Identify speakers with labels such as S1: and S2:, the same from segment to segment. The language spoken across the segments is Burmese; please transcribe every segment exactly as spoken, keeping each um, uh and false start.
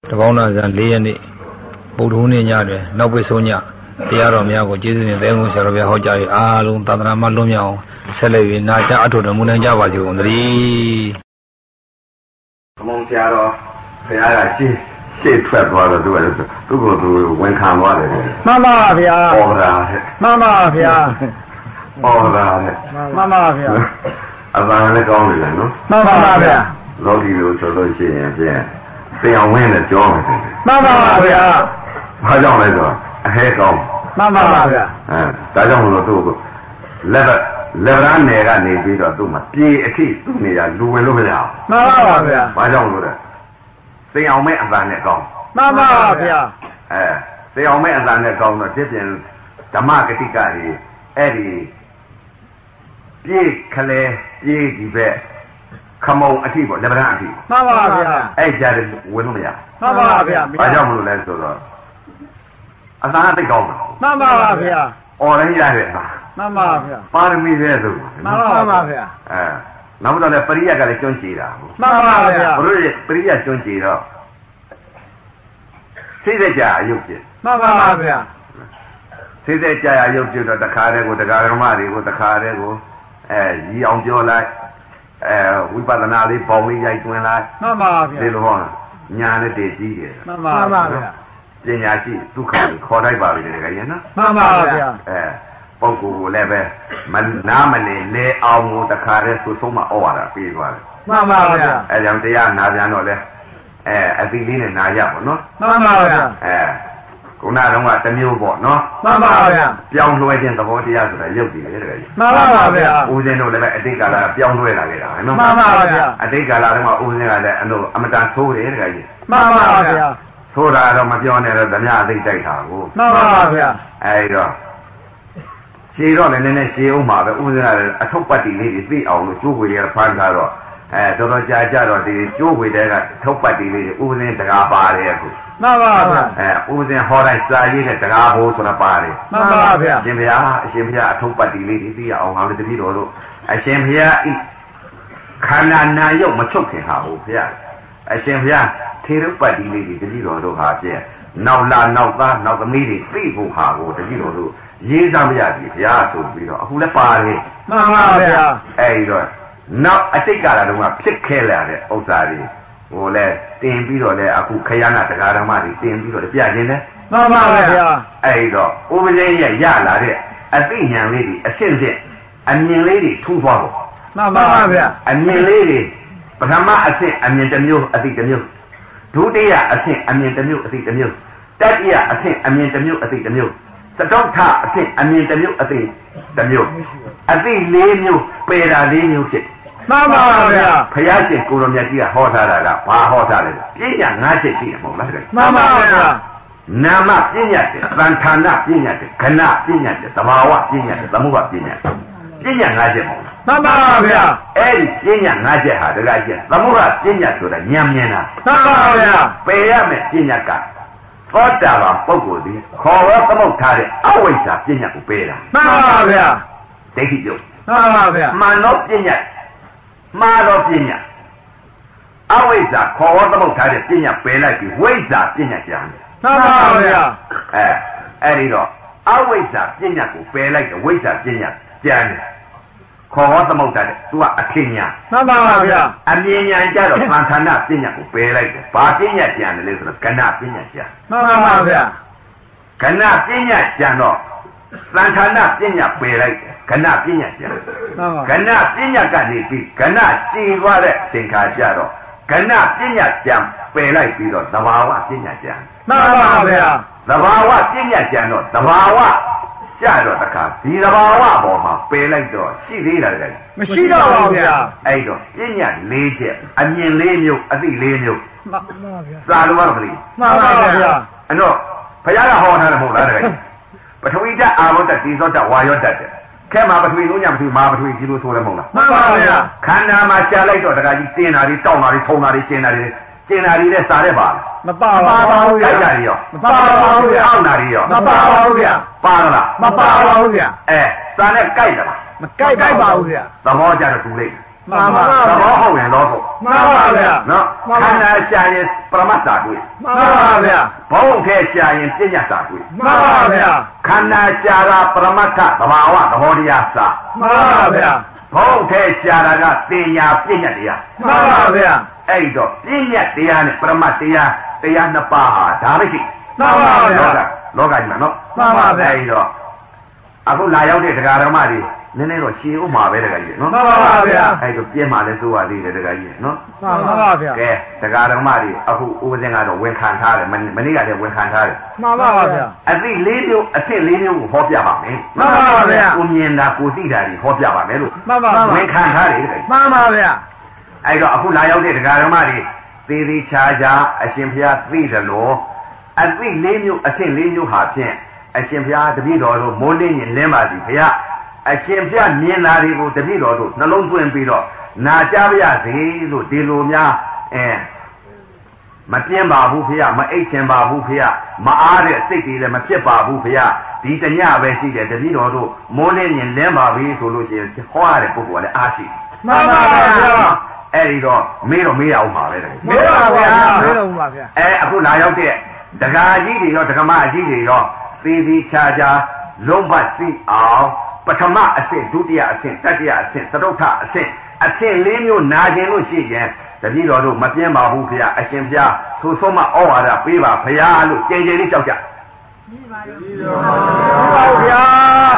S1: တပေါင်းနာဇန်၄ရက်နေ့ဗုဒ္ဓဟူးနေ့ညတွင်နောက်ပိတ်ဆုံးညတရားတော်များကိုကျေးဇူးတင်သဲငုံဆရာတော်ဘုရားဟောကြား၍အားလုံးသာသနာ့မလွတ်မြောက်အောင်ဆက်လက်၍နာကြားအထောက်တော်မူနိုင်ကြပါစေကုန်သတည်း
S2: အမောင်ဆရာတော်ဘုရားကရှေ့ရှေ့ထွက်သွားတော့သူကသူ့ကိုသူဝန်ခံသွားတယ်
S3: မှန်ပါဗျာ
S2: ဟောတာ
S3: မှန်ပါဗျာ
S2: ဟောတာ
S3: မှန်ပါဗျာ
S2: အပန်းလည်းကောင်းတယ်နော်
S3: မှန်ပါဗျာ
S2: လောကီလိုဆိုလို့ရှိရင်ဖြင့်သင်အောင်ဝင်းနဲ့ကြောမယ်
S3: မှန်ပါဗျာ
S2: ဘာကြောင့်လဲဆိုတော့အဟဲကောင်း
S3: မှန်ပါဗျာ
S2: အဲဒါကြောင့်မလို့သူ့ကိုလက်လက်ရမ်းနယ်ကနေပြီးတော့သူ့မှာပြေအထိသူ့နေရလူဝင်လို့မရအောင်
S3: မှန်ပါဗျာ
S2: ဘာကြောင့်လို့လဲသင်အောင်မဲ့အပန်းနဲ့ကောင်း
S3: မှန်ပါဗျာ
S2: အဲသင်အောင်မဲ့အပန်းနဲ့ကောင်းတော့ဒီပြင်ဓမ္မဂတိကကြီးအဲ့ဒီပြေခလဲပြေဒီဘက်ခမုံအထိပေါ့လက်ဗရန်အထိ
S3: မှန်ပါဗျာ
S2: အဲ့ကြားတယ်ဝင်လို့မရ
S3: မှန်ပါဗျာ
S2: ဘာကြောင့်မလို့လဲဆိုတော့အသာသိကောင်းတာ
S3: မှန်ပါဗျာ
S2: အော်လည်းရတယ်ပါ
S3: မှန်ပါဗျာ
S2: ပါရမီပဲဆို
S3: မှန်ပါဗျာ
S2: အဲနောက်တော့လည်းပရိယတ်ကလည်းကျွန်းချီတာ
S3: မှန်ပါဗျာ
S2: ဘုရားပရိယတ်ကျွန်းချီတော့စိတ်သက်ကြအယုတ်ဖြစ်
S3: မှန်ပါဗျာ
S2: စိတ်သက်ကြအယုတ်ဖြစ်တော့တခါတည်းကိုတရားဓမ္မတွေကိုတခါတည်းကိုအဲရီအောင်ပြောလိုက်အဲဝိပဿနာလေးပေါင်းလေးရိုက်တွင်လိုက်
S3: မှန်ပါဗျာ
S2: ဒီလိုဟောညာနဲ့တည်ကြည့်တယ်
S3: မှန်ပါဗျာ
S2: ပညာရှိဒုက္ခကိုခေါ်လိုက်ပါပြီတကယ်နော်
S3: မှန်ပါဗျာ
S2: အဲပုဂ္ဂိုလ်ကိုလည်းပဲမနာမလဲလဲအောင်ကိုတခါတည်းဆိုဆုံးမဩဝါဒပေးသွားတယ်
S3: မှန်ပါဗျာ
S2: အဲကြောင့်တရားနာပြန်တော့လဲအဲအတိလေးနဲ့နာရပါနော်
S3: မှန်ပါဗျာ
S2: အဲခုနကတော့ကတမျိုးပေါ့နော်
S3: မှန်ပါဗျာ
S2: ပြောင်းလွှဲခြင်းသဘောတရားဆိုတာရုပ်တည်တယ်တကယ်
S3: မှန်ပါဗျာ
S2: ဦးဇင်းတို့လည်းပဲအတိတ်ကာလပြောင်းလွှဲလာခဲ့တာနော်
S3: မှန်ပါဗျာ
S2: အတိတ်ကာလတုန်းကဦးဇင်းကလည်းအလို့အမတန်ဆိုးတယ်တကယ်ကြီး
S3: မှန်ပါဗျာ
S2: ဆိုးတာတော့မပြောနဲ့တော့ဓမြအသိတိုက်တာကို
S3: မှန်ပါဗျာ
S2: အဲဒီတော့ခြေတော့လည်းနည်းနည်းခြေအောင်ပါပဲဦးဇင်းကလည်းအထုပ်ပတ်တီလေးတွေသိအောင်လို့ကျိုးဝေရဖမ်းထားတော့အဲတော်တော်ကြာကြာတော့ဒီကျိုးဝေတဲ့ကထုပ်ပတ်တီလေးတွေဦးဇင်းတကားပါတယ်အခု
S3: မှန်ပါဗျာ
S2: အဲဦးဇင်းဟောတိုင်းစာရေးတဲ့တကားဟိုးဆိုတာပါတယ်
S3: မှန်ပါဗျာ
S2: အရှင်ဘုရားအရှင်ဘုရားအထုပ်ပတ်တီလေးတွေသိအောင်ဟောလို့တပည့်တော်တို့အရှင်ဘုရားဤခန္ဓာနာယုတ်မချုပ်ခင်ဟာဟုတ်ဘုရားအရှင်ဘုရားထေရုပ်ပတ်တီလေးတွေတပည့်တော်တို့ဟာပြည့်နောက်လာနောက်သားနောက်သမီးတွေသိဖို့ဟာကိုတပည့်တော်တို့ရေးစားမရဘူးဘုရားဆိုပြီးတော့အခုလည်းပါတယ်
S3: မှန်ပါဗျာ
S2: အဲဒီတော့နောက်အတိတ်ကာလတုန်းကဖြစ်ခဲ့လာတဲ့ဥစ္စာတွေဟိုလဲတင်ပြီးတော့လဲအခုခရဏတရားဓမ္မတွေတင်ပြီးတော့ပြခြင်းလဲ
S3: မှန်ပါဗျာ
S2: အဲဒီတော့ဥပဒေရဲ့ရလာတဲ့အသိဉာဏ်လေးတွေအစစ်စစ်အမြင်လေးတွေထူးသွားဖို့
S3: မှန်ပါဗျာ
S2: အမြင်လေးတွေပထမအစစ်အမြင်တစ်မျိုးအသိတစ်မျိုးဒုတိယအဆင့်အမြင်တစ်မျိုးအသိတစ်မျိုးတတိယအဆင့်အမြင်တစ်မျိုးအသိတစ်မျိုးသတုထအဆင့်အမြင်တစ်မျိုးအသိတစ်မျိုးအသိလေးမျိုးပယ်တာလေးမျိုးဖြစ်
S3: မှန်ပါဗျာ
S2: ဘုရားရှင်ကိုရောမြတ်ကြီးကဟောထားတာကဘာဟောထားလဲပညာ၅ချက်ရှိတယ်မဟုတ်လား
S3: မှန်ပါဗျာ
S2: နာမပညာတဲ့သံဌာနပညာတဲ့ခဏပညာတဲ့သဘာဝပညာတဲ့သမုပ္ပါပညာပညာ၅ချက်မဟုတ်လား
S3: မှန်ပါဗျာ
S2: အဲ့ဒီပညာ၅ချက်ဟာတကယ်ချင်းသမုပ္ပါပညာဆိုတာဉာဏ်မြင်တာ
S3: မှန်ပါဗျာ
S2: ပယ်ရမယ်ပညာကသောတာပန်ပုဂ္ဂိုလ်ဒီခေါ်ရောသမုတ်ထားတဲ့အဝိဇ္ဇာပညာကိုပယ်တာ
S3: မှန်ပါဗျာ
S2: ဒိဋ္ဌိပြုတ်
S3: မှန်ပါဗျာ
S2: မှန်တော့ပညာမှားတော့ပညာအဝိဇ္ဇာခေါ်ရောသမုတ်ထားတဲ့ပညာပယ်လိုက်ပြီးဝိဇ္ဇာပညာကျန်တယ်
S3: မှန်ပါဗျာ
S2: အဲအဲ့ဒီတော့အဝိဇ္ဇာပညာကိုပယ်လိုက်တော့ဝိဇ္ဇာပညာကျန်တယ်ခေါ်ရောသမုတ်ထားတဲ့ तू ကအထင်ညာ
S3: မှန်ပါဗျာ
S2: အမြင်ညာကြတော့သံဌာနပညာကိုပယ်လိုက်တယ်ဘာပညာကျန်တယ်လဲဆိုတော့ကဏပညာကျန်
S3: မှန်ပါဗျာ
S2: ကဏပညာကျန်တော့သံဌာနပညာပယ်လိုက်တယ်ကဏပညာကျန်ကဏပညာကနေပြီးကဏကြည်သွားတဲ့အချိန်ခါကျတော့ကဏပညာကျန်ပယ်လိုက်ပြီးတော့သဘာဝပညာကျန်
S3: မှန်ပါဗျာ
S2: သဘာဝပညာကျန်တော့သဘာဝကြတော့တခါဒီသဘာဝပေါ်မှာပယ်လိုက်တော့ရှိသေးတာလေ
S3: မရှိတော့ပါဘူးဗျာ
S2: အဲ့တော့ပညာ၄ချက်အမြင်၄မျိုးအသိ၄မျိုး
S3: မှန်ပါဗျာ
S2: စာလုံးမလို့
S3: မှန်ပါဗျာ
S2: အဲ့တော့ဘုရားကဟောထားတယ်မဟုတ်လားတကယ်ပထဝီဓာတ်အာဘောဓာတ်ဒီသောဓာတ်ဝါယောဓာတ်တဲ့ခဲမှာပထဝီလုံးညပထဝီမာပထဝီဒီလိုဆိုတယ်မဟုတ်လား
S3: မှန်ပါဗျာ
S2: ခန္ဓာမှာရှားလိုက်တော့တခါကြီးတင်းတာတွေတောက်တာတွေထုံတာတွေရှင်းတာတွေကျင်တာတွေနဲ့စားတဲ့ပါ
S3: မပါပါဘူးဗျာ
S2: ကြိုက်တာတွေရော
S3: မပါပါဘူးဗျာ
S2: အောက်တာတွေရော
S3: မပါပါဘူးဗျာ
S2: ပါလား
S3: မပါပါဘူးဗျာ
S2: အဲစားနဲ့ကြိုက်တာလား
S3: မကြိုက်ပါဘူးဗျာ
S2: သဘောကြတော့သူလိမ့်
S3: မမှန်ပါ
S2: သဘောဟုတ်ရင်လောကုတ်
S3: မှန်ပါဗျာ
S2: နော်ခန္ဓာရှာရင်ပရမတ်တာတွေ့
S3: မှန်ပါဗျာ
S2: ဘုံထဲရှာရင်ပြညာတာတွေ့
S3: မှန်ပါဗျာ
S2: ခန္ဓာရှာတာပရမတ်ထသဘာဝသဘောတရားစာ
S3: မှန်ပါဗျာ
S2: ဘုံထဲရှာတာကတင်ညာပြညာတရား
S3: မှန်ပါဗျာ
S2: အဲ့တော့ပြညာတရားနဲ့ပရမတ်တရားတရားနှစ်ပါးဟာဒါပဲရှိ
S3: မှန်ပါဗျာ
S2: လောကကြီးမှာနော်
S3: မှန်ပါဗျာ
S2: အဲ့တော့အခုလာရောက်တဲ့တရားဓမ္မတွေနည်းနည်းတော့ရှင်းဥမှာပဲတရားကြီးနော်
S3: မှန်ပါဗျာ
S2: အဲ့တော့ပြင်းမှလည်းစိုးရသေးတယ်တရားကြီးနော်
S3: မှန်ပါဗျာ
S2: ကဲတရားဓမ္မတွေအခုဥပဇင်ကတော့ဝန်ခံထားတယ်မနေ့ကလည်းဝန်ခံထားတယ်
S3: မှန်ပါဗျာ
S2: အသိလေးမျိုးအဖြစ်လေးမျိုးကိုဟောပြပါမယ်
S3: မှန်ပါဗျာ
S2: ကိုမြင်တာကိုသိတာတွေဟောပြပါမယ်လို့
S3: မှန်ပါ
S2: ဝန်ခံထားတယ်တရားကြီး
S3: မှန်ပါဗျာ
S2: အဲ့တော့အခုလာရောက်တဲ့တရားဓမ္မတွေသေးသေးချာချာအရှင်ဘုရားသိတယ်လို့အသိလေးမျိုးအဖြစ်လေးမျိုးဟာဖြင့်အရှင်ဘုရားတပည့်တော်တို့မိုးလင်းရင်လင်းပါစီဘုရားအရှင်ဘုရားမြင်တာတွေကိုတပည့်တော်တို့နှလုံးသွင်းပြီးတော့နာကြပါရစေလို့ဒီလိုများအဲမပြင်းပါဘူးဘုရားမအိတ်ချင်ပါဘူးဘုရားမအားတဲ့စိတ်တွေလည်းမဖြစ်ပါဘူးဘုရားဒီတညပဲရှိတယ်တပည့်တော်တို့မိုးလင်းရင်လင်းပါပြီဆိုလို့ရှိရင်ဟောရတဲ့ပုဂ္ဂိုလ်ကလည်းအားရှိ
S3: မှန်ပါဗျာ
S2: အဲ့ဒီတော့မေးတော့မေးရအောင်ပါပဲတကယ်
S3: မေးပါဗျာမေးတော့ပါဗျာ
S2: အဲအခုလာရောက်တဲ့ဒကာကြီးတွေရောဒကမအကြီးတွေရောသေသေးချာချာလုံးပတ်သိအောင်ပထမအဆင့်ဒုတိယအဆင့်တတိယအဆင့်သတုဋ္ဌအဆင့်အဆင့်လေးမျိုးနာကျင်လို့ရှိရင်တပည့်တော်တို့မပြင်းပါဘူးဖေအရှင်ဖျားသို့ဆုံးမဩဝါဒပေးပါဖေလို့ကြင်ကြင်လေးလျှောက်ကြ
S3: ပြီးပါပါဗျာ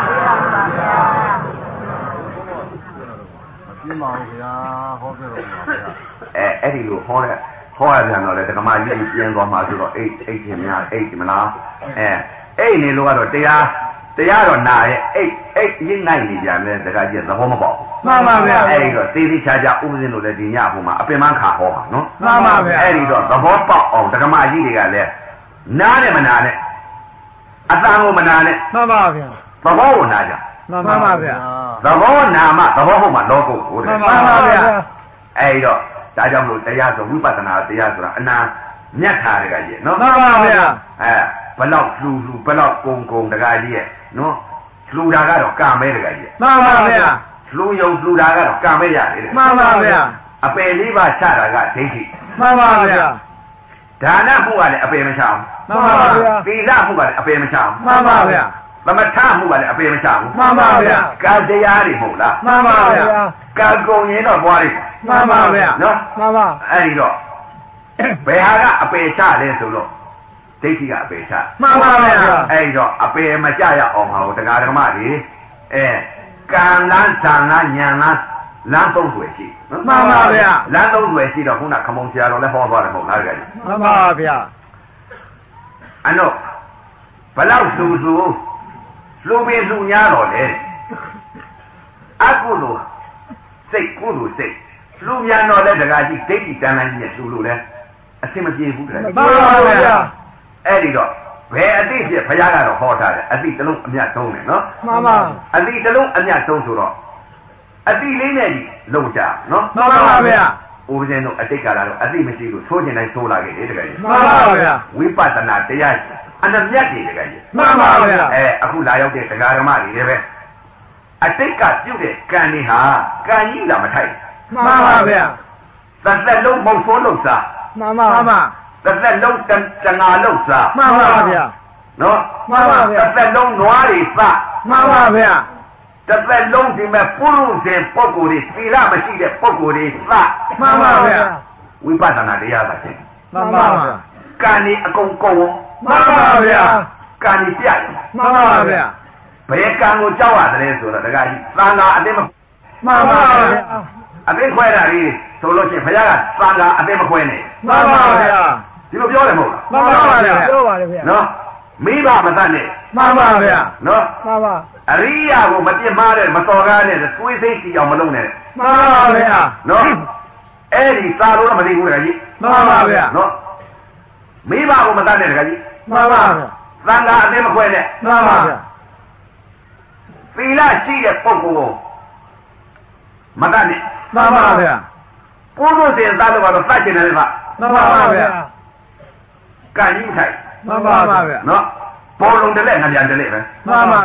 S1: ပြင်းပါဘူးဗျာဟောပြတော့ပါဗျာ
S2: အဲအဲ့ဒီလိုဟောတဲ့ဟောရပြန်တော့လေဓမ္မကြီးပြင်းသွားမှာဆိုတော့အိတ်အိတ်ရှင်များအိတ်ဒီမလားအဲအဲ့နေလို့ကတော့တရားတရားတော့နာရဲ့အိတ်အိတ်ရင်းနိုင်နေကြတယ်တခါကြီးသဘောမပေါက်
S3: မှန်ပါဗျာ
S2: အဲ့ဒီတော့သေသေးချာချာဥပဇင်းတို့လည်းဒီညဟိုမှာအပင်မခါဟောပါနော်
S3: မှန်ပါဗျာ
S2: အဲ့ဒီတော့သဘောပေါက်အောင်ဓမ္မကြီးတွေကလည်းနားနဲ့မနာနဲ့အတန်ကိုမနာနဲ့
S3: မှန်ပါဗျာ
S2: သဘောကိုနာကြ
S3: မှန်ပါဗျာ
S2: သဘောနာမှသဘောဟုတ်မှလောကုတ်ကို
S3: မှန်ပါဗျာ
S2: အဲ့ဒီတော့ဒါကြောင့်မလို့တရားဆိုဝိပဿနာတရားဆိုတာအနာမြတ်တာတကကြီးနော်
S3: မှန်ပါဗျာ
S2: အဲဘလောက်လှူလှူဘလောက်ကုံကုံတကကြီးရဲ့နော်လှူတာကတော့ကံမဲတကကြီး
S3: မှန်ပါဗျာ
S2: လှူယုံလှူတာကတော့ကံမဲရတယ်
S3: မှန်ပါဗျာ
S2: အပယ်လေးပါးချတာကဒိဋ္ဌိ
S3: မှန်ပါဗျာ
S2: ဒါနမှုကလည်းအပယ်မချအောင်
S3: မှန်ပါဗျာ
S2: သီလမှုကလည်းအပယ်မချအောင်
S3: မှန်ပါဗျာ
S2: သမထမှုကလည်းအပယ်မချဘူး
S3: မှန်ပါဗျာ
S2: ကာတရားတွေမဟုတ်လား
S3: မှန်ပါဗျာ
S2: ကာကုံရင်တော့ဘွားလေး
S3: မှန်ပါဗျာ
S2: နော်
S3: မှန်ပါ
S2: အဲ့ဒီတော့ဘယ်ဟာကအပယ်ချလဲဆိုတော့ဒိဋ္ဌိကအပယ်ချ
S3: မှန်ပါဗျာ
S2: အဲ့ဒီတော့အပယ်မချရအောင်ဟာကိုတရားဓမ္မတွေအဲကံလန်းဇံလန်းဉာဏ်လန်းလမ်းသုံးွယ်ရှိ
S3: နော်မှန်ပါဗျာ
S2: လမ်းသုံးွယ်ရှိတော့ခုနခမုံဆရာတော်လည်းဟောသွားတယ်မဟုတ်လားတကယ်
S3: မှန်ပါဗျာ
S2: အဲ့တော့ဘလောက်လူလူလူပင်လူများတော့လေအကုလိုစိတ်ကုလိုစိတ်လူများတော့လေတကကြီးဒိဋ္ဌိတန်လန်းကြီးနဲ့လူလူလဲအဆင်မပြေဘူးတကယ်
S3: မှန်ပါဗျာ
S2: အဲ့ဒီတော့ဘယ်အတိဖြစ်ဘုရားကတော့ဟောထားတယ်အတိတလုံးအမြတ်ဆုံးတယ်နော်
S3: မှန်ပါ
S2: အတိတလုံးအမြတ်ဆုံးဆိုတော့အတိလေးနဲ့ကြီးလုံကြနော်
S3: မှန်ပါဗျာ
S2: ဥပဇင်းတို့အတိတ်ကလာတော့အတိမရှိလို့သိုးကျင်တိုင်းသိုးလာခဲ့တယ်တကယ်ကြီး
S3: မှန်ပါဗျာ
S2: ဝိပဿနာတရားအနမြတ်ကြီးတကယ်ကြီး
S3: မှန်ပါဗျာ
S2: အဲအခုလာရောက်တဲ့တရားဓမ္မတွေလည်းပဲအတိတ်ကပြုတ်တဲ့ကံတွေဟာကံကြီးလာမထိုက်
S3: မှန်ပါဗျာ
S2: သက်သက်လုံးမုတ်ဆိုးလို့စား
S3: မှန်ပါမှန်ပါ
S2: သက်သက်လုံးတငါလို့စား
S3: မှန်ပါဗျာ
S2: နော်
S3: မှန်ပါဗျာ
S2: သက်သက်လုံးနွားတွေစား
S3: မှန်ပါဗျာ
S2: တစ်သက်လုံးဒီမဲ့ပုရုဇဉ်ပုဂ္ဂိုလ်တွေသီလမရှိတဲ့ပုဂ္ဂိုလ်တွေသ
S3: မှန်ပါဗျာ
S2: ဝိပဿနာတရားပါချင်း
S3: မှန်ပါဗျာ
S2: ကံဒီအကုန်ကုန်
S3: မှန်ပါဗျာ
S2: ကံဒီပြတ်
S3: မှန်ပါဗျာ
S2: ဘယ်ကံကိုကြောက်ရတယ်ဆိုတော့တခါကြီးသံဃာအသိမ
S3: မှန်ပါဗျာ
S2: အသိခွဲတာကြီးဆိုလို့ရှိရင်ဘုရားကသံဃာအသိမခွဲနဲ့
S3: မှန်ပါဗျာ
S2: ဒီလိုပြောတယ်မဟုတ်လား
S3: မှန်ပါဗျာပြောပါလေဗျာ
S2: နော်မိဘမတတ်နဲ့
S3: မှန်ပါဗျာ
S2: နော်
S3: မှန်ပါ
S2: အရိယာကိုမပြစ်မှားတဲ့မတော်ကားတဲ့သွေးစိတ်ကြည့်အောင်မလုပ်နဲ့
S3: မှန်ပါဗျာ
S2: နော်အဲ့ဒီသာလို့တော့မသိဘူးတခါကြီး
S3: မှန်ပါဗျာ
S2: နော်မိဘကိုမတတ်နဲ့တခါကြီး
S3: မှန်ပါဗျာ
S2: သံဃာအသိမခွဲနဲ့
S3: မှန်ပါဗျာ
S2: သီလရှိတဲ့ပုဂ္ဂိုလ်ကိုမတတ်နဲ့
S3: မှန်ပါဗျာ
S2: ပုဂ္ဂိုလ်စင်သားလို့ကတော့သတ်ကျင်တယ်လေဗျ
S3: မှန်ပါဗျာ
S2: ကံကြီးမထိုက်
S3: မှန်ပါဗျာ
S2: နော်ပေါ်လုံးတလဲငါပြန်တလဲပဲ
S3: မှန်ပါဗျာ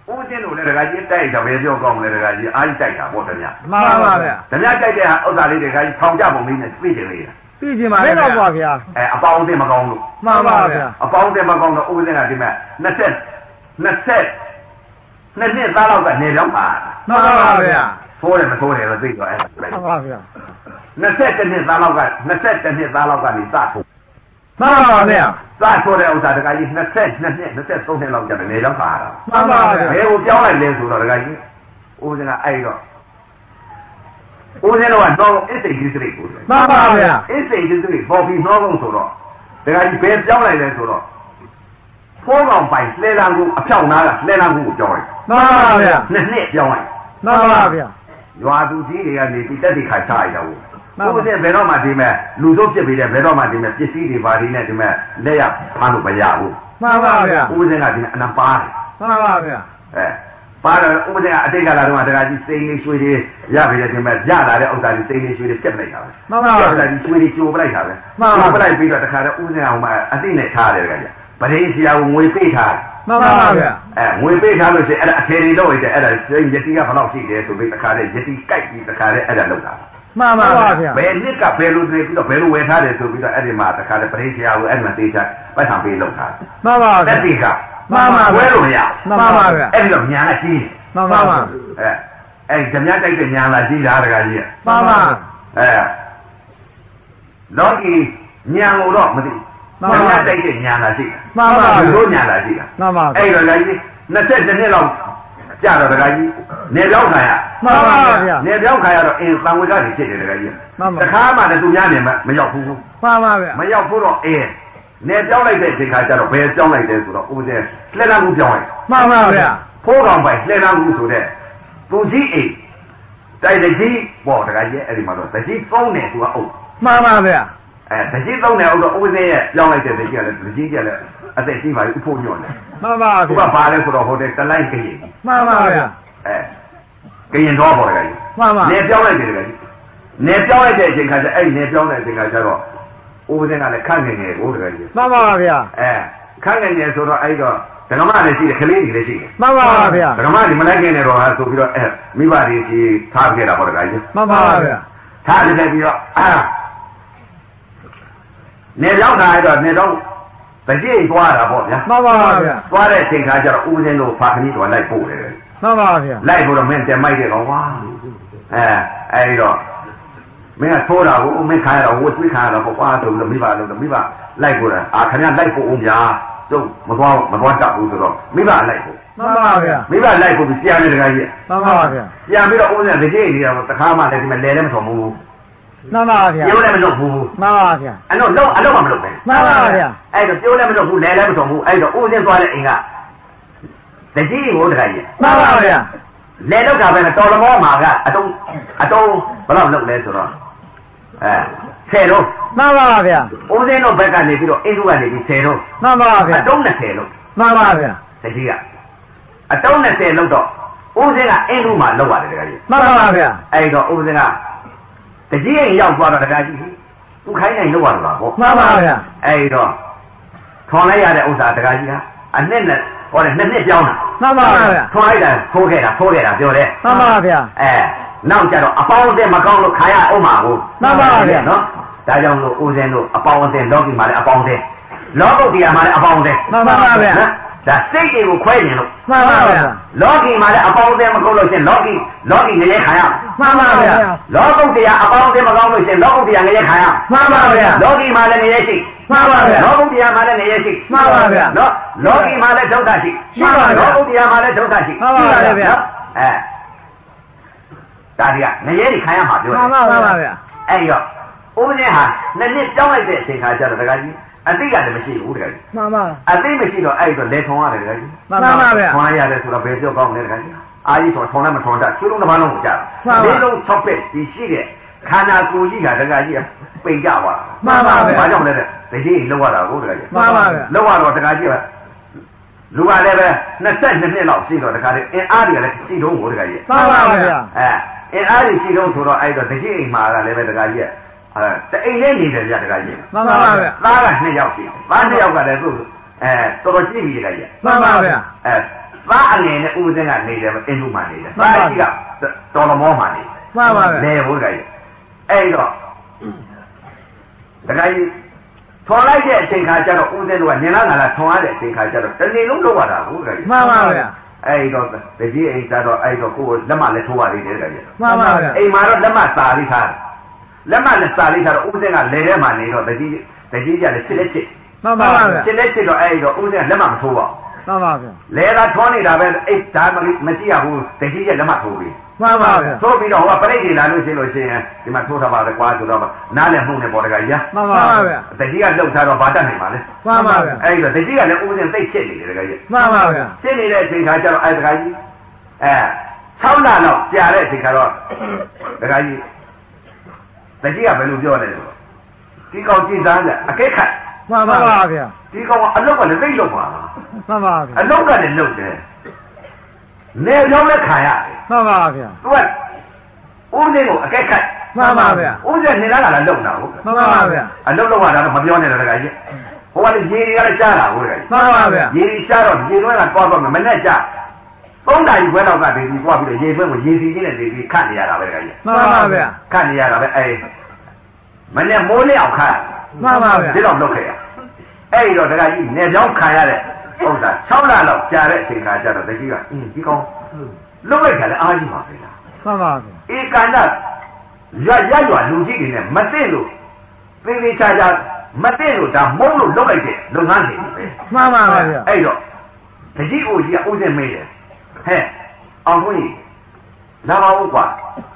S2: ဦးစင်းတို့လည်းတခါကြီးတိုက်တယ်ပဲပြောကောင်းတယ်တခါကြီးအားကြီးတိုက်တာပေါ့တည်း။
S3: မှန်ပါဗျာ
S2: ။တည်းတိုက်တဲ့ဥစ္စာလေးတခါကြီးထောင်ကြပုံလေးနဲ့သိတယ်လေ။
S3: သိချင်ပါလေဗျာ
S2: အဲအပေါင်းအသင်းမကောင်းလို့
S3: မှန်ပါဗျာ
S2: အပေါင်းအသင်းမကောင်းတော့ဦးစင်းကဒီမဲ့နှစ်ဆက်နှစ်ဆက်နှစ်နှစ်သားလောက်ကနေပြောင်းပါ
S3: မှန်ပါဗျာ
S2: ဆိုးတယ်မဆိုးတယ်တော့သိတော့အဲ့ဒါ
S3: မှန်ပါဗျာ
S2: နှစ်ဆက်တစ်နှစ်သားလောက်ကနှစ်ဆက်တစ်နှစ်သားလောက်ကနေစထုတ်
S3: မှန်ပါဗျာ
S2: စဆိုးတဲ့ဥစ္စာတခါကြီးနှစ်ဆက်နှစ်နှစ်နှစ်ဆက်သုံးနှစ်လောက်ကျတယ်နေပြောင်းပါတာ
S3: မှန်ပါဗျာ
S2: ဘယ်ကိုပြောင်းလိုက်လဲဆိုတော့တခါကြီးဦးစင်းကအဲ့တော့ဦးဇင်းတို့ကတော့အစ်စိတ်ကြီးစိတ်ကို
S3: မှန်ပါဗျာ
S2: အစ်စိတ်ကြီးစိတ်ပေါ်ပြီးနှောကုန်ဆိုတော့တခါကြီးဘယ်ပြောင်းလိုက်လဲဆိုတော့ဖိုးကောင်ပိုင်လဲလန်းကူအဖြောက်နာကလဲလန်းကူကိုပြောင်းလိုက်
S3: မှန်ပါဗျာ
S2: နှစ်နှစ်ပြောင်းလိုက်
S3: မှန်ပါဗျာ
S2: ရွာသူကြီးတွေကနေဒီတက်တိခိုင်ချလိုက်တော့ဦးဇင်းဘယ်တော့မှဒီမဲ့လူတို့ဖြစ်ပြီးတဲ့ဘယ်တော့မှဒီမဲ့ပစ္စည်းတွေဘာတွေနဲ့ဒီမဲ့လက်ရဖမ်းလို့မရဘူး
S3: မှန်ပါဗျာ
S2: ဦးဇင်းကဒီမဲ့အနံပါတယ်
S3: မှန်ပါဗျာ
S2: အဲပါတော့ဥပဒေကအတိတ်ကလာတော့တခါကြီးစိန်လေးရွှေတွေရပြီတဲ့ဒီမဲ့ရလာတဲ့ဥစ္စာကြီးစိန်လေးရွှေတွေပြက်ပလိုက်တာပဲ
S3: မှန်ပါဗျာ
S2: ဒီရွှေတွေကြိုပလိုက်တာပဲ
S3: မှန်ပါ
S2: ပလိုက်ပြီးတော့တခါတော့ဥပဒေအောင်မှအတိနဲ့ထားတယ်တခါကြီးပရိစီယာကိုငွေပေးထားတယ်
S3: မှန်ပါဗျာ
S2: အဲငွေပေးထားလို့ရှိရင်အဲ့ဒါအထည်တွေလောက်ရတယ်အဲ့ဒါယတိကဘယ်လောက်ရှိတယ်ဆိုပြီးတခါတည်းယတိကြိုက်ပြီးတခါတည်းအဲ့ဒါလောက်တာ
S3: မှန်ပါဗျာ
S2: ဘယ်နှစ်ကဘယ်လိုတွေပြီးတော့ဘယ်လိုဝယ်ထားတယ်ဆိုပြီးတော့အဲ့ဒီမှာတခါတည်းပရိစီယာကိုအဲ့မှာသေးချာပိုက်ဆံပေးလောက်တာ
S3: မှန်ပါဗျာ
S2: တက်တိက
S3: မှန်ပါ
S2: ဝယ်လို့မရ
S3: မှန်ပါဗျာ
S2: အဲ့ဒီတော့ညာနဲ့ကြီး
S3: မှန်ပါပါ
S2: အဲအဲ့ဓမြတိုက်တဲ့ညာလာကြီးတာတခါကြီး
S3: မှန်ပါ
S2: အဲလောကီညာကိုတော့မသိဓမြတိုက်တဲ့ညာလာရှိ
S3: မှန်ပါ
S2: လူတို့ညာလာရှိတာ
S3: မှန်ပါ
S2: အဲ့တော့လည်းကြီးနှစ်ဆက်တစ်နှစ်လောက်ကြာတော့တခါကြီးနေပြောင်းခံရ
S3: မှန်ပါဗျာ
S2: နေပြောင်းခံရတော့အင်းသံဝေကတွေဖြစ်တယ်တခါကြီးတခါမှလည်းသူများနေမမရောက်ဘူး
S3: မှန်ပါဗျာ
S2: မရောက်ဘူးတော့အင်းနေပြောင်းလိုက်တဲ့အချိန်ခါကျတော့ဘယ်ပြောင်းလိုက်တယ်ဆိုတော့ဦးဇင်းလက်လန်းကူပြောင်းလိုက်
S3: မှန်ပါဗျာ
S2: ဖိုးကောင်ပိုင်လှဲလန်းကူဆိုတဲ့သူကြီးအိမ်တိုက်တကြီးပေါ့တခါကြီးအဲ့ဒီမှာတော့တကြီးသုံးတယ်သူကအုပ်
S3: မှန်ပါဗျာ
S2: အဲတကြီးသုံးတယ်အုပ်တော့ဦးစင်းရဲ့ပြောင်းလိုက်တဲ့တကြီးကလည်းတကြီးကလည်းအသက်ကြီးပါပြီဥဖို့ညွန့်တယ်
S3: မှန်ပါ
S2: သူကပါလဲဆိုတော့ဟိုတဲ့တလိုက်ကရင်
S3: မှန်ပါဗျာ
S2: အဲကရင်တော့ပေါ့တခါကြီး
S3: မှန်ပါ
S2: နေပြောင်းလိုက်တယ်တခါကြီးနေပြောင်းလိုက်တဲ့အချိန်ခါကျအဲ့နေပြောင်းတဲ့အချိန်ခါကျတော့ဦးစင်းကလည်းခန့်ငယ်ငယ်ကိုတခါကြီး
S3: မှန်ပါဗျာ
S2: အဲခန့်ငယ်ငယ်ဆိုတော့အဲ့တော့ဓမ္မလည်းရှိတယ်ခလေးတွေလည်းရှိတယ်
S3: မှန်ပါဗျာ
S2: ဓမ္မတွေမလိုက်ခင်နေတော့ဟာဆိုပြီးတော့အဲမိဘတွေကြီးထားခဲ့တာပေါ့တခါကြီး
S3: မှန်ပါဗျာ
S2: ထားခဲ့ပြီးတော့နေတော့ခါရတော့နေတော့တကြိတ်သွားတာပေါ့ဗျာ
S3: မှန်ပါဗျာ
S2: သွားတဲ့အချိန်ခါကျတော့ဦးစင်းတို့ဖာခဏီတော်လိုက်ပို့တယ်
S3: မှန်ပါဗျာ
S2: လိုက်ပို့တော့မင်းတက်မိုက်တဲ့ကောင်ကွာအဲအဲဒီတော့မင်းကထိုးတာကိုမင်းခါရတော့ဝတ်သွေးခါရတော့ကွာဆိုပြီးတော့မိဘလုံးမိဘလိုက်ပို့တာအာခင်ဗျလိုက်ပို့အောင်ဗျာတို့မသွားမသွားတတ်ဘူးဆိုတော့မိဘလိုက်ဖို့
S3: မှန်ပါဗျာ
S2: မိဘလိုက်ဖို့ပြန်နေတခါကြီး
S3: မှန်ပါဗျာ
S2: ပြန်ပြီးတော့ဦးဇင်းတကြိတ်နေတော့တခါမှလည်းဒီမှာလဲလည်းမဆုံးဘူး
S3: မှန်ပါဗျာ
S2: ပြောလည်းမလုပ်ဘူး
S3: မှန်ပါဗျာ
S2: အဲ့တော့လုံးအလုံးမလုပ်ပဲ
S3: မှန်ပါဗျာ
S2: အဲ့တော့ပြောလည်းမလုပ်ဘူးလဲလည်းမဆုံးဘူးအဲ့တော့ဦးဇင်းသွားတဲ့အိမ်ကတကြိတ်ကိုတခါကြီး
S3: မှန်ပါဗျာ
S2: လဲလောက်တာပဲတော်လမောမှာကအတုံးအတုံးဘယ်လောက်လုပ်လဲဆိုတော့အဲဆယ်တော့
S3: မှန်ပါဗျာ
S2: ဦးစင်းတို့ဘက်ကနေပြီးတော့အင်းတို့ကနေပြီးဆယ်တော့
S3: မှန်ပါဗျာ
S2: အတုံးနှစ်ဆယ်လို့
S3: မှန်ပါဗျာ
S2: တကြီးကအတုံးနှစ်ဆယ်လို့တော့ဦးစင်းကအင်းတို့မှာလောက်ရတယ်တခါကြီး
S3: မှန်ပါဗျာ
S2: အဲ့တော့ဦးစင်းကတကြီးရင်ရောက်သွားတော့တခါကြီးသူခိုင်းနိုင်လောက်ရတာပေါ့
S3: မှန်ပါဗျာ
S2: အဲ့တော့ထွန်လိုက်ရတဲ့ဥစ္စာတခါကြီးကအနှစ်နဲ့ဟောတယ်နှစ်နှစ်ပြောင်းတာ
S3: မှန်ပါဗျာ
S2: ထွန်လိုက်တာထိုးခဲ့တာထိုးခဲ့တာပြောတယ်
S3: မှန်ပါဗျာ
S2: အဲနောက်ကြတော့အပေါင်းအသင်းမကောင်းလို့ခါရအောင်ပါဘူး
S3: မှန်ပါဗျာ
S2: နော်ဒါကြောင့်လို့ဦးဇင်းတို့အပေါင်းအသင်းလောကီမှာလည်းအပေါင်းအသင်းလောကုတ္တရာမှာလည်းအပေါင်းအသင်း
S3: မှန်ပါဗျာ
S2: နော်ဒါစိတ်တွေကိုခွဲနေလို့
S3: မှန်ပါဗျာ
S2: လောကီမှာလည်းအပေါင်းအသင်းမကောင်းလို့ရှင်လောကီလောကီငရဲခံရ
S3: မှန်ပါဗျာ
S2: လောကုတ္တရာအပေါင်းအသင်းမကောင်းလို့ရှင်လောကုတ္တရာငရဲခံရ
S3: မှန်ပါဗျာ
S2: လောကီမှာလည်းငရဲရှိ
S3: မှန်ပါဗျာ
S2: လောကုတ္တရာမှာလည်းငရဲရှိ
S3: မှန်ပါဗျာ
S2: နော်လောကီမှာလည်းဒုက္ခရှိ
S3: မှန်ပါဗျာ
S2: လောကုတ္တရာမှာလည်းဒုက္ခရှိ
S3: မှန်ပါဗျာ
S2: အဲဒါတွေကငရဲတွေခံရမှာပြောတယ်
S3: မှန်ပါဗျာ
S2: အဲ့တော့ဦးဇင်းဟာနှစ်နှစ်ကြောင်းလိုက်တဲ့အချိန်ခါကျတော့တခါကြီးအသိကလည်းမရှိဘူးတခါကြီး
S3: မှန်ပါ
S2: အသိမရှိတော့အဲ့တော့လေထုံရတယ်တခါကြီး
S3: မှန်ပါဗျာ
S2: ထွန်ရတယ်ဆိုတော့ဘယ်ပြောကောင်းလဲတခါကြီးအာကြီးဆိုထုံလည်းမထုံတတ်ကျွလုံးတစ်ပါးလုံးကိုကြလေးလုံး၆ပက်ဒီရှိတဲ့ခန္ဓာကိုယ်ကြီးကတခါကြီးပိန်ကြပါ
S3: မှန်ပါဗျာ
S2: ဘာကြောင့်လဲတဲ့တကြီးလောက်ရတာကိုတခါကြီး
S3: မှန်ပါဗျာ
S2: လောက်ရတော့တခါကြီးလူကလည်းပဲနှစ်ဆက်နှစ်နှစ်လောက်ရှိတော့တခါလေးအင်အားတွေကလည်းရှိတော့ကိုတခါကြီး
S3: မှန်ပါဗျာ
S2: အဲအင်အားကြီးရှိတော့ဆိုတော့အဲ့တော့တကြီးအိမ်မှာကလည်းပဲတခါကြီးအဲတအိမ်လေးနေတယ်ဗျာတခါကြီး
S3: မှန်ပါဗျာ
S2: သားကနှစ်ယောက်ရှိသားနှစ်ယောက်ကလည်းသူ့အဲတော်တော်ကြည့်ပြီတခါကြီး
S3: မှန်ပါဗျာ
S2: အဲသားအနေနဲ့ဦးစင်းကနေတယ်အင်းလူမှနေတယ်သားကြီးကတော်တော်မောမှနေ
S3: မှန်ပါဗျာ
S2: လေဘုရားကြီးအဲ့တော့တခါကြီးထွန်လိုက်တဲ့အချိန်ခါကျတော့ဦးစင်းတို့ကနင်လာငါလာထွန်ရတဲ့အချိန်ခါကျတော့တစ်နေ့လုံးလုပ်ရတာဘုရားကြီး
S3: မှန်ပါဗျာ
S2: အဲ့တော့တကြီးအိမ်သားတော့အဲ့တော့ကိုယ်လက်မလည်းထိုးရသေးတယ်တခါကြီး
S3: မှန်ပါဗျာ
S2: အိမ်မှာတော့လက်မစာလေးထားလက်မနဲ့စာလေးထားတော့ဦးစင်းကလေထဲမှာနေတော့တကြီးတကြီးကလည်းချစ်လက်ချစ်
S3: မှန်ပါဗျာ
S2: ချစ်လက်ချစ်တော့အဲ့တော့ဦးစင်းကလက်မမထိုးပါ
S3: မှန်ပါဗျာ
S2: လေသာထွန်နေတာပဲအိတ်ဒါမကြည့်ရဘူးတကြီးကလက်မထိုးပြီး
S3: မှန်ပါဗျာ
S2: ထိုးပြီးတော့ဟိုကပြိဋ္ဌိလာလို့ရှိလို့ရှိရင်ဒီမှာထိုးထားပါလေကွာဆိုတော့နားလည်းမှုနဲ့ပေါ်တကကြီး
S3: မှန်ပါဗျာ
S2: တကြီးကလှုပ်ထားတော့ဗာတတ်နိုင်ပါလေ
S3: မှန်ပါဗျာ
S2: အဲ့တော့တကြီးကလည်းဦးစင်းသိချစ်နေတယ်တကကြီး
S3: မှန်ပါဗျာ
S2: ချစ်နေတဲ့အချိန်ခါကျတော့အဲ့တကကြီးအဲ၆လလောက်ကြာတဲ့အချိန်ခါတော့တကကြီးတကြီးကဘယ်လိုပြောလဲဆိုတော့ဒီကောင်ကြည်သားနဲ့အကဲခတ်
S3: မှန်ပါဗျာ
S2: ဒီကောင်ကအလုတ်ကလည်းသိလို့ပါ
S3: မှန်ပါဗျာ
S2: အလုတ်ကလည်းလုတ်တယ်နေရောင်းလည်းခံရတယ်
S3: မှန်ပါဗျာ
S2: သူကဦးလေးကိုအကဲခတ်
S3: မှန်ပါဗျာ
S2: ဦးလေးနေလာကလည်းလုံတာဟုတ်
S3: မှန်ပါဗျာ
S2: အလုတ်လောက်ရတာတော့မပြောနဲ့တော့တခါကြီးဟိုကလည်းရေတွေကလည်းရှားတာဟုတ်တယ်
S3: မှန်ပါဗျာ
S2: ရေတွေရှားတော့ရေသွင်းကတွားတော့မနဲ့ရှားသုံးနာရီခွဲလောက်ကတည်းကတွားပြီးတော့ရေသွင်းကိုရေစီချင်းနဲ့တည်းကခတ်နေရတာပဲတခါကြီး
S3: မှန်ပါဗျာ
S2: ခတ်နေရတာပဲအဲမနဲ့မိုးလေးအောင်ခတ်
S3: မှန်ပါဗျာ
S2: ဒီတော့လုပ်ခဲ့ရအဲ့တော့တခါကြီးနေပြောင်းခံရတဲ့ဥစ္စာ၆လလောက်ကြာတဲ့အချိန်ခါကျတော့တကြီးကအင်းဒီကောင်လုတ်လိုက်ကြတယ်အားကြီးပါပဲလား
S3: မှန်ပါဗျာ
S2: ဧကန္တရရရွာလူကြီးတွေနဲ့မသိလို့သေသေးချာချာမသိလို့ဒါမုန်းလို့လုတ်လိုက်တဲ့လုပ်ငန်းတွေပဲ
S3: မှန်ပါဗျာ
S2: အဲ့တော့တကြီးအိုကြီးကဥစဉ်မေးတယ်ဟဲ့အောင်ခွင့်လာပါဦးကွာ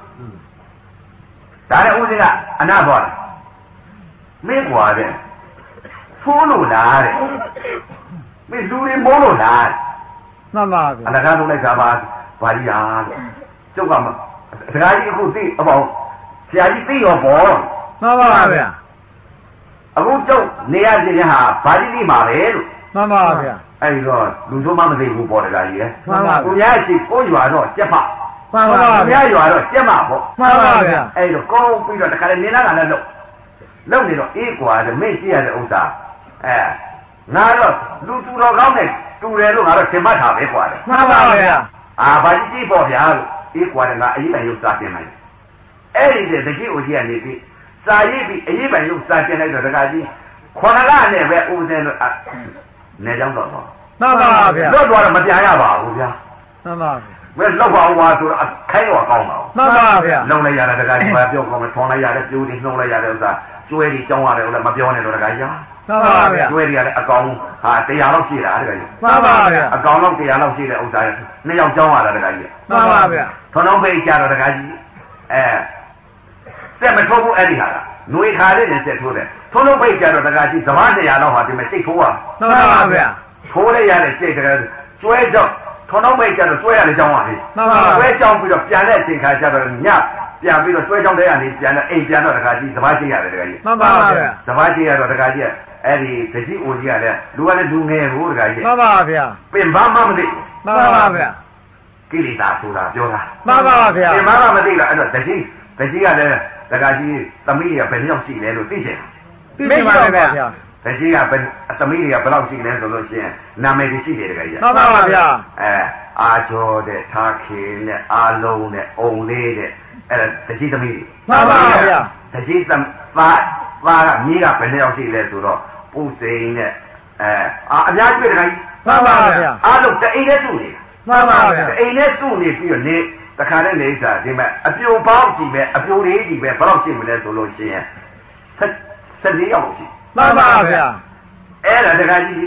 S2: ဒါနဲ့ဥစဉ်ကအနာသွားတယ်မင်းကွာတဲ့ဖိုးလို့လားတဲ့မင်းလူတွေမိုးလို့လား
S3: မှန်ပါဗျာ
S2: အလကားလုပ်လိုက်တာပါဘာကြီးဟာကျုပ်ကစကားကြီးအခုသိအပေါင်းဆရာကြီးသိရောပေါ့
S3: မှန်ပါဗျာ
S2: အခုကျုပ်နေရခြင်းဟာဘာကြီးသိမှာပဲလို့
S3: မှန်ပါဗျာ
S2: အဲ့တော့လူတို့မှမသိဘူးပေါ့တကားကြီးလေ
S3: မှန်ပါ
S2: ကိုများရှိကိုရွာတော့ကြက်ဖ
S3: မှန်ပါဗျာ
S2: ကိုများရွာတော့ကြက်မပေါ့
S3: မှန်ပါဗျာ
S2: အဲ့တော့ကောင်းပြီးတော့တခါလေနေလာကလည်းလုပ်လုပ်နေတော့အေးကွာတဲ့မင်းရှိရတဲ့ဥစ္စာအဲငါတော့လူသူတော်ကောင်းနဲ့တူတယ်လို့ငါတော့သင်မှတ်ထားပဲကွာတဲ့
S3: မှန်ပါဗျာ
S2: အာဘာကြီးကြီးပေါ့ဗျာလို့အေးကွာတဲ့ငါအရေးပိုင်ရုပ်စားတင်လိုက်အဲ့ဒီတဲ့တကြီးအိုကြီးကနေပြီးစာရေးပြီးအရေးပိုင်ရုပ်စားတင်လိုက်တော့တခါကြီးခေါဏကနဲ့ပဲဦးစင်းလို့နေကြောင်းတော့တော့
S3: မှန်ပါဗျာ
S2: လွတ်သွားတော့မပြန်ရပါဘူးဗျာ
S3: မှန်ပါ
S2: ဘယ်လောက်ပါဦးပါဆိုတော့ခိုင်းတော့ကောင်းပါဘူး
S3: မှန်ပါဗျာ
S2: လုံလိုက်ရတာတခါကြီးဘာပြောကောင်းမထွန်လိုက်ရတယ်ပြိုးတွေနှုံးလိုက်ရတဲ့ဥစ္စာကျွဲတွေကြောင်းရတယ်ဟုတ်လားမပြောနဲ့တော့တခါကြီး
S3: မှန်ပါဗျာ
S2: ကျွဲတွေကလည်းအကောင်ဟာတရားလောက်ရှိတာတခါကြီး
S3: မှန်ပါဗျာ
S2: အကောင်လောက်တရားလောက်ရှိတဲ့ဥစ္စာနှစ်ယောက်ကြောင်းရတာတခါကြီး
S3: မှန်ပါဗျာ
S2: ထွန်လုံးပိတ်ကြတော့တခါကြီးအဲစက်မထိုးဘူးအဲ့ဒီဟာကຫນွေခါလေးနဲ့စက်ထိုးတယ်ထွန်လုံးပိတ်ကြတော့တခါကြီးစဘာတရားလောက်ဟာဒီမှာစိတ်ထိုးရ
S3: မှန်ပါဗျာ
S2: ထိုးလိုက်ရတဲ့စိတ်တခါကျွဲကြောင်းထွန်လုံးပိတ်ကြတော့ကျွဲရတဲ့ကြောင်းပါလေ
S3: မှန်ပါ
S2: ကျွဲကြောင်းပြီးတော့ပြန်တဲ့အချိန်ခါကျတော့ညပြန်ပြီးတော့ကျွဲကြောင်းတဲ့ကနေပြန်တော့အိမ်ပြန်တော့တခါကြီးစဘာရှိရတယ်တခါကြီး
S3: မှန်ပါဗျာ
S2: စဘာရှိရတော့တခါကြီးအဲ့ဒီတကြီးအိုကြီးကလည်းလူကလည်းလူငယ်ကိုတခါကြီး
S3: မှန်ပါဗျာ
S2: ပင်ဘာမှမသိ
S3: မှန်ပါဗျာ
S2: ကိလေသာဆိုတာပြောတာ
S3: မှန်ပါဗျာ
S2: ပင်ဘာမှမသိလားအဲ့တော့တကြီးတကြီးကလည်းတခါကြီးသမီးတွေကဘယ်နှယောက်ရှိလဲလို့သိချင်
S3: သိပါပါဗျာ
S2: တကြီးကဘယ်သမီးတွေကဘယ်လောက်ရှိလဲဆိုလို့ရှိရင်နာမည်ကြီးရှိတယ်တခါကြီး
S3: မှန်ပါဗျာ
S2: အဲအာကျော်တဲ့ထားခေနဲ့အာလုံးနဲ့အုံလေးတဲ့အဲ့ဒါတကြီးသမီး
S3: မှန်ပါဗျာ
S2: တကြီးသမသားသားကမြေးကဘယ်နှယောက်ရှိလဲဆိုတော့ပူစိန်နဲ့အဲအာအများကြီးပဲတခါကြီး
S3: မှန်ပါဗျာ
S2: အားလုံးတအိမ်နဲ့စုနေ
S3: မှန်ပါဗျာ
S2: တအိမ်နဲ့စုနေပြီးတော့နေတခါနဲ့နေစားဒီမဲ့အပြိုပေါင်းကြည့်ပဲအပြိုလေးကြည့်ပဲဘယ်လောက်ရှိမလဲဆိုလို့ရှိရင်ဆက်လေးယောက်ရှိ
S3: မှန်ပါဗျာ
S2: အဲ့ဒါတခါကြီး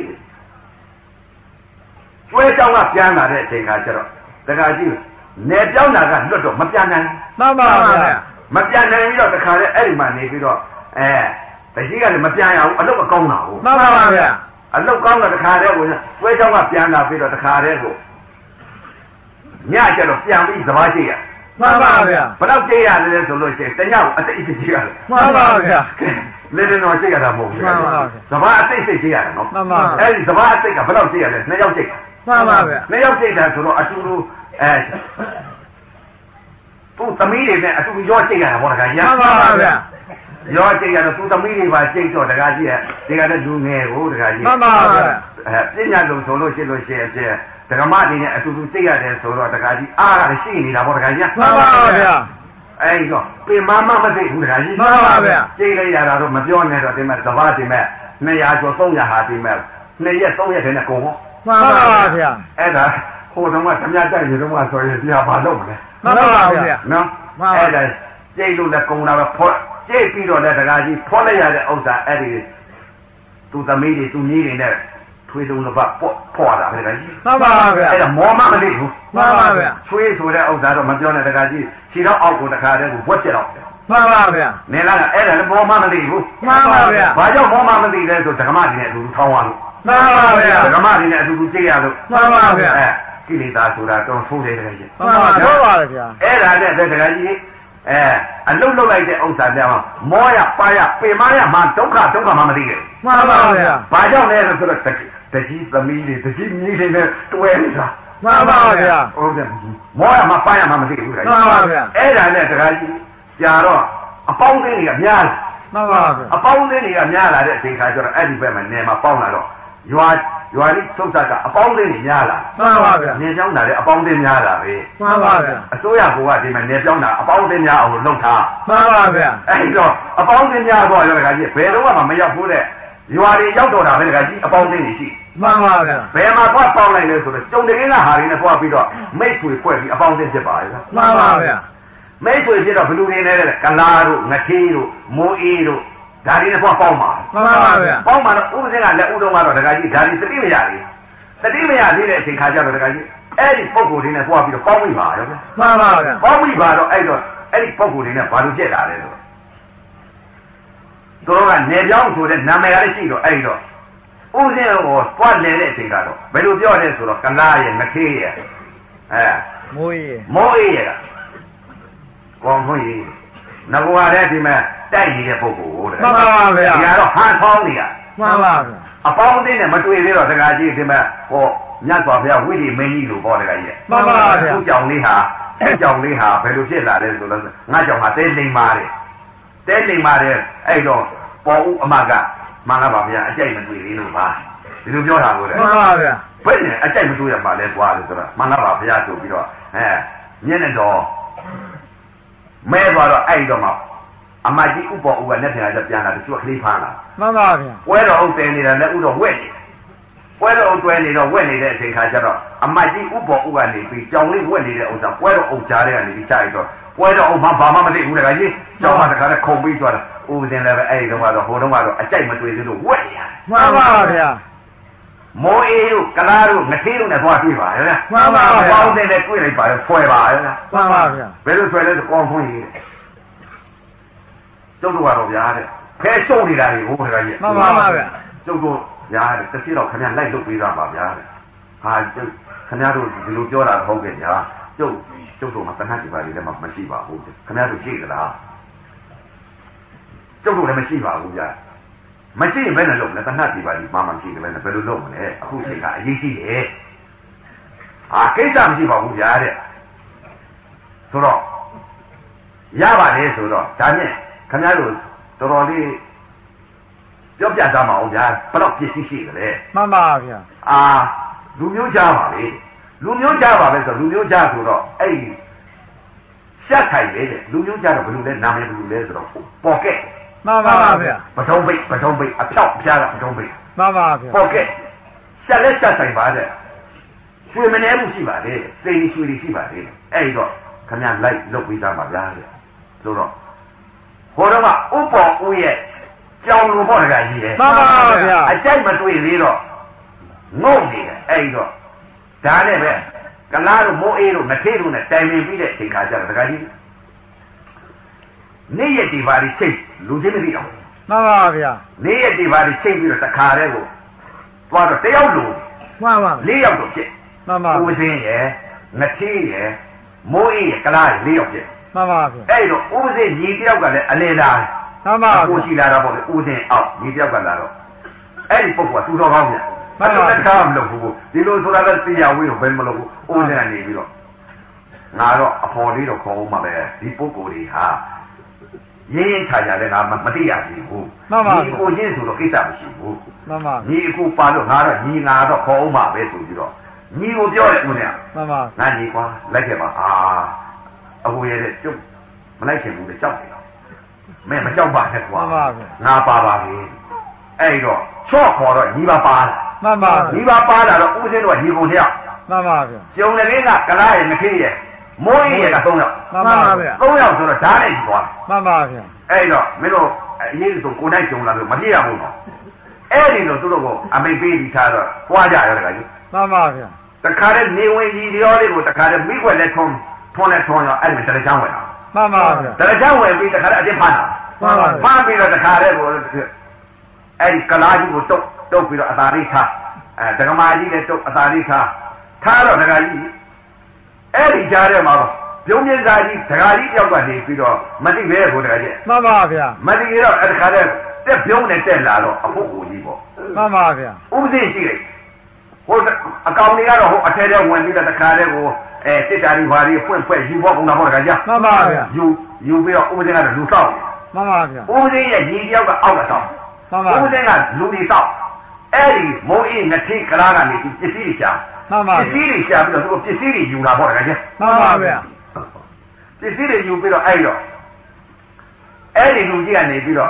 S2: ကျွဲကြောင်းကပြန်လာတဲ့အချိန်ခါကျတော့တခါကြီးနေပြောင်းတာကလွတ်တော့မပြန်နိုင်
S3: မှန်ပါဗျာ
S2: မပြန်နိုင်ပြီးတော့တခါလဲအဲ့ဒီမှာနေပြီးတော့အဲတကြီးကလည်းမပြန်ရဘူးအလုတ်အကောင်းတာဟုတ်
S3: မှန်ပါဗျာ
S2: အလုတ်ကောင်းတာတခါတည်းကိုကျွဲကြောင်းကပြန်လာပြီးတော့တခါတည်းကိုညကျတော့ပြန်ပြီးစဘာရှိရ
S3: မှန်ပါဗျာ
S2: ဘယ်တော့ကြည့်ရလဲဆိုလို့ရှိရင်တညကိုအတိတ်စိတ်ကြည့်ရတယ်
S3: မှန်ပါဗျာ
S2: လေလေတော့ရှိရတာမဟုတ်ဘူး
S3: မှန်ပါဗျာ
S2: စဘာအတိတ်စိတ်ကြည့်ရတယ်နော်
S3: မှန်ပါ
S2: အဲ့ဒီစဘာအတိတ်ကဘယ်တော့ကြည့်ရလဲနှစ်ယောက်ကြည့်
S3: မှန်ပါဗျာ
S2: နှစ်ယောက်ကြည့်တာဆိုတော့အတူတူအဲသူ့သမီးတွေနဲ့အတူရောကြည့်ရတာပေါ့တခါကြီး
S3: မှန်ပါဗျာ
S2: ရောကြည့်ရတော့သူ့သမီးတွေပါကြည့်တော့တခါကြီးကဒီကလည်းလူငယ်ကိုတခါကြီး
S3: မှန်ပါဗျာ
S2: အဲပညာလုံးဆိုလို့ရှိလို့ရှိရင်ဓမ္မတွေနဲ့အတူတူသိရတယ်ဆိုတော့တခါကြီးအားကလည်းရှိနေတာပေါ့တခါကြီး
S3: မှန်ပါဗျာ
S2: အဲ့တော့ပင်မမမသိဘူးတခါကြီး
S3: မှန်ပါဗျာ
S2: သိလိုက်ရတာတော့မပြောနဲ့တော့ဒီမဲ့သဘာဒီမဲ့နှစ်ရာကျော်သုံးရာဟာဒီမဲ့နှစ်ရက်သုံးရက်တည်းနဲ့ကုန်ပေါ့
S3: မှန်ပါဗျာ
S2: အဲ့ဒါဟိုတုန်းကဓမြတိုက်နေတုန်းကဆိုရင်ဒီဟာဘာလုပ်မလဲ
S3: မှန်ပါဗျာ
S2: နော်အဲ့ဒါကျိတ်လို့လည်းကုန်တာပဲဖော့ကျိတ်ပြီးတော့လည်းတခါကြီးဖော့လိုက်ရတဲ့ဥစ္စာအဲ့ဒီသူသမီးတွေသူညီးတွေနဲ့ထွေးလုံးတစ်ပတ်ပေါ့ဖော့တာပဲတခါကြီး
S3: မှန်ပါဗျာ
S2: အဲ့ဒါမောမမသိဘူး
S3: မှန်ပါဗျာ
S2: ထွေးဆိုတဲ့ဥစ္စာတော့မပြောနဲ့တခါကြီးခြေတော့အောက်ကိုတခါတည်းကိုဝက်ချက်တော့
S3: မှန်ပါဗျာ
S2: နေလားအဲ့ဒါလည်းမောမမသိဘူး
S3: မှန်ပါဗျာ
S2: ဘာကြောင့်မောမမသိလဲဆိုဓမ္မတွေနဲ့အတူတူထောင်းသွားလို့
S3: မှန်ပါဗျာ
S2: ဓမ္မတွေနဲ့အတူတူကြည့်ရလို့
S3: မှန်ပါဗျာ
S2: အဲကိလေသာဆိုတာတော့ဆိုးတယ်တကယ်ကြီး
S3: မှန်ပါတော့ပါဗျာ
S2: အဲ့ဒါနဲ့တကယ်ကြီးအဲအလုတ်လုတ်လိုက်တဲ့ဥစ္စာပြောင်းမောရပါရပေမရမှာဒုက္ခဒုက္ခမှမသိခဲ့
S3: မှန်ပါဗျာ
S2: ဘာကြောင့်လဲဆိုတော့တကြီးသမီးတွေတကြီးမြည်တွေနဲ့တွဲနေတာ
S3: မှန်ပါဗျာ
S2: ဟုတ်တယ်မောရမှာပါရမှာမသိဘူးတကယ်
S3: မှန်ပါဗျာ
S2: အဲ့ဒါနဲ့တကယ်ကြီးကြာတော့အပေါင်းအသင်းတွေကများလာ
S3: မှန်ပါဗျာ
S2: အပေါင်းအသင်းတွေကများလာတဲ့အချိန်ခါကျတော့အဲ့ဒီဘက်မှာနေမှာပေါင်းလာတော့ရွာရွာလေးသုတ်သက်ကအပေါင်းအသင်းတွေများလာ
S3: မှန်ပါဗျာ
S2: နေကြောင်းတာလည်းအပေါင်းအသင်းများလာပဲ
S3: မှန်ပါဗျာ
S2: အစိုးရကဒီမှာနေပြောင်းတာအပေါင်းအသင်းများအောင်လုပ်ထား
S3: မှန်ပါဗျာ
S2: အဲ့တော့အပေါင်းအသင်းများတော့ရောတကကြီးဘယ်တော့မှမရောက်ဘူးတဲ့ရွာတွေရောက်တော့တာပဲတကကြီးအပေါင်းအသင်းတွေရှိ
S3: မှန်ပါဗျာ
S2: ဘယ်မှာသွားပေါင်းလိုက်လဲဆိုတော့ကျုံတကင်းကဟာတွေနဲ့သွားပြီးတော့မိတ်ဆွေဖွဲ့ပြီးအပေါင်းအသင်းဖြစ်ပါရဲ့
S3: မှန်ပါဗျာ
S2: မိတ်ဆွေဖြစ်တော့ဘလူတွေနဲ့ကလာတို့ငထေးတို့မိုးအေးတို့ဒါတွေနဲ့ပေါ့ပေါင်းပါ
S3: မှန်ပါဗျာ
S2: ပေါင်းပါတော့ဥပဇင်းကလက်ဥတော်ကတော့တခါကြီးဒါတွေသတိမရသေးသတိမရသေးတဲ့အချိန်ခါကျတော့တခါကြီးအဲ့ဒီပုံကိုယ်တွေနဲ့သွားပြီးတော့ပေါင်းမိပါရောဗျာ
S3: မှန်ပါဗျာ
S2: ပေါင်းမိပါတော့အဲ့တော့အဲ့ဒီပုံကိုယ်တွေနဲ့ဘာလို့ပြက်လာလဲဆိုတော့သူတို့ကနေပြောင်းဆိုတဲ့နာမည်ကလည်းရှိတော့အဲ့တော့ဥပဇင်းကိုသွားနေတဲ့အချိန်ကတော့ဘယ်လိုပြောလဲဆိုတော့ကလာရဲ့ငထေးရဲ့အဲ
S3: မိုးအေး
S2: မိုးအေးရဲ့ကောင်းခွင့်ကြီးငါကလည်းဒီမှာတိုက်နေတဲ့ပုဂ္ဂိုလ်တဲ့
S3: မှန်ပါဗျာ
S2: ဒီကတော့ဟန်ဆောင်းနေရ
S3: မှန်ပါဗျာ
S2: အပေါင်းအသင်းနဲ့မတွေ့သေးတော့တခါကြီးဒီမှာဟောမြတ်စွာဘုရားဝိဓိမင်းကြီးလို့ပေါ့တခါကြီး
S3: မှန်ပါဗျာ
S2: သူ့ကြောင့်လေးဟာအဲကြောင့်လေးဟာဘယ်လိုဖြစ်လာလဲဆိုတော့ငါကြောင့်ဟာတဲလိမ်ပါတယ်တဲလိမ်ပါတယ်အဲ့တော့ပေါ်ဦးအမကမှန်လားပါဗျာအကြိုက်မတွေ့သေးလို့ပါဒီလိုပြောတာလို့တဲ့
S3: မှန်ပါဗျာ
S2: ဘယ်နဲ့အကြိုက်မတွေ့ရပါလဲကွာလို့ဆိုတော့မှန်လားပါဗျာဆိုပြီးတော့အဲမျက်နှာတော်မဲသွားတော့အဲ့တော့မှအမကြီးဥပေါ်ဦးကလက်ထင်ကပြန်လာတချို့ကလေးဖမ်းလာ
S3: မှန်ပါဗျာ
S2: ပွဲတော်ဥတယ်နေတာလည်းဥတော်ဝက်နေပွဲတော်ဥတွဲနေတော့ဝက်နေတဲ့အချိန်ခါကျတော့အမကြီးဥပေါ်ဦးကနေပြီးကြောင်လေးဝက်နေတဲ့ဥစ္စာပွဲတော်အုပ်ကြားတဲ့ကနေပြီးချလိုက်တော့ပွဲတော်အုပ်မှဘာမှမသိဘူးတခါကြီးကြောင်မှတခါနဲ့ခုံပြီးသွားတာဥပဇင်းလည်းပဲအဲ့ဒီတော့ကတော့ဟိုတုန်းကတော့အကြိုက်မတွေ့သေးလို့ဝက်နေရတယ်
S3: မှန်ပါဗျာ
S2: မိုးအေးတို့ကလားတို့ငထေးတို့နဲ့သွားတွေ့ပါရဲ့လား
S3: မှန်ပါဗျာ
S2: ပေါင်းတဲ့နဲ့တွေ့လိုက်ပါရဲ့ဆွဲပါရဲ့လား
S3: မှန်ပါဗျာ
S2: ဘယ်လိုဆွဲလဲဆိုကောင်းခွင့်ကြီးကျုပ်တို့ကတော့ဗျာတဲ့ဖဲရှုံးနေတာတွေဟိုတခါကြီး
S3: မှန်ပါဗျာ
S2: ကျုပ်တို့ဗျာတဲ့တစ်ခေတ်တော့ခင်ဗျလိုက်လုပ်ပေးသားပါဗျာတဲ့ဟာကျုပ်ခင်ဗျတို့ဒီလိုပြောတာဟုတ်ကဲ့ညာကျုပ်ကျုပ်တို့မှာတဏှာဒီပါလေးလည်းမရှိပါဘူးခင်ဗျတို့ရှိကြလားကျုပ်တို့လည်းမရှိပါဘူးဗျာမရှိရင်ဘယ်နဲ့လုပ်လဲတဏှာဒီပါလေးမှမရှိတယ်လည်းဘယ်လိုလုပ်မလဲအခုချိန်ကအရေးကြီးတယ်ဟာကိစ္စမရှိပါဘူးဗျာတဲ့ဆိုတော့ရပါတယ်ဆိုတော့ဒါနဲ့ခင်ဗျားတို့တော်တော်လေးပြောပြသားမအောင်ဗျာဘယ်တော့ပြည့်စည်ရှိတယ်လဲ
S3: မှန်ပါဗျာ
S2: အာလူမျိုးကြားပါလေလူမျိုးကြားပါပဲဆိုတော့လူမျိုးကြားဆိုတော့အဲ့ဒီရှက်ထိုင်လေတဲ့လူမျိုးကြားတော့ဘယ်လိုလဲနာမည်ဘယ်လိုလဲဆိုတော့ပေါ်ကက်
S3: မှန်ပါဗျာ
S2: ပထုံးပိတ်ပထုံးပိတ်အဖြောက်ဖျားကပထုံးပိတ်
S3: မှန်ပါဗျာ
S2: ပေါ်ကက်ရှက်လက်ရှက်ဆိုင်ပါတဲ့ရွှေမနေမှုရှိပါလေစိတ်ရွှေတွေရှိပါလေအဲ့တော့ခင်ဗျာလိုက်လုပ်ပြီးသားပါဗျာတဲ့ဆိုတော့ဟိုတော့ကဥပေါ်ဦးရဲ့ကြောင်လိုပေါ့တကကြီးတယ်
S3: မှန်ပါဗျာ
S2: အကြိုက်မတွေ့သေးတော့ငုံနေတယ်အဲ့တော့ဒါနဲ့ပဲကလားတို့မိုးအေးတို့ငထေးတို့နဲ့တိုင်ပင်ပြီးတဲ့အချိန်ခါကျတော့တကကြီးနေ့ရက်ဒီပါရီချိတ်လူချင်းမသိအောင်
S3: မှန်ပါဗျာ
S2: နေ့ရက်ဒီပါရီချိတ်ပြီးတော့တခါတည်းကိုသွားတော့တယောက်လို
S3: မှန်ပါ
S2: လေးယောက်တော့ဖြစ်
S3: မှန်ပါ
S2: ဦးစင်းရယ်ငထေးရယ်မိုးအေးရယ်ကလားရယ်လေးယောက်ဖြစ်
S3: မှန်ပါဗျာ
S2: အဲ့တော့ဦးစင်းညီတယောက်ကလည်းအလေလာ
S3: မှန်ပါ
S2: ကိုရှိလာတော့ပေါ့လေဦးစင်းအောင်ညီတယောက်ကလာတော့အဲ့ဒီပုဂ္ဂိုလ်ကသူတော်ကောင်းပြန်အဲ့တော့တခါမလုပ်ဘူးဒီလိုဆိုတာလည်းသိရဝေးတော့ဘယ်မလုပ်ဘူးဦးစင်းကနေပြီးတော့ငါတော့အဖော်လေးတော့ခေါ်ဦးမှာပဲဒီပုဂ္ဂိုလ်တွေဟာရင်းရင်းချာချာလည်းငါမသိရဘူးဒီကိုချင်းဆိုတော့ကိစ္စမရှိဘူး
S3: မှန်ပါ
S2: ညီအခုပါလို့ငါတော့ညီငါတော့ခေါ်ဦးမှာပဲဆိုပြီးတော့ညီကိုပြောတယ်ဦးနဲ့
S3: မှန်ပါ
S2: ငါညီကွာလိုက်ခဲ့ပါအာအဘူရဲ့ကျုပ်မလိုက်ချင်ဘူးလေကြောက်တယ်မင်းမကြောက်ပါနဲ့ကွာငါပါပါလေအဲ့တော့ချော့ခေါ်တော့ညီပါပါ
S3: မှန်ပါ
S2: ညီပါပါတာတော့ဦးစင်းတို့ကညီကုန်တယောက်
S3: မှန်ပါဗျာ
S2: ကျုံတဲ့ကကလားရဲ့မခေးရဲ့မိုးကြီးရဲ့ကသုံးယောက်
S3: မှန်ပါဗျာ
S2: သုံးယောက်ဆိုတော့ဓာတ်နဲ့ကြီးသွား
S3: မှန်ပါဗျာ
S2: အဲ့တော့မင်းတို့အရေးဆိုကိုနိုင်ကျုံလာလို့မပြေရဘူးနော်အဲ့ဒီလိုသူတို့ကအမိတ်ပေးပြီးထားတော့ပွားကြရတဲ့ကကြီး
S3: မှန်ပါဗျာ
S2: တခါတည်းနေဝင်ကြီးရောလေးကိုတခါတည်းမိခွက်လက်ထုံးထုံးလက်ထုံးရောအဲ့ဒီတရချမ်းဝင်တာ
S3: မှန်ပါဗျာ
S2: တရချမ်းဝင်ပြီးတခါတည်းအတင်းဖမ်းတာ
S3: မှန်ပါ
S2: ဖမ်းပြီးတော့တခါတည်းကိုအဲ့ဒီကလားကြီးကိုတုတ်တုတ်ပြီးတော့အသာလေးထားအဲဒကမာကြီးလည်းတုတ်အသာလေးထားထားတော့ဒကာကြီးအဲ့ဒီကြားထဲမှာပြုံးမြင့်သားကြီးဒကာကြီးတယောက်ကနေပြီးတော့မသိပဲကိုဒကာကြီး
S3: မှန်ပါဗျာ
S2: မသိရတော့အဲ့ဒီခါတည်းတက်ပြုံးနဲ့တက်လာတော့အဖို့ကိုကြီးပေါ့
S3: မှန်ပါဗျာ
S2: ဥပဒေရှိတယ်ဟိုအကောင်တွေကတော့ဟိုအထက်ထဲဝင်ပြီးတော့တခါတည်းကိုအဲတစ်တာတွေဘာတွေဖွင့်ဖွင့်ယူဖို့ကုန်တာပေါ့ဒကာကြီး
S3: မှန်ပါဗျာ
S2: ယူယူပြီးတော့ဥပဒေကတော့လူဆောက်
S3: မှန်ပါဗျာ
S2: ဥပဒေရဲ့ညီတယောက်ကအောက်ကဆောက်
S3: မှန်ပါ
S2: ဥပဒေကလူတွေဆောက်အဲ့ဒီမုံအေးငထိကလားကနေပစ္စည်းတွေရှာ
S3: မှန်ပါ
S2: ပစ္စည်းတွေရှာပြီးတော့သူကပစ္စည်းတွေယူလာပေါ့ဒကာကြီး
S3: မှန်ပါဗျာ
S2: ပစ္စည်းတွေယူပြီးတော့အဲ့တော့အဲ့ဒီလူကြီးကနေပြီးတော့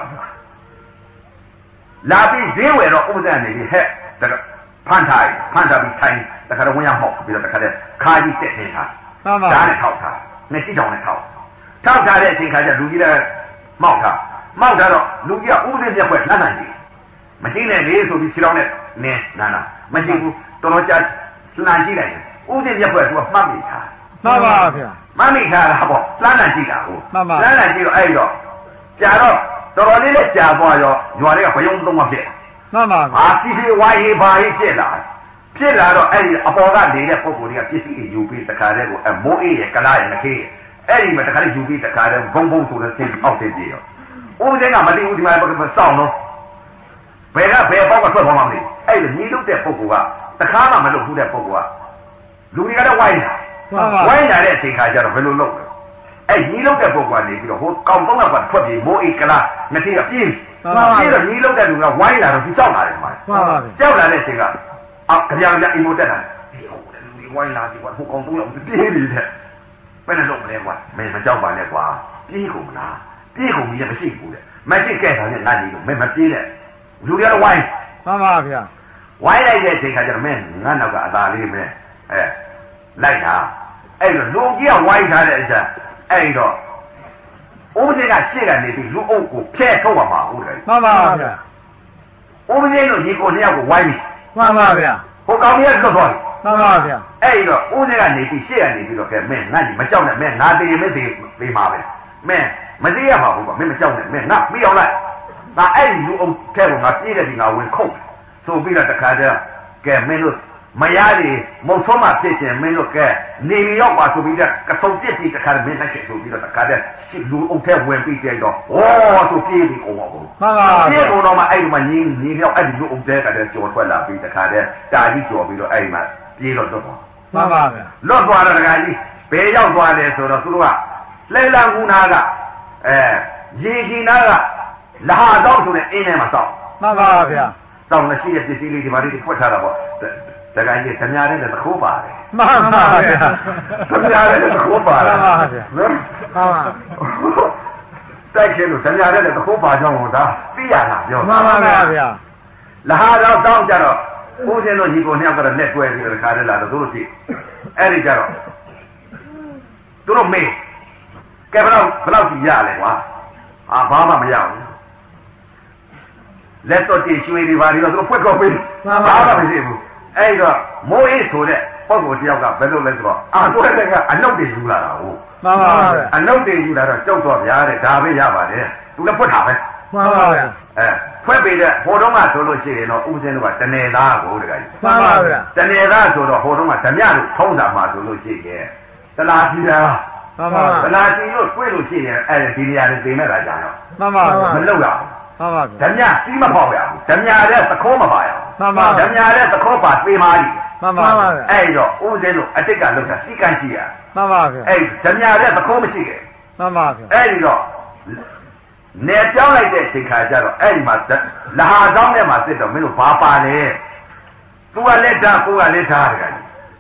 S2: လာပြီးဈေးဝယ်တော့ဥပဒေကနေပြီးဟဲ့တကဖန်ထားဖန်ထားပြီးထိုင်တခါတော့ဝင်ရမောက်ပြီးတော့တခါတည်းခါကြီးတက်နေတာ
S3: မှန်ပါ
S2: ဓာတ်နဲ့ထောက်ထားနဲ့ကြည့်တောင်နဲ့ထောက်ထောက်ထားတဲ့အချိန်ခါကျလူကြီးလည်းမောက်ထားမောက်ထားတော့လူကြီးကဥပဒေမျက်ွက်လှမ်းလှမ်းကြည့်မကြည့်နဲ့လေဆိုပြီးခြေတော်နဲ့နင်းနာနာမကြည့်ဘူးတော်တော်ကြာလှမ်းကြည့်လိုက်တယ်ဥပဒေမျက်ွက်ကမှတ်မိထား
S3: မှန်ပါဗျာ
S2: မှတ်မိထားတာပေါ့လှမ်းလှမ်းကြည့်တာဟုတ်
S3: မှန်ပါ
S2: လှမ်းလှမ်းကြည့်တော့အဲ့တော့ကြာတော့တော်တော်လေးနဲ့ကြာသွားရောရွာတွေကဘယုံသုံးမဖြစ်
S3: မှန်ပါဗျာ
S2: အာစီစီဝိုင်းဟေးဘာဟေးဖြစ်လာဖြစ်လာတော့အဲ့ဒီအပေါ်ကနေတဲ့ပုံကိုယ်တွေကပစ္စည်းတွေယူပြီးတခါတည်းကိုအမိုးအေးရဲ့ကလားရဲ့မခေးအဲ့ဒီမှာတခါတည်းယူပြီးတခါတည်းဘုံဘုံဆိုတဲ့စိတ်အောက်သိပြေရောဥပဒေကမသိဘူးဒီမှာဘယ်ကစောင်းတော့ဘယ်ကဘယ်ပေါက်ကထွက်သွားမှမသိအဲ့ဒီညီလုပ်တဲ့ပုံကတခါမှမလုပ်ဘူးတဲ့ပုံကလူတွေကလည်းဝိုင်းတာဝိုင်းလာတဲ့အချိန်ခါကျတော့ဘယ်လိုလုပ်လဲအဲ့ညီလုပ်တဲ့ပုံကနေပြီးတော့ဟိုကောင်သုံးယောက်ကထွက်ပြီးမိုးအေးကလားမထေးကပြေးပြေးတော့ညီလုပ်တဲ့လူကဝိုင်းလာတော့သူကြောက်လာတယ်မှာကြောက်လာတဲ့အချိန်ကအော်ကြပြကြအိမ်မတက်တာဒီဟိုလူတွေဝိုင်းလာဒီကွာဟိုကောင်သုံးယောက်ပြေးနေတဲ့ဘယ်နဲ့လုပ်မလဲကွာမင်းမကြောက်ပါနဲ့ကွာပြေးကုန်လားပြေးကုန်ကြီးမရှိဘူးတဲ့မရှိခဲ့တာနဲ့ငါကြီးတော့မင်းမပြေးနဲ့လူတွေကတော့ဝိုင်း
S3: မှန်ပါဗျာ
S2: ဝိုင်းလိုက်တဲ့အချိန်ခါကျတော့မင်းငါနောက်ကအသာလေးမင်းအဲလိုက်တာအဲ့တော့လူကြီးကဝိုင်းထားတဲ့အချိန်အဲ့တော့ဥပဒေကရှေ့ကနေပြီးလူအုပ်ကိုဖျက်ထုတ်ပါမှာဟုတ်တယ်
S3: မှန်ပါဗျာ
S2: ဥပဒေတို့ညီကိုနှစ်ယောက်ကိုဝိုင်းပြီ
S3: မှန်ပါဗျာ
S2: ဟိုကောင်ကြီးကလွတ်သွားပြီ
S3: မှန်ပါဗျာ
S2: အဲ့တော့ဥပဒေကနေပြီးရှေ့ကနေပြီးတော့ကဲမင်းငါကြီးမကြောက်နဲ့မင်းငါတည်ရင်မသေးသေးမှာပဲမင်းမသေးရပါဘူးကွာမင်းမကြောက်နဲ့မင်းငါပြီးအောင်လိုက်ငါအဲ့ဒီလူအုပ်ထဲကိုငါပြေးတဲ့ဒီငါဝင်ခုတ်ဆိုပြီးတော့တခါတည်းကဲမင်းတို့မရည်မုံဆုံးမဖြစ်ခြင်းမင်းတို့ကဲနေရောက်ပါဆိုပြီးတော့ကဆုံပြစ်ပြီးတခါမင်းလိုက်ဆိုပြီးတော့တခါတည်းရှိလူအုပ်ထဲဝင်ပြီးတဲ့တော့ဩဆိုပြေးပြီးကုန်ပါဘူး
S3: မှန်ပါ
S2: ပြေးကုန်တော့မှအဲ့ဒီမှာညီညီရောက်အဲ့ဒီလူအုပ်ထဲကတည်းကြော်ထွက်လာပြီးတခါတည်းတာကြီးကြော်ပြီးတော့အဲ့ဒီမှာပြေးတော့တော့
S3: မှန်ပါဗျာ
S2: လွတ်သွားတော့တခါကြီးဘယ်ရောက်သွားလဲဆိုတော့သူတို့ကလဲလံကူနာကအဲရေကြီးနာကလာတော့ဆိုတဲ့အင်းထဲမှာစောင့်
S3: မှန်ပါဗျာ
S2: စောင့်မရှိတဲ့ပစ္စည်းလေးဒီမှာလေးဖွက်ထားတာပေါ့တကယ်ကြီးဓမြတဲ့သခိုးပါတယ်
S3: မှန်ပါဗျာ
S2: ဓမြတဲ့သခိုးပါတယ်
S3: မှန်ပါဗျာနော်မှန်ပါ
S2: တိုက်ခင်လို့ဓမြတဲ့သခိုးပါကြောင်းကိုဒါသိရတာပြော
S3: မှန်ပါဗျာ
S2: လာတော့တောင်းကြတော့ဦးဇင်းတို့ညီကိုနှစ်ယောက်ကတော့လက်တွဲပြီးတော့ခါတယ်လာတော့သူတို့ကြည့်အဲ့ဒီကြတော့သူတို့မေးကဲဘယ်တော့ဘယ်တော့ကြည့်ရလဲကွာအာဘာမှမရဘူးလက်တော့တည်ရွှေတွေပါပြီးတော့သူတို့ဖွက်ကောက်ပြီးဘာမှမရှိဘူးအဲ့တော့မိုးအေးဆိုတဲ့ပုဂ္ဂိုလ်တယောက်ကဘယ်လိုလဲဆိုတော့အာတွဲတဲ့ကအနှုတ်တွေယူလာတာဟုတ်
S3: မှန်ပါဗျာ
S2: အနှုတ်တွေယူလာတော့ကြောက်တော့ဗျာတဲ့ဒါပဲရပါတယ်သူလည်းဖွက်တာပဲ
S3: မှန်ပါဗျာ
S2: အဲဖွက်ပြီးတဲ့ဟိုတုန်းကဆိုလို့ရှိရင်တော့ဦးစင်းတို့ကတနေသားကိုတကကြီး
S3: မှန်ပါဗျာ
S2: တနေသားဆိုတော့ဟိုတုန်းကဓမြလို့ထုံးတာမှဆိုလို့ရှိရင်တလားကြီးတာ
S3: မှန်ပါ
S2: တလားကြီးလို့တွေ့လို့ရှိရင်အဲဒီနေရာတွေသိမဲ့တာကြတော့
S3: မှန်ပါ
S2: မလောက်ရဘူး
S3: မှန်ပါ
S2: ဓမြစီးမပေါက်ရဘူးဓမြတဲ့သခိုးမပါရဘူး
S3: မှန်ပါ
S2: ဓမြတဲ့သခိုးပါသေးမာကြီး
S3: မှန်ပါ
S2: အဲ့တော့ဦးစင်းတို့အတိတ်ကလောက်တာစီကန်းရှိရ
S3: မှန်ပါဗျာ
S2: အဲ့ဓမြတဲ့သခိုးမရှိခဲ့
S3: မှန်ပါဗျာ
S2: အဲ့ဒီတော့နေပြောင်းလိုက်တဲ့အချိန်ခါကျတော့အဲ့ဒီမှာလာဟာဆောင်ထဲမှာစစ်တော့မင်းတို့ဘာပါလဲသူကလက်ဓာတ်ကိုကလက်ဓာတ်တကကြီး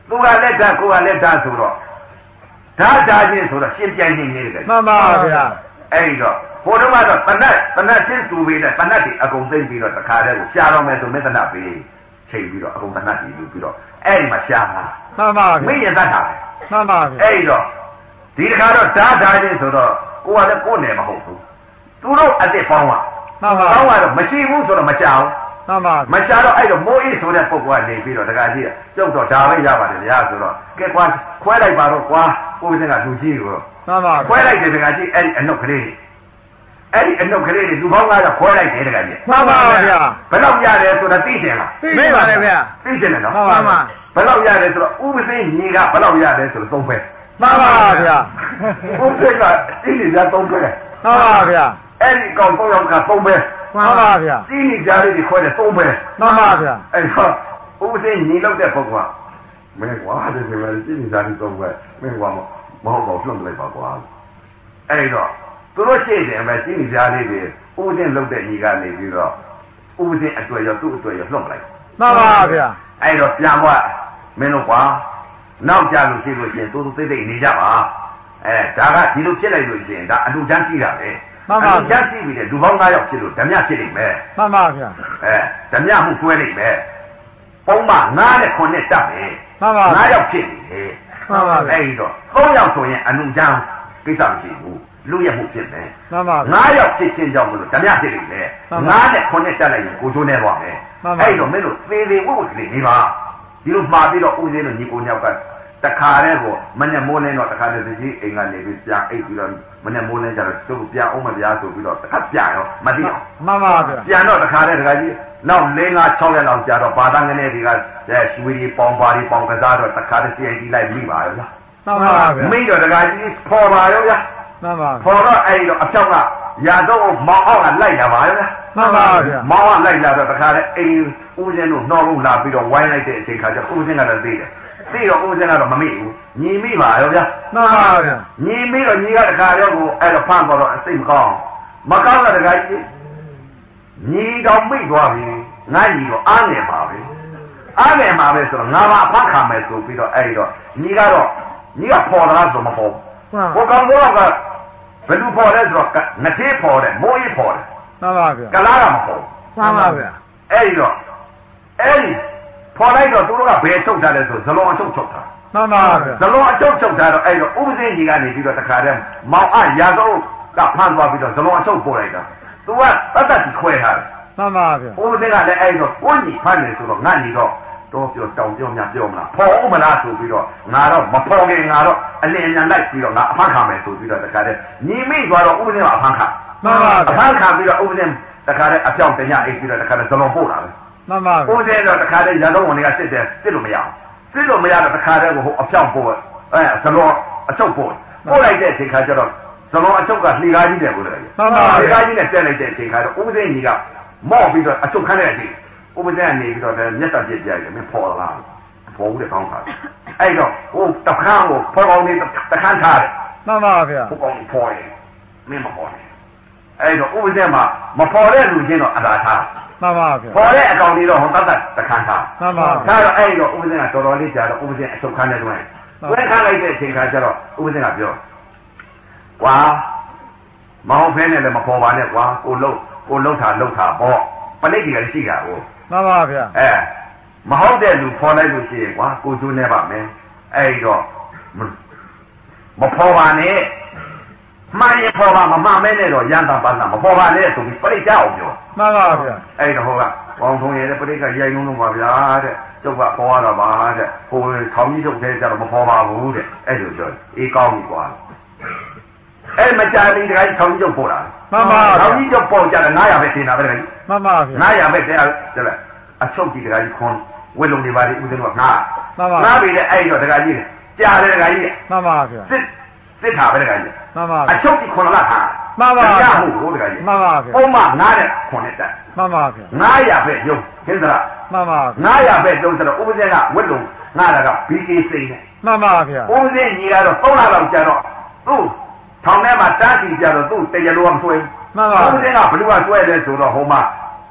S2: သူကလက်ဓာတ်ကိုကလက်ဓာတ်ဆိုတော့ဓာတ်ဓာတ်ချင်းဆိုတော့ရှင်းပြနေနေတယ်
S3: မှန်ပါဗျာ
S2: အဲ့တော့ဘိုးတော်ကတော့တနတ်တနတ်ချင်းသူပေးတဲ့တနတ်တွေအကုန်သိမ့်ပြီးတော့တခါတည်းကိုရှားတော့မယ်ဆိုမေတ္တနာပေးချိန်ပြီးတော့အကုန်တနတ်တွေယူပြီးတော့အဲ့ဒီမှာရှားတာ
S3: မှန်ပါဗျာ
S2: မိရတတ်တာ
S3: မှန်ပါဗျာ
S2: အဲ့တော့ဒီတခါတော့ဓာတ်ဓာတ်ချင်းဆိုတော့ကိုကလည်းကိုယ်နယ်မဟုတ်ဘူးသူတို့အစ်စ်ပေါင်းပါပေါင်းကတော့မရှိဘူးဆိုတော့မရှားဘူး
S3: မှန်ပါ
S2: မရှားတော့အဲ့တော့မိုးအေးဆိုတဲ့ပုဂ္ဂိုလ်ကနေပြီးတော့တခါကြီးကျုပ်တော့ဒါပဲရပါတယ်ဗျာဆိုတော့ကဲကွာခွဲလိုက်ပါတော့ကွာကိုယ်စင်ကလူကြီးကို
S3: မှန်ပါ
S2: ခွဲလိုက်တယ်တခါကြီးအဲ့ဒီအနှုတ်ကလေးအဲ့ဒီအနှုတ်ကလေးတွေလူပေါင်းကတော့ခွဲလိုက်တယ်တခါကြီး
S3: မှန်ပါဗျာ
S2: ဘယ်တော့ရတယ်ဆိုတော့သိချင်လား
S3: သိပါတယ်ဗျာ
S2: သိချင်တယ်နော်
S3: မှန်ပါ
S2: ဘယ်တော့ရတယ်ဆိုတော့ဥပသိညီကဘယ်တော့ရတယ်ဆိုတော့သုံးပဲ
S3: မှန်ပါဗျာ
S2: ဥပသိကသိနေကြသုံးပဲ
S3: မှန်ပါဗျာ
S2: အဲ့ဒီကောင်သုံးယောက်ကသုံးပဲ
S3: မှန်ပါဗျာ
S2: သိနေကြလေးတွေခွဲတယ်သုံးပဲ
S3: မှန်ပါဗျာ
S2: အဲ့တော့ဥပသိညီလောက်တဲ့ပုဂ္ဂိုလ်ကမင်းကွာဒီလိုပဲသိနေကြလေးသုံးပဲမင်းကွာမဟုတ်တော့လွှတ်လိုက်ပါကွာအဲ့တော့သူတို့ရှေ့တယ်ပဲသိနေကြလေးတွေဥပသိလောက်တဲ့ညီကနေပြီးတော့ဥပသိအတွက်ရောသူ့အတွက်ရောလွှတ်မလိုက်
S3: မှန်ပါဗျာ
S2: အဲ့တော့ပြန်သွားမင်းတို့ကွာနောက်ကြလို့ရှိလို့ရှိရင်တူတူသိသိနေကြပါအဲဒါကဒီလိုဖြစ်လိုက်လို့ရှိရင်ဒါအလူချမ်းကြည့်တာပဲအလူချမ်းကြည့်ပြီးတဲ့လူပေါင်း၅ယောက်ဖြစ်လို့ဓမြဖြစ်နေမယ်
S3: မှန်ပါဗျာ
S2: အဲဓမြမှုတွဲနေမယ်ပုံမှန်၅နဲ့ခုနှစ်တက်မယ်
S3: မှန်ပါ
S2: ၅ယောက်ဖြစ်နေတယ်
S3: မှန်ပါဗျာ
S2: အဲ့တော့၃ယောက်ဆိုရင်အလူချမ်းကိစ္စမရှိဘူးလူရမှုဖြစ်မယ်
S3: မှန်ပါ
S2: ၅ယောက်ဖြစ်ချင်းကြောင့်မလို့ဓမြဖြစ်နေမယ်၅နဲ့ခုနှစ်တက်လိုက်ရင်ကိုချိုးနေပါမယ်အဲ့တော့မင်းတို့သေသေးဝုတ်ဝုတ်လေးနေပါဒီလိုမှာပြီးတော့ဦးစင်းတို့ညီကိုညောက်ကတခါတည်းကိုမနဲ့မိုးလင်းတော့တခါတည်းတကြီးအိမ်ကနေပြီးပြန်အိတ်ပြီးတော့မနဲ့မိုးလင်းကြတော့သူ့ပြန်အောင်မပြားဆိုပြီးတော့တခါပြန်ရောမသိအောင်
S3: မှန်ပါဗျာ
S2: ပြန်တော့တခါတည်းတခါကြီးနောက်၄၅၆ရက်လောက်ကြာတော့ဘာသာငနေတွေကအဲရွှေကြီးပေါင်ပါကြီးပေါင်ကစားတော့တခါတည်းစီအိမ်ကြီးလိုက်မိပါရောဗျာ
S3: မှန်ပါဗျာ
S2: မိတော့တခါကြီးဖော်ပါရောဗျာ
S3: မှန်ပါ
S2: ဖော်တော့အဲ့တော့အဖြောက်ကရာတော့မောင်အောင်ကလိုက်လာပါရောဗျာ
S3: မှန်ပါဗျာ
S2: မောင်အောင်လိုက်လာတော့တခါတည်းအိမ်ဦးစင်းတို့နှောဖို့လာပြီးတော့ဝိုင်းလိုက်တဲ့အချိန်ခါကျဦးစင်းကလည်းသိတယ်သိတော့ဦးစင်းကတော့မမိဘူးညီမိပါရောဗျာ
S3: မှန်ပါဗျာ
S2: ညီမိတော့ညီကတခါရောကိုအဲ့တော့ဖမ်းတော့အစိတ်မကောင်းမကောင်းတဲ့တခါကြီးညီတော်မိသွားပြီငါညီတော့အားငယ်ပါပဲအားငယ်ပါပဲဆိုတော့ငါပါအဖမ်းခံမယ်ဆိုပြီးတော့အဲ့တော့ညီကတော့ညီကဖော်တာဆိုမဖော်ဟိုကောင်တော့ကဘယ်သူဖော်လဲဆိုတော့ငထေးဖော်တယ်မိုးကြီးဖော်တယ်
S3: မှန်ပါဗျာ
S2: ကလားကမဖော်
S3: မှန်ပါဗျာ
S2: အဲ့ဒီတော့အဲ့ဒီဖော်လိုက်တော့သူတို့ကဘယ်ထုတ်ထားလဲဆိုဇလုံးအချုပ်ချုပ်ထား
S3: မှန်ပါဗျာ
S2: ဇလုံးအချုပ်ချုပ်ထားတော့အဲ့တော့ဥပဇင်းကြီးကနေပြီးတော့တခါတည်းမောင်အရာတော့ကဖမ်းသွားပြီးတော့ဇလုံးအချုပ်ပို့လိုက်တာသူကတတ်တတ်ကြီးခွဲထားတယ်
S3: မှန်ပါဗျာ
S2: ဥပဇင်းကလည်းအဲ့တော့ကိုညီဖမ်းနေဆိုတော့ငါညီတော့တော့ပြောတောင်ပြောများပြောမလားဖော်ဦးမလားဆိုပြီးတော့ငါတော့မဖော်ခင်ငါတော့အလင်းညာလိုက်ပြီးတော့ငါအဖမ်းခံမယ်ဆိုပြီးတော့တခါတည်းညီမိသွားတော့ဥပဇင်းကအဖမ်းခံ
S3: မှန်ပါ
S2: အဖ
S3: ဗျာ
S2: မ်းခံပြီးတော့ဥပဇင်းတခါတည်းအပြောင်းတညအိတ်ပြီးတော့တခါတည်းဇလုံးပို့တာပဲ
S3: မှန်ပါ
S2: ။ဦးစင်းတော့တခါတည်းရန်ကုန်ဝန်တွေကစစ်တယ်စစ်လို့မရအောင်။စစ်လို့မရတော့တခါတည်းကိုဟိုအပြောင်းပို့အဲဇလုံးအချုပ်ပို့ပို့လိုက်တဲ့အချိန်ခါကျတော့ဇလုံးအချုပ်ကလှေကားကြီးတယ်ကိုလည်းလှေကားကြီးနဲ့တက်လိုက်တဲ့အချိန်ခါတော့ဦးစင်းကြီးကမော့ပြီးတော့အချုပ်ခန်းတဲ့အချိန်ဦးစင်းကနေပြီးတော့မျက်စာပြစ်ပြရတယ်မင်းဖော်လားဖော်ဦးတဲ့ကောင်းတာအဲ့တော့ဟိုတခါကိုဖော်ကောင်းနေတခန်းထားတယ်
S3: မှန်ပါဗျာ
S2: ဟိုကောင်းဖော်တယ်မင်းမဖော်နဲ့အဲ့တော့ဦးစင်းမှာမဖော်တဲ့လူချင်းတော့အသာထား
S3: မှန်ပါဗျာ
S2: ပေါ်တဲ့အကောင်လေးတော့ဟိုတတ်တတ်တခန်းထား
S3: မှန်ပါ
S2: ဒါတော့အဲ့တော့ဥပဇင်းကတော်တော်လေးကြာတော့ဥပဇင်းအချုပ်ခန်းနဲ့တွန်းတွန်းခန်းလိုက်တဲ့အချိန်ခါကျတော့ဥပဇင်းကပြောကွာမောင်ဖဲနဲ့လည်းမပေါ်ပါနဲ့ကွာကိုလှုပ်ကိုလှုပ်တာလှုပ်တာပေါ့ပလိတ်ကြီးကလည်းရှိတာကို
S3: မှန်ပါဗျာ
S2: အဲမဟုတ်တဲ့လူဖော်လိုက်လို့ရှိရင်ကွာကိုကျွန်းနေပါမယ်အဲ့တော့မဖော်ပါနဲ့မှန်ရင်ဖော်ပါမမှန်မဲနဲ့တော့ရန်တာပါလားမဖော်ပါနဲ့ဆိုပြီးပလိတ်ကြောက်ပြော
S3: မှန်ပါဗျာ
S2: အဲ့တော့ဟိုကဘောင်ထုံရတဲ့ပရိက္ခရိုက်လုံးလုံးပါဗျာတဲ့ကျုပ်ကပေါ်ရတာပါတဲ့ဟိုထောင်ကြီးကျုပ်သေးကြတော့မပေါ်ပါဘူးတဲ့အဲ့လိုပြောအေးကောင်းပြီကွာအဲ့မကြမီတခါကြီးထောင်ကြီးကျုပ်ပေါ်လာ
S3: မှန်ပါ
S2: ထောင်ကြီးကျုပ်ပေါ်ကြတယ်နင်းဟပဲတင်တာပဲတခါကြီး
S3: မှန်ပါဗျာ
S2: နင်းဟပဲတဲ့တဲ့လားအချုပ်ကြီးတခါကြီးခွန်ဝက်လုံးတွေပါလေဦးဇင်းကငါ
S3: မှန်ပါ
S2: ငါပြီတဲ့အဲ့တော့တခါကြီးကြားတယ်တခါကြီး
S3: မှန်ပါဗျာ
S2: စစ်စစ်ထားပဲတခါကြီး
S3: မှန်ပါ
S2: အချုပ်ကြီးခွန်လာထား
S3: မှန်ပါ
S2: ရမှုကိုတခါကြီး
S3: မှန်ပါဗျာ
S2: ပုံမှန်ငါတဲ့ခွန်နဲ့တက်
S3: မှန်ပါဗျာ
S2: ငါရပဲရုပ်ဟင်္ဒရာ
S3: မှန်ပါ
S2: ငါရပဲတုံးဆိုတော့ဥပဇင်းကဝက်လုံးငါရက ဘီ ကေ စိန်နဲ့
S3: မှန်ပါဗျာ
S2: ဥပဇင်းကြီးကတော့သုံးလလောက်ကြာတော့သူ့ထောင်ထဲမှာတားစီကြတော့သူ့တရားလိုမဆွဲ
S3: မှန်ပါ
S2: ဥပဇင်းကဘလူကဆွဲတယ်ဆိုတော့ဟိုမှာ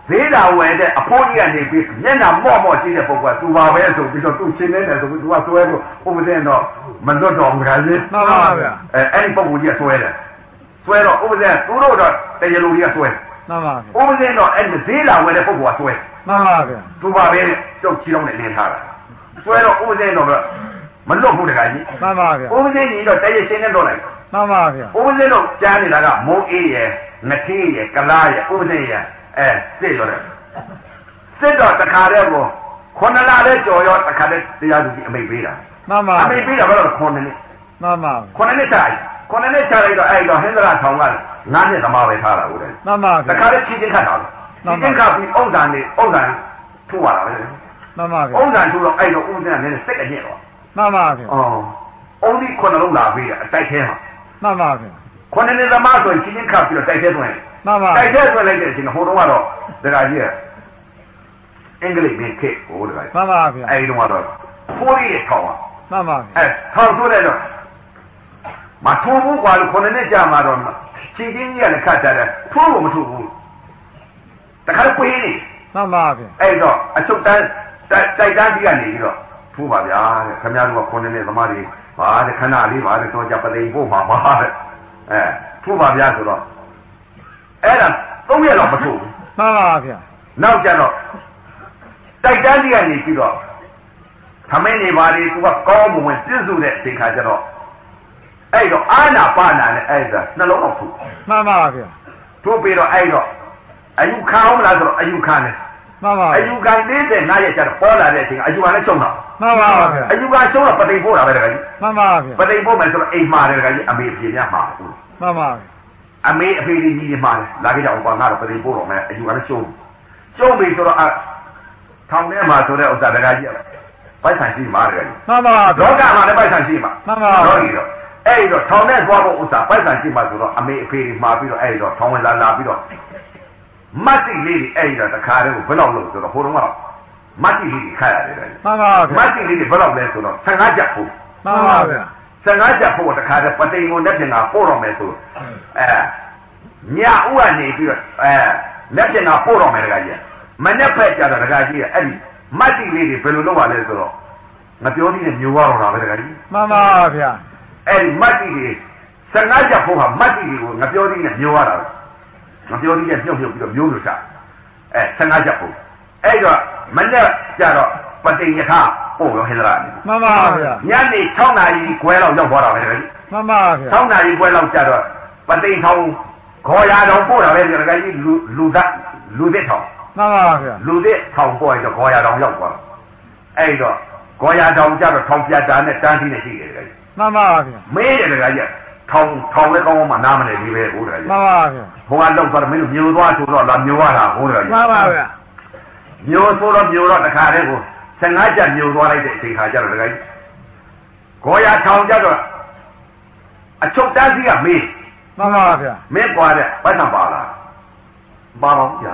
S2: သေးတာဝယ်တဲ့အဖိုးကြီးကနေပြီးမျက်နှာမော့မော့ရှိတဲ့ပုဂ္ဂိုလ်ကသူပါပဲဆိုပြီးတော့သူ့ချင်းနေတယ်ဆိုပြီးသူကဆွဲလို့ဥပဒေတော့မလွတ်တော်ဘူးလားလေ
S3: မှန်ပါဗျာ
S2: အဲအဲ့ဒီပုဂ္ဂိုလ်ကြီးကဆွဲတယ်ဆွဲတော့ဥပဒေသူတို့တော့တရားလူကြီးကဆွဲ
S3: မှန်ပါဗျာ
S2: ဥပဒေတော့အဲ့ဒီသေးတာဝယ်တဲ့ပုဂ္ဂိုလ်ကဆွဲ
S3: မှန်ပါဗျာ
S2: သူပါပဲတုတ်ချီလုံးနဲ့နေထားတာဆွဲတော့ဥပဒေတော့မလွတ်ဘူးတခါကြီး
S3: မှန်ပါဗျာ
S2: ဥပဒေကြီးတော့တရားရှင်းနေတော့လိုက်
S3: မှန်ပါဗျာ
S2: ဥပဒေတော့ကြားနေတာကမိုးအေးရယ်ငထေးရယ်ကလားရယ်ဥပဒေရယ်အဲစစ်ရတယ်စစ်တော့တခါတည်းကိုခုနလာတဲ့ကြော်ရောတခါတည်းတရားသူကြီးအမိတ်ပေးတာ
S3: မှန်ပါ
S2: အမိတ်ပေးတာဘာလို့ခုနှစ်နှစ်
S3: မှန်ပါ
S2: ခုနှစ်နှစ်ချလိုက်ခုနှစ်နှစ်ချလိုက်တော့အဲ့တော့ဟင်္ဒရာထောင်ကငါးနှစ်သမားပဲထားတာဟုတ်တယ်
S3: မှန်ပါ
S2: တခါတည်းချင်းချင်းခတ်တာချင်းချင်းခတ်ပြီးဥစ္စာနေဥစ္စာထူပါတာပဲ
S3: မှန်ပါ
S2: ဥစ္စာထူတော့အဲ့တော့ဥစ္စာနဲ့စိတ်အကျင့်တော့
S3: မှန်ပါဗျာ
S2: အော်အုံးဒီခုနှစ်လုံးလာပြီးအတိုက်ထဲမှာ
S3: မှန်ပါဗျာ
S2: ခုနှစ်နှစ်သမားဆိုရင်ချင်းချင်းခတ်ပြီးတော့တိုက်ထဲသွင်း
S3: မှန်ပါ
S2: တိုက်ထဲသွင်းလိုက်တဲ့အချိန်ဟိုတုန်းကတော့ဒကာကြီးအင်္ဂလိပ်နဲ့ခေတ်ဟိုဒကာကြီး
S3: မှန်ပါဗျာ
S2: အဲ့ဒီတော့ဖိုးလေးထောင်
S3: မှန်ပါ
S2: အဲထောင်ဆိုတဲ့တော့မထိုးဘူးကွာလို့ခုနှစ်နှစ်ကြာမှတော့ချင်းချင်းကြီးကလည်းခတ်တယ်ထိုးလို့မထိုးဘူးတခါပွေးနေ
S3: မှန်ပါဗျာ
S2: အဲ့တော့အချုပ်တန်းတိုက်တန်းကြီးကနေပြီးတော့ထိုးပါဗျာတဲ့ခင်ဗျားတို့ကခုနှစ်နှစ်သမားတွေပါတဲ့ခဏလေးပါတဲ့တော့ကြပသိမ်ဖို့မှာပါတဲ့အဲထိုးပါဗျာဆိုတော့အဲ့ဒါသုံးရက်တော့မထိုးဘူး
S3: မှန်ပါဗျာ
S2: နောက်ကျတော့တိုက်တန်းကြီးကနေပြီးတော့သမင်းနေပါလေသူကကောင်းမဝင်ပြည့်စုံတဲ့အချိန်ခါကျတော့အဲ့တော့အာနာပါနာနဲ့အဲ့ဒါနှလုံးအောင်ထိုး
S3: မှန်ပါဗျာ
S2: ထိုးပြီးတော့အဲ့တော့အယူခံအောင်မလားဆိုတော့အယူခံတယ်
S3: မှန်ပါ
S2: အယူခံလေးတဲ့ငါးရက်ကျတော့ပေါ်လာတဲ့အချိန်အယူခံလည်းကျုံတာ
S3: မှန်ပါဗျာ
S2: အယူခံကျုံတော့ပသိမ်ပို့တာပဲတကယ်ကြီး
S3: မှန်ပါဗျာ
S2: ပသိမ်ပို့မယ်ဆိုတော့အိမ်မှာတယ်တကယ်ကြီးအမေအဖေများမှာဘူး
S3: မှန်ပါဗျာ
S2: အမေအဖေကြီးကြီးမှာလာကြကြအောင်ကွာငါတော့ပသိမ်ပို့တော့မယ်အယူခံလည်းကျုံကျုံပြီဆိုတော့ထောင်ထဲမှာဆိုတဲ့ဥစ္စာတကယ်ကြီးပိုက်ဆံရှိမှာတကယ်ကြီး
S3: မှန်ပါဗျာ
S2: လောကမှာလည်းပိုက်ဆံရှိမှာ
S3: မှန်ပါ
S2: တော့ဒီတော့အဲ့တော့ထောင်ထဲသွားဖို့ဥစ္စာပိုက်ဆံရှိမှာဆိုတော့အမေအဖေကြီးမှာပြီးတော့အဲ့တော့ထောင်ဝင်လာလာပြီးတော့မတ်တိလေးတွေအဲ့တော့တခါတည်းကိုဘယ်လောက်လို့ဆိုတော့ဟိုတုန်းကမတ်တိလေးတွေခတ်ရတယ်လေ
S3: မှန်ပါဗျာ
S2: မတ်တိလေးတွေဘယ်လောက်လဲဆိုတော့ဆယ်ငါးကျပ်ဖို့
S3: မှန်ပါဗျာ
S2: ဆယ်ငါးကျပ်ဖို့တခါတည်းပသိမ်ကိုလက်ပြင်ကပို့တော့မယ်ဆိုအဲညဥကနေပြီးတော့အဲလက်ပြင်ကပို့တော့မယ်တခါကြီးမနေ့ဖက်ကြတော့တခါကြီးအဲ့ဒီမတ်တိလေးတွေဘယ်လိုလုပ်ရလဲဆိုတော့ငပြောသေးနဲ့မျိုးရတော့တာပဲတခါကြီး
S3: မှန်ပါဗျာ
S2: အဲ့ဒီမတ်တိတွေဆယ်ငါးကျပ်ဖို့ဟာမတ်တိတွေကိုငပြောသေးနဲ့မျိုးရတာငပြောသေးနဲ့မြုပ်မြုပ်ပြီးတော့မျိုးလို့ချအဲဆယ်ငါးကျပ်ဖို့အဲ့တော့မနေ့ကျတော့ပတိညထပို့ရောဟင်္ဒရာ
S3: မှန်ပါဗျာ
S2: ညနေ၆နာရီခွဲလောက်ရောက်သွားတာပဲတကယ်
S3: မှန်ပါဗျာ
S2: ၆နာရီခွဲလောက်ကျတော့ပတိထောင်ခေါ်ရတော်ပို့တာပဲတကယ်ကြီးလူလူသားလူသစ်ထောင်
S3: မှန်ပါဗျာ
S2: လူသစ်ထောင်ပို့ရတော့ခေါ်ရတော်ရောက်သွားအဲ့တော့ခေါ်ရတော်ကျတော့ထောင်ပြတာနဲ့တန်းပြီးနေရှိတယ်တကယ်
S3: မှန်ပါဗျာ
S2: မေးတယ်တကယ်ကြီးထောင်ထောင်လည်းကောင်းမှနားမနေပြီပဲဟိုတကယ်ကြီး
S3: မှန်ပါဗျာ
S2: ဟိုကလောက်သွားတယ်မင်းတို့မျိုးသွားဆိုတော့လာမျိုးရတာဟိုတကယ်ကြီး
S3: မှန်ပါဗျာ
S2: မျိုးဆိုတော့မျိုးတော့တခါတည်းကိုဆယ်ငါးကျပ်မျိုးသွားလိုက်တဲ့အချိန်ခါကျတော့တကယ်ကြီးခေါ်ရထောင်ကျတော့အချုပ်တန်းစီကမေး
S3: မှန်ပါဗျာ
S2: မင်းကွာတဲ့ဘတ်ဆံပါလားပါပါဗျာ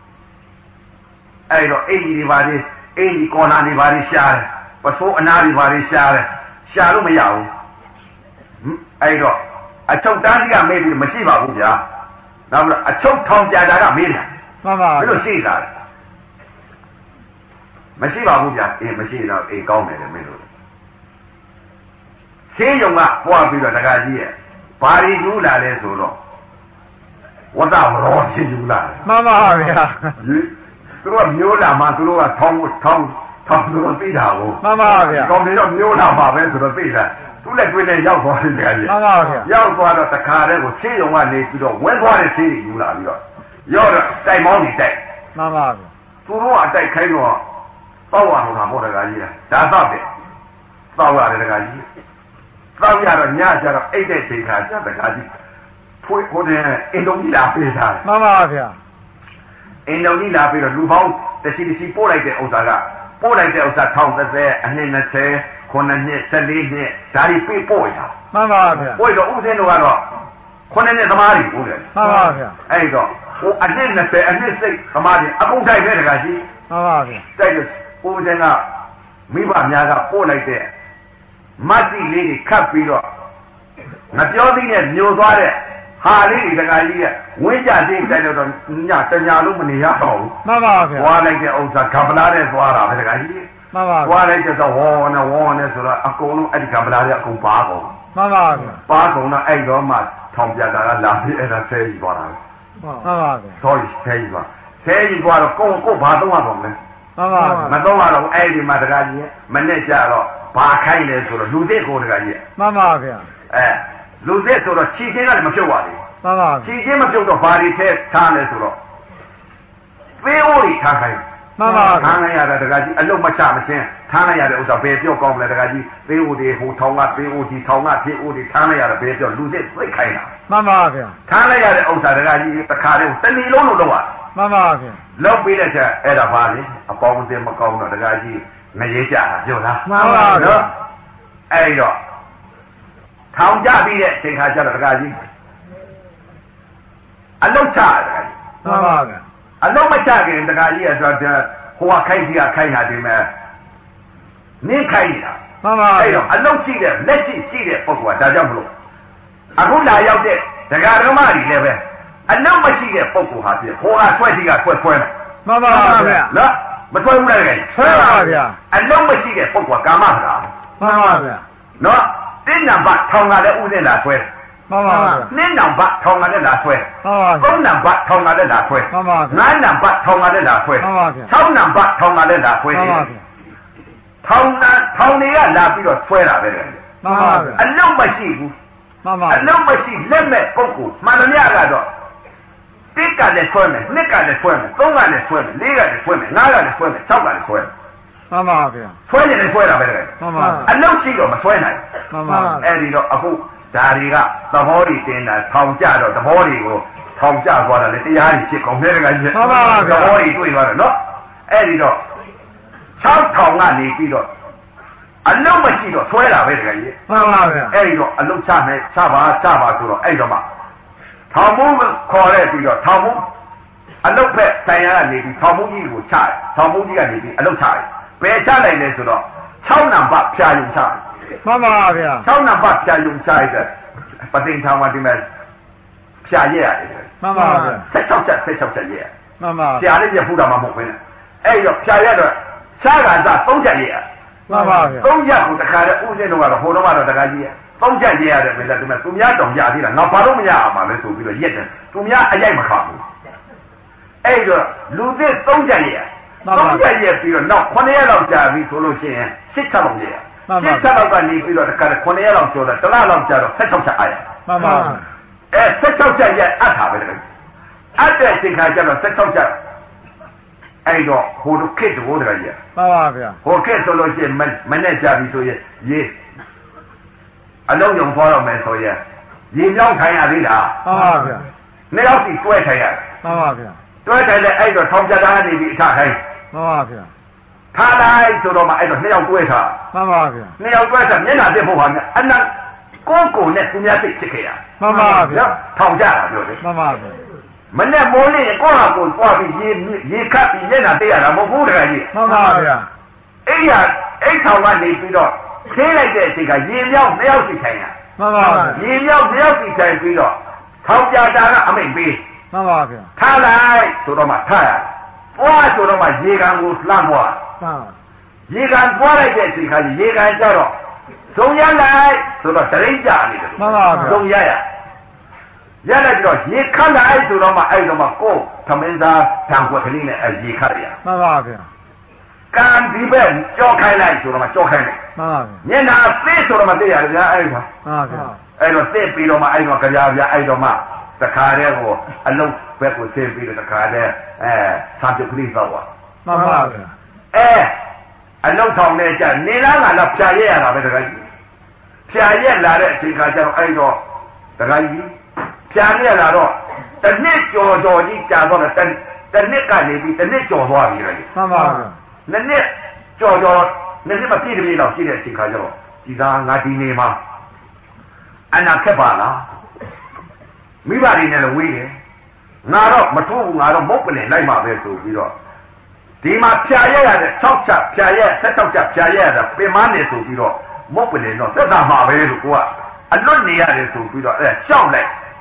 S2: အဲ့တော့အိမ်ကြီးတွေပါသေးအိမ်ကြီးကော်နာတွေပါသေးရှားတယ်ပစိုးအနာတွေပါသေးရှားတယ်ရှားလို့မရဘူးအဲ့တော့အချုပ်တန်းစီကမေးပြီးမရှိပါဘူးဗျာနောက်ပြီးအချုပ်ထောင်ပြတာကမေးတယ်
S3: မှန်ပါ
S2: ဘယ်လိုရှိတာလဲမရှိပါဘူးဗျာအေးမရှိတော့အေးကောင်းတယ်လေမင်းတို့ရှင်းယုံကပွားပြီးတော့တခါကြီးရဲ့ဘာရီယူလာလဲဆိုတော့ဝတ်တာရောရှင်းယူလာ
S3: မှန်ပါဗျာ
S2: သူတို့ကမျိုးလာမှသူတို့ကထောင်းထောင်းထောင်းသူတို့သိတာကို
S3: မှန်ပါဗျာ
S2: ကောင်းတယ်တော့မျိုးလာမှပဲဆိုတော့သိတာသူလည်းတွေ့နေရောက်သွားတယ်တခါကြီး
S3: မှန်ပါဗျာ
S2: ရောက်သွားတော့တခါတည်းကိုရှင်းယုံကနေပြီးတော့ဝဲသွားတဲ့ရှင်းယူလာပြီးတော့ရောက်တော့တိုက်မောင်းနေတိုက်
S3: မှန်ပါဗျာ
S2: သူတို့ကအတိုက်ခိုင်းတော့တောက်ရအောင်တာမို့တခါကြီးဒါတော့တယ်တောက်ရတယ်တခါကြီးတောက်ရတော့ညကျတော့အိတ်တဲ့ချိန်ခါကျတခါကြီးဖွေးကိုတဲ့အင်ဒုံကြီးလာပေးတာ
S3: မှန်ပါဗျာ
S2: အင်ဒုံကြီးလာပြီးတော့လူပေါင်းတရှိတရှိပို့လိုက်တဲ့ဥစ္စာကပို့လိုက်တဲ့ဥစ္စာထောင်သဲအနှစ်နှစ်ဆယ်ခုနှစ်နှစ်ဆယ်လေးနှစ်ဒါတွေပြေးပို့ရတာ
S3: မှန်ပါဗျာ
S2: ပို့တော့ဥစဉ်တို့ကတော့ခုနှစ်နှစ်သမားတွေဟုတ်တယ်
S3: မှန်ပါဗျာ
S2: အဲ့တော့ဟိုအနှစ်နှစ်ဆယ်အနှစ်စိတ်သမားတွေအကုန်တိုက်ပဲတခါကြီး
S3: မှန်ပါဗျာ
S2: တိုက်လို့ဥစဉ်ကမိဘများကပို့လိုက်တဲ့မတ်တိလေးတွေခတ်ပြီးတော့ငပြောသေးနဲ့မျိုးသွားတဲ့ဟာလေးဒီတကကြီးကဝင်းကြသိတဲ့တော့ညတညာလုံးမနေရတော့ဘူး
S3: မှန်ပါဗျာ
S2: သွားလိုက်တဲ့ဥစ္စာကပလာတဲ့သွားတာပဲတကကြီး
S3: မှန်ပါ
S2: သွားလိုက်တဲ့ဝေါ်နဲ့ဝေါ်နဲ့ဆိုတော့အကုန်လုံးအဲ့ဒီကပလာတဲ့အကုန်ပါကုန်
S3: မှန်ပါဗျာ
S2: ပါကုန်တော့အဲ့တော့မှထောင်ပြတာကလာပြီးအဲ့ဒါဆဲကြီးသွားတာ
S3: မှန်ပါဗျာ
S2: ဆောဆဲကြီးသွားဆဲကြီးသွားတော့ကိုကိုဘာတော့မှမလဲ
S3: မှန်ပါ
S2: မတော့တော့အဲ့ဒီမှာတကကြီးမနဲ့ကြတော့ဘာခိုင်းလဲဆိုတော့လူသစ်ကိုတကကြီး
S3: မှန်ပါဗျာ
S2: အဲလူသစ်ဆိုတော့ခြေချင်းကလည်းမပြုတ်ပါဘူး
S3: မှန်ပါ
S2: ခြေချင်းမပြုတ်တော့ဘာတွေထဲထားလဲဆိုတော့သေးအိုးတွေထားခိုင်း
S3: မှန်ပါ
S2: ထားလိုက်ရတာတကကြီးအလုံးမချမချင်းထားလိုက်ရတဲ့ဥစ္စာဘယ်ပြော့ကောင်းမလဲတကကြီးသေးအိုးတွေဟိုထောင်ကသေးအိုးကြီးထောင်ကသေးအိုးတွေထားလိုက်ရတာဘယ်ပြော့လူသစ်သိခိုင်းတာ
S3: မှန်ပါဗျာ
S2: ထားလိုက်ရတဲ့ဥစ္စာတကကြီးတစ်ခါတည်းတဏီလုံးလုံးလောက်ရ
S3: မှန်ပါဗျာ
S2: လောက်ပြီးတဲ့ချက်အဲ့ဒါပါလေအပေါင်းအသင်းမကောင်းတော့တကကြီးငရေကြတာပြောလား
S3: မှန်ပါဗျာ
S2: အဲ့တော့ထောင်ကြပြီးတဲ့အချိန်ခါကျတော့တကကြီးအလုံးချတယ်
S3: မှန်ပါဗျာ
S2: အလုံးမချခင်တကကြီးကဆိုတော့ဟိုကခိုက်ကြီးကခိုက်တာဒီမဲ့နင်းခိုက်နေတာ
S3: မှန်ပါ
S2: အဲ့တော့အလုံးရှိတဲ့လက်ရှိရှိတဲ့ပုဂ္ဂိုလ်ကဒါကြောင့်မလို့အခုလာရောက်တဲ့ဒကာဓမ္မတွေလည်းပဲအလုံးမရှိတဲ့ပုဂ္ဂိုလ်ဟာပြဟိုကဆွဲကြီးကဆွဲဆွဲမယ်
S3: မှန်ပါဗျာ
S2: နော်မဆွဲဘူးလားတကယ်
S3: ဆွဲပါဗျာ
S2: အလုံးမရှိတဲ့ပုဂ္ဂိုလ်ကကာမစကား
S3: မှန်ပါဗျာ
S2: နော်တင်းနံပါတ်ထောင်ကလည်းဥနဲ့လာဆွဲ
S3: မှန်ပါဗျာ
S2: နင်းနံပါတ်ထောင်ကလည်းလာဆွဲ
S3: မှန်ပါ
S2: သုံးနံပါတ်ထောင်ကလည်းလာဆွဲ
S3: မှန်ပါ
S2: ငါးနံပါတ်ထောင်ကလည်းလာဆွဲ
S3: မှန်ပါဗျာ
S2: ၆နံပါတ်ထောင်ကလည်းလာဆွဲ
S3: မှန်ပါဗျာ
S2: ထောင်နာထောင်တွေကလာပြီးတော့ဆွဲတာပဲလေ
S3: မှန်ပါဗျာ
S2: အလုံးမရှိဘူး
S3: မှန်ပါ
S2: အလုံးမရှိလက်မဲ့ပုဂ္ဂိုလ်မှန်သမျှကတော့တစ်ကလည်းဆွဲမယ်နှစ်ကလည်းဆွဲမယ်သုံးကလည်းဆွဲမယ်လေးကလည်းဆွဲမယ်ငါးကလည်းဆွဲမယ်၆ကလည်းဆွဲမယ်
S3: မှန်ပါဗျာ
S2: ဆွဲရင်လည်းဆွဲတာပဲလေ
S3: မှန်ပါ
S2: အလုံးရှိတော့မဆွဲနိုင်
S3: မှန်ပါ
S2: အဲ့ဒီတော့အခုဒါတွေကသဘောတွေတင်တာထောင်ကြတော့သဘောတွေကိုထောင်ကြသွားတာလေတရားတွေဖြစ်ကုန်တယ်ကကြီး
S3: မှန်ပါဗျာ
S2: သဘောတွေတွေ့သွားတယ်နော်အဲ့ဒီတော့၆ထောင်ကနေပြီးတော့အလုံးမရှိတော့ဆွဲတာပဲတကကြီး
S3: မှန်ပါဗျာ
S2: အဲ့ဒီတော့အလုံးချမယ်ချပါချပါဆိုတော့အဲ့တော့မှထောင်မှုခေါ်တဲ့ပြီးတော့ထောင်မှုအလုံးဖက်ဆိုင်ရာကနေပြီးထောင်မှုကြီးကိုချတယ်ထောင်မှုကြီးကနေပြီးအလုံးချတယ်ဘယ်ချနိုင်လဲဆိုတော့၆နံပါတ်ဖြာယုံချတယ်
S3: မှန်ပါဗျာ
S2: ၆နံပါတ်ဖြာယုံချတဲ့ပဋိဌာန်ဝတိမဲ့ဖြာရက်ရတယ်
S3: မှန်ပါဗျာ
S2: ၁၆ချက်၁၆ချက်ရက်
S3: မှန်ပါ
S2: ဖြာလေးပြဖူးတာမှမဟုတ်ဘူးနဲ့အဲ့တော့ဖြာရက်တော့ရှားကစား၃ချက်ရက်
S3: မှန်ပါဗျာ
S2: ၃ချက်ကိုတခါတည်းဥစဉ်တော့ကတော့ဟိုတော့ကတော့တခါကြီး၃ချက်ရက်ရတယ်ပဲလားဒီမဲ့သူများတောင်ရသေးတာငါဘာလို့မရအောင်မလဲဆိုပြီးတော့ရက်တယ်သူများအရိုက်မခါဘူးအဲ့တော့လူသစ်၃ချက်ရက်သုံးရက်ရက်ပြီးတော့နောက်ခုနှစ်ရက်လောက်ကြာပြီဆိုလို့ရှိရင်ရှစ်ချက်လောက်ရက်ရှစ်ချက်လောက်ကနေပြီးတော့တခါတည်းခုနှစ်ရက်လောက်ကျော်တော့တစ်လလောက်ကြာတော့၁၆ချက်အားရ
S3: မှန်ပါ
S2: အဲ၁၆ချက်ရက်အပ်တာပဲတကယ်အပ်တဲ့အချိန်ခါကျတော့၁၆ချက်အဲ့တော့ဟိုတို့ခစ်တို့တကယ်ကြီး
S3: မှန်ပါဗျာ
S2: ဟိုခစ်ဆိုလို့ရှိရင်မနဲ့ကြာပြီဆိုရင်ရေအလုံးယုံသွားတော့မယ်ဆိုရင်ရေမြောင်းထိုင်ရသေးတာ
S3: မှန်ပါဗျာ
S2: နှစ်ယောက်စီတွဲထိုင်ရ
S3: မှန်ပါဗျာ
S2: တွဲထိုင်တဲ့အဲ့တော့ထောင်ပြတာကနေပြီးအထထိုင်
S3: မှန်ပါဗျာ
S2: ထားလိုက်ဆိုတော့မှအဲ့တော့နှစ်ယောက်တွဲထား
S3: မှန်ပါဗျာ
S2: နှစ်ယောက်တွဲထားမျက်နှာသိဖို့ပါမြအနံကိုကိုနဲ့သူများသိဖြစ်ခဲ့ရ
S3: မှန်ပါဗျာ
S2: ထောင်ကြတာပြောတယ်
S3: မှန်ပါဗျာ
S2: မနဲ့မိုးလေးကိုဟာကိုတွားပြီးရေရေခတ်ပြီးမျက်နှာသိရတာမဟုတ်ဘူးတကယ်ကြီး
S3: မှန်ပါဗျာ
S2: အဲ့ရအဲ့ထောင်ကနေပြီးတော့ခင်းလိုက်တဲ့အချိန်ကရေမြောက်နှစ်ယောက်စီထိုင်ရ
S3: မှန်ပါဗျာ
S2: ရေမြောက်နှစ်ယောက်စီထိုင်ပြီးတော့ထောင်ပြတာကအမိတ်ပေး
S3: မှန်ပါဗျာ
S2: ထားလိုက်ဆိုတော့မှထားရပွားဆိုတော့မှရေကန်ကိုလှမ်းပွား
S3: မှန်
S2: ရေကန်ပွားလိုက်တဲ့အချိန်ခါရေကန်ကြတော့ဇုံရလိုက်ဆိုတော့တရိပ်ကြနေတယ်
S3: မှန်ပါဗျာ
S2: ဇုံရရရလိုက်တော့ရေခတ်လိုက်ဆိုတော့မှအဲ့တော့မှကိုယ်သမင်းသားတံွက်ကလေးနဲ့အရေခတ်ရ
S3: မှန်ပါဗျာ
S2: ကံဒီဘက်ကြောခိုင်းလိုက်ဆိုတော့မှကြောခိုင်းလိုက်
S3: မှန်ပါဗျာ
S2: မျက်နှာသိဆိုတော့မှသိရတယ်ဗျာအဲ့ဒါ
S3: မှန်ပါဗျာ
S2: အဲ့တော့သိပြီးတော့မှအဲ့တော့ကြပြဗျာအဲ့တော့မှတခါတည်းကိုအလုံးဘက်ကိုသိပြီးတော့တခါတည်းအဲဆံပြုတ်ကလေးတော့
S3: မှန်ပါဗျာ
S2: အဲအလုံးထောင်နေကြနေလားကလည်းဖြာရက်ရတာပဲတခါကြီးဖြာရက်လာတဲ့အချိန်ခါကျတော့အဲ့တော့တခါကြီးဖြာရက်လာတော့တနစ်ကြော်ကြော်ကြီးကြာတော့တတနစ်ကနေပြီးတနစ်ကြော်သွားပြီလေ
S3: မှန်ပါဗျာ
S2: နှစ်နှစ်ကြော်ကြော်နှစ်နှစ်မပြည့်တပြည့်တော့ရှိတဲ့အချိန်ခါကျတော့ဒီသားငါဒီနေမှာအနာခက်ပါလားမိဘတွေနဲ့လည်းဝေးတယ်ငါတော့မထိုးဘူးငါတော့မုတ်ပလင်လိုက်မှာပဲဆိုပြီးတော့ဒီမှာဖြာရက်ရတဲ့၆ချက်ဖြာရက်၁၆ချက်ဖြာရက်ရတာပင်မနေဆိုပြီးတော့မုတ်ပလင်တော့သက်သာမှာပဲလို့ကိုကအလွတ်နေရတယ်ဆိုပြီးတော့အဲရှောက်လိုက်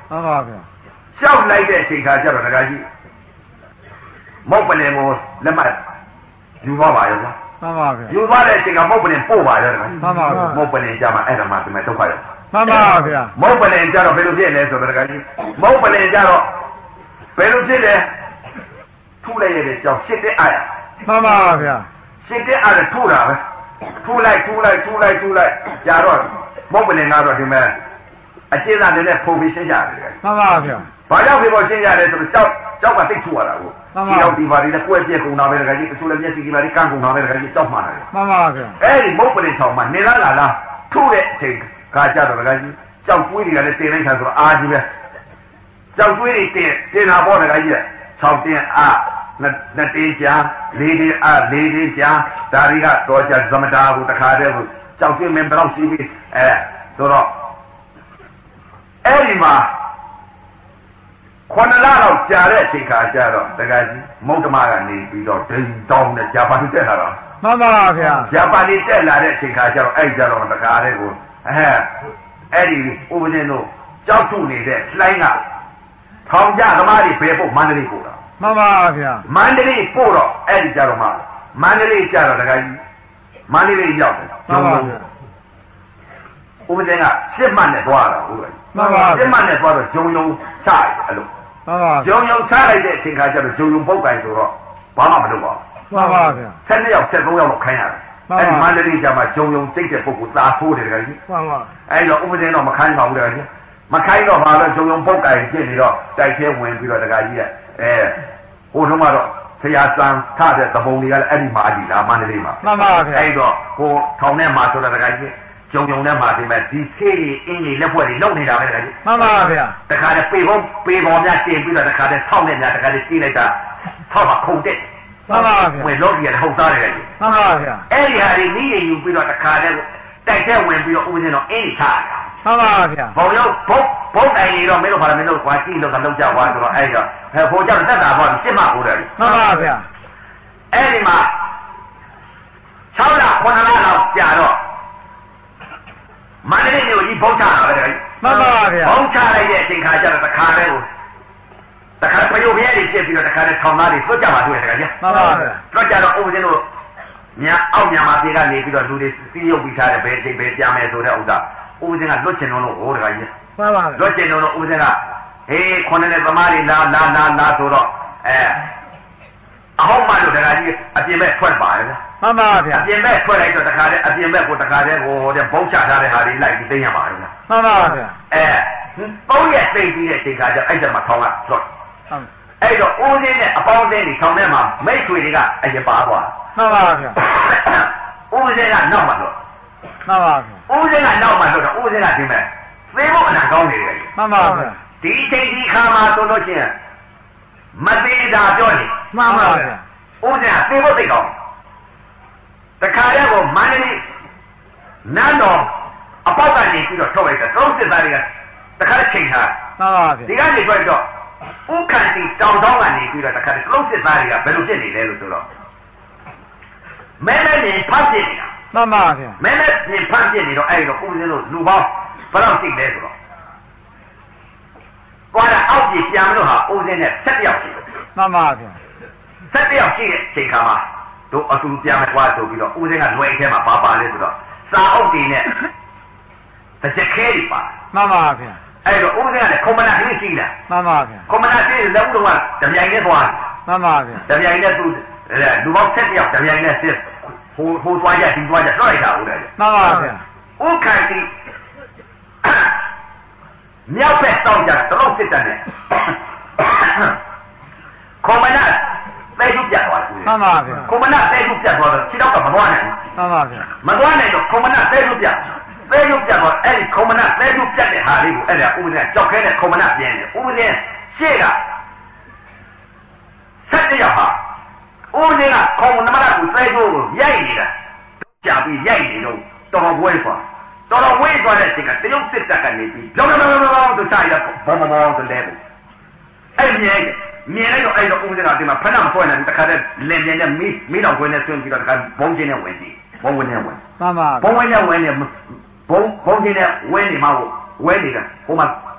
S3: မှန်ပါဗျာ
S2: ရှောက်လိုက်တဲ့အချိန်ခါကျတော့တခါကြီးမုတ်ပလင်ကိုလက်မှတ်ယူသွားပါရောဗျာ
S3: မှန်ပါဗျာ
S2: ယူသွားတဲ့အချိန်ကမုတ်ပလင်ပို့ပါရောတခါကြီး
S3: မှန်ပါဗျာ
S2: မုတ်ပလင်ကြမှာအဲ့ဒါမှဒီမဲ့ဒုက္ခရောက်
S3: မှန်ပါဗျာ
S2: မုတ်ပလင်ကြတော့ဘယ်လိုဖြစ်လဲဆိုတော့တခါကြီးမုတ်ပလင်ကြတော့ဘယ်လိုဖြစ်လဲထူလိုက်ရတဲ့ကြောင့်ရှစ်တဲ့အားရ
S3: မှန်ပါဗျာ
S2: ရှစ်တဲ့အားရထူတာပဲထူလိုက်ထူလိုက်ထူလိုက်ထူလိုက်ကြာတော့မုတ်ပလင်ကတော့ဒီမဲ့အကျဉ်းသားတွေနဲ့ဖုန်ပြီးရှင်းကြတယ်
S3: မှန်ပါဗျာ
S2: ဘာကြောင့်ဖြစ်ပေါ်ရှင်းကြလဲဆိုတော့ကြောက်ကြောက်ကသိထူရတာကိုဒီတော့ဒီပါလေးနဲ့ကွဲပြက်ကုန်တာပဲတခါကြီးတချို့လည်းမျက်စိကြီးပါလေးကန်းကုန်တာပဲတခါကြီးကြောက်မှန်တယ်
S3: မှန်ပါဗျာ
S2: အဲ့ဒီမုတ်ပလင်ဆောင်မှာနေလားလာလားထူတဲ့အချိန်ကကြတော့တခါကြီးကြောက်တွေးတွေကလည်းတင်လိုက်တာဆိုတော့အာကြီးပဲကြောက်တွေးတွေတင်တင်တာပေါ့တခါကြီး၆တင်အာနှစ်တင်းကြာလေးတင်းအာလေးတင်းကြာဒါတွေကတော့ကြာသမတာကိုတခါတည်းကိုကြောက်တွေးမင်းဘယ်တော့ရှိပြီအဲဆိုတော့အဲ့ဒီမှာခုနှစ်လလောက်ကြာတဲ့အချိန်ခါကျတော့တခါကြီးမုတ်တမကနေပြီးတော့ဒိန်တောင်းနဲ့ဂျပန်တက်လာတော့
S3: မှန်ပါဗျာ
S2: ဂျပန်တက်လာတဲ့အချိန်ခါကျတော့အဲ့ကြတော့တခါတည်းကိုအဲအဲ့ဒီဥပဒေတို့ကြောက်ထုနေတဲ့လှိုင်းကထောင်ကြသမားတွေဘယ်ပို့မန္တလေးပို့တာ
S3: မှန်ပါဗျာ
S2: မန္တလေးပို့တော့အဲ့ဒီကြတော့မှမန္တလေးကျတော့တခါကြီးမန္တလေးရောက်တယ်
S3: မှန်ပါဗျာ
S2: ဥပဒေကရှစ်မှတ်နဲ့သွားတာဟုတ်လား
S3: မှန်ပါ
S2: ရှစ်မှတ်နဲ့သွားတော့ဂျုံယုံချရတယ်အဲ့လို
S3: မှန်ပါ
S2: ဂျုံယုံချလိုက်တဲ့အချိန်ခါကျတော့ဂျုံယုံပုတ်ကင်ဆိုတော့ဘာမှမလုပ်ပါ
S3: ဘူးမှန်ပါဗျာ
S2: ဆက်နှစ်ယောက်ဆက်သုံးယောက်လောက်ခိုင်းရတယ်အဲ့ဒီမန္တလေးကျမှဂျုံယုံစိတ်တဲ့ပုဂ္ဂိုလ်သာဆိုးတယ်တခါကြီး
S3: မှန်ပါ
S2: အဲ့တော့ဥပဒေတော့မခိုင်းပါဘူးတခါကြီးမခိုင်းတော့ဘာလို့ဂျုံယုံပုတ်ကင်ဖြစ်နေတော့တိုက်ထဲဝင်ပြီးတော့တခါကြီးကအဲဟိုတုန်းကတော့ဆရာစံထတဲ့သဘုံတွေကလည်းအဲ့ဒီမှာအဒီလားမန္တလေးမှာ
S3: မှန်ပါဗျာ
S2: အဲ့တော့ဟိုထောင်ထဲမှာဆိုတာတခါကြီးကျုံကျုံထဲမှာဒီမဲ့ဒီဆေးကြီးအင်းကြီးလက်ဖွဲ့တွေလုံနေတာပဲတခါကြီး
S3: မှန်ပါဗျာ
S2: တခါတည်းပေပေါ်ပေပေါ်များတင်ပြီးတော့တခါတည်းဆောက်နေများတခါတည်းကြီးလိုက်တာဆောက်မှာခုန်တက်
S3: မှန်ပါဗျာ
S2: ဝင်လောကီရဟုတ်သားတယ်
S3: မှန်ပါဗျာ
S2: အဲ့ဒီဟာတွေနီးရယူပြီးတော့တခါတည်းတိုက်ထဲဝင်ပြီးတော့ဥပဒေတော့အင်းကြီးထားတာ
S3: မှန်ပါဗျာ
S2: ဘုံရုပ်ဘုံဘုံတိုင်နေတော့မင်းတို့ဘာလဲမင်းတို့ကွာကြည့်လို့ကလုံးကြွားဆိုတော့အဲ့တော့ဟိုကြောင့်တက်တာပေါ့စစ်မှကိုတယ်
S3: မှန်ပါဗျာ
S2: အဲ့ဒီမှာ၆လခုနှစ်လလောက်ကြာတော့မန္တလေးမြို့ကြီးဘုံချတာပဲတခါကြီး
S3: မှန်ပါဗျာ
S2: ဘုံချလိုက်တဲ့အချိန်ခါကျတော့တခါတည်းကိုတခါပယုတ်ပြဲတွေဖြစ်ပြီးတော့တခါတည်းထောင်သားတွေသွတ်ကြပါတွေ့တခါကြီး
S3: မှန်ပါဗျာ
S2: သွတ်ကြတော့ဥပဒေတို့ညာအောက်ညာမှာပြေကနေပြီးတော့လူတွေစီးရုပ်ပြီးထားတယ်ဘယ်ချိန်ပဲပြန်မယ်ဆိုတဲ့ဥစ္စာဥပဒေကလွတ်ချင်လို့ဟိုတခါကြီး
S3: မှန်ပါဗျာ
S2: လွတ်ချင်လို့ဥပဒေကဟေးခုနှစ်နဲ့သမားတွေလာလာလာလာဆိုတော့အဲအဟောင်းမလို့တခါကြီးအပြင်ဘက်ထွက်ပါရဲ့ဗျာ
S3: မှန်ပါဗျာ
S2: အပြင်ဘက်ထွက်လိုက်တော့တခါတည်းအပြင်ဘက်ကိုတခါတည်းဟိုတဲ့ဘုံချထားတဲ့ဟာတွေလိုက်ပြီးသိမ်းရပါရဲ့ဗျာ
S3: မှန်ပါဗျာ
S2: အဲသုံးရက်သိပြီးတဲ့အချိန်ခါကျအဲ့ဒါမှထောင်းကလွတ်
S3: ဟုတ်
S2: အဲ့တော့ဦးစင်းနဲ့အပေါင်းအသင်းတွေထောင်းထဲမှာမိတ်ဆွေတွေကအရင်ပါသွား
S3: မှန်ပါဗျာ
S2: ဦးစင်းကနောက်မှလွတ်
S3: မှန်ပါဗျာ
S2: ဦးစင်းကနောက်မှလွတ်တော့ဦးစင်းကဒီမဲ့သေဖို့အနာကောင်းနေတယ်
S3: မှန်ပါဗျာ
S2: ဒီချိန်ဒီခါမှာဆိုလို့ချင်းမသေးတာပြောနေ
S3: မှန်ပါဗျာ
S2: ဦးစင်းကသေဖို့သိကောင်းတခါတည်းကိုမန္တလေးနန်းတော်အပေါက်ကနေပြီးတော့ထုတ်လိုက်တာသုံးစစ်သားတွေကတခါချိန်ထား
S3: မှန်ပါဗျာ
S2: ဒီကနေထွက်တော့ဥက္ကဋ္ဌီတောင်တောင်းကနေပြီးတော့တခါတည်းသုံးစစ်သားတွေကဘယ်လိုဖြစ်နေလဲလို့ဆိုတော့မဲမဲနေဖတ်ဖြစ်နေတာ
S3: မှန်ပါဗျာ
S2: မဲမဲနေဖတ်ဖြစ်နေတော့အဲ့တော့ဦးစင်းတို့လူပေါင်းဘယ်လောက်ရှိလဲဆိုတော့ကွာတာအောက်ကြီးပြန်မလို့ဟာဦးစင်းနဲ့ဆက်ပြောက်ရှိတယ်
S3: မှန်ပါဗျာ
S2: ဆက်ပြောက်ရှိတဲ့ချိန်ခါမှာတို့အတူပြန်မယ်ကွာဆိုပြီးတော့ဦးစင်းကလွယ်ထဲမှာပါပါလဲဆိုတော့စာအုပ်တွေနဲ့တစ်ချက်ခဲတွေပါ
S3: မှန်ပါဗျာ
S2: အဲ့တော့ဦးစင်းကလည်းကွန်မနာကြီးရှိလား
S3: မှန်ပါဗျာ
S2: ကွန်မနာကြီးလက်ဦးတော်ကဓမြိုင်နဲ့သွား
S3: မှန်ပါဗျာ
S2: ဓမြိုင်နဲ့သူလူပေါင်းဆက်ပြောက်ဓမြိုင်နဲ့စစ်ဟိုဟိုသွားကြဒီသွားကြလွှတ်လိုက်တာဟုတ်တယ်
S3: မှန်ပါဗျာ
S2: ဥက္ကဋ္ဌီမြောက်ဘက်တောင်းကြတော့စစ်တယ်နဲ့ကွန်မနာသဲထုပြတ်သွားတယ်
S3: မှန်ပါဗျာ
S2: ကွန်မနာသဲထုပြတ်သွားတော့ခြေတော့ကမသွားနိုင်ဘူး
S3: မှန်ပါဗျာ
S2: မသွားနိုင်တော့ကွန်မနာသဲထုပြတ်သဲထုပြတ်တော့အဲ့ဒီကွန်မနာသဲထုပြတ်တဲ့ဟာလေးကိုအဲ့ဒါဥပဒေကြောက်ခဲတဲ့ကွန်မနာပြင်းတယ်ဥပဒေရှေ့ကဆက်တရဟာဥပဒေကကွန်မနာကိုသဲထုကိုရိုက်နေတာကြာပြီးရိုက်နေတော့တော်တော်ဝဲသွားတော်တော်ဝဲသွားတဲ့အချိန်ကတရုတ်စစ်တပ်ကနေပြီးလောလောလောလောဆိုချရဘောမမောဆိုလဲဘူးအဲ့မြဲမြင်လိုက်တော့အဲ့တော့ဦးစင်းကဒီမှာဖဏမဆွဲနေတခါတည်းလင်ပြင်းနဲ့မီးမီးတော်ခွင်းနဲ့ဆွင်းပြီးတော့တခါဘုံချင်းနဲ့ဝင်ကြည့်ဘုံဝင်နဲ့ဝင်
S3: မှန်ပါ
S2: ဘုံဝင်နဲ့ဝင်နေဘုံဘုံချင်းနဲ့ဝင်နေမှာဝဲနေတာဟိုမှာ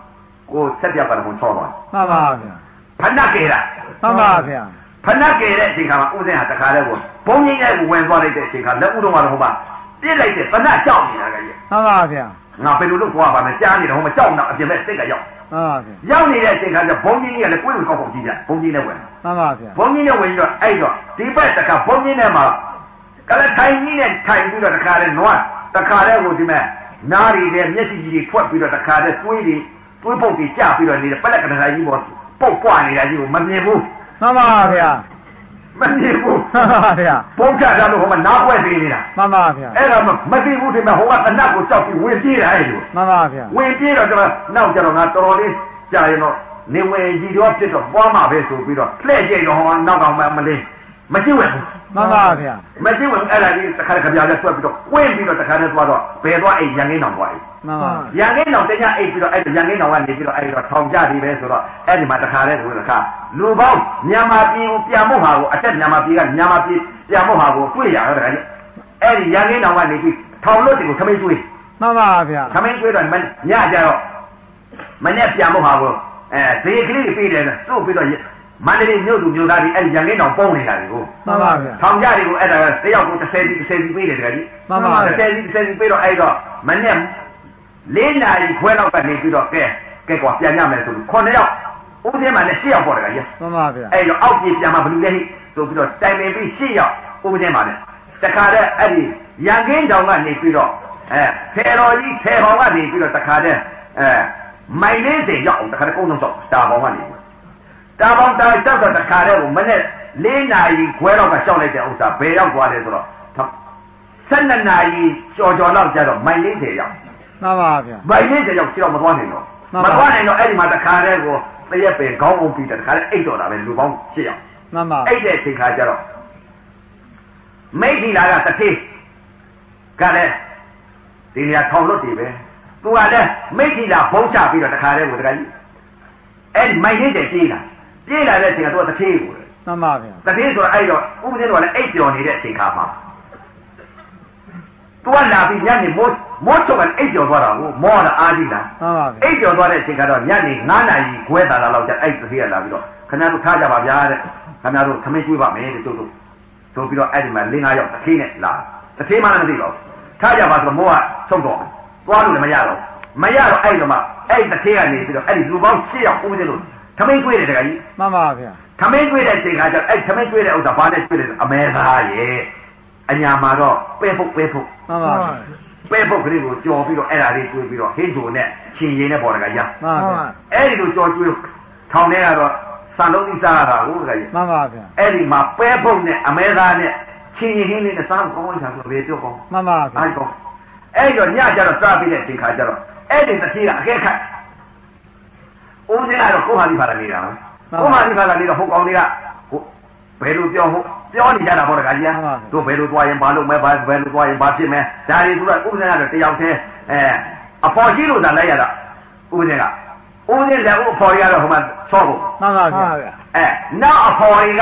S2: ကိုဆက်ပြောက်ကလည်းဟိုချောသွား
S3: မှန်ပါဗျာ
S2: ဖဏကေတာ
S3: မှန်ပါဗျာ
S2: ဖဏကေတဲ့အချိန်ခါမှာဥစဉ်ဟာတခါလဲကိုဘုံကြီးရဲ့ကိုဝင်သွားလိုက်တဲ့အချိန်ခါလက်ဦးတော်ကတော့ဟိုမှာပြစ်လိုက်တဲ့ဖဏကြောက်နေတာကကြီး
S3: မှန်ပါဗျာ
S2: ငါဘယ်လိုလုပ်သွားပါမလဲကြားနေတယ်ဟိုမှာကြောက်တော့အပြင်ဘက်စိတ်ကရောက်
S3: မှန်ပါဗျာ
S2: ရောက်နေတဲ့အချိန်ခါကျဘုံကြီးကလည်းကိုယ်ကိုကောက်ကောက်ကြည့်ကြဘုံကြီးနဲ့ဝင်
S3: မှန်ပါဗျာ
S2: ဘုံကြီးနဲ့ဝင်ပြီးတော့အဲ့တော့ဒီဘက်တခါဘုံကြီးနဲ့မှာကလည်းထိုင်ကြီးနဲ့ထိုင်ပြီးတော့တခါလဲနွားတခါလဲကိုဒီမဲ့နားရီနဲ့မျက်စိကြီးတွေထွက်ပြီးတော့တခါလဲသွေးတွေသွေးပုတ်တွေကျပြီးတော့နေတယ်ပလက်ကတခါကြီးပေါ်ပုတ်ပွားနေတာကြီးကိုမမြင်ဘူး
S3: မှန်ပါဗျာ
S2: မမြင်ဘူး
S3: မှန်ပါဗျာ
S2: ပုံချတာလို့ဟိုမှာနားကွက်သေးနေတာ
S3: မှန်ပါဗျာ
S2: အဲ့ဒါမသိဘူးဒီမဲ့ဟိုကတနတ်ကိုကြောက်ပြီးဝင်ပြေးတာအဲ့ဒီကို
S3: မှန်ပါဗျာ
S2: ဝင်ပြေးတော့ကျွန်တော်နောက်ကျတော့ငါတော်တော်လေးကြာရင်တော့နေဝင်ကြီးတော့ဖြစ်တော့ပွားမှာပဲဆိုပြီးတော့လှည့်ကြိတ်တော့ဟောနောက်ကောင်မှမလေးမကြည့်ဝင်ဘူး
S3: မှန်ပါဗျာ
S2: မကြည့်ဝင်အဲ့ဒါကြီးတခါတခါပြားလဲဆွဲပြီးတော့ကွင်းပြီးတော့တခါနဲ့သွားတော့ဘယ်သွားအိမ်ရန်ကင်းတောင်သွားအိမ်
S3: မှန်ပါ
S2: ရန်ကင်းတောင်တညအိမ်ပြီးတော့အဲ့ရန်ကင်းတောင်ကနေပြီးတော့အဲ့တော့ထောင်ကြပြီပဲဆိုတော့အဲ့ဒီမှာတခါလဲဆိုတခါလူပေါင်းမြန်မာပြည်ကိုပြန်ဖို့ဟာကိုအတက်မြန်မာပြည်ကမြန်မာပြည်ပြန်ဖို့ဟာကိုတွေ့ရတော့တခါကြီးအဲ့ဒီရန်ကင်းတောင်ကနေပြီးထောင်လို့ဒီကိုသမီးကျွေး
S3: မှန်ပါဗျာ
S2: သမီးကျွေးတော့ညကြတော့မနေ့ပြန်ဖို့ဟာကိုအဲဈေးကလေးတွေပေးတယ်သူ့ပြီးတော့မန္တလေးမြို့သူမြို့သားတွေအဲ့ဒီရန်ကင်းတောင်ပုံနေတာတွေကို
S3: မှန်ပါဗျာ
S2: ထောင်ကြတွေကိုအဲ့ဒါတယောက်ကိုတစ်ဆယ်စီတစ်ဆယ်စီပေးတယ်တခါကြီး
S3: မှန်ပါဗျာ
S2: တစ်ဆယ်စီတစ်ဆယ်စီပေးတော့အဲ့တော့မနေ့လေးနာရီခွဲလောက်ကနေပြီးတော့ကဲကဲကွာပြန်ရမယ်ဆိုလို့ခုနှစ်ယောက်ဦးစင်းမှလည်းရှစ်ယောက်ပေါ်တယ်ကကြီး
S3: မှန်ပါဗျာ
S2: အဲ့တော့အောက်ပြေပြန်မှဘလူလဲဟိဆိုပြီးတော့တိုင်ပင်ပြီးရှစ်ယောက်ဦးစင်းမှလည်းတခါတည်းအဲ့ဒီရန်ကင်းတောင်ကနေပြီးတော့အဲဖေတော်ကြီးဖေဟောင်ကနေပြီးတော့တခါတည်းအဲမိုင်လေးစိန်ရောက်တခါတည်းကုန်းလုံးတော့တာပေါင်းကနေတာပေါင်းတာလျှောက်တော့တခါတည်းကိုမနေ့လေးနာရီခွဲလောက်ကရှောက်လိုက်တဲ့ဥစ္စာဘယ်ရောက်သွားလဲဆိုတော့ဆယ်နှစ်နာရီကြော်ကြော်လောက်ကျတော့မိုင်လေးစိန်ရောက်
S3: မှန်ပါဗျာ
S2: မိုင်လေးစိန်ရောက်ခြေတော့မသွားနိုင်တော့မသွားနိုင်တော့အဲ့ဒီမှာတခါတည်းကိုတရက်ပင်ခေါင်းအောင်ပြီးတခါတည်းအိတ်တော့တာပဲလူပေါင်းရှစ်ယောက်
S3: မှန်ပါ
S2: အိတ်တဲ့အချိန်ခါကျတော့မိတ်ကြီးလာကတထေးကလည်းဒီနေရာထောင်လွတ်တွေပဲသူကလည်းမိတ်ကြီးလာဖုံးချပြီးတော့တခါတည်းကိုတခါကြီးအဲ့ဒီမိုင်လေးတဲ့ပြေးလာပြေးလာတဲ့အချိန်ကသူကတထေးကို
S3: မှန်ပါဗျာ
S2: တထေးဆိုတော့အဲ့တော့ဥပဒေတော်ကလည်းအိတ်ပျော်နေတဲ့အချိန်ခါမှာသူကလာပြီးညနေမိုးမိုးချုပ်ကအိတ်ပျော်သွားတာကိုမောတာအားကြီးလား
S3: မှန်ပါဗျာ
S2: အိတ်ပျော်သွားတဲ့အချိန်ကတော့ညနေငါးနာရီခွဲတာလောက်ကျအဲ့တထေးကလာပြီးတော့ခင်ဗျားတို့ထားကြပါဗျာတဲ့ခင်ဗျားတို့သမင်းကျွေးပါမယ်တဲ့တို့တို့ဆိုပြီးတော့အဲ့ဒီမှာလင်းကားရောက်တထေးနဲ့လာတထေးမှလည်းမသိတော့ထားကြပါဆိုတော့မိုးကချုပ်တော့သွားလို့လည်းမရတော့မရတော့အဲ့ဒီမှာအဲ့တထေးကနေပြီးတော့အဲ့ဒီလူပေါင်းရှစ်ယောက်ဦးစင်းလို့သမင်းကျွေးတယ်တခါကြီး
S3: မှန်ပါဗျာ
S2: သမင်းကျွေးတဲ့အချိန်ကကျအဲ့သမင်းကျွေးတဲ့ဥစ္စာဘာနဲ့ကျွေးလဲအမဲသားရဲ့အညာမှာတော့ပဲဖုတ်ပဲဖုတ်
S3: မှန်ပါဗျာ
S2: ပဲဖုတ်ကလေးကိုကြော်ပြီးတော့အဲ့ဒါလေးကျွေးပြီးတော့ဟင်းချိုနဲ့ချင်းရင်းနဲ့ပေါ်တယ်ကရ
S3: မှန်ပါဗျာ
S2: အဲ့ဒီလိုကြော်ကျွေးထောင်ထဲကတော့စံလုံးကြီးစားရတာဟုတ်ကဲ့
S3: မှန်ပါဗျာ
S2: အဲ့ဒီမှာပဲဖုတ်နဲ့အမဲသားနဲ့ချင်းရင်းဟင်းလေးနဲ့စားကောင်းကောင်းစားဆိုဘယ်ပြောကောင်း
S3: မှန်ပါဗျာ
S2: အဲ့ကောအဲ့တော့ညကျတော့စားပြီးတဲ့အချိန်ခါကျတော့အဲ့ဒီတစ်ထီးကအခဲခတ်ဦးစင်းကတော့ကိုဟာဒီဖာလာနေတာကိုဟာဒီဖာလာနေတော့ဟိုကောင်တွေကကိုဘယ်လိုပြောဟုတ်ပြောနေကြတာပေါ့တခါကြီးတို့ဘယ်လိုသွားရင်ဘာလို့မဲဘာဘယ်လိုသွားရင်ဘာဖြစ်မဲဒါတွေသူကဥပဒေကတော့တယောက်တည်းအဲအဖော်ရှိလို့သာလိုက်ရတာဥပဒေကဥပဒေလည်းဥဖော်ရတော့ဟိုမှာချော့ဖို့
S3: မှန်ပါဗျာ
S2: အဲနောက်အဖော်တွေက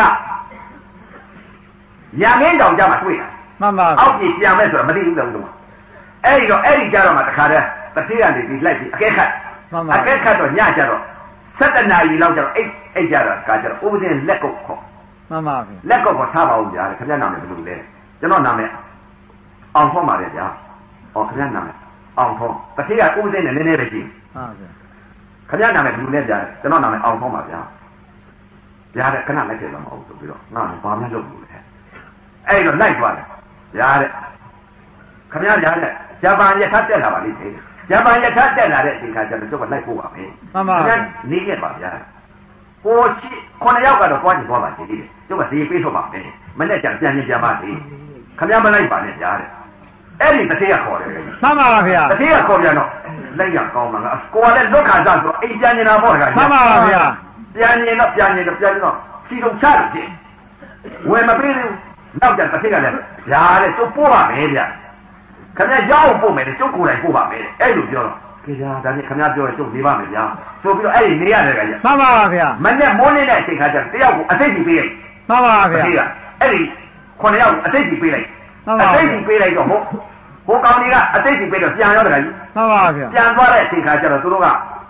S2: ရန်ကင်းတောင်ကြမှာတွေ့တာ
S3: မှန်ပါဗျာ
S2: အောက်ပြေပြန်မဲ့ဆိုတော့မသိဘူးလေဦးတို့အဲ့ဒီတော့အဲ့ဒီကြတော့မှတခါတည်းတစ်သေးကနေပြီးလိုက်ပြီးအကဲခတ်အကဲခတ်တော့ညကြတော့ဆယ်တနာရီလောက်ကျတော့အိတ်အိတ်ကြတော့ကကြတော့ဥပဒေလက်ကုတ်ခေါ်
S3: မှန်ပါဗျာ
S2: လက်ကုတ်ခေါ်ထားပါဦးဗျာခင်ဗျားနာမည်ဘယ်လိုလဲကျွန်တော်နာမည်အောင်ဖော်ပါလေဗျာဟောခင်ဗျားနာမည်အောင်ဖော်တစ်သေးကဥပဒေနဲ့နည်းနည်းပဲကြည့်
S3: ဟုတ်ဗျာ
S2: ခင်ဗျားနာမည်ဘယ်လိုလဲဗျာကျွန်တော်နာမည်အောင်ဖော်ပါဗျာဗျာတဲ့ခဏလိုက်တယ်တော့မဟုတ်ဘူးပြီးတော့ငါဘာမှလုပ်ဘူးလေအဲ့တော့လိုက်သွားတယ်ဗျာတဲ့ခင်ဗျားဗျာတဲ့ဂျပန်ရထတက်လာပါလိမ့်မယ်ဂျပန်ရထတက်လာတဲ့အချိန်ခါကျတော့ကျုပ်ကလိုက်ဖို့ပါမယ်
S3: မှန်ပါဗျာ
S2: နေခဲ့ပါဗျာကိုရှိခုနှစ်ယောက်ကတော့တွားကျင်သွားပါသေးတယ်ကျုပ်ကဒီပေးထုတ်ပါမယ်မနဲ့ကြပြန်ပြန်ပြန်ပါသေးခင်ဗျားမလိုက်ပါနဲ့ဗျာတဲ့အဲ့ဒီတစ်ထည့်ရခေါ်တယ်
S3: မှန်ပါဗျာ
S2: တစ်ထည့်ရခေါ်ပြန်တော့လိုက်ရကောင်းမှာကကိုကလည်းလွတ်ခါစားဆိုအိမ်ပြန်နေတာပေါ့တခါ
S3: မှန်ပါဗျာ
S2: ပြန်နေတော့ပြန်နေတော့ပြန်နေတော့စီလုံးချတယ်ချင်းဝင်မပေးဘူးနောက်ကြတစ်ထည့်ကလည်းဗျာတဲ့ကျုပ်ပို့ပါမယ်ဗျာခင်ဗျားရောက်ပို့မယ်ကျုပ်ကိုယ်တိုင်ပို့ပါမယ်အဲ့လိုပြောတော့ခင်ဗျာဒါနဲ့ခင်ဗျားပြောရင်ကျုပ်နေပါမယ်ဗျာဆိုပြီးတော့အဲ့ဒီနေရတယ်ကကြီး
S3: မှန်ပါဗျာ
S2: မနဲ့မိုးနေတဲ့အချိန်ခါကျတယောက်ကိုအသိစီပေးလိုက်
S3: မှန်ပါဗျာ
S2: အဲ့ဒီခုနှစ်ယောက်ကိုအသိစီပေးလိုက်အသိစီပေးလိုက်တော့ဟိုဟိုကောင်တွေကအသိစီပေးတော့ပြန်ရောက်တယ်ကကြီး
S3: မှန်ပါဗျာ
S2: ပြန်သွားတဲ့အချိန်ခါကျတော့သူတို့က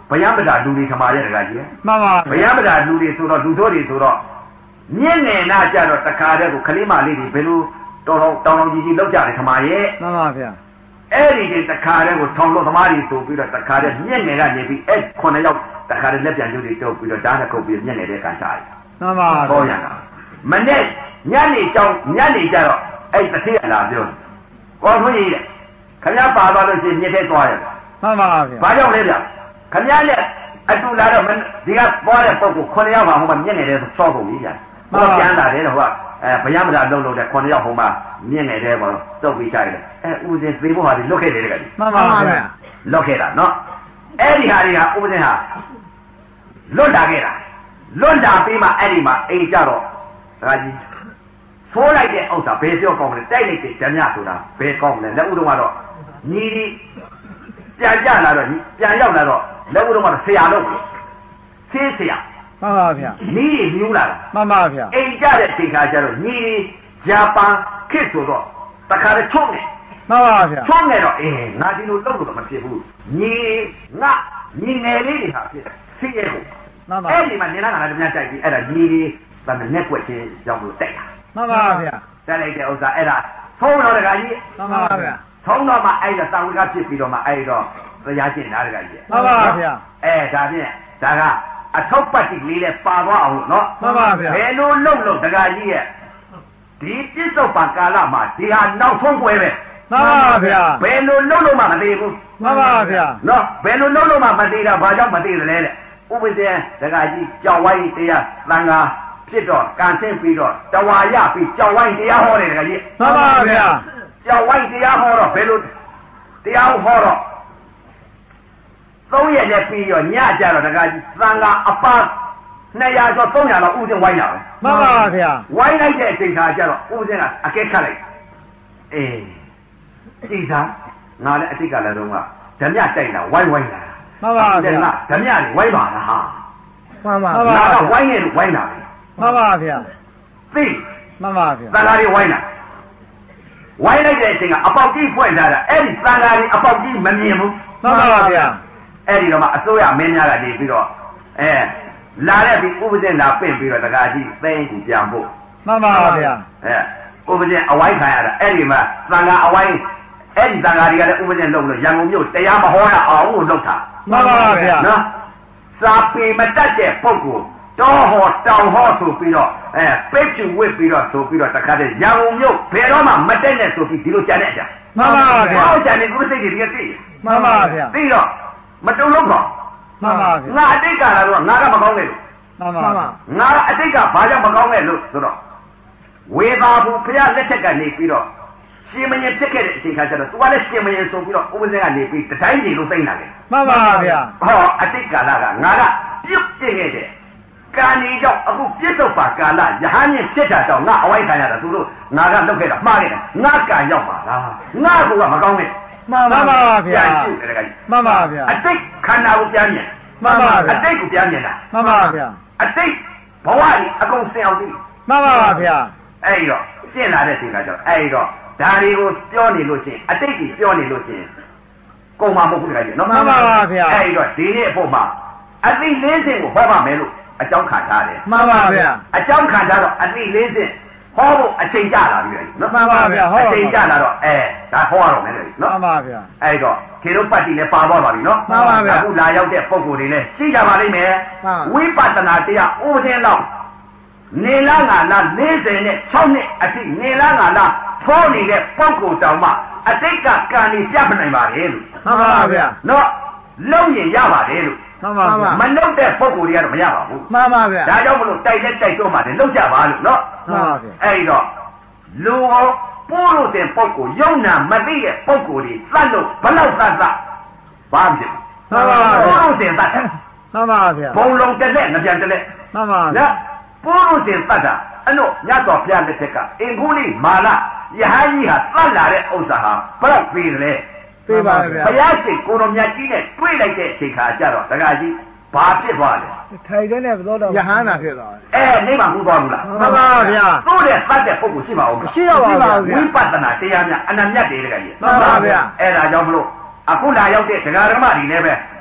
S2: ဘယံပဒလူတွေထမာရဲ့တကကြီး
S3: မှန်ပါ
S2: ဘယံပဒလူတွေဆိုတော့လူသောတွေဆိုတော့မြင့်ငယ်နာကြတော့တခါတည်းကိုခလေးမလေးတွေဘယ်လိုတော်တော်တောင်းတောင်းကြီးကြီးလောက်ကြတယ်ထမာရဲ့
S3: မှန်ပါဗျာ
S2: အဲ့ဒီတွေတခါတည်းကိုထောင်လို့သမားတွေဆိုပြီးတော့တခါတည်းမြင့်ငယ်ကနေပြီးအဲ့ခုနှစ်ယောက်တခါတည်းလက်ပြန်ကျုပ်တွေတုပ်ပြီးတော့ဓာတ်နဲ့ခုတ်ပြီးမြင့်ငယ်တဲ့ကန်စားတယ်
S3: မှန်ပါ
S2: ဟောရတာမနေ့ညနေကြောင်ညနေကြတော့အဲ့တတိယလာပြောကောင်းထွေးကြီးတဲ့ခင်ဗျားပါသွားလို့ရှိရင်မြစ်ထဲသွားရတယ်
S3: မှန်ပါဗျာ
S2: ဘာကြောင့်လဲဗျခင်ဗျားနဲ့အတူလာတော့ဒီကသွားတဲ့ပုဂ္ဂိုလ်ခုနှစ်ယောက်ပါဟိုမှာမြင့်နေတဲ့ချောကုန်ကြီးဗျာဟောပြန်လာတယ်တော့ဟိုကအဲဘယံမသာလုံးလုံးတဲ့ခုနှစ်ယောက်ဟိုမှာမြင့်နေတဲ့ပေါ်တုတ်ပြီးချရတယ်အဲဥစဉ်သေဖို့ဟာဒီလွတ်ခဲ့တယ်တကယ်
S3: မှန်ပါဗျာ
S2: လွတ်ခဲ့တာနော်အဲ့ဒီဟာတွေကဥပဒေဟာလွတ်လာခဲ့တာလွတ်လာပြီးမှအဲ့ဒီမှာအိမ်ကြတော့ဒါကြီးဆိုးလိုက်တဲ့ဥစ္စာဘယ်ပြောကောင်းလဲတိုက်လိုက်တဲ့ဓမြဆိုတာဘယ်ကောင်းလဲလက်ဥတော်ကတော့ညီဒီပြန်ကြလာတော့ပြန်ရောက်လာတော့လက်ဥတော်ကတော့ဆရာလို့ဆေးဆရာ
S3: မှန်ပါဗျာ
S2: ညီဒီမြူးလာတာ
S3: မှန်ပါဗျာ
S2: အိမ်ကြတဲ့အချိန်ခါကျတော့ညီဒီဂျပန်ခေတ်ဆိုတော့တခါတည်းချုံနေ
S3: မှန်ပါဗျာ
S2: ချုံနေတော့အေးငါဒီလိုလုပ်လို့မဖြစ်ဘူးညီငါညီငယ်လေးတွေဟာဖြစ်ဆေးရဲကို
S3: မှန်ပါ
S2: အဲ့ဒီမှာနေလာတာလည်းများတိုက်ပြီးအဲ့ဒါညီဒီဗမာနဲ့ကွက်ချင်းရောက်လို့တိုက်တာ
S3: မှန်ပါဗျာ
S2: တက်လိုက်တဲ့ဥစ္စာအဲ့ဒါသုံးတော့တကကြီး
S3: မှန်ပါဗျာ
S2: သုံးတော့မှအဲ့ဒါတာဝိကဖြစ်ပြီးတော့မှအဲ့တော့တရားရှင်းတာတကကြီး
S3: မှန်ပါဗျာ
S2: အဲဒါဖြင့်ဒါကအထောက်ပတ်တိလေးနဲ့ပါသွားအောင်နော်
S3: မှန်ပါဗျာ
S2: ဘယ်လိုလုပ်လို့တကကြီးရဲ့ဒီပြစ္ဆုတ်ပံကာလမှာဒီဟာနောက်ဆုံးပွဲပဲ
S3: မှန်ပါဗျာ
S2: ဘယ်လိုလုပ်လို့မှမသိဘူး
S3: မှန်ပါဗျာ
S2: နော်ဘယ်လိုလုပ်လို့မှမသိတာဘာကြောင့်မသိသလဲတဲ့ဥပဒေတကကြီးကြောက်ဝိုင်းတရားသံဃာဖြစ်တော့ကန်ဆင်းပြီးတော့တဝါရပြီးကြောက်ဝိုင်းတရားဟောတယ်တကကြီး
S3: မှန်ပါဗျာ
S2: ကြောက်ဝိုင်းတရားဟောတော့ဘယ်လိုတရားဟောတော့သုံးရက်နဲ့ပြီးတော့ညကြတော့တကကြီးသံဃာအပါနှစ်ရာကျော်သုံးရာလောက်ဥစဉ်ဝိုင်းတာပဲ
S3: မှန်ပါဗျာ
S2: ဝိုင်းလိုက်တဲ့အချိန်ခါကျတော့ဥစဉ်ကအကဲခတ်လိုက်အေးကြည်သာငါလည်းအတိတ်ကလည်းတော့ကဓမြတိုက်တာဝိုင်းဝိုင်းတာ
S3: မှန်ပါဗျာ
S2: ဓမြတွေဝိုင်းပါလားဟာ
S3: မှန်ပါ
S2: ငါကဝိုင်းနေလို့ဝိုင်းတာပဲ
S3: မှန်ပါဗျာ
S2: သိ
S3: မှန်ပါဗျာ
S2: သံဃာတွေဝိုင်းတာဝိုင်းလိုက်တဲ့အချိန်ကအပေါက်ကြီးဖွင့်ထားတာအဲ့ဒီသံဃာတွေအပေါက်ကြီးမမြင်ဘူး
S3: မှန်ပါဗျာ
S2: အဲ့ဒီတော့မှအစိုးရမင်းများကနေပြီးတော့အဲလာတဲ့ဒီဥပဒေလာပင့်ပြီးတော့တကားကြီးသိန်းကူပြန်ဖို့
S3: မှန်ပါဗျာ
S2: အဲဥပဒေအဝိုင်းခံရတာအဲ့ဒီမှာသံဃာအဝိုင်းအဲ့ဒီသံဃာတွေကလည်းဥပဒေလုပ်လို့ရန်ကုန်မြို့တရားမဟောရအောင်လို့လုပ်တာ
S3: မှန်ပါဗျာ
S2: နော်စာပေမတတ်တဲ့ပုဂ္ဂိုလ်တောဟောတောင်ဟောဆိုပြီးတော့အဲပိတ်ချူဝစ်ပြီးတော့ဆိုပြီးတော့တခါတည်းရန်ကုန်မြို့ဘယ်တော့မှမတက်နဲ့ဆိုပြီးဒီလိုကြံတဲ့အကြ
S3: မှန်ပါဗျာ
S2: ဟောကြံနေကုသိုလ်တွေဒီကသိ
S3: မှန်ပါဗျာ
S2: သိတော့မတုံလို့တော့
S3: မှန်ပါဗျာ
S2: ငါအတိတ်ကလာတော့ငါကမကောင်းခဲ့လို့
S3: မှန်ပါ
S2: ငါအတိတ်ကဘာကြောင့်မကောင်းခဲ့လို့ဆိုတော့ဝေသာဘူးဖျားလက်ထက်ကနေပြီးတော့ရှင်မင်းဖြစ်ခဲ့တဲ့အချိန်ခါကျတော့သူကလည်းရှင်မင်းဆိုပြီးတော့ဥပဇင်းကနေပြီးတတိုင်းကြီးလို့သိနေတာလေ
S3: မှန်ပါဗျာ
S2: ဟောအတိတ်ကာလကငါကပြုတ်ပြခဲ့တဲ့ကာနေကြောင့်အခုပြစ္ဆုတ်ပါကာလယဟန်ရင်ဖြစ်တာတော့ငါအဝိုင်းခံရတာသူတို့ငါကလုပ်ခဲ့တာမှားခဲ့တယ်ငါကံရောက်ပါလားငါကမကောင်းနဲ့
S3: မှန်ပါဗျာမှန်ပါဗျာ
S2: အတိတ်ခန္ဓာကိုပြန်မြင်
S3: မှန်ပါဗျာ
S2: အတိတ်ကိုပြန်မြင်တာ
S3: မှန်ပါဗျာ
S2: အတိတ်ဘဝကြီးအကုန်ဆင်အောင်သိ
S3: မှန်ပါဗျာ
S2: အဲ့တော့ရှင်းလာတဲ့ချိန်ကကျတော့အဲ့တော့ဒါတွေကိုပြောနေလို့ရှိရင်အတိတ်ကြီးပြောနေလို့ရှိရင်ကုန်မှာမဟုတ်ဘူးတကယ်ကြီးနော်
S3: မှန်ပါဗျာ
S2: အဲ့တော့ဒီနေ့အဖို့မှာအသိလေးစင်ကိုဟောပါမယ်လို့အကြောင်းခံထားတယ်
S3: မှန်ပါဗျာ
S2: အကြောင်းခံထားတော့အသိလေးစင်ဟောဖို့အချိန်ကြလာပြီလေ
S3: နော်မှန်ပါဗျာ
S2: ဟောအချိန်ကြလာတော့အဲဒါဟောရတော့မယ်လေနော်
S3: မှန်ပါဗျာ
S2: အဲ့တော့ခေရုပတ်တိလည်းပါသွားပါပြီနော်
S3: မှန်ပါဗျာ
S2: အခုလာရောက်တဲ့ပုံကိုယ်တွေလည်းရှိကြပါလိမ့်မယ်ဝိပဿနာတရားဥပဒေလောက်နေလားငါလား၄၀နဲ့၆နှစ်အထိနေလားငါလားဖောနေတဲ့ပုံကိုယ်တောင်မှအတိတ်ကကံနေပြတ်နိုင်ပါတယ်လို့
S3: မှန်ပါဗျာ
S2: နော်လုံးရင်ရပါတယ်လို့
S3: မှန်ပါဗျာ
S2: မလုံးတဲ့ပုံကိုယ်တွေကတော့မရပါဘူး
S3: မှန်ပါဗျာ
S2: ဒါကြောင့်မလို့တိုက်လက်တိုက်တော့မှလည်းလုံးကြပါလို့နော်
S3: မှန်ပါဗျာ
S2: အဲ့တော့လူဟောပိုးလို့တဲ့ပုံကိုယုံနာမသိတဲ့ပုံကိုယ်တွေသတ်လို့ဘလောက်သတ်သတ်ဘာဖြစ်
S3: မှန်ပါဗျာ
S2: ပိုးလို့တဲ့သတ်
S3: မှန်ပါဗျာ
S2: ဘုံလုံးတစ်လက်ငပြန်တစ်လက်
S3: မှန်ပါဗျာ
S2: နော်ပိုးလို့တဲ့သတ်တာအဲ့တော့မြတ်စွာဘုရားလက်ထက်ကအင်ခုလိမာလယဟန်ကြီးဟာသတ်လာတဲ့ဥစ္စာဟာဘလောက်ပြီးတယ်လဲ
S3: ပြေးပါဗျာ
S2: ဘုရားရှင်ကိုတော်မြတ်ကြီးနဲ့တွေ့လိုက်တဲ့အချိန်ခါကျတော့တခါကြီးဘာဖြစ်သွားလဲ
S3: ထိုင်တဲ့နဲ့ဘသောတော်ယဟန်နာဖြစ်သွားတယ်
S2: အဲနေမှာဘူးသွားဘူးလား
S3: မှန်ပါဗျာ
S2: သို့တဲ့သတ်တဲ့ပုဂ္ဂိုလ်ရှိပါဦး
S3: မရှိတော့ပါဘူး
S2: ဝိပဿနာတရားများအနမြတ်တွေတကကြီး
S3: မှန်ပါဗျာ
S2: အဲဒါကြောင့်မလို့အခုလာရောက်တဲ့ဒကာဓမ္မတွေလည်းပဲ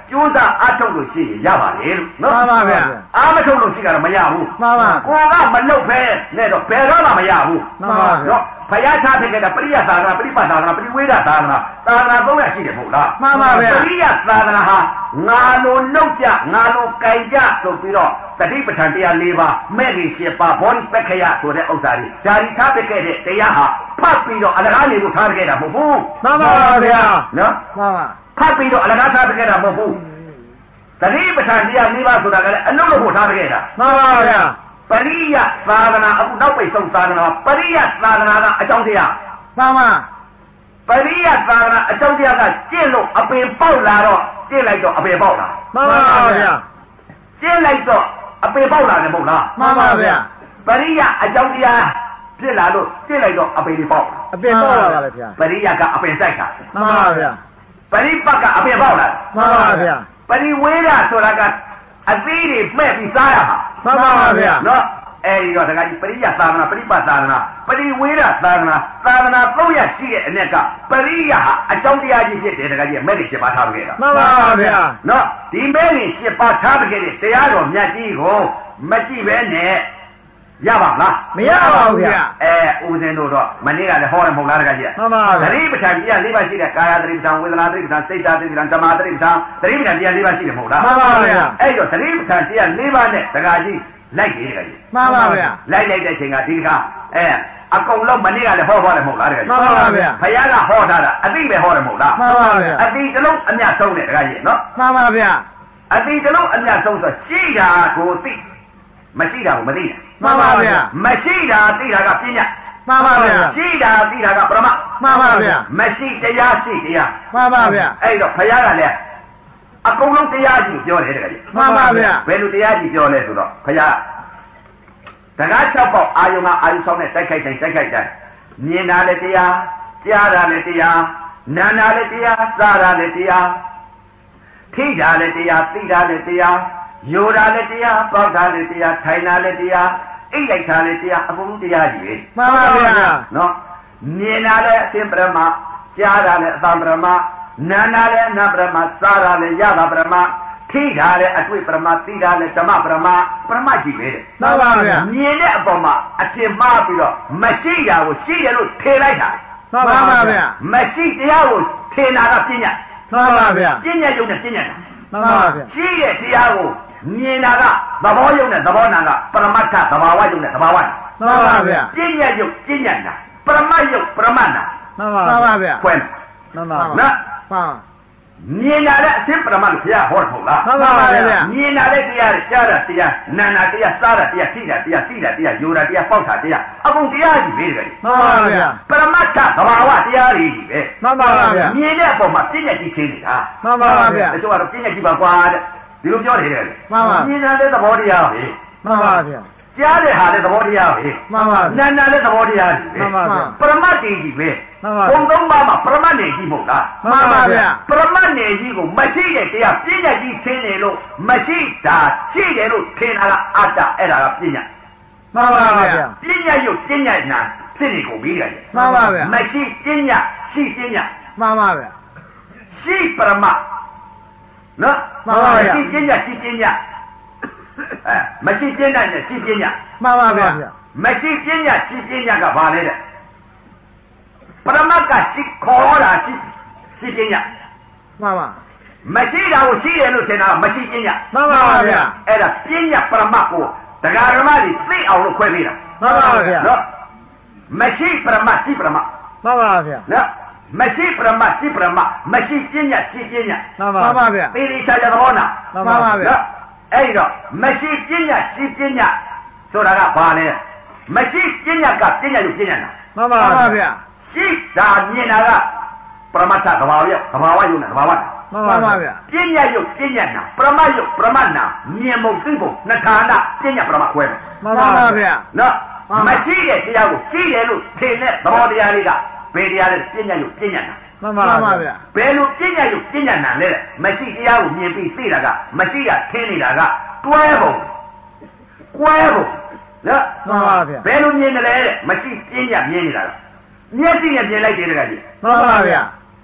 S2: ကျိုးစားအထုတ်လို့ရှိရင်ရပါတယ်လို့နော်
S3: မှန်ပါဗျာ
S2: အားမထုတ်လို့ရှိကတော့မရဘူး
S3: မှန်ပါ
S2: ကိုကမလုပ်ဖဲနဲ့တော့ဘယ်တော့မှမရဘူး
S3: မှန်ပါဗျာ
S2: နော်ဖယားထားဖြစ်ခဲ့တဲ့ပရိယသာသနာပရိပတ်သာသနာပရိဝေဒသာသနာသာသနာသုံးရရှိတယ်မဟုတ်လား
S3: မှန်ပါဗျာ
S2: ပရိယသာသနာဟာငါလိုနှုတ်ကြငါလိုကြိုင်ကြဆိုပြီးတော့တတိပဋ္ဌာန်တရား၄ပါးမဲ့ကြီး၈ပါးဘောဓိပက္ခယဆိုတဲ့ဥစ္စာတွေဓာရီထားဖြစ်ခဲ့တဲ့တရားဟာဖတ်ပြီးတော့အလကားနေကိုထားခဲ့တာမဟုတ်ဘူး
S3: မှန်ပါဗျာ
S2: နော်
S3: မှန်ပါ
S2: ဖတ်ပြီးတော့အလကားထားခဲ့တာမဟုတ်ဘူးတတိပဋ္ဌာန်တရား၄ပါးဆိုတာကလည်းအလုံးလို့ထားခဲ့တာ
S3: မှန်ပါဗျာ
S2: ပရိယသာသနာအခုနောက်ပိတ်ဆုံးသာသနာပရိယသာသနာကအကြောင်းတရား
S3: မှန်ပါ
S2: ပရိယသာသနာအကြောင်းတရားကကျင့်လို့အပင်ပေါက်လာတော့ကျင့်လိုက်တော့အပင်ပေါက်လာ
S3: မှန်ပါဗျာ
S2: ကျင့်လိုက်တော့အပင်ပေါက်လာတယ်မဟုတ်လား
S3: မှန်ပါဗျာ
S2: ပရိယအကြောင်းတရားဖြစ်လာလို့ကျင့်လိုက်တော့အပင်ပေါက်
S3: အပင်ပေါက်လာပါလေဗျာ
S2: ပရိယကအပင်စိုက်တာ
S3: မှန်ပါဗျာ
S2: ပရိပတ်ကအပင်ပေါက်လာ
S3: မှန်ပါဗျာ
S2: ပရိဝေဒဆိုတာကအသီးတွေမှဲ့ပြီးစားရမှာ
S3: မှန်ပါဗျာ
S2: နော်အဲဒီတော့တခါကြီးပရိယသာသနာပရိပတ်သာသနာပရိဝေဒသာသနာသာသနာသုံးရရှိတဲ့အ내ကပရိယဟာအကြောင်းတရားကြီးဖြစ်တယ်တခါကြီးမဲ့တွေ၈ပါးထားခဲ့တာ
S3: မှန်ပါဗျာ
S2: နော်ဒီမဲ့တွေ၈ပါးထားခဲ့တဲ့တရားတော်မြတ်ကြီးကိုမကြည့်ပဲနဲ့ရပါမလား
S3: မရပါဘူးဗျာ
S2: အဲဦးဇင်းတို့တော့မနေ့ကလည်းဟောတယ်မဟုတ်လားတခါကြီး
S3: မှန်ပါဗျာ
S2: သတိပဋ္ဌာန်တရား၄ပါးရှိတဲ့ကာယသတိပဋ္ဌာန်ဝေဒနာသတိပဋ္ဌာန်စိတ်ဓာတ်သတိပဋ္ဌာန်ဓမ္မသတိပဋ္ဌာန်သတိပဋ္ဌာန်တရား၄ပါးရှိတယ်မဟုတ်လား
S3: မှန်ပါဗျာ
S2: အဲ့တော့သတိပဋ္ဌာန်တရား၄ပါးနဲ့တခါကြီးလိုက်တယ်တခါကြီး
S3: မှန်ပါဗျာ
S2: လိုက်လိုက်တဲ့အချိန်ကဒီတခါအဲအကုန်လုံးမနေ့ကလည်းဟောဟောတယ်မဟုတ်လားတခါကြီး
S3: မှန်ပါဗျာ
S2: ဘုရားကဟောထားတာအသိပဲဟောတယ်မဟုတ်လား
S3: မှန်ပါဗျာ
S2: အသိတစ်လုံးအမြတ်ဆုံးတယ်တခါကြီးနော်
S3: မှန်ပါဗျာ
S2: အသိတစ်လုံးအမြတ်ဆုံးဆိုရှိတာကိုသိမရှိတာကိုမသိတာ
S3: မှန်ပါဗျာ
S2: မရှိတာသိတာကပညာ
S3: မှန်ပါဗျာ
S2: ရှိတာသိတာကပရမ
S3: မှန်ပါဗျာ
S2: မရှိတရားရှိတရား
S3: မှန်ပါဗျာ
S2: အဲ့တော့ဘုရားကလည်းအကုန်လုံးတရားကြီးပြောတယ်တကယ်ကြီး
S3: မှန်ပါဗျာ
S2: ဘယ်လိုတရားကြီးပြောလဲဆိုတော့ဘုရားတကား၆ပေါက်အာယုံကအာယုံဆောင်နဲ့တိုက်ခိုက်တိုင်းတိုက်ခိုက်တိုင်းမြင်တာလည်းတရားကြားတာလည်းတရားနာတာလည်းတရားစားတာလည်းတရားထိတာလည်းတရားသိတာလည်းတရားယိုတာလည်းတရားပေါက်တာလည်းတရားထိုင်တာလည်းတရားအိတ်လိုက်တာလည်းတရားအကုန်လုံးတရားကြီးပဲ
S3: မှန်ပါဗျာ
S2: နော်မြင်တာလည်းအသင်ပရမကြားတာလည်းအသံပရမနာတာလည်းအနပရမစားတာလည်းရတာပရမထိတာလည်းအတွေ့ပရမသိတာလည်းဓမ္မပရမပရမကြီးပဲတဲ့
S3: မှန်ပါဗျာ
S2: မြင်တဲ့အပေါ်မှာအထင်မှားပြီးတော့မရှိတာကိုရှိတယ်လို့ထင်လိုက်တာ
S3: မှန်ပါဗျာ
S2: မရှိတရားကိုထင်တာကပညာ
S3: မှန်ပါဗျာ
S2: ပညာယုံနဲ့ပညာနာ
S3: မှန်ပါဗျာ
S2: ရှိတဲ့တရားကိုမြင်တာကသဘောယုံနဲ့သဘောနာကပရမတ္ထသဘာဝယုံနဲ့သဘာဝနာ
S3: မှန်ပါဗျာ
S2: ပညာယုံပညာနာပရမတ်ယုံပရမတ်နာ
S3: မှန်ပါဗျာ
S2: ဖွင့်
S3: မှန်ပါ
S2: နော်
S3: မှန်
S2: မြင်တာတဲ့အသင်ပရမတ်လို့ဘုရားဟောတယ်မဟုတ်လား
S3: မှန်ပါဗျာ
S2: မြင်တာတဲ့တရားကြားတာတရားနာတာတရားစားတာတရားထိတာတရားသိတာတရားယူတာတရားပေါက်တာတရားအကုန်တရားကြီးပဲတကယ်
S3: မှန်ပါဗျာ
S2: ပရမတ္ထသဘာဝတရားတွေကြီးပဲ
S3: မှန်ပါဗျာ
S2: မြင်တဲ့အပေါ်မှာပညာကြီးချင်းနေတာ
S3: မှန်ပါဗျာ
S2: တချို့ကတော့ပညာကြီးပါကွာတဲ့ဒီလိုပြောနေတယ်
S3: မှန်ပါ
S2: မြင်တာတဲ့သဘောတရားပဲ
S3: မှန်ပါဗျာ
S2: ကြားတဲ့ဟာတဲ့သဘောတရားပဲ
S3: မှန်ပါဗျာ
S2: နာနာတဲ့သဘောတရားကြီးပဲ
S3: မှန်ပါဗျာ
S2: ပရမတ်ကြီးကြီးပဲ
S3: မှန်ပါ
S2: ဘုံသုံးပါးမှာပရမတ်နယ်ကြီးမဟုတ်လား
S3: မှန်ပါဗျာ
S2: ပရမတ်နယ်ကြီးကိုမရှိတဲ့တရားပညာကြီးထင်းတယ်လို့မရှိတာရှိတယ်လို့ထင်တာကအတ္တအဲ့ဒါကပညာ
S3: မှန်ပါဗျာ
S2: ပညာယုတ်ပညာနာဖြစ်နေကုန်ပြီတကယ်
S3: မှန်ပါဗျာ
S2: မရှိပညာရှိပညာ
S3: မှန်ပါဗျာ
S2: ရှိပရမတ်နော်
S3: မှန်ပါဗျာ
S2: ရှိပညာရှိပညာအဲမရှိပညာနဲ့ရှိပညာ
S3: မှန်ပါဗျာ
S2: မရှိပညာရှိပညာကဘာလဲတဲ့ပရမတ်ကရှိခေါ်တာရှိရှိပညာ
S3: မှန်ပါ
S2: မရှိတာကိုရှိတယ်လို့ထင်တာမရှိပညာ
S3: မှန်ပါဗျာ
S2: အဲ့ဒါပညာပရမတ်ကိုတရားဓမ္မတွေသိအောင်လို့ခွဲပေးတာ
S3: မှန်ပါဗျာ
S2: နော်မရှိပရမတ်ရှိပရမတ်
S3: မှန်ပါဗျာ
S2: နော်မရှိပရမတ်ရှိပရမတ်မရှိပညာရှိပညာ
S3: မှန်ပါဗျာ
S2: ပေရိချာကြသဘောနာ
S3: မှန်ပါဗျာ
S2: နော်အဲ့တော့မရှိပညာရှိပညာဆိုတာကဘာလဲမရှိပညာကပညာလို့ပညာနာ
S3: မှန်ပါဗျာ
S2: ရှိတာမြင်တာကပရမတ္ထသဘာဝယသဘာဝယုံနဲ့သဘာဝနာ
S3: မှန်ပါဗျာ
S2: ပညာယုတ်ပညာနာပရမတ်ယုတ်ပရမတ်နာမြင်မှုသိဖို့နှစ်ဌာနပညာပရမတ်ခွဲတယ်
S3: မှန်ပါဗျာ
S2: နော်မရှိတဲ့တရားကိုရှိတယ်လို့ထင်တဲ့သဘောတရားလေးကဘယ်တရားလဲပညာယုတ်ပညာနာ
S3: မှန်ပါဗျာ
S2: ဘယ်လိုပညာယုတ်ပညာနာလဲမရှိတရားကိုမြင်ပြီးသိတာကမရှိတာထင်နေတာကတွဲပုံကွဲပုံနော်
S3: မှန်ပါဗျာ
S2: ဘယ်လိုမြင်တယ်လဲတဲ့မရှိပညာမြင်နေတာကမျက်စိနဲ့မြင်လိုက်တယ်တကကြီး
S3: မှန်ပါဗျာ
S2: ပ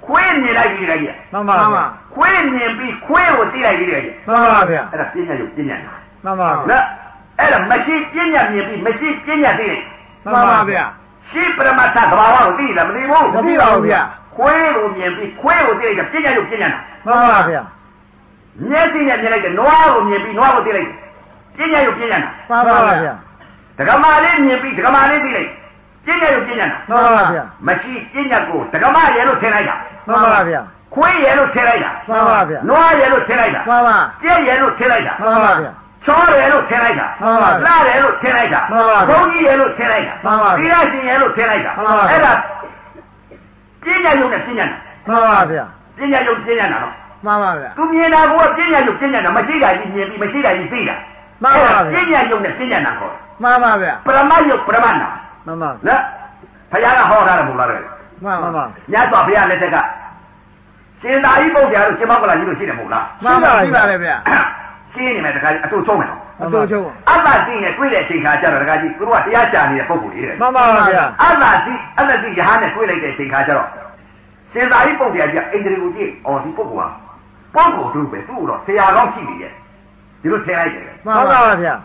S2: ခွေးမြင်လိုက်ပြီတကကြီး
S3: မှန်ပါဗျာ
S2: ခွေးမြင်ပြီးခွေးကိုသိလိုက်ပြီတကကြီး
S3: မှန်ပါဗျာ
S2: အဲ့ဒါပညာရုပ်ပညာနာ
S3: မှန်ပါဗျာ
S2: နော်အဲ့ဒါမရှိပညာမြင်ပြီးမရှိပညာသိလိုက်
S3: မှန်ပါဗျာ
S2: ရှိပရမတ္ထသဘာဝကိုသိလားမသိဘူး
S3: မသိပါဘူးဗျာ
S2: ခွေးကိုမြင်ပြီးခွေးကိုသိလိုက်တာပညာရုပ်ပညာနာ
S3: မှန်ပါဗျာ
S2: မျက်စိနဲ့မြင်လိုက်တယ်နွားကိုမြင်ပြီးနွားကိုသိလိုက်တယ်ပညာရုပ်ပညာနာ
S3: မှန်ပါဗျာ
S2: ဒကမာလေးမြင်ပြီးဒကမာလေးသိလိုက်ပညာရုပ်ပညာနာ
S3: မှန်ပါဗျာ
S2: မရှိပညာကိုဒကမရဲ့လို့ထင်လိုက်တာ
S3: မှန်ပါဗျာ
S2: ခွေးရဲ့လို့ထင်လိုက်တာ
S3: မှန်ပါဗျာ
S2: နွားရဲ့လို့ထင်လိုက်တာ
S3: မှန်ပါ
S2: ကြက်ရဲ့လို့ထင်လိုက်တာ
S3: မှန်ပါဗျာ
S2: ချောတယ်လို့ထင်လိုက်တာ
S3: မှန်ပါ
S2: လှတယ်လို့ထင်လိုက်တာ
S3: မှန်ပါ
S2: ဘုန်းကြီးရဲ့လို့ထင်လိုက်တာ
S3: မှန်ပါ
S2: သီလရှင်ရဲ့လို့ထင်လိုက်တာ
S3: မှန်ပါ
S2: အဲ့ဒါပညာရုပ်နဲ့ပညာနာ
S3: မှန်ပါဗျာ
S2: ပညာရုပ်ပညာနာနော်
S3: မှန်ပါဗျာ
S2: သူမြင်တာကပညာရုပ်ပညာနာမရှိတာကြီးမြင်ပြီးမရှိတာကြီးသိတာ
S3: မှန်ပါဗျာ
S2: ပညာရုပ်နဲ့ပညာနာခေါ်
S3: မှန်ပါဗျာ
S2: ပရမယုတ်ပရမနာ
S3: မှန်ပါ
S2: နော်ဘုရားကဟောထားတယ်မဟုတ်လားတဲ့
S3: မှန်ပါ
S2: မြတ်စွာဘုရားလက်ထက်ကရှင်သာရိပုတ္တရာတို့ရှင်မောကလကြီးတို့ရှိတယ်မဟုတ်လား
S3: မှန်ပါရှိပါလေဗျာ
S2: ရှင်းနေမယ်တခါအတူဆုံးမယ်နော်
S3: အတူချုံ
S2: အတ္တသိနဲ့တွေ့တဲ့အချိန်ခါကျတော့တခါကြီးသူတို့ကတရားရှာနေတဲ့ပုံကိုယ်ကြီးတဲ့
S3: မှန်ပါဗျာ
S2: အတ္တသိအတ္တသိယဟန်နဲ့တွေ့လိုက်တဲ့အချိန်ခါကျတော့ရှင်သာရိပုတ္တရာကြီးအိန္ဒြေကိုကြည့်အော်ဒီပုဂ္ဂိုလ်ကပုဂ္ဂိုလ်တို့ပဲသူ့တော့ဆရာကောင်းရှိနေရဲ့ဒီလိုထင်လိုက်တယ်
S3: မှန်ပါဗျာ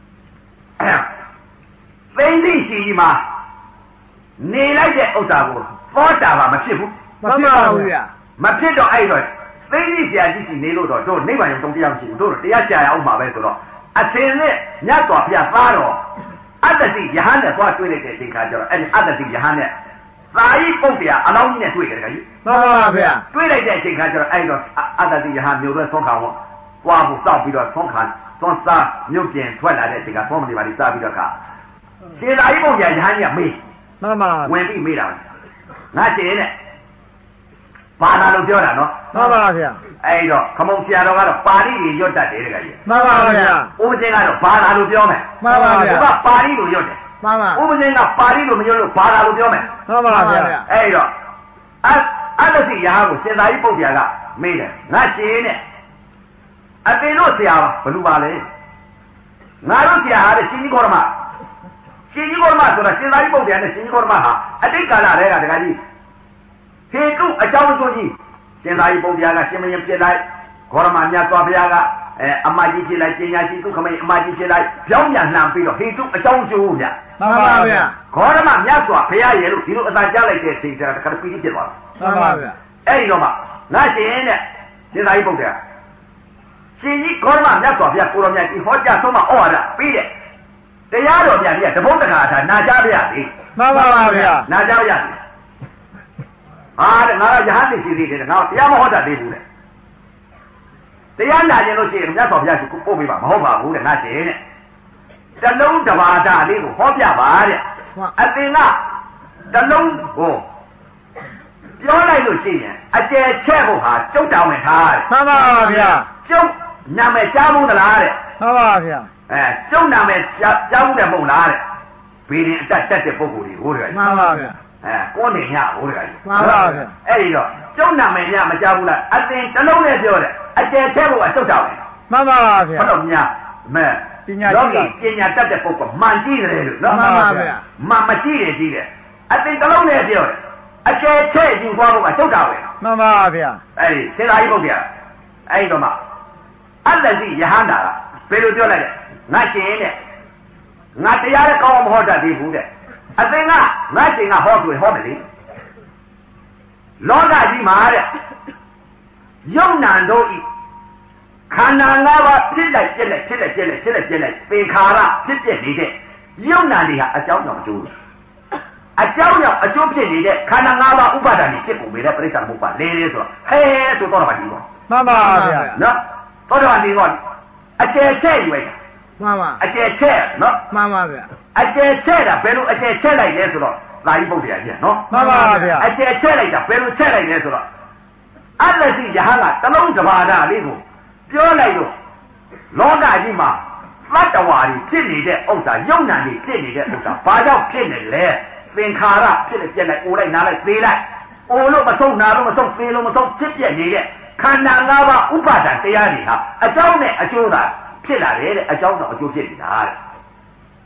S2: သိသိရှိကြီးမှာနေလိုက်တဲ့ဥစ္စာကိုသောတာပန်မဖြစ်ဘူး
S3: မှန်ပါဘူးဗျာ
S2: မဖြစ်တော့အဲ့တော့သိသိဆရာကြီးရှိနေလို့တော့တို့နိဗ္ဗာန်ရုံတုံးတရားမရှိဘူးတို့တရားရှာရအောင်ပါပဲဆိုတော့အသင်နဲ့မြတ်စွာဘုရားသားတော်အတ္တတိယဟန်နဲ့သွားတွေ့လိုက်တဲ့အချိန်ခါကျတော့အဲ့ဒီအတ္တတိယဟန်နဲ့သာယိပုတ္တရာအလောင်းကြီးနဲ့တွေ့ကြတယ်ခင်ဗျ
S3: မှန်ပါဗျာ
S2: တွေ့လိုက်တဲ့အချိန်ခါကျတော့အဲ့တော့အတ္တတိယဟန်မျိုးတွေဆုံးခံတော့သွားဖို့စောက်ပြီးတော့ဆုံးခံသွန်စားမြုပ်ပြင်ထွက်လာတဲ့အချိန်ကသုံးမနေပါလိစားပြီးတော့ခါရှင်သာယိပုတ္တရာယဟန်ကြီးကမေး
S3: မှန်ပါ
S2: ဝင်ပြီးမေးတာငါရှင်နဲ့ဘာသာလို့ပြောတာနော်
S3: မှန်ပါဗျာ
S2: အဲ့တော့ခမုံဆရာတော်ကတော့ပါဠိတွေရွတ်တတ်တယ်တကကြီး
S3: မှန်ပါဗျာ
S2: ဥပဇင်းကတော့ဘာသာလို့ပြောမယ်
S3: မှန်ပါဗျာ
S2: သူကပါဠိလို့ရွတ်တယ်
S3: မှန်ပါ
S2: ဥပဇင်းကပါဠိလို့မရွတ်လို့ဘာသာလို့ပြောမယ်
S3: မှန်ပါဗျာ
S2: အဲ့တော့အအတ္တစီရာကိုရှင်သာရိပုတ္တရာကမေးတယ်ငါရှင်နဲ့အတင်တို့ဆရာဘယ်လိုပါလဲငါတို့ဆရာဟာတဲ့ရှင်ကြီးကောရမရှင်ကြီးကောရမဆိုတာရှင်သာရိပုတ္တရာနဲ့ရှင်ကြီးကောရမဟာအတိတ်ကာလတည်းကတကကြီးဟေတုအကြောင်းအကျိုးကြီးရှင်သာရိပုတ္တရာကရှင်မင်းပြစ်လိုက်ကောရမမြတ်စွာဘုရားကအဲအမကြီးဖြစ်လိုက်ပညာရှိသူခမိန်အမကြီးဖြစ်လိုက်ပြောင်းပြန်လှန်ပြီးတော့ဟေတုအကြောင်းအကျိုးဗျာ
S3: မှန်ပါဗျာ
S2: ဂေါရမမြတ်စွာဘုရားရဲ့လို့ဒီလိုအသာကြားလိုက်တဲ့အချိန်ကျတော့တခါပီတိဖြစ်သွားတာ
S3: မှန်ပါဗျာ
S2: အဲ့ဒီတော့မှငါရှင်တဲ့ရှင်သာရိပုတ္တရာရှင်ကြီးဂေါရမမြတ်စွာဘုရားကိုရောမြတ်ကြီးဟောကြားဆုံးမဩဝါဒပြီးတဲ့တရားတော်မြတ်ကြီးကတပုတ်တခါထားနာကြားပြရစီ
S3: မှန်ပါဗျာ
S2: နာကြားရစီဟာတဲ့ငါကယဟန်သိရှိသေးတယ်ငါတရားမဟောတတ်သေးဘူးတဲ့တရားနာကျင်လို့ရှိရင်မြတ်စွာဘုရားကိုပို့ပေးပါမဟုတ်ပါဘူးတဲ့ငါရှင်တဲ့တလုံးတဘာဒလေးကိုဟောပြပါတဲ့အသင်ကတလုံးကိုပြောလိုက်လို့ရှိရင်အကျယ်ချဲ့ဖို့ဟာကျုပ်တောင်းဝင်ထားတဲ့
S3: မှန်ပါဗျာ
S2: ကျုပ်နာမည်ကြားဘူးသလားတဲ့
S3: မှန်ပါဗျာ
S2: အဲကျုပ်နာမည်ကြားဘူးတယ်မဟုတ်လားတဲ့ဘီရင်အတက်တက်တဲ့ပုံကိုယ်ကြီးဟိုတယ်
S3: မှန်ပါဗျာ
S2: အဲကိုယ်နေညဟိုတယ်ကြီး
S3: မှန်ပါဗျာ
S2: အဲ့ဒီတော့ကျုပ်နာမည်ညမကြားဘူးလားအသင်တလုံးနဲ့ပြောတယ်အကျယ်ချဲ့ဖို့ကကျုပ်တောင်းဝင်
S3: မှန်ပါဗျာ
S2: ဘုတော်မြတ်မဲ
S3: ပညာ
S2: လော
S3: ရှိ
S2: ကီပညာတတ်တဲ့ပုဂ္ဂိုလ်မှန်ကြည့်တယ်လို့နော်
S3: မှန်ပါဗျာ
S2: မှန်မကြည့်တယ်ကြည့်တယ်အသင်တလုံးနဲ့ပြောတယ်အကျယ်ချဲ့ယူသွားဖို့ကကျုပ်တောင်းဝင်
S3: မှန်ပါဗျာ
S2: အဲ့ဒီစေသာရိပုတ္တရာအဲ့ဒီတော့မှအတ္တစီယဟန္တာကဘယ်လိုပြောလိုက်လဲငါရှင်တဲ့ငါတရားလည်းကောင်းအောင်မဟောတတ်သေးဘူးတဲ့အသင်ကငါရှင်ကဟောဆိုရင်ဟောမယ်လေလောကကြီးမှာတဲ့ယုံနံတို့ဤခန္ဓာ၅ပါးဖြစ်လိုက်ပြက်လိုက်ဖြစ်လိုက်ပြက်လိုက်ဖြစ်လိုက်ပြက်လိုက်သင်္ခါရဖြစ်ပြက်နေတဲ့ယုံနံတွေဟာအကြောင်းကြောင့်အကျိုးအကြောင်းကြောင့်အကျိုးဖြစ်နေတဲ့ခန္ဓာ၅ပါးဥပါဒဏ်ကြီးဖြစ်ကုန်ပြီတဲ့ပြိဿမုပ္ပါလေးလေးဆိုတော့ဟဲဆိုတော့ပါဒီပေါ့
S3: မှန်ပါဗျာ
S2: နော်သောတော်ဒီပေါ့အကျယ်ချဲ့ယူလိုက်တာ
S3: မှန်ပါ
S2: အကျယ်ချဲ့နော်
S3: မှန်ပါဗျာ
S2: အကျယ်ချဲ့တာဘယ်လိုအကျယ်ချဲ့လိုက်လဲဆိုတော့သာရိပုတ္တရာကြီးနော်
S3: မှန်ပါဗျာ
S2: အကျယ်ချဲ့လိုက်တာဘယ်လိုချဲ့လိုက်လဲဆိုတော့အတ္တစီယဟန်ကတလုံးတဘာဒလေးကိုပြောလိုက်တော့လောကကြီးမှာသတ္တဝါတွေဖြစ်နေတဲ့ဥစ္စာယုံနာတွေဖြစ်နေတဲ့ဥစ္စာဘာကြောင့်ဖြစ်နေလဲသင်္ခါရဖြစ်နေပြက်လိုက်အိုလိုက်နားလိုက်သေးလိုက်အိုလို့မဆုံးနာလို့မဆုံးသေးလို့မဆုံးဖြစ်ပြက်နေတဲ့ခန္ဓာ၅ပါးဥပါဒံတရားတွေဟာအကြောင်းနဲ့အကျိုးသာဖြစ်လာတယ်တဲ့အကြောင်းတော့အကျိုးဖြစ်နေတာတဲ့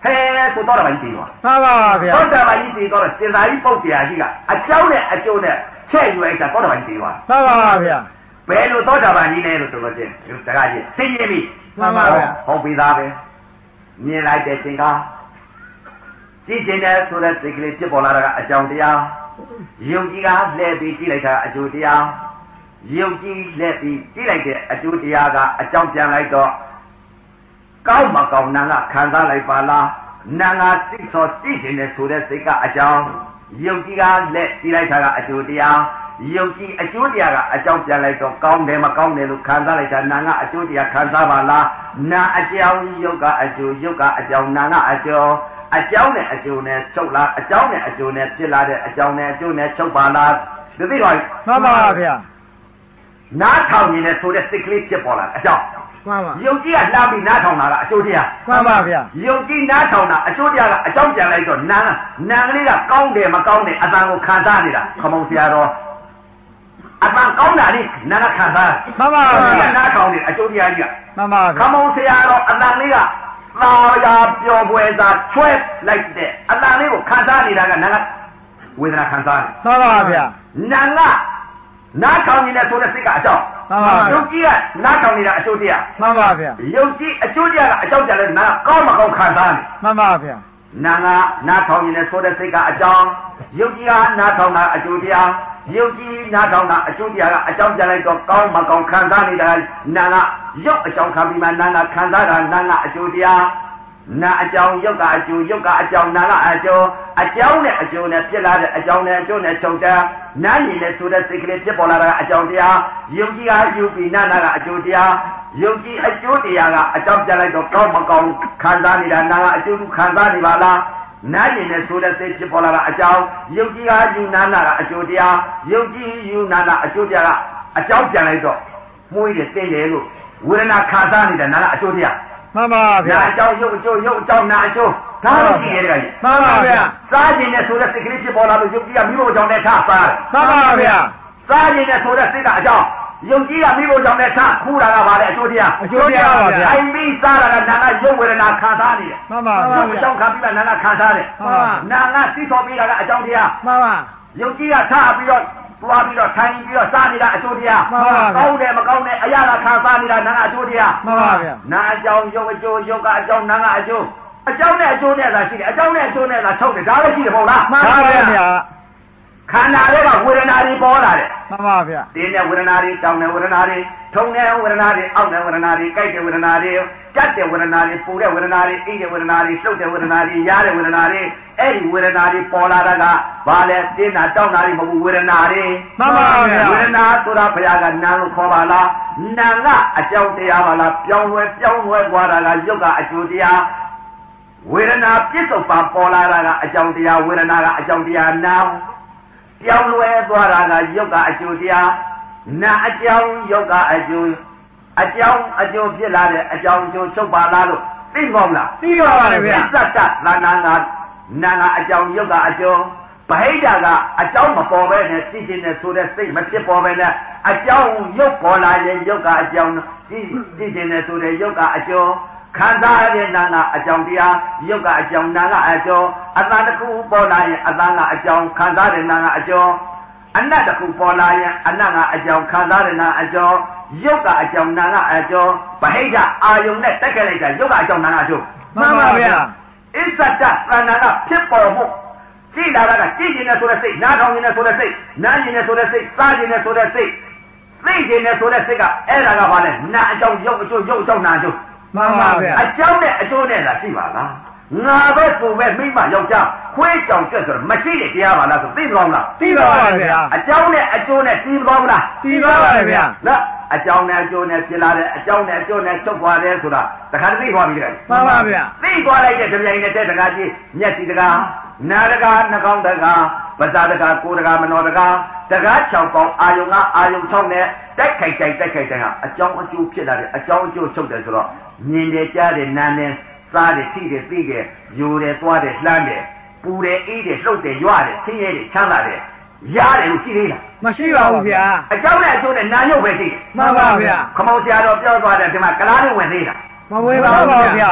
S2: ဟဲဆိုတော့ဘာကြီးတည်သွား
S3: မှန်ပါဗျာ
S2: သောတာပန်ကြီးတည်တော့စင်သာကြီးပုတ်တရားကြီးကအကြောင်းနဲ့အကျိုးနဲ့ချဲ့ယူလိုက်တာသောတာပန်ကြီးတည်သွား
S3: မှန်ပါဗျာ
S2: ဘယ်လိုသောတာပန်ကြီးလဲလို့ဆိုလို့ချင်းတကားကြီးသိရင်ပြီ
S3: မှန်ပါဗျာ
S2: ဟုတ်ပြီသားပဲမြင်လိုက်တဲ့ချိန်ကကြည့်ခြင်းနဲ့ဆိုတဲ့စိတ်ကလေးဖြစ်ပေါ်လာတာကအကြောင်းတရားယုံကြည်ကလှည့်ပြီးကြည့်လိုက်တာအကျိုးတရားယုံကြည်လှည့်ပြီးကြည့်လိုက်တဲ့အကျိုးတရားကအကြောင်းပြန်လိုက်တော့ကောင်းမကောင်းနာကခံစားလိုက်ပါလားနာငါသိသောကြည့်ခြင်းနဲ့ဆိုတဲ့စိတ်ကအကြောင်းယုံကြည်ကလက်ကြည့်လိုက်တာကအကျိုးတရားယုံကြည်အကျိုးတရားကအကြောင်းပြန်လိုက်တော့ကောင်းတယ်မကောင်းတယ်လို့ခံစားလိုက်တာနာကအကျိုးတရားခံစားပါလားနာအကြောင်းယုတ်ကအကျိုးယုတ်ကအကြောင်းနာကအကျိုးအကြောင်းနဲ့အကျိုးနဲ့ချုပ်လာအကြောင်းနဲ့အကျိုးနဲ့ဖြစ်လာတဲ့အကြောင်းနဲ့အကျိုးနဲ့ချုပ်ပါလားဒီသိတော့
S3: မှန်ပါဗျာ
S2: နားထောင်နေတဲ့ဆိုတဲ့စိတ်ကလေးဖြစ်ပေါ်လာအကြောင်း
S3: မှန်ပါ
S2: ယုံကြည်ကလှမ်းပြီးနားထောင်တာကအကျိုးတရား
S3: မှန်ပါဗျာ
S2: ယုံကြည်နားထောင်တာအကျိုးတရားကအကြောင်းပြန်လိုက်တော့နာနာကလေးကကောင်းတယ်မကောင်းတယ်အတန်ကိုခံစားနေတာခမုံဆရာတော်အတန်ကောင်းတာလေးနာကခံစား
S3: မှန်ပါ
S2: ဒီက
S3: ဗျာ
S2: နားထောင်နေအကျိုးတရားကြီးက
S3: မှန်ပါ
S2: ခ
S3: ဗျာ
S2: မုံဆရာတော်အတန်လေးကသာယာပျော်ပွဲသာချွဲလိုက်တဲ့အတန်လေးကိုခံစားနေတာကနာကဝေဒနာခံစားနေ
S3: မှန်ပါဗျာ
S2: နာကနားထောင်နေတဲ့ဆိုတဲ့စိတ်ကအကြောင်း
S3: မှန်ပါ
S2: ယုံကြည်ကနားထောင်နေတာအကျိုးတရား
S3: မှန်ပါဗျာ
S2: ယုံကြည်အကျိုးတရားကအကြောင်းကြလဲနာကောင်းမကောင်းခံစားနေ
S3: မှန်ပါဗျာ
S2: နာငါနာထောင်နေတဲ့ဆိုတဲ့စိတ်ကအကြောင်းယုံကြည်ကနာထောင်တာအကျိုးတရားယုံကြည်နာထောင်တာအကျိုးတရားကအကြောင်းကြလိုက်တော့ကောင်းမကောင်းခံစားနေတာနာငါရုပ်အကြောင်းခံပြီးမှနာငါခံစားတာနာငါအကျိုးတရားနာအကြောင်းယုတ်ကအကျိုးယုတ်ကအကြောင်းနာကအကျိုးအကြောင်းနဲ့အကျိုးနဲ့ဖြစ်လာတဲ့အကြောင်းနဲ့အကျိုးနဲ့ချုပ်တာနာညီနဲ့ဆိုတဲ့စိတ်ကလေးဖြစ်ပေါ်လာတာအကြောင်းတရားယုံကြည်ကယူပြီးနာနာကအကျိုးတရားယုံကြည်အကျိုးတရားကအကြောင်းပြလိုက်တော့ကောင်းမကောင်းခံစားနေတာနာကအကျိုးသူခံစားနေပါလားနာညီနဲ့ဆိုတဲ့စိတ်ဖြစ်ပေါ်လာတာအကြောင်းယုံကြည်ကယူနာနာကအကျိုးတရားယုံကြည်ယူနာနာအကျိုးတရားကအကြောင်းပြန်လိုက်တော့မှုရတဲ့တင်းတယ်လို့ဝေဒနာခံစားနေတာနာကအကျိုးတရား
S3: မှန်ပါဗျာ
S2: နာအကြောင်းရုပ်အကျိုးရုပ်အကြောင်းနာအကျိုးဒါတော့ရှိရတယ်ကကြီး
S3: မှန်ပါဗျာ
S2: စားခြင်းနဲ့ဆိုတဲ့စိတ်ကလေးဖြစ်ပေါ်လာလို့ယုံကြည်ကမိဖို့ကြောင့်လည်းထားစားတယ်
S3: မှန်ပါဗျာ
S2: စားခြင်းနဲ့ဆိုတဲ့စိတ်ကအကြောင်းယုံကြည်ကမိဖို့ကြောင့်လည်းထားခူးတာကပါလေအကျိုးတရား
S3: အကျိုးတရားပါဗျာ
S2: အိမ်ပြီးစားတာကနာကရုပ်ဝေဒနာခံစားနေတယ်
S3: မှန်ပါ
S2: ရုပ်အ
S3: ဗျာ
S2: ကြောင်းခံပြီးမှနာကခံစားတယ်
S3: မှန်ပါ
S2: နာကစီးဆော်ပြီးတာကအကြောင်းတရား
S3: မှန်ပါ
S2: ယုံကြည်ကထားပြီးတော့သွားပြီးတော့ထိုင်ပြီးတော့စားနေတာအကျိုးတရား
S3: မှန်ပါဗျာ
S2: ကောင်းတယ်မကောင်းတယ်အရာကခံစားနေတာနာကအကျိုးတရား
S3: မှန်ပါဗျာ
S2: နာအကြောင်းရုပ်အကျိုးရုပ်ကအကြောင်းနာကအကျိုးအကြောင်းနဲ့အကျိုးနဲ့သာရှိတယ်အကြောင်းနဲ့အကျိုးနဲ့သာချုပ်တယ်ဒါလည်းရှိတယ်မဟုတ်လား
S3: မှန်ပါဗျာ
S2: ခန္ဓာတွေကဝေဒနာတွေပေါ်လာတယ်
S3: မှန်ပါဗျာ
S2: တင်းတဲ့ဝေဒနာတွေတောင်းတဲ့ဝေဒနာတွေထုံတဲ့ဝေဒနာတွေအောက်တဲ့ဝေဒနာတွေကြိုက်တဲ့ဝေဒနာတွေကြက်တဲ့ဝေဒနာတွေပူတဲ့ဝေဒနာတွေအိတ်တဲ့ဝေဒနာတွေလှုပ်တဲ့ဝေဒနာတွေရားတဲ့ဝေဒနာတွေအဲ့ဒီဝေဒနာတွေပေါ်လာတာကဘာလဲတင်းတာတောင်းတာတွေမဟုတ်ဘူးဝေဒနာတွေ
S3: မှန်ပါဗျာ
S2: ဝေဒနာဆိုတာဘုရားကနာလို့ခေါ်ပါလားနာကအကြောင်းတရားပါလားပြောင်းလဲပြောင်းလဲသွားတာကရုပ်ကအကျိုးတရားဝေဒနာပြစ္ဆုတ်ပါပေါ်လာတာကအကြောင်းတရားဝေဒနာကအကြောင်းတရားနာပြောင်းလဲသွားတာကရုပ်ကအကျိုးတရားနာအကြောင်းရုပ်ကအကျိုးအကြောင်းအကျိုးဖြစ်လာတဲ့အကြောင်းအကျိုးချုပ်ပါလားလို့သိကောင်းလား
S3: သိပါပါဗျာ
S2: သတ္တလာနာနာနာကအကြောင်းရုပ်ကအကျိုးဗဟိတကအကြောင်းမပေါ်ပဲနဲ့သိခြင်းနဲ့ဆိုတဲ့စိတ်မဖြစ်ပေါ်ပဲနဲ့အကြောင်းရုပ်ပေါ်လာရင်ရုပ်ကအကြောင်းသိသိခြင်းနဲ့ဆိုတဲ့ရုပ်ကအကျိုးခံစားရတဲ့နာကအကြောင်းတရားရုပ်ကအကြောင်းနာကအကျိုးအတန်တစ်ခုပေါ်လာရင်အတန်ကအကြောင်းခံစားတဲ့နာကအကျိုးအနတ်တစ်ခုပေါ်လာရင်အနတ်ကအကြောင်းခံစားတဲ့နာအကျိုးရုပ်ကအကြောင်းနာကအကျိုးဗဟိတအာယုန်နဲ့တက်ခဲ့လိုက်တာရုပ်ကအကြောင်းနာကအကျိုး
S3: မှန်ပါဗျာ
S2: အစ္ဆတသဏ္ဍာန်ကဖြစ်ပေါ်မှုကြည်လာတာကကြည်ကျင်နေဆိုတဲ့စိတ်နားထောင်နေဆိုတဲ့စိတ်နားကျင်နေဆိုတဲ့စိတ်စားကျင်နေဆိုတဲ့စိတ်သိကျင်နေဆိုတဲ့စိတ်ကအဲ့ဒါကဘာလဲနာအကြောင်းရုပ်အကျိုးရုပ်အကြောင်းနာအကျိုး
S3: မှန်ပါဗျာ
S2: အကြောင်းနဲ့အကျိုးနဲ့သာရှိပါလားငါပဲဆိုပဲမိမယောက်ျားခွေးကြောင်ကျက်ဆိုတော့မရှိတဲ့တရားပါလားဆိုသိကောင်းလား
S3: သိပါပါဗျာ
S2: အကြောင်းနဲ့အကျိုးနဲ့သိကောင်းလား
S3: သိပါပါဗျာ
S2: နော်အကြောင်းနဲ့အကျိုးနဲ့ဖြစ်လာတဲ့အကြောင်းနဲ့အကျိုးနဲ့ချုပ်သွားတယ်ဆိုတာတခါတသိသွားပြီလေ
S3: မှန်ပါဗျာ
S2: သိသွားလိုက်တဲ့ကြပြိုင်နဲ့တဲ့တကားကြီးမျက်စိတကားနာတကားနှာခေါင်းတကားပါးစပ်တကားကိုယ်တကားမနောတကားတကား၆ပေါင်းအာယုံကအာယုံ၆နဲ့တိုက်ခိုက်တိုက်တိုက်ခိုက်တိုင်းကအကြောင်းအကျိုးဖြစ်လာတဲ့အကြောင်းအကျိုးချုပ်တယ်ဆိုတော့မြင်တယ်ကြားတယ်နားတယ်စားတယ်ထိတယ်သိတယ်ယူတယ်သွားတယ်လှမ်းတယ်ပူတယ်အေးတယ်လှုပ်တယ်ရွတယ်ဆင်းရဲတယ်ချမ်းသာတယ်ရတယ်လို့ရှိသေးလား
S3: မရှိပါဘူးဗျာ
S2: အကြောင်းနဲ့အကျိုးနဲ့နာရုပ်ပဲရှိတယ်
S3: မှန်ပါဗျာ
S2: ခမောဆရာတော်ပြောသွားတယ်ဒီမှာကလားလေးဝင်သေးတာ
S3: မဝေးပါဘူးဗျာ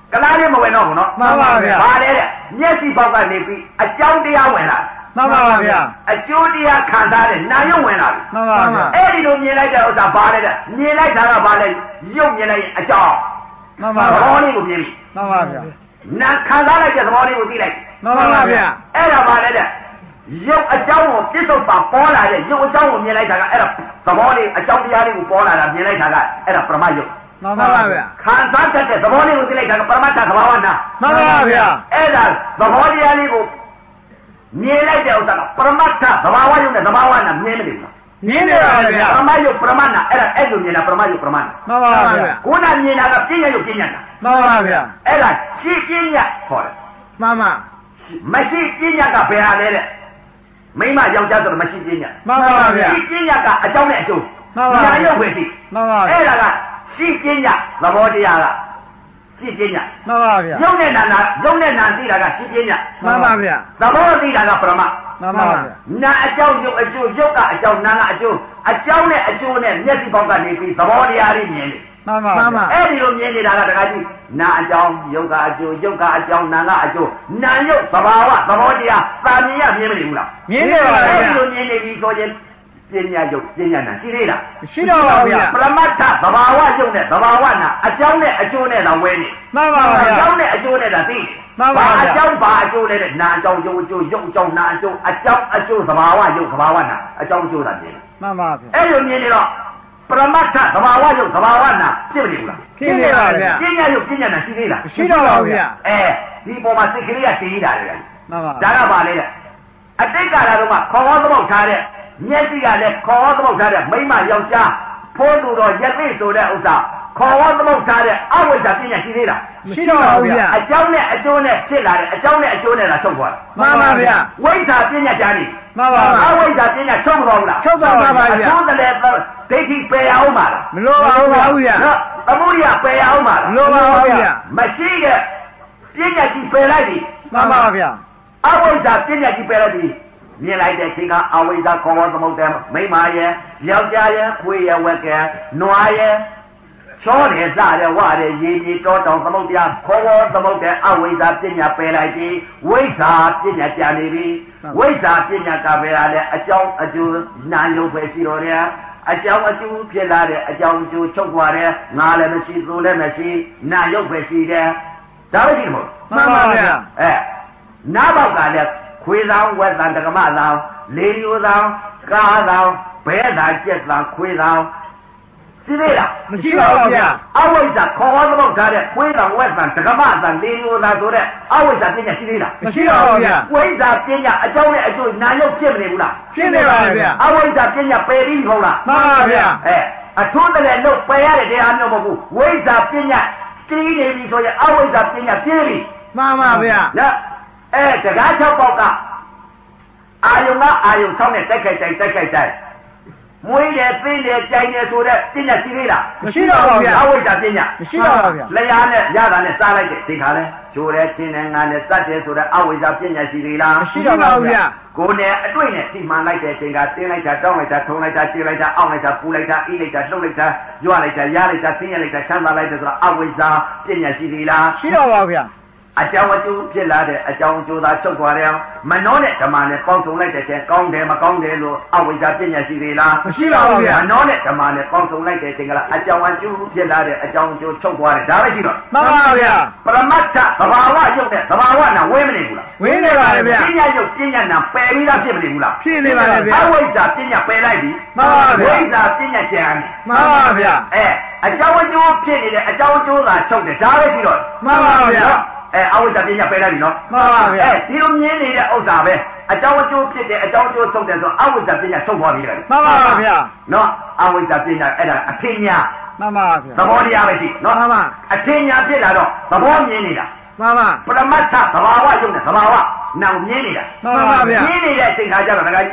S2: ကလားလေးမဝင်တော့ဘူးနော်
S3: မှန်ပါဗျာ
S2: ဘာလဲတဲ့မျက်စိပေါက်ကနေပြီးအကြောင်းတရားဝင်လာ
S3: မှန်ပါဗျာ
S2: အကျိုးတရားခံစားတဲ့နာယုတ်ဝင်လာပြီ
S3: မှန်ပါဗျာ
S2: အဲ့ဒီလိုမြင်လိုက်တဲ့ဥစ္စာဘာလဲတဲ့မြင်လိုက်တာကဘာလဲရုပ်မြင်လိုက်ရင်အကြောင်း
S3: မှန်ပါ
S2: သ
S3: ဗျာ
S2: ဘောလေးကိုမြင်ပြီ
S3: မှန်ပါဗျာ
S2: နာခံစားလိုက်တဲ့သဘောလေးကိုသိလိုက်
S3: မှန်ပါဗျာ
S2: အဲ့ဒါဘာလဲတဲ့ရုပ်အကြောင်းကိုပြစ္ဆုတ်ပါပေါ်လာတဲ့ရုပ်အကြောင်းကိုမြင်လိုက်တာကအဲ့ဒါသဘောလေးအကြောင်းတရားလေးကိုပေါ်လာတာမြင်လိုက်တာကအဲ့ဒါပရမယုတ်
S3: မှန်ပါဗျာ
S2: ခံစားတတ်တဲ့သဘောလေးကိုသိလိုက်တာကပရမတ္ထသဘာဝနာ
S3: မှန်ပါဗျာ
S2: အဲ့ဒါသဘောတရားလေးကိုမြင်လိုက်တဲ့ဥစ္စာကပရမတ္ထသဘာဝယုတ်နဲ့သဘာဝနာမြင်မနေဘူးလား
S3: မြင်နေပါဗျာ
S2: ပရမယုတ်ပရမနာအဲ့ဒါအဲ့လိုမြင်တာပရမယုတ်ပရမနာ
S3: မှန်ပါဗျာ
S2: ကိုယ်နာမြင်တာကပြဉ္ညာယုတ်ပြဉ္ညာနာ
S3: မှန်ပါဗျာ
S2: အဲ့ဒါရှိပြဉ္ညာခေါ်တယ်
S3: မှန်ပါ
S2: မရှိပြဉ္ညာကဘယ်ဟာလဲတဲ့မိမယောက်ျားဆိုတော့မရှိပြဉ္ညာ
S3: မှန်ပါဗျာ
S2: ရှိပြဉ္ညာကအကြောင်းနဲ့အကျိုး
S3: မှန်ပါဗျာ
S2: ညာယုတ်ပဲရှိ
S3: မှန်ပါဗျာ
S2: အဲ့ဒါကရှိပြဉ္ညာသဘောတရားကရှိပြဉ္ညာ
S3: မှန်ပါဗျာ
S2: ယုတ်နဲ့နာနာယုတ်နဲ့နာသိတာကရှိပြဉ္ညာ
S3: မှန်ပါဗျာ
S2: သဘောသိတာကပရမ
S3: မှန်ပါဗျာ
S2: နာအကြောင်းယုတ်အကျိုးယုတ်ကအကြောင်းနာကအကျိုးအကြောင်းနဲ့အကျိုးနဲ့မျက်စိပေါက်ကနေပြီးသဘောတရားလေးမြင်တယ်
S3: မှန်ပါမှန်ပါ
S2: အဲ့ဒီလိုမြင်နေတာကတခါကြီးနာအကြောင်းယုတ်ကအကျိုးယုတ်ကအကြောင်းနာကအကျိုးနာယုတ်သဘာဝသဘောတရားသာမြင်ရမြင်မနေဘူးလား
S3: မြင်နေပါဗျာ
S2: အဲ့ဒီလိုမြင်နေပြီဆိုရင်ပညာယုတ်ပညာနာရှိသေးလား
S3: ရှိတော့ပါဗျာ
S2: ပရမတ္ထသဘာဝယုတ်နဲ့သဘာဝနာအကြောင်းနဲ့အကျိုးနဲ့သာဝဲနေ
S3: မှန်ပါ
S2: အ
S3: ဗျာ
S2: ကြောင်းနဲ့အကျိုးနဲ့သာသိ
S3: မှန်ပါဗျာ
S2: အကြောင်းဘာအကျိုးလဲတဲ့နာအကြောင်းယုတ်အကျိုးယုတ်အကြောင်းနာအကျိုးအကြောင်းအကျိုးသဘာဝယုတ်သဘာဝနာအကြောင်းအကျိုးသာမြင်တယ်
S3: မှန်ပါဗျာ
S2: အဲ့လိုမြင်နေတော့ပရမတ္ထသဘာဝယုတ်သဘာဝနာဖြစ်မနေဘူးလား
S3: ဖြစ်နေပါဗျာ
S2: ပညာယုတ်ပညာနာရှိသေးလား
S3: ရှိတော့ပါဗျာ
S2: အဲဒီပေါ်မှာစိတ်ကလေးကတည်ရတာလေ
S3: မှန်ပါ
S2: ဒါကပါလေတဲ့အတိတ်ကာလတုန်းကခေါ်ဟောသမုတ်ထားတဲ့မျက်စိကလည်းခေါ်ဟောသမုတ်ထားတဲ့မိမယောက်ျားဖိုးသူတော်ယသိဆိုတဲ့ဥစ္စာခေါ်ဟောသမုတ်ထားတဲ့အဝိဇ္ဇာပညာရှိသေးလား
S3: ရှိတော့ပါဗျာ
S2: အကြောင်းနဲ့အကျိုးနဲ့ဖြစ်လာတယ်အကြောင်းနဲ့အကျိုးနဲ့သာချုပ်သွားတယ်
S3: မှန်ပါဗျာ
S2: ဝိဇ္ဇာပညာကြားနေ
S3: မှန်ပါ
S2: အဝိဇ္ဇာပညာချုပ်မသွားဘူးလား
S3: ချုပ်သွားပါဗျာ
S2: အကျိုးလည်းဒိဋ္ဌိပယ်အောင်ပါလား
S3: မလိုပါဘူးဗျာ
S2: နော်အမှုရိယပယ်အောင်ပါလား
S3: မလိုပါဘူးဗျာ
S2: မရှိတဲ့ပညာကြီးပယ်လိုက်ပြီ
S3: မှန်ပါဗျာ
S2: အဝိဇ္ဇာပညာကြီးပယ်လိုက်ပြီမြင်လိုက်တဲ့အချိန်ကအဝိဇ္ဇာခေါ်ဝသမုတ်တဲ့မိမရဲ့ယောက်ျားရဲ့ခွေးရဲ့ဝက်ကဲနွားရဲ့ချောတယ်စတယ်ဝတယ်ရေကြီးတောတောင်သမုတ်တရားခေါ်ဝသမုတ်တဲ့အဝိဇ္ဇာပညာပယ်လိုက်ပြီဝိဇ္ဇာပညာကြာနေပြီဝိဇ္ဇာပညာကပယ်ရတဲ့အကြောင်းအကျိုးနာယုတ်ပဲရှိတော့တယ်အကြောင်းအကျိုးဖြစ်လာတဲ့အကြောင်းအကျိုးချုပ်သွားတယ်ငါလည်းမရှိသူလည်းမရှိနာယုတ်ပဲရှိတယ်ဒါပဲရှိတယ်မဟုတ်
S3: မှန်ပါဗျာ
S2: အဲနားပေါက်ကလည်းခွေးဆောင်ဝက်ဆောင်တက္ကမဆောင်လေဒီယိုဆောင်ကားဆောင်ဘဲဆောင်ကျက်ဆောင်ခွေးဆောင်ရှိသေးလား
S3: မရှိပါဘူးဗျာ
S2: အဝိဇ္ဇာခေါ်ဟောသမုတ်ထားတဲ့ခွေးဆောင်ဝက်ဆောင်တက္ကမဆောင်လေဒီယိုဆောင်ဆိုတဲ့အဝိဇ္ဇာပညာရှိသေးလား
S3: မရှိပါဘူးဗျာ
S2: ဝိဇ္ဇာပညာအကြောင်းနဲ့အကျိုးနာယုတ်ဖြစ်မနေဘူးလား
S3: ဖြစ်နေပါဗျာ
S2: အဝိဇ္ဇာပညာပယ်ပြီးဟုတ်လား
S3: မှန်ပါဗျာ
S2: အဲအထုံးတယ်လို့ပယ်ရတဲ့တရားမျိုးမဟုတ်ဘူးဝိဇ္ဇာပညာတီးနေပြီဆိုရင်အဝိဇ္ဇာပညာပြည့်ပြီ
S3: မှန်ပါဗျာ
S2: နော်အဲတကား၆ပေါက်ကအာယုံကအာယုံ၆နဲ့တိုက်ခိုက်တိုက်တိုက်ခိုက်တိုက်မွေးတယ်သိတယ်ကြိုင်တယ်ဆိုတဲ့ပညာရှိသေးလား
S3: မရှိတော့ပါဗျာ
S2: အဝိဇ္ဇာပညာ
S3: မရှိတော့ပါဗျာ
S2: လျာနဲ့ရတာနဲ့စားလိုက်တဲ့ဒီခါလဲချိုးတယ်ချင်းတယ်ငါနဲ့စတ်တယ်ဆိုတဲ့အဝိဇ္ဇာပညာရှိသေးလား
S3: မရှိတော့ပါဘူးဗျာ
S2: ကိုယ်နဲ့အတွေ့နဲ့ထိမှန်လိုက်တဲ့အချိန်ကတင်းလိုက်တာတောင်းလိုက်တာထုံလိုက်တာကျေးလိုက်တာအောင့်လိုက်တာပူလိုက်တာအိလိုက်တာလှုပ်လိုက်တာကြွလိုက်တာရားလိုက်တာဆင်းရဲလိုက်တာချမ်းသာလိုက်တယ်ဆိုတော့အဝိဇ္ဇာပညာရှိသေးလား
S3: ရှိတော့ပါဗျာ
S2: အကြောင်းအကျိုးဖြစ်လာတဲ့အကြောင်းအကျိုးသာချုပ်သွားတယ်မနှောနဲ့ဓမ္မနဲ့ပေါင်းစုံလိုက်တဲ့ချိန်ကောင်းတယ်မကောင်းတယ်လို့အဝိဇ္ဇာပညာရှိသေးလား
S3: မရှိပါဘူးဗျာ
S2: မနှောနဲ့ဓမ္မနဲ့ပေါင်းစုံလိုက်တဲ့ချိန်ကလားအကြောင်းအကျိုးဖြစ်လာတဲ့အကြောင်းအကျိုးချုပ်သွားတယ်ဒါပဲရှိတော့
S3: မှန်ပါဗျာ
S2: ပရမတ္ထသဘာဝရုပ်နဲ့သဘာဝနာဝဲမနေဘူးလား
S3: ဝင်းနေပါလေဗျာ
S2: ပညာရုပ်ပညာနာပယ်ပြီးသားဖြစ်မနေဘူးလား
S3: ဖြစ်နေပါလေဗျာ
S2: အဝိဇ္ဇာပညာပယ်လိုက်ပြီ
S3: မှန်ပါဗျာ
S2: ဝိဇ္ဇာပညာကျန်တယ်
S3: မှန်ပါဗျာ
S2: အဲအကြောင်းအကျိုးဖြစ်နေတဲ့အကြောင်းအကျိုးသာချုပ်တယ်ဒါပဲရှိတော့
S3: မှန်ပါဗျာ
S2: အဲအဝိဇ္ဇာပညာပယ်လိုက်ပြီနော်
S3: မှန်ပါဗျာ
S2: အဲဒီလိုမြင်နေတဲ့ဥစ္စာပဲအကြောင်းအကျိုးဖြစ်တယ်အကြောင်းအကျိုးချုပ်တယ်ဆိုအဝိဇ္ဇာပညာချုပ်သွားပြီလေ
S3: မှန်ပါဗျာ
S2: နော်အဝိဇ္ဇာပညာအဲ့ဒါအထင်ညာ
S3: မှန်ပါဗျာ
S2: သဘောတရားပဲရှိနော်
S3: မှန်ပါ
S2: အထင်ညာဖြစ်လာတော့သဘောမြင်နေတာ
S3: မှန်ပါ
S2: ပရမတ္ထသဘာဝရုပ်နဲ့သဘာဝနောင်မြင်နေတာ
S3: မှန်ပါဗျာ
S2: မြင်နေတဲ့အချိန်ခါကျတော့ဒကာကြီး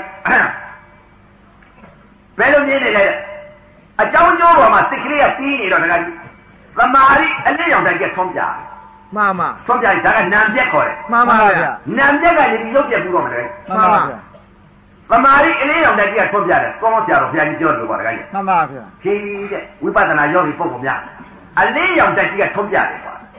S2: ဘယ်လိုမြင်နေလဲအကြောင်းကျိုးပေါ်မှာစိတ်ကလေးကပြီးနေတော့ဒကာကြီးသမာဓိအလေးရောင်တိုက်ကထုံးပြတယ်
S3: မှန်ပါ
S2: ထုံးပြရင်ဒါကနာမ်ပြက်ခေါ်တယ်
S3: မှန်ပါဗျာ
S2: နာမ်ပြက်ကနေပြီးရုပ်ပြက်ပြီးတော့မလဲ
S3: မှန်ပါဗျာ
S2: သမာဓိအလေးရောင်တိုက်ကထုံးပြတယ်ကောင်းဆရာတော်ဘုရားကြီးပြောတယ်လို့ပါဒကာကြီး
S3: မှန်ပါဗျာ
S2: ဖြည်းတဲ့ဝိပဿနာယောဂီပုဂ္ဂိုလ်များအလေးရောင်တက်ကြီးကထုံးပြတယ်ကွာ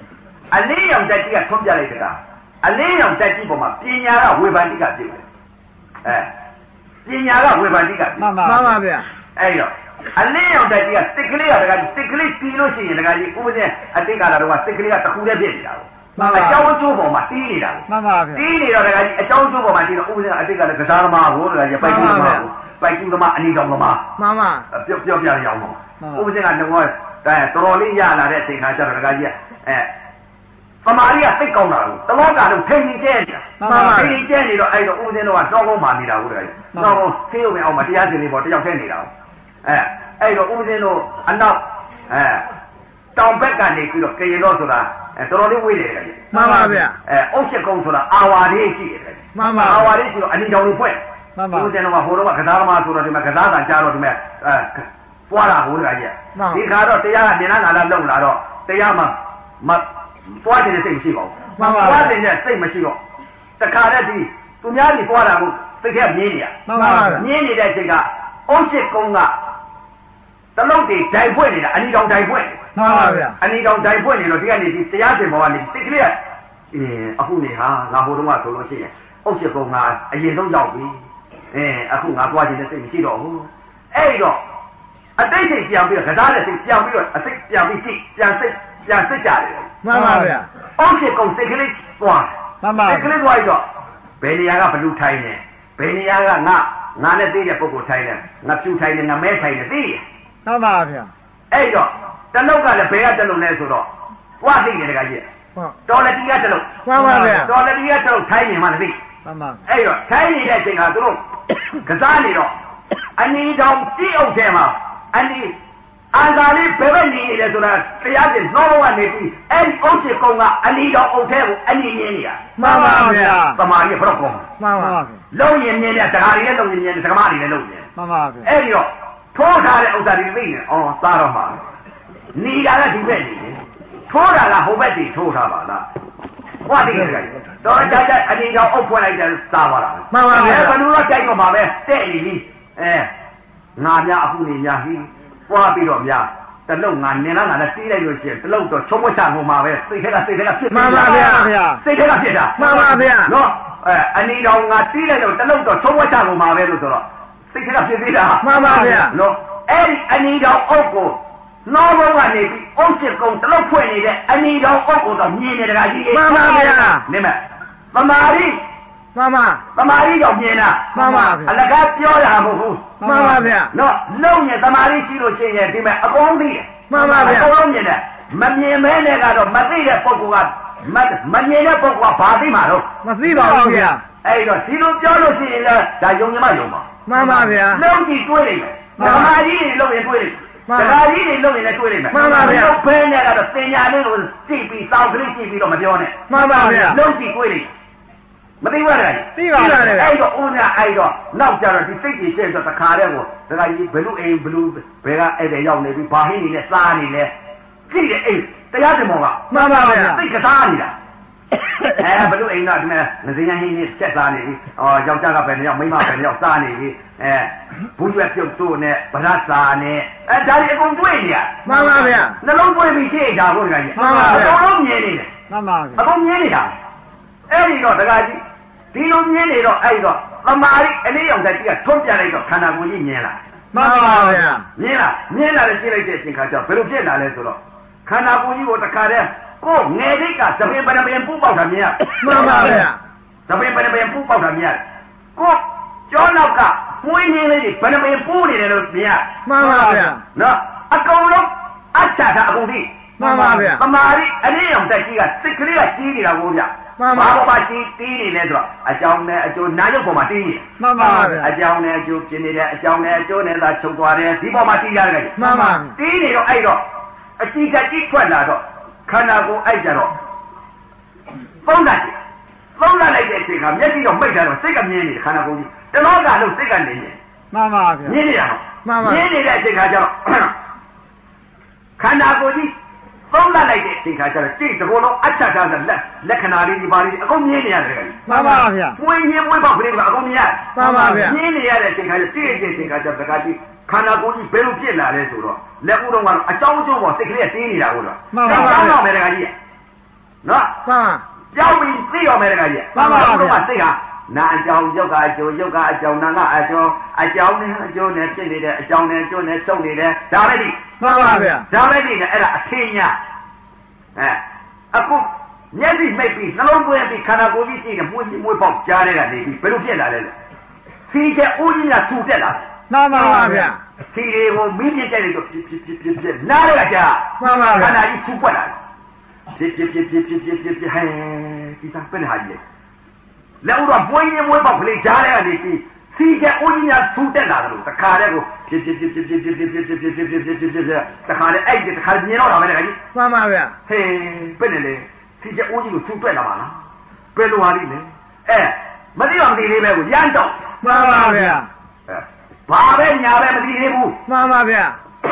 S2: အလေးရောင်တက်ကြီးကထွန်းပြလိုက်တဲ့အလေးရောင်တက်ကြီးပေါ်မှာပညာကဝေဖန်တိကပြုတ်တယ်အဲပညာကဝေဖန်တိကပြုတ်
S3: မှန်ပါမှန်ပါဗျာ
S2: အဲ့တော့အလေးရောင်တက်ကြီးကတစ်ကလေးကတကကြီးတစ်ကလေးတီးလို့ရှိရင်တကကြီးဥပဒေအတိတ်ကလာတော့တစ်ကလေးကတစ်ခုတည်းဖြစ်နေတာကိုအကြောင်းအကျိုးပေါ်မှာတီးနေတာကို
S3: မှန်ပါဗျာ
S2: တီးနေတော့တကကြီးအကြောင်းအကျိုးပေါ်မှာတီးတော့ဥပဒေအတိတ်ကလည်းကစားသမားကိုတကကြီးပိုက်ကူးသမားကိုပိုက်ကူးသမားအနီတောင်သမား
S3: မှန်ပါ
S2: ပြောပြောပြရအောင်ပါဥပဒေကတော့တော်တော်လေးရလာတဲ့အချိန်ခါကျတော့တကကြီးအဲသမားကြီးကသိကောင်းတာကိုတလောကလုံးထိန်ထိန်ကျဲနေတာထိန်ထိန်ကျဲနေတော့အဲ့တော့ဥပဒေတော့ကတော့ကောင်းမှနေတာကိုတကကြီးတော့ဆေးရုံနဲ့အောက်မှာတရားစင်လေးပေါ်တယောက်တည်းနေတာကိုအဲအဲ့တော့ဥပဒေတော့အနောက်အဲတောင်ဘက်ကနေပြီးတော့ကရင်တော့ဆိုတာအဲတော်တော်လေးဝေးတယ်တကကြီး
S3: မှန်ပါဗျာ
S2: အဲအုတ်ချက်ကုန်းဆိုတာအာဝါလေးရှိတယ်တကကြီး
S3: မှန်ပါ
S2: အာဝါလေးရှိတော့အနီတောင်လေးဖွင့်
S3: မှန်ပါ
S2: ဥပဒေတော့ဟိုတော့ကစားသမားဆိုတော့ဒီမှာကစားတန်ကြတော့ဒီမှာအဲပွားတာဟိုတကကြီးဒီခါတော့တရားကနေနာလာလုံလာတော့တရားမှာမပွားတဲ့စိတ်မရှိပါဘူးပွားတဲ့စိတ်မရှိတော့တခါတည်းဒီသူများကြီးပွားတာကိုစိတ်ထဲမြင်းနေရ
S3: မှန်ပါ
S2: မြင်းနေတဲ့အချိန်ကအုတ်ရှိကုန်းကတလုံးတွေဓာတ်ဖွင့်နေတာအနီတောင်ဓာတ်ဖွင့်
S3: မှန်ပါဗျာ
S2: အနီတောင်ဓာတ်ဖွင့်နေတော့ဒီကနေဒီတရားစင်ပေါ်ကနေစိတ်ကလေးအင်းအခုနေဟာငါဟိုတုန်းကဆိုလို့ရှိရင်အုတ်ရှိကုန်းကအရင်ဆုံးရောက်ပြီအင်းအခုငါပွားခြင်းနဲ့စိတ်မရှိတော့ဘူးအဲ့တော့အတိတ်စိတ်ပြန်ပြီးတော့ကစားတဲ့စိတ်ပြန်ပြီးတော့အစိတ်ပြန်ပြီးကြည့်ပြန်စိတ်ပြန်စိတ်ကြတယ်
S3: မှန်ပါဗျာ
S2: အုတ်ရှိကုန်းစိတ်ကလေးသွား
S3: မှန်ပါ
S2: စိတ်ကလေးသွားတော့ဘယ်နေရာကဘလူထိုင်နေဘယ်နေရာကငါငါနဲ့သိတဲ့ပုဂ္ဂိုလ်ထိုင်နေငါဖြူထိုင်နေငါမဲထိုင်နေသိတယ်
S3: မှန်ပါဗျာ
S2: အဲ့တော့တလုတ်ကလည်းဘယ်ကတလုတ်လဲဆိုတော့တွားသိတယ်တကကြီး
S3: ဟုတ်
S2: တော်လက်တီကတလုတ်
S3: မှန်ပါဗျာ
S2: တော်လက်တီကတလုတ်ထိုင်နေမှလည်းသိ
S3: မှန်ပါ
S2: အဲ့တော့ထိုင်နေတဲ့အချိန်ကသူတို့ကစားနေတော့အနီတောင်ကြည့်အောင်ထဲမှာအနီအာသာလေးဘယ်ဘက်နေလဲဆိုတာတရားချင်းနှောလုံးကနေပြီးအဲ့ဒီအုတ်ချေကုန်းကအနီတောင်အုတ်ထဲကိုအနီမြင်နေတာ
S3: မှန်ပါဗျာ
S2: သမားကြီးဘယ်တော့ကောင်း
S3: မှန်ပါ
S2: လုံရင်မြင်တဲ့တရားတွေလည်းလုံရင်မြင်တဲ့ဓမ္မတွေလည်းလုံရင်
S3: မှန်ပါဗျာ
S2: အဲ့ဒီတော့ထိုးထားတဲ့ဥစ္စာတွေသိနေအော်သားတော့မှာနေတာကဒီဘက်နေတယ်ထိုးတာကဟိုဘက်တွေထိုးထားပါလားဟောဒီကတော်ကြကြအနီတောင်အုတ်ဖွင့်လိုက်တယ်စားပါလား
S3: မှန်ပါဗျာ
S2: ဘယ်လိုတော့ကြိုက်တော့မှာပဲတဲ့နေပြီအဲငါများအခုနေများဟိပွားပြီးတော့များတလုတ်ငါနင်လာငါလည်းတီးလိုက်လို့ရှိရင်တလုတ်တော့ချုံမချကုန်မှာပဲစိတ်ထဲကစိတ်ထဲကဖြစ်
S3: မှန်ပါဗျာ
S2: စိတ်ထဲကဖြစ်တာ
S3: မှန်ပါဗျာ
S2: နော်အဲအနီတောင်ငါတီးလိုက်တော့တလုတ်တော့ချုံမချကုန်မှာပဲလို့ဆိုတော့စိတ်ထဲကဖြစ်သေးတာ
S3: မှန်ပါဗျာ
S2: နော်အဲ့ဒီအနီတောင်အုပ်ကိုနှောဘုံကနေပြီးအုပ်စစ်ကုန်းတလုတ်ဖွင့်နေတဲ့အနီတောင်အုပ်ကိုတော့မြင်နေတကားကြီး
S3: မှန်ပါဗျာ
S2: နေမဲ့သမာဓိ
S3: မှန်ပါ
S2: သမာဓိကြောင့်မြင်တာ
S3: မှန်ပါဗျာ
S2: အလကားပြောတာမဟုတ်ဘူး
S3: မှန်ပါဗျာ
S2: နော်လုံးရင်သမာဓိရှိလို့ရှိရင်ဒီမဲ့အကုန်သိတယ်
S3: မှန်ပါဗျာ
S2: အကုန်လုံးမြင်တယ်မမြင်မဲနဲ့ကတော့မသိတဲ့ပုဂ္ဂိုလ်ကမမမြင်တဲ့ပုဂ္ဂိုလ်ကဘာသိမှာတော့
S3: မသိပါဘူးဗျာ
S2: အဲ့တော့ဒီလိုပြောလို့ရှိရင်လည်းဒါယုံကြမယုံပါ
S3: မှန်ပါဗျာ
S2: လုံးကြည့်တွေးလိုက်မယ်သမာဓိတွေလုံးရင်တွေးလိုက်မယ်သမာဓိတွေလုံးရင်လည်းတွေးလိုက်မယ်
S3: မှန်ပါဗျာ
S2: ဘယ်နဲ့ကတော့တင်ညာလေးကိုကြည့်ပြီးစောင့်ကလေးကြည့်ပြီးတော့မပြောနဲ့
S3: မှန်ပါဗျာ
S2: လုံးကြည့်တွေးလိုက်မသိဘူးလား
S3: သိပါလား
S2: အဲ့တော့ဦးညာအဲ့တော့နောက်ကြတော့ဒီစိတ်ကြီးကျဲတော့တခါတည်းကိုဒကာကြီးဘလူးအိမ်ဘလူးဘယ်ကအဲ့တဲ့ရောက်နေပြီးဘာဟင်းနေလဲစားနေလဲကြည့်တယ်အိမ်တရားစင်မောက
S3: မှန်ပါဗျာ
S2: စိတ်ကစားနေတာအဲဘလူးအိမ်ကဒီမဲ့ငစင်းဟင်းနေချက်စားနေပြီအော်ယောက်ျားကပဲနေရောက်မိန်းမပဲနေရောက်စားနေပြီအဲဘူးရွက်ပြုတ်စိုးနဲ့ဗရတ်စာနဲ့အဲဒါတွေအကုန်တွေ့နေရ
S3: မှန်ပါဗျာ
S2: နှလုံးသွင်းပြီးရှေ့တာကိုဒကာကြီး
S3: မှန်ပါဗျာ
S2: အကုန်လုံးမြင်နေတယ်
S3: မှန်ပါဗျာ
S2: အကုန်မြင်နေတာအဲ့ဒီတော့ဒကာကြီးဒီလိုမြင်နေတော့အဲ့တော့သမာဓိအလေးအောင်တဲ့ကြီးကထွန်းပြလိုက်တော့ခန္ဓာကိုယ်ကြီးမြင်လာ
S3: မှန်ပါဗျာ
S2: မြင်လာမြင်လာတယ်ကြည့်လိုက်တဲ့အချိန်ခါကျဘယ်လိုဖြစ်လာလဲဆိုတော့ခန္ဓာကိုယ်ကြီးကိုတခါတည်းကိုငယ်တိတ်ကသပင်ပရပင်ပူပေါက်တာမြင်ရ
S3: မှန်ပါဗျာ
S2: သပင်ပရပင်ပူပေါက်တာမြင်ရကိုကျောနောက်ကပွေးရင်းလေးတွေပရပင်ပူနေတယ်လို့မြင်ရ
S3: မှန်ပါဗျာ
S2: နော်အကုန်လုံးအချတာအကုန်ဒီ
S3: မှန်ပါဗျာ
S2: သမာဓိအလေးအောင်တဲ့ကြီးကစိတ်ကလေးကကြီးနေတာကိုဗျ
S3: မှန်ပါ
S2: ဘာဘာကြီးတီးနေလဲဆိုတော့အကြောင်းနဲ့အကျိုးနာရုပ်ပေါ်မှာတီးနေ
S3: မှန်ပါဗျာ
S2: အကြောင်းနဲ့အကျိုးဖြစ်နေတယ်အကြောင်းနဲ့အကျိုးနဲ့သာချုပ်သွားတယ်ဒီပေါ်မှာတီးရတယ်ကြ
S3: မှန်ပါ
S2: တီးနေတော့အဲ့တော့အကြည့်ကကြည့်ထွက်လာတော့ခန္ဓာကိုယ်အဲ့ကြတော့သုံးတတ်တယ်သုံးတတ်လိုက်တဲ့အချိန်ကမျက်စိတော့မိတ်တာတော့စိတ်ကမြင်နေတယ်ခန္ဓာကိုယ်ကြီးတလောကလုံးစိတ်ကနေနေ
S3: မှန်ပါဗျာ
S2: မြင်နေတာတော့
S3: မှန်ပါ
S2: မြင်နေတဲ့အချိန်ကကျတော့ခန္ဓာကိုယ်ကြီးသုံးတတ်လိုက်တဲ့အချိန်ခါကျတော့ကြည့်တကောလုံးအချက်ထားတဲ့လက်လက္ခဏာလေးဒီပါလေးအကုန်မြင်နေရတယ်ခင်
S3: ဗျမှန်ပါဗျာ
S2: ပွင့်ရင်းပွင့်ပေါက်ကလေးကအကုန်မြင်ရတယ်
S3: မှန်ပါဗျာ
S2: မြင်နေရတဲ့အချိန်ခါကျကြည့်တဲ့အချိန်ခါကျတခါကြည့်ခန္ဓာကိုယ်ကြီးဘယ်လိုဖြစ်လာလဲဆိုတော့လက်ဦးတော်ကတော့အကြောင်းအကျိုးပေါ်စိတ်ကလေးတင်းနေတာဟုတ်တော့
S3: မှန်ပါဗျာ
S2: တော့မယ်တခါကြီးနော်
S3: မှန်
S2: ကြောက်ပြီးသိရမယ်တကကြီးမှန်ပါဗျာတော့သိဟာနာအကြောင်းယုတ်ကအကျိုးယုတ်ကအကြောင်းနာကအကျိုးအကြောင်းနဲ့အကျိုးနဲ့ဖြစ်နေတဲ့အကြောင်းနဲ့အကျိုးနဲ့ချုပ်နေတယ်ဒါပဲဒီ
S3: မှန်ပါဗျာ
S2: ဒါပဲဒီနဲ့အဲ့ဒါအထင်ညာအဲအခုမျက်စိမိတ်ပြီးနှလုံးသွင်းပြီးခန္ဓာကိုယ်ကြီးကြည့်တယ်မွေးမွေးပေါက်ကြားတဲ့ကနေပြီးဘယ်လိုဖြစ်လာလဲလဲစီးချက်ဦးကြီးကထူတက်လာ
S3: မှန်ပါဗျာ
S2: စီးတွေကိုမင်းပြည့်ကြတယ်ဆိုဖြစ်ဖြစ်ဖြစ်ဖြစ်ဖြစ်နားရကြ
S3: မှန်ပါ
S2: ခန္ဓာကြီးထူပွက်လာဖြစ်ဖြစ်ဖြစ်ဖြစ်ဖြစ်ဖြစ်ဖြစ်ဟဲဒီသားပဲဟာကြီးแล้วတော့ပွင့်ရင်မွေးပေါက်ကလေးကြားတဲ့ကနေပြီးစီးချက်ဦးကြီးကထူတက်လာတယ်လို့တခါတည်းကိုဖြစ်ဖြစ်ဖြစ်ဖြစ်ဖြစ်ဖြစ်ဖြစ်ဖြစ်ဖြစ်ဖြစ်ဖြစ်ဖြစ်ဖြစ်ဖြစ်တခါတည်းအဲ့ဒီတခါမြင်တော့တာပဲတခါကြီး
S3: မှန်ပါဗျာ
S2: ဟေးပဲနဲ့လေစီချက်ဦးကြီးကိုထူတက်လာပါလားဘယ်လိုဟာလိလဲအဲမသိတော့မသိသေးပဲကိုရမ်းတော့
S3: မှန်ပါဗျာ
S2: အဲဘာပဲညာပဲမသိသေးဘူး
S3: မှန်ပါဗျာ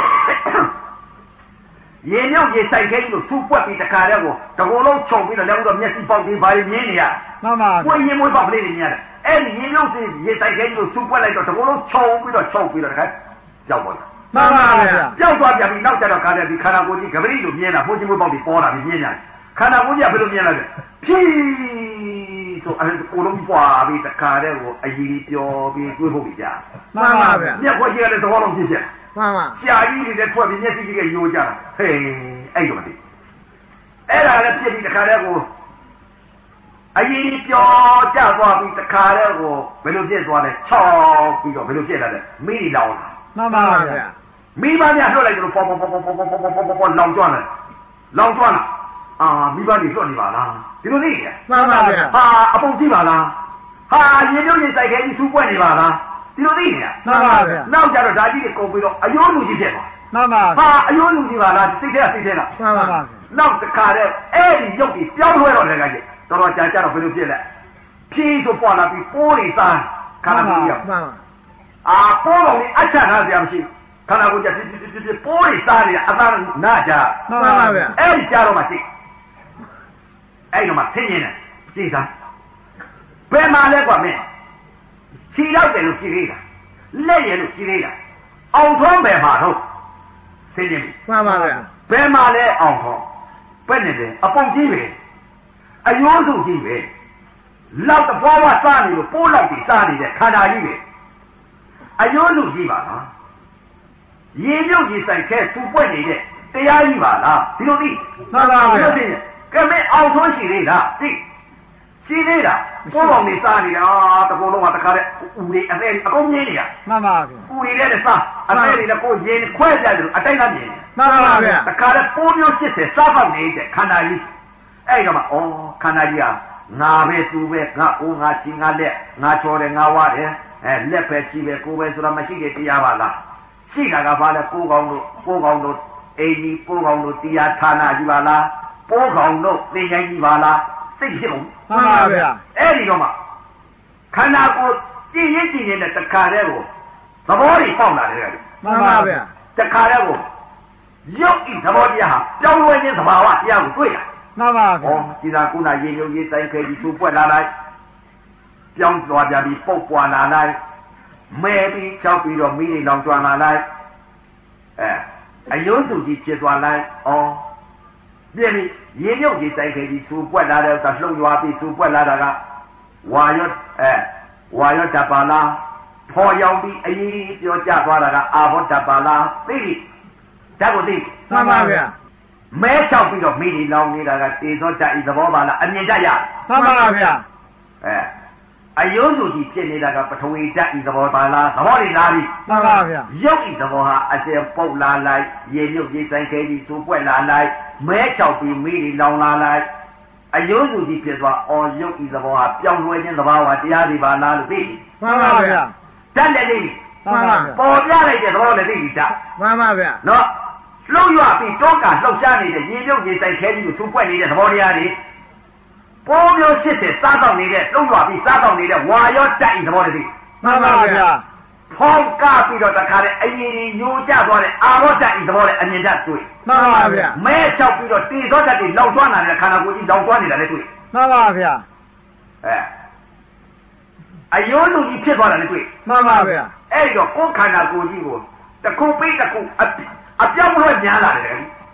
S2: ရေမြုပ်ရေဆိုင်ခဲကြီးကိုထူပွက်ပြီးတခါတည်းကိုတကူလုံးခြုံပြီးတော့လည်းတော့မျက်စိပေါက်ပြီးဘာတွေမြင်နေရ
S3: မှန်ပါ
S2: ပွင့်ရင်မွေးပေါက်ကလေးတွေမြင်ရတယ်အဲ့ဒီရေမြုပ်ရေဆိုင်ခဲကြီးကိုထူပွက်လိုက်တော့တကူလုံးခြုံပြီးတော့ချုပ်ပြီးတော့တခါကြောက်သွားတယ်
S3: မှန်ပါဗျာ
S2: ကြောက်သွားပြန်ပြီးနောက်ကျတော့ခါတဲ့ဒီခန္ဓာကိုယ်ကြီးကပရိလိုမြင်တာဘိုးကြီးမွေးပေါက်တွေပေါ်လာပြီးမြင်ရတယ်ခန္ဓာကိုယ်ကြီးကဘယ်လိုမြင်လဲဖြီးဆိုအဲ့ကိုလုံးပွားပြီးတခါတည်းကိုအကြီးပျော်ပြီးတွေးဖို့ပြီးကြာ
S3: မှန်ပါဗျာ
S2: မျက်ခွက်ကြီးကလည်းသဘောလုံးဖြစ်ဖြစ်
S3: မှန်ပါ
S2: ရှာကြီးတွေလည်းထွက်ပြီးမျက်စိကြီးကယိုကြတာဟေးအဲ့လိုမသိအဲ့ဒါလည်းဖြစ်ပြီးတခါတည်းကိုအကြီးပျော်ကြသွားပြီးတခါတည်းကိုဘယ်လိုဖြစ်သွားလဲချောက်ပြီးတော့ဘယ်လိုဖြစ်လာလဲမိလောင်လာ
S3: မှန်ပါဗျာ
S2: မိဘများလွှတ်လိုက်တော့ပေါ်ပေါ်ပေါ်ပေါ်ပေါ်ပေါ်ပေါ်ပေါ်ပေါ်လောင်ကျွမ်းတယ်လောင်ကျွမ်းလာအာမိဘတွေလွှတ်နေပါလားဒီလိုသိရ
S3: မှန်ပါဗျာ
S2: ဟာအပုံကြည့်ပါလားဟာရေမြုပ်ရေဆိုင်ခဲကြီးစူးပွက်နေပါလားဒီလိုသိနေရ
S3: မှန်ပါဗျာ
S2: နောက်ကြတော့ဓာကြီးတွေကုန်ပြီးတော့အယိုးလူကြီးဖြစ်သွား
S3: မှန်ပါ
S2: ဟာအယိုးလူကြီးပါလားစိတ်ထဲစိတ်ထဲလား
S3: မှန်ပါဗျာ
S2: နောက်တစ်ခါတည်းအဲ့ဒီရုပ်ကြီးပြောင်းလဲတော့လည်းကြီးတော်တော်ကြာကြာတော့ဘယ်လိုဖြစ်လဲဖြီးဆိုပွာလာပြီးပိုးတွေစားခန္ဓာကိုယ်ကြီး
S3: မှန်ပါ
S2: အာပိုးကောင်လေးအချက်ထားစရာမရှိခန္ဓာကိုယ်ကြီးပြပြပြပြပိုးတွေစားနေအသာနာကြ
S3: မှန်ပါဗျာ
S2: အဲ့ဒီကြာတော့မှရှိအဲ့တော့မှဆင်းရဲတယ်ကြည်သားဘယ်မှာလဲကွာမင်းခြေတော့တယ်လို့ကြည်သေးတာလက်ရလို့ကြည်သေးတာအောင်ထုံးဘယ်မှာတော့ဆင်းရဲပြီ
S3: မှန်ပါဗျာ
S2: ဘယ်မှာလဲအောင်ထုံးဘယ်နဲ့လဲအပုံကြီးပဲအယိုးစုကြီးပဲလောက်တပွားပွားစားနေလို့ပိုးလောက်ပြီးစားနေတဲ့ခန္ဓာကြီးပဲအယိုးစုကြီးပါလားရေမြုပ်ကြီးဆိုင်ခဲသူပွက်နေတဲ့တရားကြီးပါလားဒီလိုသိ
S3: မှန်ပါဗျာ
S2: ကဲမင်းအောင်ဆုံးရှိသေးလားသိရှိသေးတာပိုးပေါင်နေစားနေတာတကူလုံးကတခါတည်းဦးတွေအသေးအကုန်မြင်နေရ
S3: မှန်ပါဗျာ
S2: ဦးတွေလည်းစားအသေးတွေလည်းကိုရင်းခွဲကြတယ်အတိုင်းသားမြင်နေ
S3: မှန်ပါဗျာ
S2: တခါတည်းပိုးမျိုးစစ်တယ်စားပေါက်နေတဲ့ခန္ဓာကြီးအဲ့တော့မှဩခန္ဓာကြီးဟာငါပဲသူပဲငါအိုးငါချီငါလက်ငါချော်တယ်ငါဝါတယ်အဲလက်ပဲချီပဲကိုယ်ပဲဆိုတာမရှိတဲ့တရားပါလားရှိတာကဘာလဲကိုယ်ကောင်းတို့ကိုယ်ကောင်းတို့အိမ်ကြီးကိုယ်ကောင်းတို့တရားဌာနကြီးပါလားပိုးကောင်တို့သိချိုင်းကြီးပါလားစိတ်ဖြစ်ဘူး
S3: မှန်ပါဗျာ
S2: အဲ့ဒီတော့မှခန္ဓာကိုယ်ကြည်ရင်ကြည်နေတဲ့တခါတည်းကိုသဘောတွေပေါက်လာတယ်ကွ
S3: မှန်ပါဗျာ
S2: တခါတည်းကိုရုပ်ဤသဘောတရားဟာပြောင်းလဲခြင်းသဘာဝတရားကိုတွေ့တာ
S3: မှန်ပါဗျာ
S2: ဩဒီသာကုနာရေမြုပ်ရေးဆိုင်ခဲကြီးသူ့ပွက်လာလိုက်ပြောင်းသွားကြပြီးပုတ်ပွာလာလိုက်မဲပြီးချောက်ပြီးတော့မိတွေလောင်ကျွမ်းလာလိုက်အဲအယုံစုကြီးဖြစ်သွားလိုက်ဩပြည့်ပြီရေမြုပ်ကြီးတိုက်ခဲကြီးသူ့ပွက်လာတဲ့ကလှုပ်ရွာပြီးသူ့ပွက်လာတာကဝါရွတ်အဲဝါရွတ်တပါလားဖော်ရောက်ပြီးအရင်ကြီးပြောကြသွားတာကအာဘောတပါလားသိပြီဓာတ်ကိုသိ
S3: မှန်ပါဗျာ
S2: မဲချောက်ပြီးတော့မိဒီလောင်နေတာကတေသောတတ်ဤသဘောပါလားအမြင်တတ်ရ
S3: မှန်ပါဗျာ
S2: အဲအယုံစုကြီးဖြစ်နေတာကပထဝီဓာတ်ဤသဘောပါလားသဘောတွေလားပြီ
S3: မှန်ပါဗျာ
S2: ရုပ်ဤသဘောဟာအစဉ်ပုတ်လာလိုက်ရေမြုပ်ကြီးဆိုင်ခဲကြီးသူ့ပွက်လာလိုက်မဲချောက်ပြီးမိဒီလောင်လာလိုက်အယုံစုကြီးဖြစ်သွားအော်ရုပ်ဤသဘောဟာပြောင်းလဲခြင်းသဘာဝတရားတွေပါလားလို့သိပြီ
S3: မှန်ပါဗျာ
S2: တတ်တယ်သိပြီ
S3: မှန်ပါ
S2: ပေါ်ပြလိုက်တဲ့သဘောလည်းသိပြီတတ်
S3: မှန်ပါဗျာ
S2: နော်လှုပ်ရွပြီးတောကလှုပ်ရှားနေတဲ့ရေမြုပ်ကြီးဆိုင်ခဲကြီးကိုသူ့ပွက်နေတဲ့သဘောတရားတွေပိုးမျိုးဖြစ်တဲ့စားတော့နေတဲ့လှုပ်ရွပြီးစားတော့နေတဲ့ဝါရောတက်ဤသဘောတွေသိ
S3: မှန်ပါဗျာ
S2: ဖောင်းကပြီးတော့တခါလေအရင်ကြီးညိုကျသွားတဲ့အာရောတက်ဤသဘောနဲ့အမြင်တတ်တွေ့
S3: မှန်ပါဗျာ
S2: မဲချောက်ပြီးတော့တေသောတက်တွေလောင်ကျွမ်းလာတဲ့ခန္ဓာကိုယ်ကြီးလောင်ကျွမ်းနေတာလည်းတွေ့
S3: မှန်ပါဗျာ
S2: အဲအယိုးလူကြီးဖြစ်သွားတာလည်းတွေ့
S3: မှန်ပါဗျာ
S2: အဲ့တော့ကိုယ်ခန္ဓာကိုယ်ကြီးကိုတစ်ခုပြီးတစ်ခုအပြောင်းလဲညားလာတယ်
S3: မှ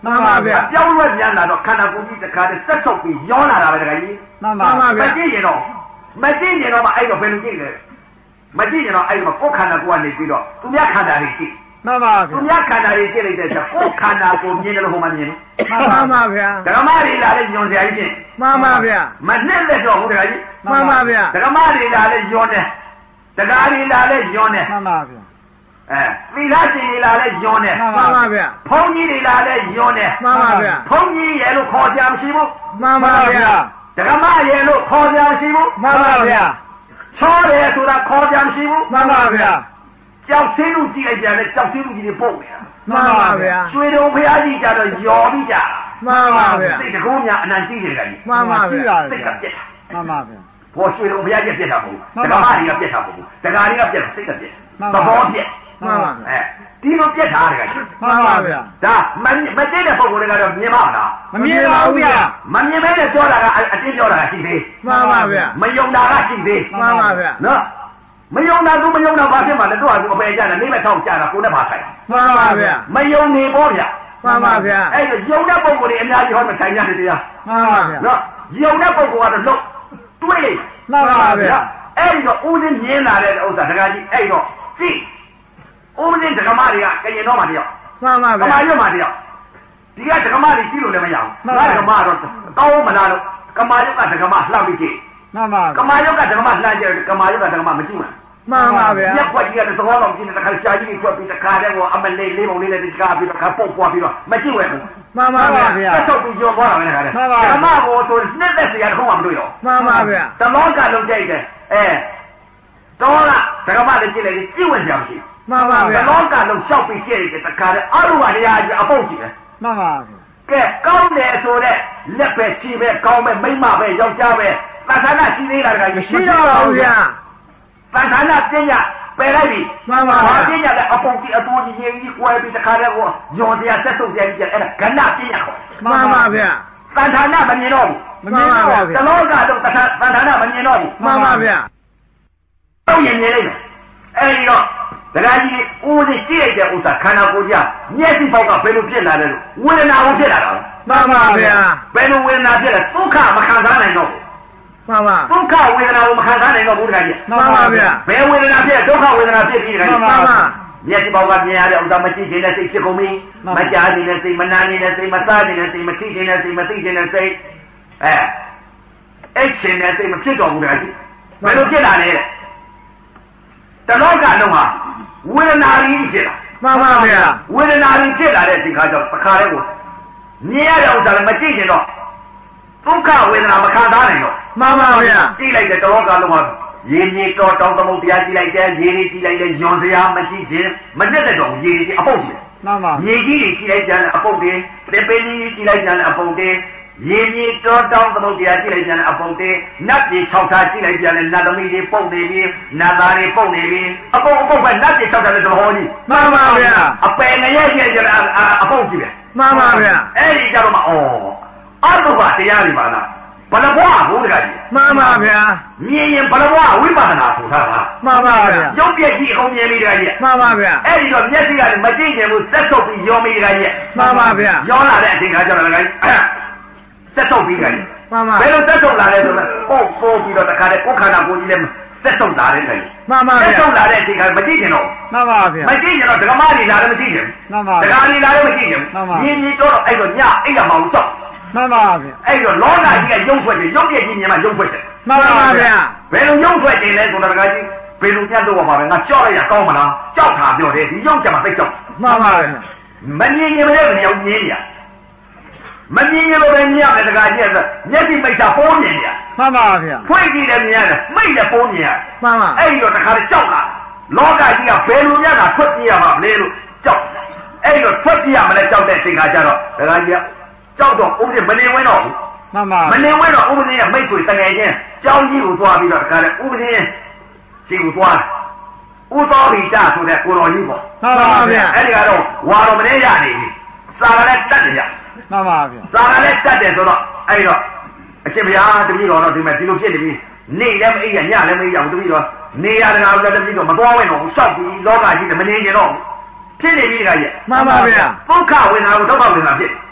S3: မှန်ပါဗျာ
S2: အပြောင်းလဲပြန်လာတော့ခန္ဓာကိုယ်ကြီးတခါတည်းဆက်ဆုပ်ပြီးရောလာတာပဲတခါကြီး
S3: မှန်ပါဗျာ
S2: မကြည့်ရင်တော့မကြည့်ရင်တော့မှအဲ့တော့ဘယ်လိုကြည့်လဲမကြည့်ရင်တော့အဲ့တော့ကိုယ်ခန္ဓာကိုယ်ကနေပြီးတော့သူများခန္ဓာတွေကြည့်
S3: မှန်ပါဗျာ
S2: သူများခန္ဓာတွေကြည့်လိုက်တဲ့အခါကိုယ်ခန္ဓာကိုမြင်တယ်လို့ဟိုမှမြင်တယ်
S3: မှန်ပါဗျာ
S2: ဓမ္မတွေလာလဲညွန်စရာကြီးချင်း
S3: မှန်ပါဗျာ
S2: မနဲ့လက်တော့ဘူးတခါကြီး
S3: မှန်ပါဗျာ
S2: ဓမ္မတွေလာလဲညွန်တယ်တရားတွေလာလဲညွန်တယ်
S3: မှန်ပါဗျာ
S2: အဲသီလရှင်တွေလာလဲညွန်တယ်
S3: မှန်ပါဗျာ
S2: ဘုန်းကြီးတွေလာလဲညွန်တယ်
S3: မှန်ပါဗျာ
S2: ဘုန်းကြီးရဲ့လို့ခေါ်ကြမရှိဘူး
S3: မှန်ပါဗျာ
S2: ဓမ္မရဲ့လို့ခေါ်ကြမရှိဘူး
S3: မှန်ပါဗျာ
S2: ချောတယ်ဆိုတာခေါ်ကြမရှိဘူး
S3: မှန်ပါဗျာ
S2: ကြောက်ဆင်းလူကြည့်လိုက်ကြတယ်ကြောက်ဆင်းလူကြီးတွေပုတ်နေတာ
S3: မှန်ပါဗျာ
S2: ရွှေတော်ဘုရားကြီးကြတော့ယော်ပြီးကြတာ
S3: မှန်ပါဗျာ
S2: စိတ်တကုံးများအနန္တိတွေကကြီး
S3: မှန်ပါဗျာ
S2: စိတ်ကပြက်တာ
S3: မှန်ပါဗျာ
S2: ဘောရွှေတော်ဘုရားကြီးပြက်တာမဟုတ်
S3: မှန်
S2: ဘူးဓ
S3: ပါ
S2: မ္မတွေကပြက်တာမဟုတ်ဘူးတရားတွေကပြက်တာစိတ်ကပြက်
S3: မှန်
S2: သ
S3: ပါ
S2: ဘောပြက်
S3: မှန်ပါဗျာ
S2: အဲဒီလိုပြက်တာတွေကကြီး
S3: မှန်ပါဗျာ
S2: ဒါမမသိတဲ့ပုံကိုယ်တွေကတော့မြင်ပါ့မလား
S3: မမြင်ပါဘူးဗျာ
S2: မမြင်မဲနဲ့ပြောတာကအတင်းပြောတာကရှိသေး
S3: မှန်ပါဗျာ
S2: မယုံတာကရှိသေး
S3: မှန်ပါဗျာ
S2: နော်မယုံတာသူမယုံတာဘာဖြစ်မှလဲသူ့ဟာသူအပယ်ကြတယ်နေမဲ့ထောက်ကြတာကိုယ်နဲ့ပါဆိုင်
S3: မှန်ပါဗျာ
S2: မယုံနေပေါ့ဗျာ
S3: မှန်ပါဗျာ
S2: အဲ့တော့ယုံတဲ့ပုံကိုယ်တွေအများကြီးဟောမဆိုင်ကြတယ်တရား
S3: မှန်ပါဗျာ
S2: နော်ယုံတဲ့ပုံကိုယ်ကတော့လုံးတွေး
S3: မှန်ပါဗျာ
S2: အဲ့ဒီတော့ဦးစင်းမြင်လာတဲ့ဥစ္စာတကကြီးအဲ့တော့ကြည့်ဦးစင်းဒကမတွေကကရင်တော့မှတယောက်
S3: မှန်ပါ
S2: က
S3: ဗျာ
S2: မာရွတ်မှတယောက်ဒီကဒကမတွေကြည့်လို့လည်းမရ
S3: မှန်
S2: ဘူး
S3: ပါ
S2: ငါဒကမတော့ကောင်းမလားတော့ကမာရွတ်ကဒကမလှမ်းပြီးကြည့်
S3: မှန်ပါ
S2: ကမာရွတ်ကဒကမလှမ်းကြည့်ကမာရွတ်ကဒကမမကြည့်ဘူး
S3: မှန်ပါဗျာ
S2: ညက်ွက်ကြီးကသဘောတော်ကြည့်တဲ့ခါရှာကြီးကိုွက်ပြီးတခါတည်းကိုအမလေးလေးပုံလေးနဲ့တခါပြီးတော့ခါပုတ်ပွားပြီးတော့မကြည့်ဝဲဘူး
S3: မှန်ပါဗျာ
S2: ဆက်ထုတ်ပြီးကြော်သွားတာပဲခါတည်း
S3: မှန်ပါ
S2: ဒကမကိုဆိုနှစ်သက်စရာတစ်ခုမှမတွေ့တော့
S3: မှန်ပါဗျာ
S2: တလောကလုံးကြိုက်တယ်အဲတော့လားဒကမလည်းကြည့်လိုက်ကြည့်ဝင်ကြမရှိ
S3: မှန်ပါ
S2: တ
S3: ဗျာ
S2: လောကလုံးရှောက်ပြီးကြည့်လိုက်တခါတည်းအရုပါတရားကြီးအပုတ်ကြည့်တယ်
S3: မှန်ပါဗျာ
S2: ကဲကောင်းတယ်ဆိုတော့လက်ပဲချီပဲကောင်းပဲမိမ့်မပဲယောက်ျားပဲသံဃာရှိသေးလားတခါကြီး
S3: ရှိတော့ပါဗျာ
S2: သံဃာပညာပယ်လိုက်ပြီ
S3: မှန်ပါဗျာ
S2: ပညာလည်းအပုံကြီးအတူကြီးရင်ကြီးကွဲပြီးတခါတည်းကိုညော်တရားဆက်ဆုပ်ပြန်ကြီးအဲ့ဒါကဏ္ဍပညာခေါ်
S3: မှန်ပါဗျာ
S2: သံဃာမမြင်တော့ဘူး
S3: မမြင်တော့ပါဗျာ
S2: တလောကတော့သံဃာသံဃာမမြင်တော့ဘူး
S3: မှန်ပါဗျာ
S2: တော့ရင်မြင်လိုက်မယ်အဲ့ဒီတော့တရားကြီးဦးစီးကြည့်လိုက်တဲ့ဥစ္စာခန္ဓာကိုယ်ကြီးမျက်စိပေါက်ကဘယ်လိုဖြစ်လာလဲလို့ဝေဒနာကိုဖြစ်လာတာ
S3: မှန်ပါဗျာ
S2: ဘယ်လိုဝေဒနာဖြစ်လဲဒုက္ခမခံစားနိုင်တော့ဘူး
S3: မှန်ပါ
S2: ဒုက္ခဝေဒနာကိုမခံစားနိုင်တော့ဘူးတရားကြီး
S3: မှန်ပါဗျာ
S2: ဘယ်ဝေဒနာဖြစ်ဒုက္ခဝေဒနာဖြစ်ပြီးတရားကြီး
S3: မှန်ပါ
S2: မျက်စိပေါက်ကမြင်ရတဲ့ဥစ္စာမကြည့်ခြင်းနဲ့စိတ်ဖြစ်ကုန်ပြီ
S3: မှန်ပါ
S2: မကြားခြင်းနဲ့စိတ်မနာခြင်းနဲ့စိတ်မစားခြင်းနဲ့စိတ်မထိခြင်းနဲ့စိတ်မသိခြင်းနဲ့စိတ်အဲအဲ့ခြင်းနဲ့စိတ်မဖြစ်တော့ဘူးတရားကြီးဘယ်လိုဖြစ်လာလဲတလောကလုံးဟာဝေဒနာရင်းဖြစ်လာ
S3: မှန်ပါဗျာ
S2: ဝေဒနာရင်းဖြစ်လာတဲ့ဒီခါကျတော့တစ်ခါတည်းကိုမြင်ရတဲ့ဥစ္စာလည်းမကြည့်ခြင်းတော့ဒုက္ခဝေဒနာမခံစားနိုင်တော့
S3: မှန်ပါဗျာ
S2: ကြည့်လိုက်တဲ့တလောကလုံးဟာရေမြေတော်တောင်းသမုတ်တရားကြည့်လိုက်တဲ့ရေတွေကြည့်လိုက်တဲ့ညွန်စရာမရှိခြင်းမနဲ့တဲ့တော့ရေတွေအပုတ်ကြီး
S3: မှန်ပါ
S2: မြေကြီးတွေကြည့်လိုက်ကြတဲ့အပုတ်တွေတေပင်းကြီးကြည့်လိုက်ကြတဲ့အပုတ်တွေရေမြေတော်တောင်းသမုတ်တရားကြည့်လိုက်ကြတဲ့အပုတ်တွေနတ်ကြီး၆ထားကြည့်လိုက်ကြတဲ့နတ်သမီးတွေပုတ်နေပြီးနတ်သားတွေပုတ်နေပြီးအပုတ်အပုတ်ပဲနတ်ကြီး၆ထားတဲ့သဘောကြီး
S3: မှန်ပါဗျာ
S2: အပယ်ငရဲကျကျအပုတ်ကြီးပဲ
S3: မှန်ပါဗျာ
S2: အဲ့ဒီကြတော့မှအော်အတုပတရားတွေပါလားဘလဘွားဘုရားကြီး
S3: မှန်ပါဗျာ
S2: မြင်ရင်ဘလဘွားဝိပဿနာဆိုတာက
S3: မှန်ပါဗျာ
S2: ရုပ်ပြည့်ကြီးအကုန်မြင်ပြီးတကကြီး
S3: မှန်ပါဗျာ
S2: အဲ့ဒီတော့မျက်စိကလည်းမကြည့်ကြဘူးစက်ထုတ်ပြီးရောမိတကကြီး
S3: မှန်ပါဗျာ
S2: ရောလာတဲ့အချိန်ခါကျတော့တကကြီးစက်ထုတ်ပြီးတကကြီး
S3: မှန်ပါ
S2: ဘယ်လိုစက်ထုတ်လာလဲဆိုတော့ပို့ပို့ပြီးတော့တခါတည်းကိုယ်ခန္ဓာကိုယ်ကြီးလည်းစက်ထုတ်လာတဲ့တကကြီး
S3: မှန်ပါ
S2: စက်
S3: ဗျာ
S2: ထုတ်လာတဲ့အချိန်ခါမကြည့်ကြတော့
S3: မှန်ပါဗျာ
S2: မကြည့်ကြတော့ဒကမတွေလာလည်းမကြည့်ကြဘူး
S3: မှန်ပါ
S2: ဒကာတွေလာလည်းမကြည့်ကြဘူးမြင်မြင်တော့အဲ့တော့ညအဲ့ရမအောင်ကြောက်
S3: မှန်ပါဗျာ
S2: အဲ့တော့လောကကြီးကရုပ်ထွက်တယ်ရုပ်ပြည့်ကြီးမြင်မှရုပ်ထွက်တယ်
S3: မှန်ပါဗျာ
S2: ဘယ်လိုရုပ်ထွက်တယ်လဲဆိုတာတကကြီးဘယ်လိုပြတ်တော့ပါပဲငါကြောက်လိုက်ရကောင်းမလားကြောက်တာပြောတယ်ဒီရုပ်ကြမှာသိကြောက်
S3: မှန်ပါဗျာ
S2: မမြင်ရင်မလည်းမမြင်မြင်ရမမြင်ရင်လည်းပဲမြင်ရမယ်တကကြီးကမျက်စိမိတ်တာပိုးမြင်ရ
S3: မှန်ပါဗျာ
S2: ဖွင့်ကြည့်တယ်မြင်ရတယ်မိတ်လည်းပိုးမြင်ရ
S3: မှန်ပါ
S2: အဲ့ဒီတော့တခါတည်းကြောက်လာလောကကြီးကဘယ်လိုများတာထွက်ပြေးရမှာလဲလို့ကြောက်အဲ့ဒီတော့ထွက်ပြေးရမလဲကြောက်တဲ့ချိန်ခါကျတော့တကကြီးကကြောက်တော့ဥပဒေမနေဝဲတော့ဘူး
S3: မှန်ပါ
S2: မနေဝဲတော့ဥပဒေရဲ့မိတ်ဆွေတငယ်ချင်းကြောင်းကြီးကိုသွားပြီးတော့တခါတည်းဥပဒေရှိကိုသွားဥသောရိတဆိုတဲ့ကိုတော်ကြီးပေါ့
S3: မှန်ပါဗျာ
S2: အဲ့ဒီကတော့ဝါတော်မနေရနေပြီစာကလည်းတတ်တယ်ရ
S3: မှန်ပါဗျာ
S2: စာကလည်းတတ်တယ်ဆိုတော့အဲ့ဒီတော့အရှင်ဘုရားတပည့်တော်တော့ဒီမဲ့ဒီလိုဖြစ်နေပြီနေလည်းမအိပ်ရညလည်းမအိပ်ရဘူးတပည့်တော်နေရတကားလည်းတပည့်တော်မသွားဝင်တော့ဘူးရှောက်ပြီးလောကကြီးကမနေကြတော့ဖြစ်နေပြီတခါကြီး
S3: မှန်ပါဗျာ
S2: ဒုက္ခဝေဒနာကိုဒုက္ခဝေဒနာဖြစ်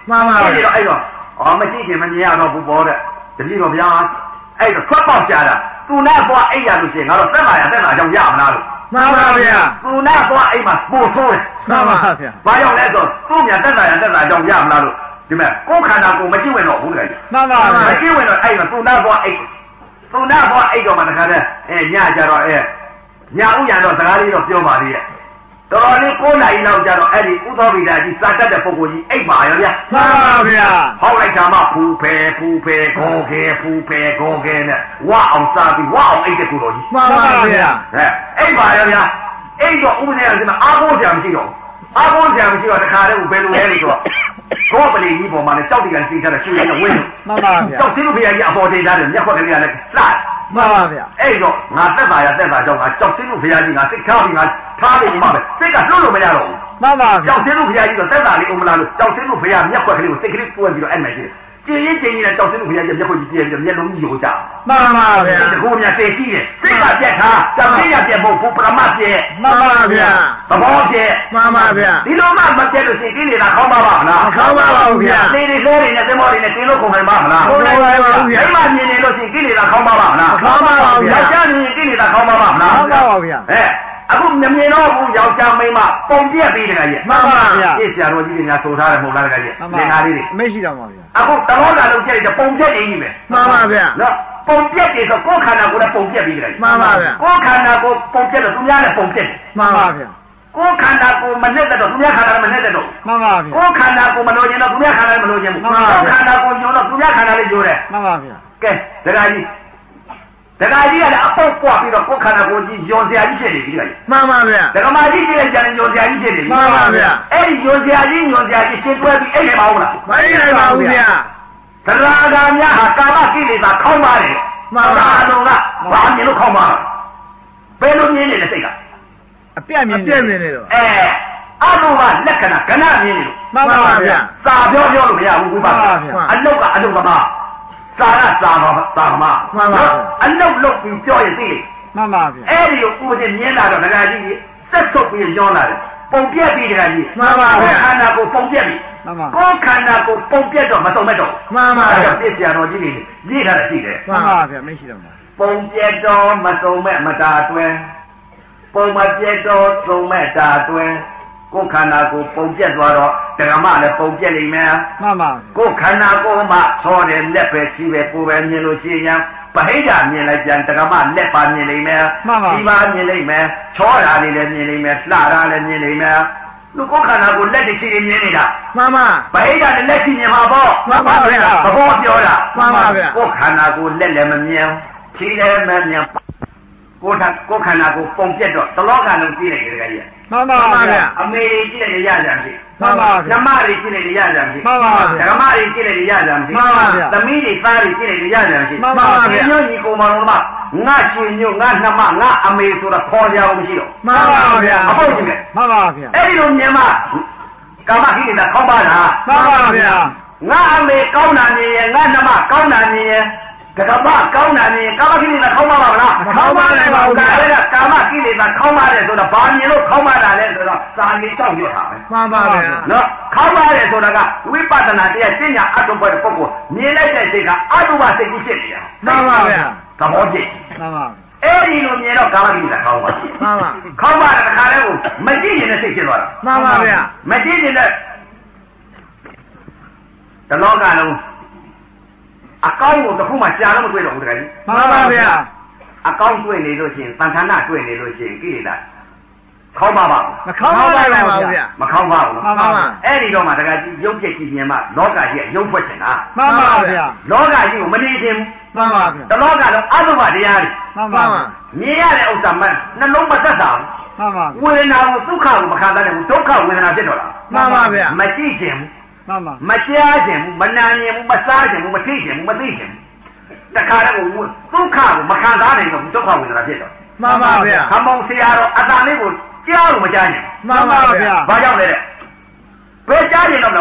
S3: မှန်ပါဗျာ
S2: အဲ့တော့အဲ့တော့အော်မကြည့်ခင်မမြင်ရတော့ဘူးပေါ့တဲ့တတိတော်ဗျာအဲ့တော့ထွက်ပေါက်ကြတာသူနဲ့သွားအိပ်ရလို့ရှိရင်ငါတို့သက်လာရသက်လာကြောင့်ရမလားလို့
S3: မှန်ပါဗျာ
S2: သူနဲ့သွားအိပ်မှာပို့ဆိုးတယ်
S3: မှန်ပါဗျာ
S2: ဘာကြောင့်လဲဆိုသူ့မြန်သက်လာရသက်လာကြောင့်ရမလားလို့ဒီမဲ့ကိုယ်ခန္ဓာကိုယ်မကြည့်ဝင်တော့ဘူးတကယ်
S3: မှန်ပါဗျာ
S2: မကြည့်ဝင်တော့အဲ့တော့သူနဲ့သွားအိပ်သူနဲ့သွားအိပ်တော့မှတခါတည်းအဲညကြတော့အဲညဥ်ရတော့စကားလေးတော့ပြောပါသေးရဲ့တော်တော်လေးကိုးနိုင်လောက်ကြတော့အဲ့ဒီဥသောဗိဒာကြီးစာတတ်တဲ့ပုဂ္ဂိုလ်ကြီးအိပ်ပါရောဗျာ
S3: မှန်ပါဗျာ
S2: ဟောက်လိုက်တာမှဖူဖယ်ဖူဖယ်ဂေါခဲဖူဖယ်ဂေါခဲနဲ့ဝအောင်စားပြီးဝအောင်အိပ်တဲ့ကိုတော်ကြီး
S3: မှန်ပါဗျာ
S2: အဲအိပ်ပါရောဗျာအိပ်တော့ဥပဒေရစီမှာအာကိုးကြံမရှိတော့အာကိုးကြံမရှိတော့တခါတည်းဘယ်လိုလဲလို့ဆိုတော့ဘောပလီကြီးပေါ်မှာလည်းကြောက်တိကန်စီးထားတဲ့ရှင်ရဲ့ဝင်း
S3: မှန်ပါဗျာ
S2: ကြောက်သေးလို့ဖေးကြီးအပေါ်တင်ထားတယ်မျက်ခွက်ကလေးကလည်းလှ
S3: မှန်ပါဗျာ
S2: အဲ့တော့ငါသက်သာရသက်သာကြောင့်ငါကြောက်သေးလို့ဖေးကြီးငါစိတ်ထားပြီးငါထားပြီးမှပဲစိတ်ကလွတ်လို့မရတော့ဘူး
S3: မှန်ပါဗျာ
S2: ကြောက်သေးလို့ဖေးကြီးတော့သက်သာလေးအောင်မလားလို့ကြောက်သေးလို့ဖေးကြီးမျက်ခွက်ကလေးကိုစိတ်ကလေးတွန်းပြီးတော့အဲ့မဲ့ကြီးကျင်းရင်ကျင်းရင်ကြောက်သေးလို့ဖေးကြီးမျက်ခွက်ကြီးပြည့်ပြီးတော့မျက်လုံးကြီးရိုးကြ
S3: မှန်ပါဗျာ
S2: ဒီကိုမြတ်သိကြည့်တယ်စိတ်ကပြက်ထားကြောက်သေးရပြက်ဖို့ဘုပရမတ်ပြက်
S3: မှန်ပါဗျာ
S2: သဘောပြက်
S3: မှန်ပါဗျာ
S2: ဒီလိုမှမပြက်လို့ရှိရင်ကိလေသာခေါင်းပါပါမလား
S3: ခေါင်းပါပါဗျာ
S2: နေနေလဲနေနဲ့သမောတွေနဲ့တင်းလို့ခုံနိုင်ပါမလား
S3: ခုံနိုင်ပါပါဗျာ
S2: အိမ်မှာမြင်နေလို့ရှိရင်ကိလေသာခေါင်းပါပါမလား
S3: ခေါင်းပါပါဗျာ
S2: ယောက်ျားမြင်ကိလေသာခေါင်းပါပါမလား
S3: ခေါင်းပါပါဗျာ
S2: အဲအခုမမြင်တော့ဘူးယောက်ျားမိန်းမပုံပြက်ပြီးတကယ်ကြီး
S3: မှန်ပါဗျာ
S2: အေးဆရာတော်ကြီးကညာဆိုထားတယ်မဟုတ်လားတကယ်ကြီးသင်္ဃာလေးတွေ
S3: မရှိတော့ပါဗျာ
S2: အခုတဘောကလုံးကျက်တယ်ပုံပြက်နေကြီးပဲ
S3: မှန်ပါဗျာ
S2: နော်ပုံပြက်တယ်ဆိုကိုယ်ခန္ဓာကိုယ်လည်းပုံပြက်ပြီးတကယ်ကြီး
S3: မှန်ပါဗျာ
S2: ကိုယ်ခန္ဓာကိုယ်ပုံပြက်တော့သူများလည်းပုံပြက်တယ်
S3: မှန်ပါဗျာ
S2: ကိုယ်ခန္ဓာကိုယ်မနဲ့တော့သူများခန္ဓာလည်းမနဲ့တော့
S3: မှန်ပါဗျာ
S2: ကိုယ်ခန္ဓာကိုယ်မလို့ခြင်းတော့သူများခန္ဓာလည်းမလို့ခြင်းဘူးကိုယ်ခန္ဓာကိုယ်ညွန်တော့သူများခန္ဓာလည်းညွန်တယ်
S3: မှန်ပါဗျာ
S2: ကဲဒကာကြီးဒကာကြီးကလည်းအပေါက်ပွားပြီးတော့ကိုယ်ခန္ဓာကိုယ်ကြီးညွန်စရာကြီးဖြစ်နေပြီဒကာကြီး
S3: မှန်ပါဗျာ
S2: ဒကာမကြီးကြီးလည်းကြံညွန်စရာကြီးဖြစ်နေပြီ
S3: မှန်ပါဗျာ
S2: အဲ့ဒီညွန်စရာကြီးညွန်စရာကြီးရှင်းတွဲပြီးအဲ့ဒီမဟုတ်လား
S3: မအိမ်နိုင်ပါဘူးဗျာ
S2: သရဂါများဟာကာမကိလေသာခေါင်းပါတယ်
S3: မှန်ပါ
S2: လုံးကဘာမြင်လို့ခေါင်းပါဘယ်လိုမြင်နေလဲစိတ်ကအ
S3: ပြတ်မြင်ပြတ်မြင်နေတော့
S2: အဲအတုပလက္ခဏာကဏမြင်နေလို့
S3: မှန်ပါဗျာ
S2: စာပြောပြောလို့မရဘူးဝိပဿနာအလုတ်ကအလုတ်ကမှစာရစာပါသာမ
S3: မှန်ပါ
S2: အလုတ်လုတ်ပြီးပြောရင်သိလေ
S3: မှန်ပါဗျာ
S2: အဲ့ဒီကိုဥပဒေမြင်လာတော့ဒကာကြီးစက်ဆုပ်ပြီးရောလာတယ်ပုံပြက်ပြီးဒကာကြီး
S3: မှန်ပါဗျာ
S2: ခန္ဓာကိုပုံပြက်ပြီး
S3: မှန်ပါ
S2: ကိုယ်ခန္ဓာကိုပုံပြက်တော့မစုံမဲ့တော့
S3: မှန်ပါဗျာ
S2: ပြည့်စရာတော်ကြီးတွေရေးထားတာရှိတယ်
S3: မှန်ပါဗျာမရှိတော့ဘူး
S2: ပုံပြက်တော့မစုံမဲ့မတာတွဲပုံမပြက်တော့စုံမဲ့တာတွဲကိုယ်ခန္ဓာကိုပုံပြက်သွားတော့ဓမ္မလည်းပုံပြက်နေမယ်
S3: မှန်ပါ
S2: ကိုယ်ခန္ဓာကိုယ်မှာသောတယ်လက်ပဲရှိပဲကိုယ်ပဲမြင်လို့ရှိရင်ပဟိတမြင်လိုက်ပြန်ဓမ္မလက်ပါမြင်နေမယ်
S3: ရှိ
S2: ပါမြင်နေမယ်ချောတာလေးလည်းမြင်နေမယ်လှတာလည်းမြင်နေမယ်လူကိုယ်ခန္ဓာကိုလက်တချီမြင်နေတာ
S3: မှန်ပါ
S2: ပဟိတနဲ့လက်ချီမြင်မှာပေါ့
S3: မှန်ပါဗျာ
S2: သဘောပြောတာ
S3: မှန်ပါဗျာ
S2: ကိုယ်ခန္ဓာကိုလက်လည်းမမြင်ခြေလည်းမမြင်ကိုယ်ထကိုယ်ခန္ဓာကိုပုံပြက်တော့တလောကလုံးကြည့်လိုက်ကြရဲ့
S3: မှန်ပါဗျာ
S2: အမေကြီးကြည့်လိုက်ရကြမရှိ
S3: မှန်ပါဗျာ
S2: ဓမ္မတွေကြည့်လိုက်ရကြမရှိ
S3: မှန်ပါဗျာ
S2: ဓမ္မတွေကြည့်လိုက်ရကြမရှိ
S3: မှန်ပါဗျာ
S2: သမီးတွေသားတွေကြည့်လိုက်ရကြမရှိ
S3: မှန်ပါဗျာ
S2: ညို့ညီကိုမောင်တော်ကငါရှင်ညို့ငါနှမငါအမေဆိုတော့ခေါ်ကြအောင်မရှိတော့
S3: မှန်ပါဗျာ
S2: အဖို့ရှိတယ်
S3: မှန်ပါဗျာ
S2: အဲ့ဒီလိုမြင်မှကာမခိနေတာခေါင်းပါလား
S3: မှန်ပါဗျာ
S2: ငါအမေကောင်းတာမြင်ရင်ငါနှမကောင်းတာမြင်ရင်တကဘာကောင်းတာမြင်ကာမကိလေသာခေါင်းပါပါမလား
S3: ခေါင်းပါနိုင်ပါဘူး
S2: ဒါလည်းကာမကိလေသာခေါင်းပါတယ်ဆိုတော့ဘာမြင်လို့ခေါင်းပါတာလဲဆိုတော့စာရင်းကြောက်ရွတ်တာပဲ
S3: မှန်ပါဗျာ
S2: နော်ခေါင်းပါတယ်ဆိုတာကဝိပဿနာတရားကျင့်ညာအတုပ္ပတဲ့ပုဂ္ဂိုလ်မြင်လိုက်တဲ့စိတ်ကအတုပ္ပစိတ်ကြီးဖြစ်နေတာ
S3: မှန်ပါဗျာ
S2: သဘောကျ
S3: မှန်ပါ
S2: အဲ့ဒီလိုမြင်တော့ကာမကိလေသာခေါင်းပါ
S3: မှန်ပါ
S2: ခေါင်းပါတဲ့ခါလဲကိုမကြည့်ရင်လည်းစိတ်ဖြစ်သွားတာ
S3: မှန်ပါဗျာ
S2: မကြည့်ရင်လည်းတလောကလုံးအကောင်းကိုတစ်ခုမှရှားလို့မတွေ့တော့ဘူးတကယ်ကြီး
S3: မှန်ပါဗျာ
S2: အကောင်းတွေ့နေလို့ရှိရင်တန်ခါနာတွေ့နေလို့ရှိရင်ကိလေသာခေါင်းပါပါ
S3: မခေါင်းပါနိုင်ပါဘူးဗျာ
S2: မခေါင်းပါဘူး
S3: မှန်ပါပါ
S2: အဲ့ဒီတော့မှတကယ်ကြီးရုပ်ပြက်ကြီးမြင်မှလောကကြီးကရုပ်ဖွက်ချင်တာ
S3: မှန်ပါဗျာ
S2: လောကကြီးကိုမနေခြင်း
S3: မှန်ပါဗျာ
S2: တလောကလုံးအတုပတရားတွေ
S3: မှန်ပါပါ
S2: မြင်ရတဲ့ဥစ္စာမှနှလုံးမသက်တာ
S3: မှန်ပါ
S2: ဝေဒနာကိုဒုက္ခကိုမခံစားနိုင်ဘူးဒုက္ခဝေဒနာဖြစ်တော့တာ
S3: မှန်ပါဗျာ
S2: မကြည့်ခြင်း
S3: မှန်ပါ
S2: မကြားခြင်းမနာခြင်းမစားခြင်းမသိခြင်းမသိခြင်းတခါတည်းကိုဒုက္ခကိုမခံစားနိုင်တော့ဒုက္ခဝေဒနာဖြစ်တော့
S3: မှန်ပါဗျာ
S2: ခမောင်ဆရာတော်အတန်လေးကိုကြားလို့မကြားရင်
S3: မှန်ပါဗျာ
S2: ဘာကြောင့်လဲတဲ့ဘယ်ကြားရင်တော့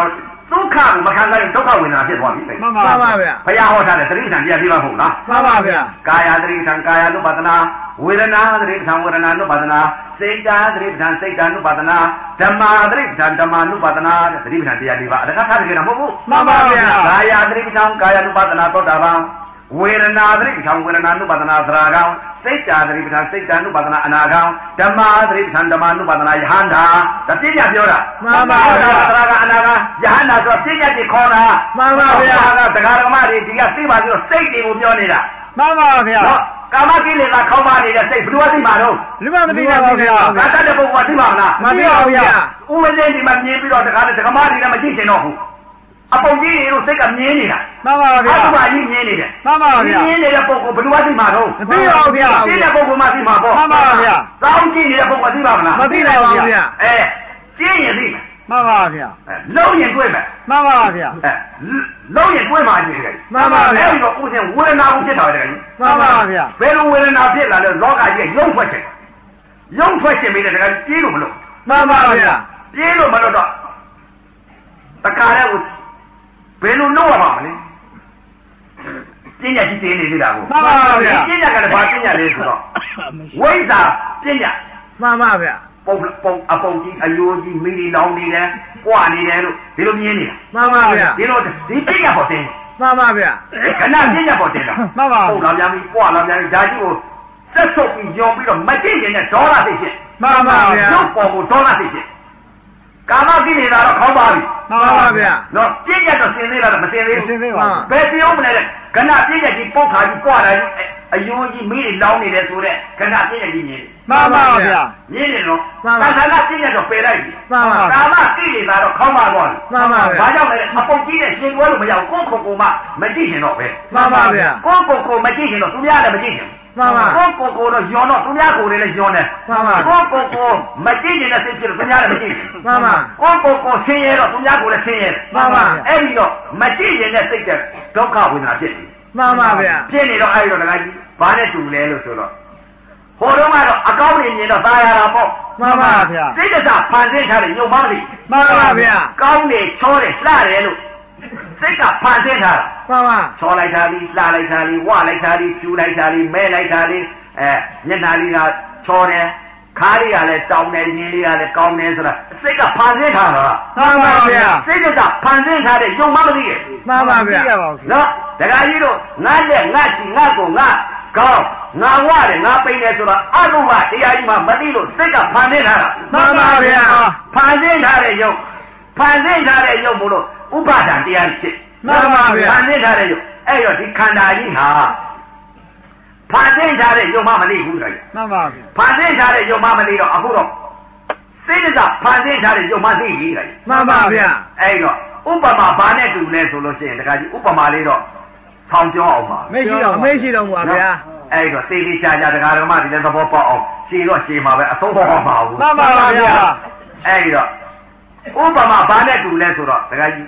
S2: ဒုက္ခကိုမခံစားရင်ဒုက္ခဝေဒနာဖြစ်သွားပြီ
S3: မှန်ပါပါဗျာ
S2: ဘုရားဟောထားတဲ့သတိပဋ္ဌာန်တရားပြပါမဟုတ်လား
S3: မှန်ပါဗျာ
S2: ကာယသတိပဋ္ဌာန်ကာယ ानु ပါဒနာဝေဒနာသတိပဋ္ဌာန်ဝေဒနာ ानु ပါဒနာစိတ်ဓာတ်သတိပဋ္ဌာန်စိတ်ဓာတ် ानु ပါဒနာဓမ္မာသတိပဋ္ဌာန်ဓမ္မာ ानु ပါဒနာသတိပဋ္ဌာန်တရား၄ပါးအတခါထားကြတာမဟုတ်ဘူး
S3: မှန်ပါဗျာ
S2: ကာယသတိပဋ္ဌာန်ကာယ ानु ပါဒနာသောတာပန်ဝေဒနာသတိပဋ္ဌာန်ဝေဒနာ ानु ပါဒနာသရဂံစိတ်ဓာတ်သတိပဋ္ဌာန်စိတ်ဓာတ် ानु ပါဒနာအနာဂံဓမ္မာသတိပဋ္ဌာန်ဓမ္မာ ानु ပါဒနာယဟန္တာဒါပြညာပြောတာ
S3: မှန်ပါဗျာ
S2: သရဂံအနာဂံယဟန္တာဆိုပြညာကြီးခေါ်တာ
S3: မှန်ပါဗျာ
S2: ဒါကတရားဓမ္မတွေဒီကသိပါပြီးတော့စိတ်တွေကိုပြောနေတာ
S3: မှန်ပါဗျာ
S2: နော်ကာမကိလေသာခေါင်းပါနေတဲ့စိတ်ဘယ်လိုသိမှာတော့
S3: လူမမသိပါဘူးဗျာ
S2: ကာတတဲ့ပုဂ္ဂိုလ်ကသိမှာမလား
S3: မသိပါဘူးဗျာ
S2: ဥမင်းဒီမှာမြင်ပြီးတော့တခါတည်းဓမ္မတွေလည်းမကြည့်ချင်တော့ဘူးအပုံကြီးတွေတို့စိတ်ကမြင်နေတာ
S3: မှန်ပါဗျာ
S2: အတုပါကြီးမြင်နေတယ်
S3: မှန်ပါဗျာ
S2: မြင်နေတဲ့ပုဂ္ဂိုလ်ဘယ်လိုသိမှာတော့
S3: မသိပါဘူးဗျာ
S2: သိတဲ့ပုဂ္ဂိုလ်မှသိမှာပေါ့
S3: မှန်ပါဗျာ
S2: စောင်းကြည့်နေတဲ့ပုဂ္ဂိုလ်သိပါမလား
S3: မသိပါဘူးဗျာ
S2: အဲကြည့်ရင်သိမယ်
S3: မှန်ပါဗျာ
S2: အဲလုံးရင်တွေ့မယ်
S3: မှန်ပါဗျာ
S2: အဲလုံးရင်တွေ့မှာကြည့်တယ်
S3: မှန်ပါဗျာ
S2: အဲဒီတော့ဥစဉ်ဝေဒနာကိုဖြစ်တာတယ်
S3: မှန်ပါဗျာ
S2: ဘယ်လိုဝေဒနာဖြစ်လာလဲလောကကြီးရုပ်ထွက်ခြင်းရုပ်ထွက်ခြင်းပြီးတဲ့တခါပြေးလို့မလို့
S3: မှန်ပါဗျာ
S2: ပြေးလို့မလို့တော့တခါတည်းကိုဘယ်လိုလုပ်ရမှာမလဲပညာကြီးတင်းနေသေးတာကို
S3: မှန်ပါဗျာ
S2: ပညာကလည်းဘာပညာလဲဆိုတော့ဝိဇ္ဇာပညာ
S3: မှန်ပါဗျာ
S2: ပုံပုံအပုံကြီးအယိုးကြီးမိလီလောင်နေတယ်ပွားနေတယ်လို့ဒီလိုမြင်နေတာ
S3: မှန်ပါဗျာ
S2: ဒီလိုဒီပညာပေါ်တင်
S3: မှန်ပါဗျာ
S2: ခဏပညာပေါ်တင်တာ
S3: မှန်ပါ
S2: ပုံလာပြန်ပြီးပွားလာပြန်ပြီးဒါကြီးကိုဆက်ဆုပ်ပြီးညောပြီးတော့မကြည့်ရင်လည်းဒေါသသိဖြစ်
S3: မှန်ပါဗျာ
S2: ရုပ်ပေါ်ကိုဒေါသသိဖြစ်ကာမကိလေသာတော့ခေါင်းပါပြီ
S3: မှန်ပါဗျာ
S2: နော်ပြည့်ရတော့စင်သေးလားမစင်သေး
S3: မ
S2: ဘူး
S3: သိသေးပါဘူး
S2: ဘယ်ပြောမလဲခဏပြည့်ရကြီးပုတ်ခါကြီးပွားလာကြီးအယိုးကြီးမိတွေလောင်းနေတယ်ဆိုတော့ခဏပြည့်ရကြီးမြင်
S3: မှန်ပါဗျာ
S2: မြင်နေတော့
S3: မှန်ပါ
S2: သံဃာပြည့်ရတော့ပယ်လိုက်ပြီ
S3: မှန်ပါ
S2: ကာမကိလေသာတော့ခေါင်းပါသွားပြီ
S3: မှန်ပါဗျာ
S2: ဘာကြောင့်လဲအပုတ်ကြီးနဲ့ရှင်ကွဲလို့မရဘူးကိုယ့်ခုံကိုမှမကြည့်ရင်တော့ပဲ
S3: မှန်ပါဗျာ
S2: ကိုယ့်ကိုယ်ကိုမကြည့်ရင်တော့သူများလည်းမကြည့်ရင်
S3: မှန်ပါ
S2: ကိုယ့်ကိုယ်ကိုတော့ယွန်တော့သူများကိုယ်လည်းယွန်တယ်
S3: မှန်ပါ
S2: ကိုယ့်ကိုယ်ကိုမကြည့်ရင်လည်းစိတ်ဖြစ်လို့သူများလည်းမကြည့်ဘူး
S3: မှန်ပါ
S2: ကိုယ့်ကိုယ်ကိုဆင်းရဲတော့သူများကိုလည်းဆင်းရဲတယ်
S3: မှန်ပါ
S2: အဲ့ဒီတော့မကြည့်ရင်လည်းစိတ်ကဒုက္ခဝေဒနာဖြစ်တယ်
S3: မှန်ပါဗျာ
S2: ဖြစ်နေတော့အဲ့ဒီတော့တခါကြီးဘာနဲ့တူလဲလို့ဆိုတော့ဟိုတုန်းကတော့အကောင်းနေမြင်တော့သာယာတာပေါ့
S3: မှန်ပါဗျာ
S2: စိတ်ကစားဖန်ဆင်းထားတဲ့ညုံမသိ
S3: မှန်ပါဗျာ
S2: ကောင်းတယ်ချောတယ်လှတယ်လို့စိတ်ကဖန်ဆင်းထားတာ
S3: မှန်ပါ
S2: ချောလိုက်တာလေးလှလိုက်တာလေးဝလိုက်တာလေးဖြူလိုက်တာလေးမဲလိုက်တာလေးအဲမျက်နှာလေးကချောတယ်ခါးလေးကလည်းတောင်းတယ်ညင်းလေးကလည်းကောင်းတယ်ဆိုတာစိတ်ကဖန်ဆင်းထားတာ
S3: မှန်ပါဗျာ
S2: စိတ်ကဖန်ဆင်းထားတဲ့ယုံမမသိရဲ့
S3: မှန်ပါဗျာ
S2: နော်ဒကာကြီးတို့ငါလက်ငါချီငါကိုငါကောင်းငါဝတယ်ငါပိန်တယ်ဆိုတော့အတုပတရားကြီးမှမသိလို့စိတ်ကဖန်ဆင်းထားတာ
S3: မှန်ပါဗျာ
S2: ဖန်ဆင်းထားတဲ့ယုံဖန်ဆင်းထားတဲ့ယုံမို့လို့ဥပါဒံတရားကြီးဖြစ်
S3: မှန်ပါဗျာ
S2: ဖန်ဆင်းထားတဲ့ယုံအဲ့တော့ဒီခန္ဓာကြီးဟာဖန်ဆင်းထားတဲ့ယုံမှမသိဘူးတကယ်
S3: မှန်ပါဗျာ
S2: ဖန်ဆင်းထားတဲ့ယုံမှမသိတော့အခုတော့စိတ်ကဖန်ဆင်းထားတဲ့ယုံမှသိပြီတကယ်
S3: မှန်ပါဗျာ
S2: အဲ့တော့ဥပမာဘာနဲ့တူလဲဆိုလို့ရှိရင်တခါကြီးဥပမာလေးတော့ဆောင်းပြောအောင်ပါ
S3: မရှိတော့မရှိတော့ဘူးဗျာ
S2: အဲ့တော့သေသေးချာချာတခါဓမ္မဒီလည်းသဘောပေါက်အောင်ရှည်တော့ရှည်မှာပဲအဆုံးတော့မှာဘူး
S3: မှန်ပါဗျာ
S2: အဲ့တော့ဥပမာဘာနဲ့တူလဲဆိုတော့တခါကြီး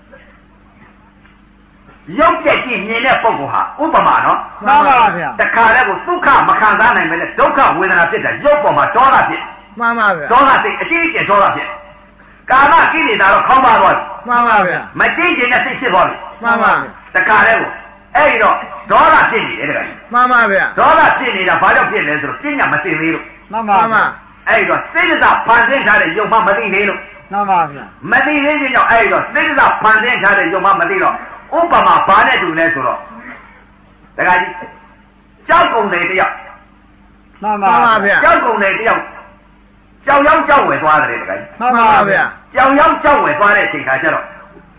S2: ရုပ်ကြက်ကြည့်မြင်တဲ့ပုဂ္ဂိုလ်ဟာဥပမာနော်
S3: မှန်ပါဗျာ
S2: တခါတည်းကိုဒုက္ခမခံစားနိုင်ပဲနဲ့ဒုက္ခဝေဒနာဖြစ်တာရုပ်ပေါ်မှာဒေါသဖြစ်
S3: မှန်ပါဗျာ
S2: ဒေါသစိတ်အကြီးအကျယ်ဒေါသဖြစ်ကာမကိလေသာတော့ခေါင်းပါသွားပြီ
S3: မှန်ပါဗျာ
S2: မကြည့်ကျင်တဲ့စိတ်ဖြစ်သွားပြီ
S3: မှန်ပါ
S2: တခါတည်းကိုအဲ့ဒီတော့ဒေါသဖြစ်နေတယ်တခါကြီး
S3: မှန်ပါဗျာ
S2: ဒေါသဖြစ်နေတာဘာကြောင့်ဖြစ်လဲဆိုတော့ပညာမသိသေးလို့
S3: မှန်ပါမှန်
S2: အဲ့ဒီတော့စိတ်ကစားဖန်ဆင်းထားတဲ့ယုံမှမသိသေးလို့
S3: မှန်ပါဗျာ
S2: မသိသေးခြင်းကြောင့်အဲ့ဒီတော့စိတ်ကစားဖန်ဆင်းထားတဲ့ယုံမှမသိတော့ဥပမာဘာနဲ့တူလဲဆိုတော့တခါကြီးကြောက်ကုန်တယ်တယောက်
S3: မှန်ပါဗျာ
S2: ကြောက်ကုန်တယ်တယောက်ကြောင်ရောက်ကြောက်ဝယ်သွားတယ်တခါကြီး
S3: မှန်ပါဗျာ
S2: ကြောင်ရောက်ကြောက်ဝယ်သွားတဲ့အချိန်ခါကျတော့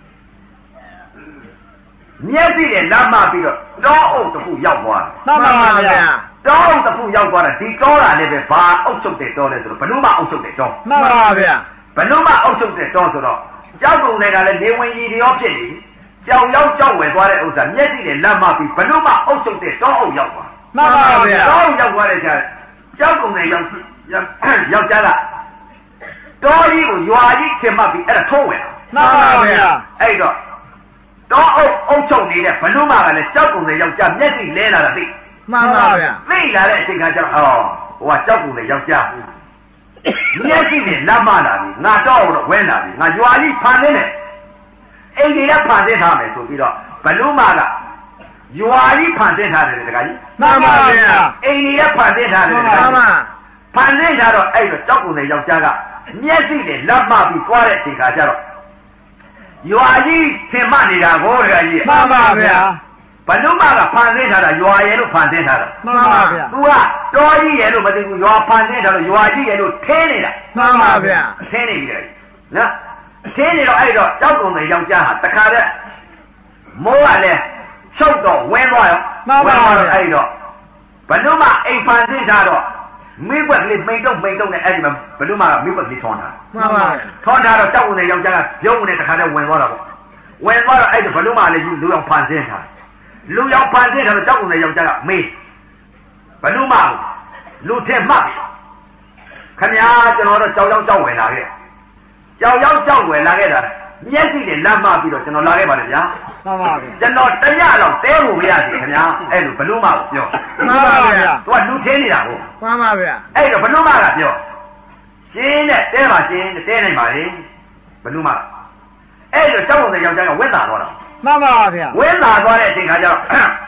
S2: မျက်စိနဲ့လမ်းမပြီးတော့တောအုပ်တစ်ခုရောက်သွားတယ်
S3: မှန်ပါဗျာ
S2: တောအုပ်တစ်ခုရောက်သွားတာဒီတောတာလည်းပဲဘာအုပ်ချုပ်တဲ့တောလဲဆိုတော့ဘနုမအုပ်ချုပ်တဲ့တော
S3: မှန်ပါဗျာ
S2: ဘနုမအုပ်ချုပ်တဲ့တောဆိုတော့ကြောက်ကုန်တွေကလည်းနေဝင်ကြီးတွေရောဖြစ်နေပြီကြောင်ရောက်ကြောက်ဝယ်သွားတဲ့ဥစ္စာမျက်စိနဲ့လမ်းမပြီးဘနုမအုပ်ချုပ်တဲ့တောအုပ်ရောက်သွား
S3: မှန်ပါဗျာ
S2: တောအုပ်ရောက်သွားတဲ့ကျကြောက်ကုန်တွေရောက်ယောက်ျားကတောကြီးကိုရွာကြီးထင်မှတ်ပြီးအဲ့ဒါထိုးဝင်
S3: မှန်ပါဗျာ
S2: အဲ့တော့တောအုပ်အုပ်ချုပ်နေတဲ့ဘနုမကလည်းကြောက်ကုန်တွေယောက်ျားမျက်စိလဲလာတာသိ
S3: မှန်ပါဗျာ
S2: သိလာတဲ့အချိန်ခါကျတော့အော်ဟိုကကြောက်ကုန်တွေယောက်ျားမျက်စိနဲ့လမ်းမလာပြီငါတော့တော့ဝဲလာပြီငါရွာကြီးဖန်နေတယ်အိမ်ကြီးကဖန်ဆင်းထားမယ်ဆိုပြီးတော့ဘလူမကရွာကြီးဖန်ဆင်းထားတယ်တခါကြီး
S3: မှန်ပါဗျာ
S2: အိမ်ကြီးကဖန်ဆင်းထားတယ်တခါကြီး
S3: မှန်
S2: ဖန်ဆင်းထားတော့အဲ့တော့ကြောက်ကုန်တဲ့ယောက်ျားကမျက်စိနဲ့လက်မပြီးသွားတဲ့အချိန်ခါကျတော့ရွာကြီးထင်မှနေတာကိုတခါကြီး
S3: မှန်ပါဗျာ
S2: ဘလူမကဖန်ဆင်းထားတာရွာရဲ့လို့ဖန်ဆင်းထားတာ
S3: မှန်ပါဗျာ
S2: तू ကတော်ကြီးရဲ့လို့မသိဘူးရွာဖန်ဆင်းထားလို့ရွာကြီးရဲ့လို့ထင်းနေတာ
S3: မှန်ပါဗျာ
S2: ထင်းနေပြီလေနော်ထင်းနေတော့အဲ့တော့ကြောက်ကုန်တဲ့ယောက်ျားဟာတခါတည်းမိုးကလည်းချုပ်တော့ဝင်းသွားရော
S3: မှန်ပါဗျာ
S2: အဲ့တော့ဘလူမအိမ်ဖန်ဆင်းထားတော့မိဘကလေးမိန်တော့မိန်တော့နဲ့အဲ့ဒီမှာဘလူမကမိဘကလေးထွန်းထား
S3: မှန်ပါ
S2: ထွန်းထားတော့ကြောက်ကုန်တဲ့ယောက်ျားကပြုံးနဲ့တခါတည်းဝင်သွားတာပေါ့ဝင်သွားတော့အဲ့ဒီဘလူမလည်းလူအောင်ဖန်ဆင်းထားလူရောက်ဖန်ဆင်းထားတော့ကြောက်ကုန်တဲ့ယောက်ျားကမေးဘလူမလူထင်မှတ်ခင်ဗျာကျွန်တော်တို့ကြောက်ကြောက်ကြောက်ဝင်လာခဲ့ကြောက်ကြောက်ကြောက်ဝင်လာခဲ့တာမျက်စိနဲ့လမ်းမပြီးတော့ကျွန်တော်လာခဲ့ပါလေဗျာ
S3: မှန်ပါဗျာ
S2: ကျွန်တော်တရလောက်တဲဖို့မရစီခင်ဗျာအဲ့လိုဘလူမကိုပြော
S3: မှန်ပါဗျာ
S2: သူကလူထင်းနေတာကို
S3: မှန်ပါဗျာ
S2: အဲ့တော့ဘလူမကပြောရှင်းနဲ့တဲပါရှင်းတဲနိုင်ပါလေဘလူမအဲ့တော့ကြောက်ကုန်တဲ့ယောက်ျားကဝက်တာတော့တာ
S3: မှန်ပါဗျာ
S2: ဝင်းလာသွားတဲ့အချိန်ခါကျတော့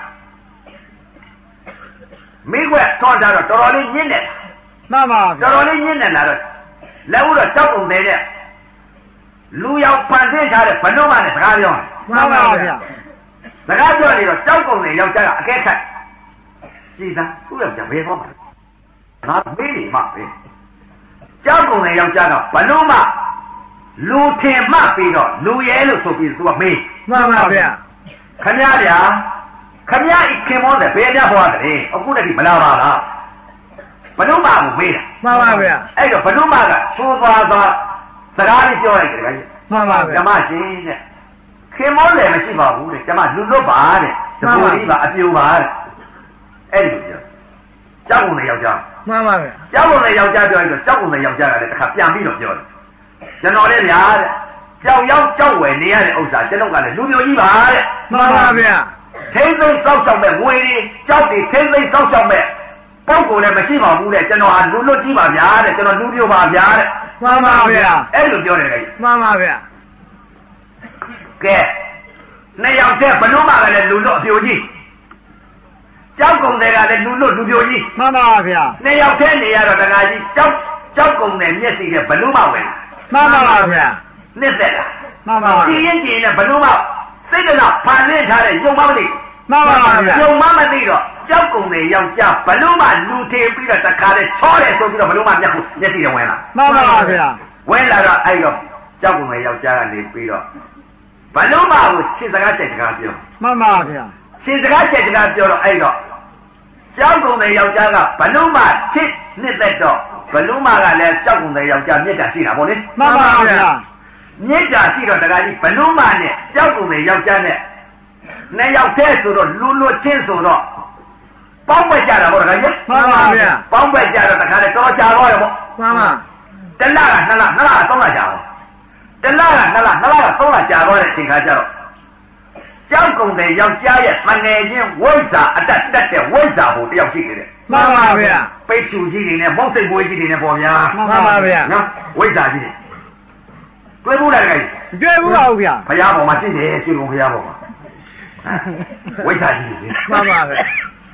S2: မိကွက်ထွန်ထားတော့တော်တော်လေးညင်းတယ်
S3: မှန်ပါဗျာ
S2: တော်တော်လေးညင်းတယ်လာတော့လက်ဦးတော့ကြောက်ကုန်တဲ့လူရောက်ဖန်ဆင်းထားတဲ့ဘလူမနဲ့စကားပြော
S3: မှန်ပါဗျာ
S2: စကားပြောနေတော့ကြောက်ကုန်တဲ့ယောက်ျားကအကဲခတ်ကြည်သာသူ့ယောက်ျားဘယ်သွားမှာငါမေးနေမှပဲကြောက်ကုန်တဲ့ယောက်ျားကဘလူမလူထင်မှတ်ပြီးတော့လူရဲလို့ဆိုပြီးသူကမေး
S3: မှန်ပါဗျာ
S2: ခမရဗျာခမရဤခင်မောတဲ့ဘယ်ပြဘွားတယ်အခုတည်းမလာပါလားဘလူမကိုမေးတာ
S3: မှန်ပါဗျာ
S2: အဲ့တော့ဘလူမကသိုးသွားသွားစကားလေးပြောလိုက်တယ်ခင်ဗျ
S3: မှန်ပါဗျာ
S2: ဓမ္မရှင်တဲ့ခင်မောလည်းမရှိပါဘူးတဲ့ဓမ္မလူလွတ်ပါတဲ့တပူကြီးပါအပြူပါတဲ့အဲ့ဒီလိုပြောကြောက်ကုန်တဲ့ယောက်ျား
S3: မှန်ပါဗျာ
S2: ကြောက်ကုန်တဲ့ယောက်ျားပြောပြီးတော့ကြောက်ကုန်တဲ့ယောက်ျားကလည်းတစ်ခါပြန်ပြီးတော့ပြောတယ်ကျွန်တော်လည်းဗျာတဲ့ကြောက်ရောက်ကြောက်ဝယ်နေရတဲ့ဥစ္စာကျွန်တော်ကလည်းလူမျိုးကြီးပါတဲ့
S3: မှန်ပါဗျာ
S2: ထိမ့်သိမ့်စောက်ရှောက်မဲ့ငွေတွေကြောက်တွေထိမ့်သိမ့်စောက်ရှောက်မဲ့ပုဂ္ဂိုလ်လည်းမရှိပါဘူးတဲ့ကျွန်တော်ဟာလူလွတ်ကြီးပါဗျာတဲ့ကျွန်တော်လူမျိုးပါဗျာတဲ့
S3: မှန်ပါဗျာ
S2: အဲ့လိုပြောတယ်လေ
S3: မှန်ပါဗျာ
S2: ကဲနှစ်ယောက်တည်းဘလို့မှလည်းလူလွတ်အပြိုကြီးကြောက်ကုန်တဲ့ကလည်းလူလွတ်လူပြိုကြီး
S3: မှန်ပါဗျာ
S2: နှစ်ယောက်တည်းနေရတော့တခါကြီးကြောက်ကြောက်ကုန်တဲ့မျက်စိနဲ့ဘလို့မှဝင်
S3: မှန်ပါဗျာ
S2: နှစ်သက်လား
S3: မှန်ပါ
S2: ကြည်ရင်ကြည်နဲ့ဘလို့မှစိတ်ကဖန်ဆင်းထားတဲ့ယုံမမသိ
S3: မှန်ပါဗျာ
S2: ယုံမမသိတော့ကြောက်ကုန်တဲ့ယောက်ျားဘလို့မှလူထင်ပြီးတော့တခါတည်းချောတယ်ဆိုပြီးတော့ဘလို့မှမျက်ခုမျက်စိနဲ့ဝင်လာ
S3: မှန်ပါဗျာ
S2: ဝင်လာတော့အဲ့တော့ကြောက်ကုန်တဲ့ယောက်ျားကနေပြီးတော့ဘလို့မှကိုရှင်းစကားချက်စကားပြော
S3: မှန်ပါဗျာ
S2: ရှင်းစကားချက်စကားပြောတော့အဲ့တော့ကြောက်ကုန်တဲ့ယောက်ျားကဘလို့မှချစ်နှစ်သက်တော့ဘလို့မှကလည်းကြောက်ကုန်တဲ့ယောက်ျားမြတ်တာရှိတာပေါ့လေ
S3: မှန်ပါဗျာ
S2: မြတ်တာရှိတော့တခါကြီးဘလို့မှနဲ့ကြောက်ကုန်တဲ့ယောက်ျားနဲ့နှစ်ယောက်တည်းဆိုတော့လူလွတ်ချင်းဆိုတော့ပေါင်းပက်ကြတာပေါ့တခါကြီး
S3: မှန်ပါဗျာ
S2: ပေါင်းပက်ကြတော့တခါလည်းတော်ကြာတော့ရပေါ့
S3: မှန်ပါ
S2: တလကနှစ်လနှစ်လသုံးလကြာတော့တလကနှစ်လနှစ်လသုံးလကြာတော့တဲ့အချိန်ခါကျတော့ကြောက်ကုန်တဲ့ယောက်ျားရဲ့မငယ်ချင်းဝိဇ္ဇာအတက်တက်တဲ့ဝိဇ္ဇာဟိုတယောက်ရှိခဲ့တယ်
S3: မှန်ပါဗျာ
S2: ပိတ်ဖြူကြီးတွေနဲ့မုတ်စိတ်ပွေးကြီးတွေနဲ့ပေါ့ဗျာ
S3: မှန်ပါဗျာ
S2: နော်ဝိဇ္ဇာကြီးတွေတွေ့ဘူးလားခင်
S3: ဗျတွေ့ဘူးပါဘူးဗျာ
S2: ဘုရားပေါ်မှာရှိတယ်ရှင်ကုန်ဘုရားပေါ်မှာဝိဇ္ဇာကြီးတွေ
S3: မှန်ပါဗျာ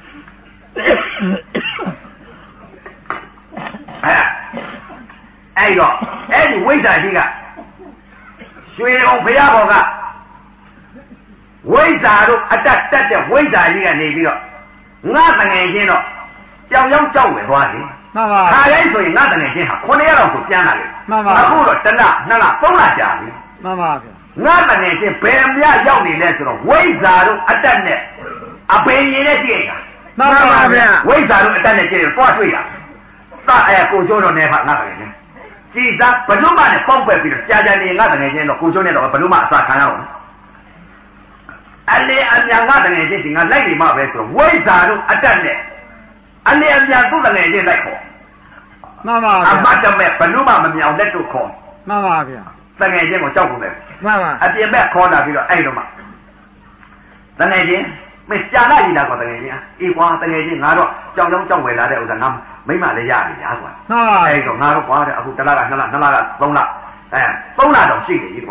S2: အဲအဲ့တော့အဲ့ဒီဝိဇ္ဇာကြီးကရွှေအောင်ဘုရားပေါ်ကဝိဇ္ဇာတို့အတက်တက်တဲ့ဝိဇ္ဇာကြီးကနေပြီးတော့ငါတငယ်ချင်းတော့ကြောင်ကြောင်ကြောက်ဝင်သွားတယ်
S3: မှန်ပါ
S2: ခါတိုင်းဆိုရင်ငါတငယ်ချင်းဟာခုနှစ်ရက်လောက်ဆိုပြန်လာတယ်
S3: မှန်ပါ
S2: အခုတော့တစ်လနှစ်လသုံးလကြာပြီ
S3: မှန်ပါဗျာ
S2: ငါတငယ်ချင်းဘယ်မြရောက်နေလဲဆိုတော့ဝိဇ္ဇာတို့အတက်နဲ့အပင်ရည်နဲ့ကြည့်ရတာ
S3: မှန်ပါဗျာ
S2: ဝိဇ္ဇာတို့အတက်နဲ့ကြည့်ရင်သွားတွေ့ရသအဲကိုချိုးတော့နေပါငါတငယ်ချင်းကြည်သာဘလို့မှနဲ့ပေါက်ပက်ပြီးတော့ကြာကြာနေငါတငယ်ချင်းတော့ကိုချိုးနေတော့ဘလို့မှအစာခံရအောင်အလေအမြန်ငါတငယ်ချင်းဒီငါလိုက်နေမှပဲဆိုတော့ဝိဇ္ဇာတို့အတက်နဲ့အလေအမြန်သူ့တငယ်ချင်းလိုက်ခေါ်
S3: မှန်ပါဗျာ
S2: အမတ်တမဲ့ဘလို့မှမမြောင်လက်တို့ခေါ်
S3: မှန်ပါဗျာ
S2: တငယ်ချင်းကိုကြောက်ကုန်တယ်
S3: မှန်ပါ
S2: အပြင်ဘက်ခေါ်လာပြီးတော့အဲ့တော့မှတငယ်ချင်းမကြာလာကြီးလာကောတငယ်ချင်းအေးကွာတငယ်ချင်းငါတော့ကြောင်ကြောင်ကြောက်ဝယ်လာတဲ့ဥစ္စာငါမိမလည်းရပြီညာကွာ
S3: မှန်ပါ
S2: အဲ့တော့ငါတော့ကွာတဲ့အခုတစ်လကနှစ်လနှစ်လကသုံးလအဲသုံးလတော့ရှိတယ်ကြီးကွာယူ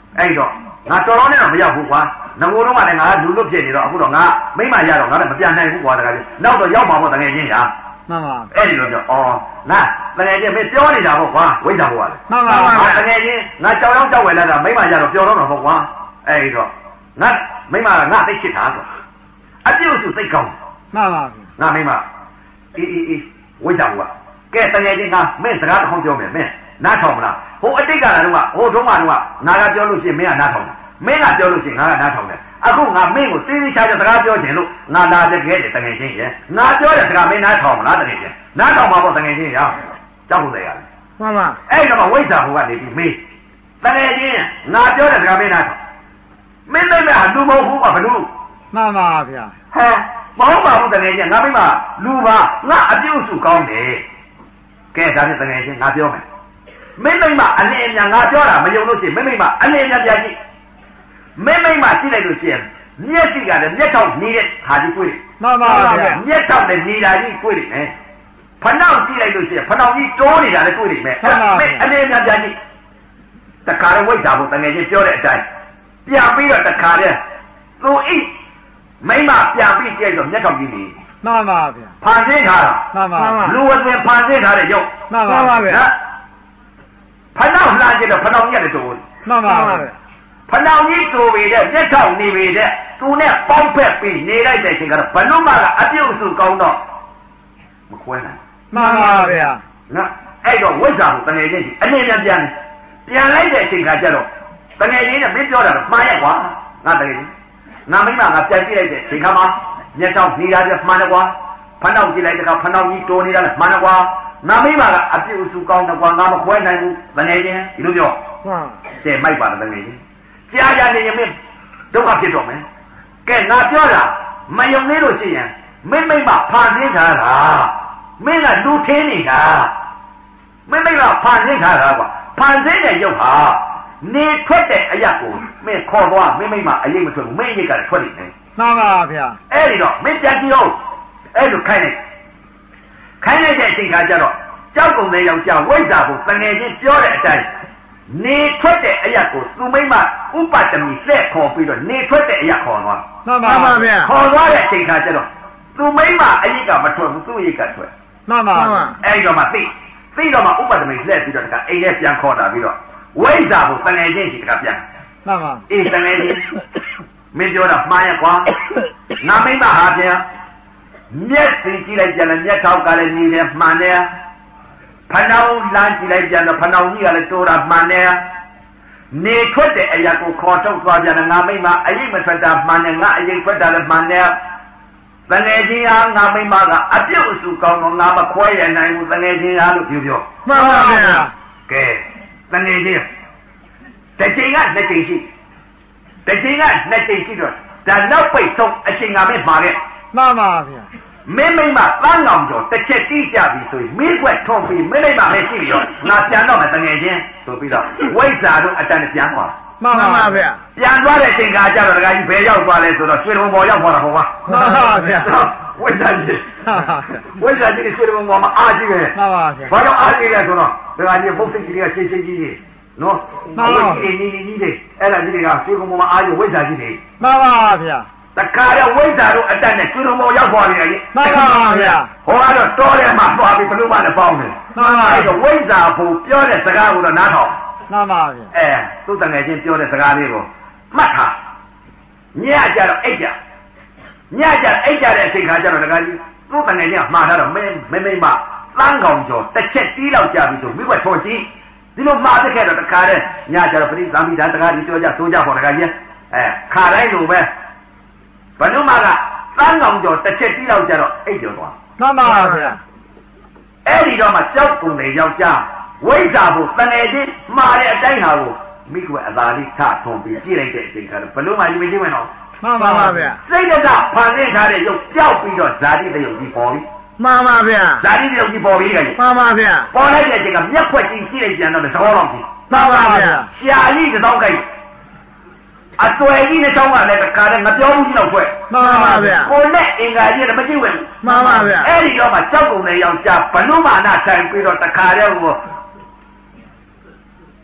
S2: အဲ့တော့ငါတော်တော်နဲ့တော့မရောက်ဘူးကွာငကိုတော့မှလည်းငါလူလွတ်ဖြစ်နေတော့အခုတော့ငါမိမရတော့ငါလည်းမပြန်နိုင်ဘူးကွာတခါကျနောက်တော့ရောက်မှာပေါ့တကယ်ချင်းညာမှန်ပါအဲ့ဒီလိုပြောအော်ငါတကယ်ချင်းမင်းပြောနေတာပေါ့ကွာဝိဇ္ဇာဘုရားလေမှန်ပါပါတကယ်ချင်းငါကြောက်ရောက်ကြောက်ဝယ်လာတာမိမရတော့ပြောတော့တော့ပေါ့ကွာအဲ့ဒီတော့ငါမိမကငါသိချစ်တာဆိုအပြုတ်စုသိကောင်းမှန်ပါငါမိမအေးအေးအေးဝိဇ္ဇာဘုရားကဲတကယ်ချင်းငါမင်းစကားတစ်ခေါက်ပြောမယ်မင်းနားထောင်မလားဟိုအတိတ်ကလည်းတော့ဟိုတုန်းကတော့ငါကပြောလို့ရှိရင်မင်းကနားထောင်တယ်မင်းကပြောလို့ရှိရင်ငါကနားထောင်တယ်အခုငါမင်းကိုသိသိချာချာစကားပြောချင်လို့ငါလာတဲ့ခဲတယ်တကယ်ချင်းရဲ့ငါပြောတဲ့စကားမင်းနားထောင်မလားတကယ်ချင်းနားထောင်မှာပေါ့တကယ်ချင်းရကြောက်ဖို့တယ်ရတယ်မှန်ပါအဲ့တော့ဝိဇ္ဇာဘုကနေပြီးမေးတကယ်ချင်းငါပြောတဲ့စကားမင်းနားထောင်မင်းလည်းမလူမဟုတ်ဘူးကဘလို့မှန်ပါဗျာဟဲ့မဟုတ်ပါဘူးတကယ်ချင်းငါမိမလူပါငါအပြုတ်စုကောင်းတယ်ကဲဒါနဲ့တကယ်ချင်းငါပြောမယ်မိမိမအလင်းအမြန်ငါပြောတာမယုံလို့ရှိရင်မိမိမအလင်းအမြန်ပြန်ကြည့်မိမိမကြည့်လိုက်လို့ရှိရင်မျက်စိကလည်းမျက်ထောက်နေတဲ့ဟာကြီးတွေ့တယ်မှန်ပါဗျာမျက်ထောက်နဲ့နေတာကြီးတွေ့တယ်မယ်ဖနှောက်ကြည့်လိုက်လို့ရှိရင်ဖနှောက်ကြီးတိုးနေတာလည်းတွေ့တယ်မယ်မိအလင်းအမြန်ပြန်ကြည့်တခါလေဝိဇ္ဇာဘုတကယ်ချင်းပြောတဲ့အတိုင်းပြန်ပြီးတော့တခါလေသူဣမိမပြန်ပြီးကြည့်တော့မျက်ထောက်ကြီးနေမှန်ပါဗျာဖန်ဆင်းထားတာမှန်ပါလူဝစဉ်ဖန်ဆင်းထားတဲ့ရုပ်မှန်ပါဗျာဖနှောက်လှမ်းကြည့်တော့ဖနှောက်ကြီးလည်းတိုးမှန်ပါဗျာဖနှောင်ကြီးတူပေတဲ့မျက်ထောင်နေပေတဲ့သူနဲ့ပေါင်းဖက်ပြီးနေလိုက်တဲ့အချိန်ကတော့ဘလို့မှကအပြုတ်စုကောင်းတော့မခွဲနိုင်မှန်ပါဗျာနော်အဲ့တော့ဝိဇ္ဇာကိုတကယ်ချင်းအနေနဲ့ပြန်ပြန်လိုက်တဲ့အချိန်ခါကျတော့တကယ်ချင်းနဲ့မင်းပြောတာတော့မှားရက်ကွာငါတကယ်ချင်းငါမိမငါပြန်ကြည့်လိုက်တဲ့အချိန်ခါမှာမျက်ထောင်နေတာပြမှန်တယ်ကွာဖနှောင်ကြည့်လိုက်တဲ့အခါဖနှောင်ကြီးတိုးနေတာလည်းမှန်တယ်ကွာငါမိမကအပြုတ်စုကောင်းတယ်ကွာငါမခွဲနိုင်ဘူးတကယ်ချင်းဒီလိုပြောဟုတ်တဲ့မိုက်ပါတယ်တကယ်ချင်းကြားကြနေရင်မင်းဒုက္ခဖြစ်တော့မယ်ကဲငါပြောတာမယုံသေးလို့ရှိရင်မင်းမိမဖန်ဆင်းထားတာမင်းကလူထင်းနေတာမင်းမိမဖန်ဆင်းထားတာကွာဖန်ဆင်းတဲ့ရုပ်ဟာနေထွက်တဲ့အရာကိုမင်းခေါ်သွားမင်းမိမအရေးမထွက်ဘူးမင်းအရေးကလည်းထွက်နေတယ်မှန်ပါဗျာအဲ့ဒီတော့မင်းပြန်ကြည့်အောင်အဲ့လိုခိုင်းလိုက်ခိုင်းလိုက်တဲ့အချိန်ခါကျတော့ကြောက်ကုန်တဲ့ယောက်ျားဝိဇ္ဇာကိုတငယ်ချင်းပြောတဲ့အတိုင်းနေထွက်တဲ့အရာကိုသူမိမဥပတမီဆက်ခေါ်ပြီးတော့နေထွက်တဲ့အရာခေါ်သွားမှန်ပါပါဗျာခေါ်သွားတဲ့အချိန်ခါကျတော့သူမိမအရေးကမထွက်ဘူးသူ့အရေးကထွက်မှန်ပါအဲ့တော့မှသိသိတော့မှဥပတမီဆက်ပြီးတော့တခါအိမ်ထဲပြန်ခေါ်တာပြီးတော့ဝိဇ္ဇာကိုတငယ်ချင်းရှိတခါပြန်မှန်ပါအေးတငယ်ချင်းမင်းပြောတာမှားရကွာငါမိမဟာပြန်မျက်စိကြည့်လိုက်ကြတယ်မျက်ထောက်ကလည်းနေတယ်မှန်တယ်ဖနှောင်းလမ်းကြည့်လိုက်ပြန်တော့ဖနှောင်းကြီးကလည်းတိုးတာမှန်တယ်နေထွက်တဲ့အရာကိုခေါ်ထုတ်သွားပြန်တယ်ငါမိမအရေးမထွက်တာမှန်တယ်ငါအရေးထွက်တာလည်းမှန်တယ်တငယ်ချင်းအားငါမိမကအပြုတ်အစုကောင်းတော့ငါမခွဲရနိုင်ဘူးတငယ်ချင်းအားလို့ပြောပြောမှန်ပါဗျာကဲတငယ်ချင်းတစ်ချိန်ကနှစ်ချိန်ရှိတစ်ချိန်ကနှစ်ချိန်ရှိတော့ဒါနောက်ပိတ်ဆုံးအချိန်ကမင်းမှာတဲ့မှန်ပါဗျာမင်းမိမသန်းကောင်ကျော်တစ်ချက်တီးကြပြီဆိုရင်မိခွက်ထုံပြီးမင်းမိမပဲရှိပြီးတော့ငါပြန်တော့မယ်တငယ်ချင်းဆိုပြီးတော့ဝိဇ္ဇာတို့အတန်ပြန်သွားမှန်ပါဗျာပြန်သွားတဲ့အချိန်ကကြတော့ဒကာကြီးဘယ်ရောက်သွားလဲဆိုတော့ရွှေတုံပေါ်ရောက်သွားတာပေါ့ကွာမှန်ပါဗျာဝိဇ္ဇာကြီးဝိဇ္ဇာကြီးရွှေတုံပေါ်မှာအားကြီးပဲမှန်ပါဗျာဘာကြောင့်အားကြီးလဲဆိုတော့ဒကာကြီးဘုတ်စိတ်ကြီးကရှင်းရှင်းကြီးကြီးနော်မှန်ပါကြီးကြီးကြီးကြီးအဲ့ဒါကြီးတွေကရွှေတုံပေါ်မှာအားကြီးဝိဇ္ဇာကြီးတွေမှန်ပါဗျာတခါရဝိဇ္ဇာတို့အတက်နဲ့ကျွန်းမောရောက်သွားပြီလေမှန်ပါဗျာဟောကတော့တော်တယ်မှာသွားပြီးဘလို့မှလည်းပေါင်းတယ်မှန်ပါအဲ့တော့ဝိဇ္ဇာဘုံပြောတဲ့စကားကိုတော့နားထောင်မှန်ပါဗျာအဲသူ့တငယ်ချင်းပြောတဲ့စကားလေးကိုမှတ်ထားညကြတော့အိတ်ကြညကြအိတ်ကြတဲ့အချိန်ခါကျတော့တခါကြီးသူ့တငယ်ချင်းမှားထားတော့မင်းမင်းမင်းမသန်းကောင်ကျော်တစ်ချက်တီးလောက်ကြပြီဆိုမိဘထော်ကြီးဒီလိုမှားတဲ့ခဲ့တော့တခါတည်းညကြတော့ပရိသမိသားတခါကြီးပြောကြဆိုကြပေါ်တခါကြီးအဲခါတိုင်းလိုပဲဘယ်နှမကသန်းကောင်ကျော်တစ်ချက်တီးလောက်ကြတော့အိတ်ကျော်သွားမှန်ပါဗျာအဲ့ဒီတော့မှကြောက်ကုန်တယ်ယောက်ျားဝိဇ္ဇာဘုတငယ်ချင်းမှားတဲ့အတိုင်းဟာကိုမိကွယ်အသာလေးထထုံပြီးကြည့်လိုက်တဲ့အချိန်ကဘလို့မှယူမကြည့်မယ်နော်မှန်ပါပါဗျာစိတ်ကဖန်ဆင်းထားတဲ့ရုပ်ပြောက်ပြီးတော့ဇာတိတယုတ်ကြီးပေါ်ပြီမှန်ပါဗျာဇာတိတယုတ်ကြီးပေါ်ပြီကကြီးမှန်ပါဗျာပေါ်လိုက်တဲ့အချိန်ကမျက်ခွက်ကြီးကြည့်လိုက်ပြန်တော့သဘောလောက်ကြီးမှန်ပါဗျာရှားကြီးတောင်းကြိုက်အတွေ့အကြုံနဲ့ချောင်းကလည်းတခါတည်းမပြောဘူးကြီးတော့ဖွဲ့မှန်ပါဗျာကိုနဲ့အင်္ဂါကြီးလည်းမကြည့်ဝင်မှန်ပါဗျာအဲ့ဒီတော့မှကြောက်ကုန်တဲ့ယောက်ျားဘလို့မာနဆိုင်ပြီးတော့တခါတည်းဟို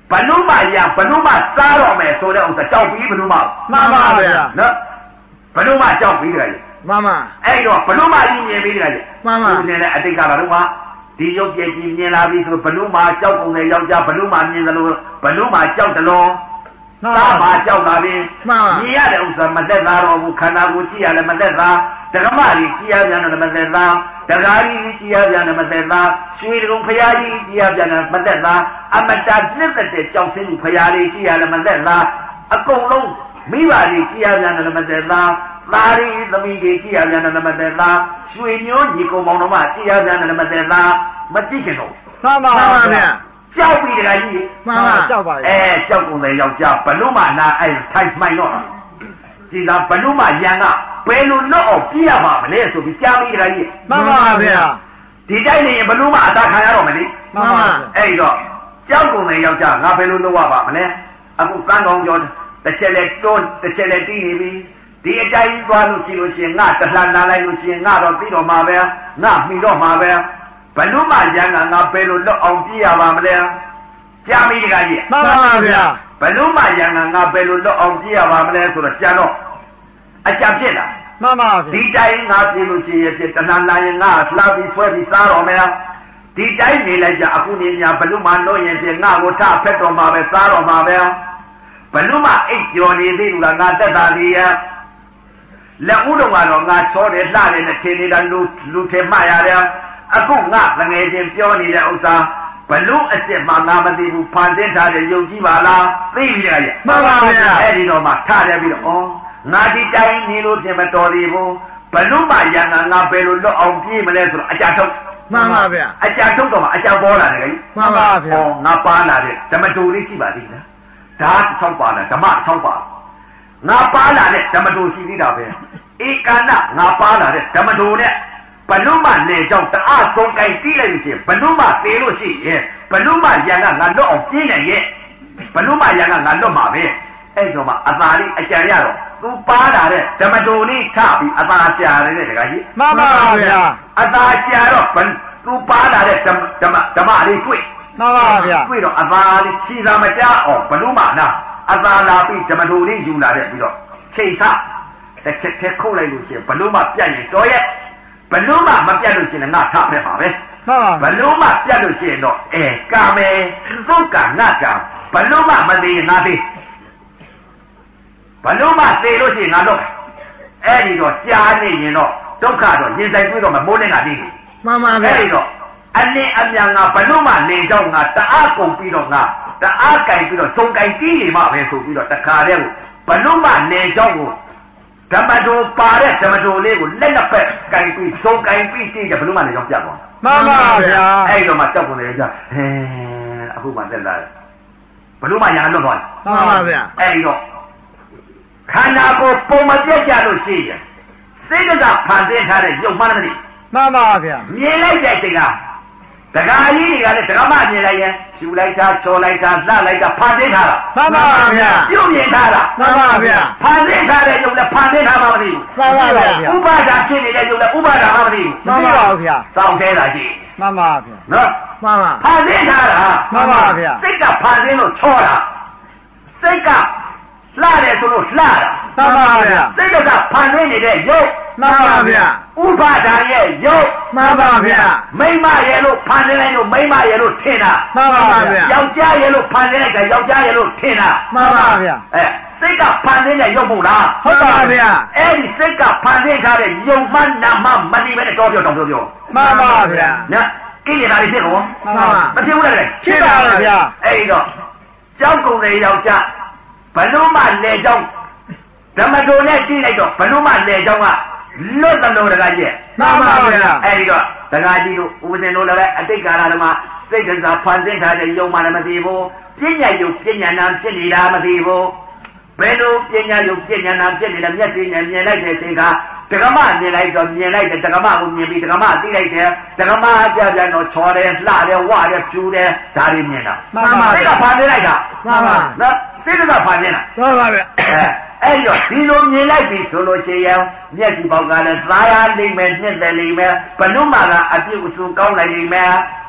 S2: ဘလူးမရဘလူးမစားတော့မယ်ဆိုတဲ့ဥစ္စာကြောက်ပြီးဘလူးမ
S3: မှန်ပါဗျာ
S2: နော်ဘလူးမကြောက်ပြီးတယ်ကြီး
S3: မှန်ပါ
S2: အဲ့တော့ဘလူးမကြီးမြင်ပြီးတယ်ကြီး
S3: မှန်ပါ
S2: သူနဲ့အတိတ်ကလာတော့ကဒီရုပ်ပြည့်ကြီးမြင်လာပြီဆိုဘလူးမကြောက်ကုန်တဲ့ယောက်ျားဘလူးမမြင်တယ်လို့ဘလူးမကြောက်တယ်လို့သားမကြောက်တာပြီမြင်ရတဲ့ဥစ္စာမသက်သာတော့ဘူးခန္ဓာကိုယ်ကြည့်ရလဲမသက်သာဓမ္မကြီးကြည်ရပြန်တယ်မသက်သာတရားကြီးကြည်ရပြန်တယ်မသက်သာရွှေတုံဖရာကြီးကြည်ရပြန်တယ်မသက်သာအမတနှစ်သက်တဲ့ကြောက်စင်းဖရာလေးကြည်ရလဲမသက်သာအကုန်လုံးမိဘကြီးကြည်ရပြန်တယ်မသက်သာသားရီသမီးကြီးကြည်ရပြန်တယ်မသက်သာရွှေမျိုးညီကောင်မောင်တော်မကြည်ရပြန်တယ်မသက်သာမကြည့်ချင်တော့
S3: မှန်ပါဗျာ
S2: ကြောက်ပြီတခါကြီး
S3: မှန်ပါကြောက်ပါ
S2: အဲကြောက်ကုန်တဲ့ယောက်ျားဘလို့မှနာအဲထိုင်မှိုင်တော့ကြည်သာဘလို့မှရန်ကဘယ်လိုလွတ်အောင်ပြရမှာမလဲဆိုပြီးကြားပြီးတခါကြီး
S3: မှန်ပါဗျာ
S2: ဒီတိုင်းနေရင်ဘလို့မှအသာခံရတော့မလေ
S3: မှန်ပါ
S2: အဲ့တော့ကြောက်ကုန်တဲ့ယောက်ျားငါဘယ်လိုလုပ်ရပါမလဲအခုကန်းကောင်းကြောတစ်ချက်လက်တွန်းတစ်ချက်လက်တီးနေပြီဒီအတိုင်းသွားလို့ရှိလို့ရှိရင်ငါတလှန်လာလိုက်လို့ရှိရင်ငါတော့ပြီးတော့မှာပဲငါမှီတော့မှာပဲဘလို့မှရန်ကငါဘယ်လိုလွတ်အောင်ပြရပါမလဲကြားမိတခါကြီး
S3: မှန်ပါဗျာ
S2: ဘလို့မှရန်ကငါဘယ်လိုလွတ်အောင်ပြရပါမလဲဆိုတော့ကြားတော့အကြံဖြစ်လာ
S3: မှန်ပါဗျာ
S2: ဒီတိုင်းငါပြလို့ရှိရင်ဖြစ်တဏှာလာရင်ငါလှပြီးဆွဲပြီးစားတော့မယ်ဒီတိုင်းနေလိုက်ကြအခုနေညာဘလို့မှလို့ရင်ဖြစ်ငါကိုထဖက်တော်မှာပဲစားတော့မှာပဲဘလို့မှအိတ်ကျော်နေသေးဘူးလားငါသက်သာသေးရဲ့လက်ဦးတော်ကတော့ငါချောတယ်လှတယ်နဲ့ထင်နေတာလူလူထင်မှရတယ်အခုငါငငယ်ချင်းပြောနေတဲ့ဥစ္စာဘလို့အစ်စ်မှငါမသိဘူးဖန်ဆင်းထားတဲ့ယုံကြည်ပါလားသိပြီလေ
S3: မှန်ပါဗျာ
S2: အဲ့ဒီတော့မှထားတယ်ပြီးတော့ဩငါဒီတိုင်းနေလို့ပြင်မတော်သေးဘူးဘလို့မှရန်ကငါဘယ်လိုလွတ်အောင်ပြေးမလဲဆိုတော့အကြထုတ်
S3: မှန်ပါဗျာ
S2: အကြထုတ်တော့မှအကြပေါ်လာတယ်ကြီး
S3: မှန်ပါဗျာ
S2: ဩငါပါလာတဲ့ဓမ္မတူလေးရှိပါသေးလားဓာတ်၆ပါလားဓမ္မ၆ပါငါပါလာတဲ့ဓမ္မတူရှိသေးတာပဲဧကန္နငါပါလာတဲ့ဓမ္မတူနဲ့ဘလို့မှလေကြောင့်တအားဆုံးကြိုက်တီးလိုက်လို့ရှိရင်ဘလို့မှသေလို့ရှိရင်ဘလို့မှရန်ကငါလွတ်အောင်ပြေးနိုင်ရဲ့ဘလို့မှရန်ကငါလွတ်မှာပဲအဲ့တော့မှအသာလေးအကြံရတော့သူပါလာတဲ့ဓမ္မတူလေးထပြီးအသာရှာရတဲ့တခါကြီး
S3: မှန်ပါဗျာ
S2: အသာရှာတော့သူပါလာတဲ့ဓမ္မဓမ္မဓမ္မလေးတွေ့
S3: မှန်ပါဗျာ
S2: တွေ့တော့အသာလေးခြေသာမကြားအောင်ဘလို့မှနာအသာလာပြီးဓမ္မတူလေးယူလာတဲ့ပြီးတော့ချိန်ဆတစ်ချက်ချက်ခုတ်လိုက်လို့ရှိရင်ဘလို့မှပြတ်ရင်တော်ရဲ့ဘလို့မှမပြတ်လို့ရှိရင်ငါထမဲ့ပါပဲဘလို့မှပြတ်လို့ရှိရင်တော့အဲကာမယ်သုတ်ကငါကဘလို့မှမသေးငါသေးဘလို့မှသေလို့ရှိရင်ငါတော့အဲ့ဒီတော့ကြားနေရင်တော့ဒုက္ခတော့ရင်ဆိုင်တွေ့တော့မမိုးလင်းတာနေ
S3: မှန်ပါဗျာ
S2: အဲ့ဒီတော့အလင်းအမြန်ငါဘလို့မှလေတော့ငါတအားကုန်ပြီးတော့ငါတအားကြိုင်ပြီးတော့သုံးကြိုင်ကြီးနေမှပဲဆိုပြီးတော့တခါတည်းကိုဘလို့မှလေကြောင်းကိုဓမ္မတော်ပါတဲ့ဓမ္မတော်လေးကိုလက်နှစ်ဖက်ကြိုင်ပြီးသုံးကြိုင်ပြီးတည်တယ်ဘလို့မှလေကြောင်းပြတ်သွား
S3: မှန်ပါဗျာ
S2: အဲ့တော့မှကြောက်ကုန်တယ်ကြာဟဲအခုမှသက်လာတယ်ဘလို့မှညာလွတ်သွား
S3: မှန်ပါဗျာ
S2: အဲ့ဒီတော့ခန္ဓာကိုယ်ပုံမပြတ်ကြလို့ရှိရင်စိတ်ကဖန်ဆင်းထားတဲ့ရုပ်မှန်တယ်
S3: မှန်ပါဗျာ
S2: မြင်လိုက်တဲ့အချိန်ကတက္ကရာကြီးတွေကလည်းဓမ္မမြင်လိုက်ရင်ရှူလိုက်တာချော်လိုက်တာလှလိုက်တာဖန်ဆင်းထားတာ
S3: မှန်ပါဗျာ
S2: ပြုတ်မြင်ထားတာ
S3: မှန်ပါဗျာ
S2: ဖန်ဆင်းထားတဲ့ရုပ်လည်းဖန်ဆင်းထားမှမသိဘူး
S3: မှန်ပါဗျာ
S2: ဥပါဒါဖြစ်နေတဲ့ရုပ်လည်းဥပါဒါမှမသိဘူး
S3: မှန်ပါဗျာ
S2: စောင့်သေးတာရှိ
S3: မှန်ပါဗျာ
S2: နော်
S3: မှန်ပါ
S2: ဖန်ဆင်းထားတာ
S3: မှန်ပါဗျာ
S2: စိတ်ကဖန်ဆင်းလို့ချောတာစိတ်ကလှတယ်ဆိုလို့လှတာ
S3: မှန်ပါဗျာ
S2: စိတ်ကဖန်ဆင်းနေတဲ့ရုပ်
S3: မှန်ပါဗျာ
S2: ဥပါဒါရဲ့ရုပ်
S3: မှန်ပါဗျာ
S2: မိမရဲ့လို့ဖန်ဆင်းလိုက်လို့မိမရဲ့လို့ထင်တာ
S3: မှန်ပါဗျာ
S2: ယောက်ျားရဲ့လို့ဖန်ဆင်းလိုက်တာယောက်ျားရဲ့လို့ထင်တာ
S3: မှန်ပါဗျာ
S2: အဲစိတ်ကဖန်ဆင်းတဲ့ရုပ်မဟုတ်လား
S3: ဟုတ်ပါဗျာ
S2: အဲ့ဒီစိတ်ကဖန်ဆင်းထားတဲ့ယုံမှနာမမတိပဲနဲ့တော်ပြောတောင်ပြောပြော
S3: မှန်ပါဗျာ
S2: နော်ကိလေသာတွေဖြစ်ကုန်
S3: မှန်ပါ
S2: မဖြစ်ဘူးလေ
S3: ဖြစ်ပါဗျာ
S2: အဲ့တော့ကြောက်ကုန်တဲ့ယောက်ျားဘလို့မှလေကြောင်းဓမ္မတော်နဲ့ကြည့်လိုက်တော့ဘလို့မှလေကြောင်းကလွတ်တယ်လို့တကားကြီး
S3: မှန်ပါဗျာ
S2: အဲ့ဒီတော့တကားကြီးတို့ဥပဇင်တို့လည်းအတိတ်ကာလမှာစိတ်ကစားဖန်ဆင်းထားတဲ့ယုံမှလည်းမသိဘူးပညာယုံပညာနာဖြစ်နေတာမသိဘူးဘယ်လိုပညာယုံပညာနာဖြစ်နေလဲမျက်စိနဲ့မြင်လိုက်တဲ့အချိန်ကတက္ကမမြင်လိုက်တော့မြင်လိုက်တယ်တက္ကမကိုမြင်ပြီးတက္ကမသိလိုက်တယ်တက္ကမကြကြတော့ချော်တယ်လှတယ်ဝတယ်ဖြူတယ်ဒါတွေမြင်တာ
S3: မှန်ပါ
S2: စိတ်ကဖန်ဆင်းလိုက်တာ
S3: မှန်ပါ
S2: နော်စိတ်ကဖန်ဆင်းတာ
S3: မှန်ပါဗျ
S2: အဲ့တော့ဒီလိုမြင်လိုက်ပြီဆိုလို့ရှိရင်မျက်စိပေါက်ကလည်းသာယာလိမ့်မယ်ညှက်တယ်လိမ့်မယ်ဘလို့မှကအပြုတ်အဆူကောင်းလိုက်လိမ့်မယ်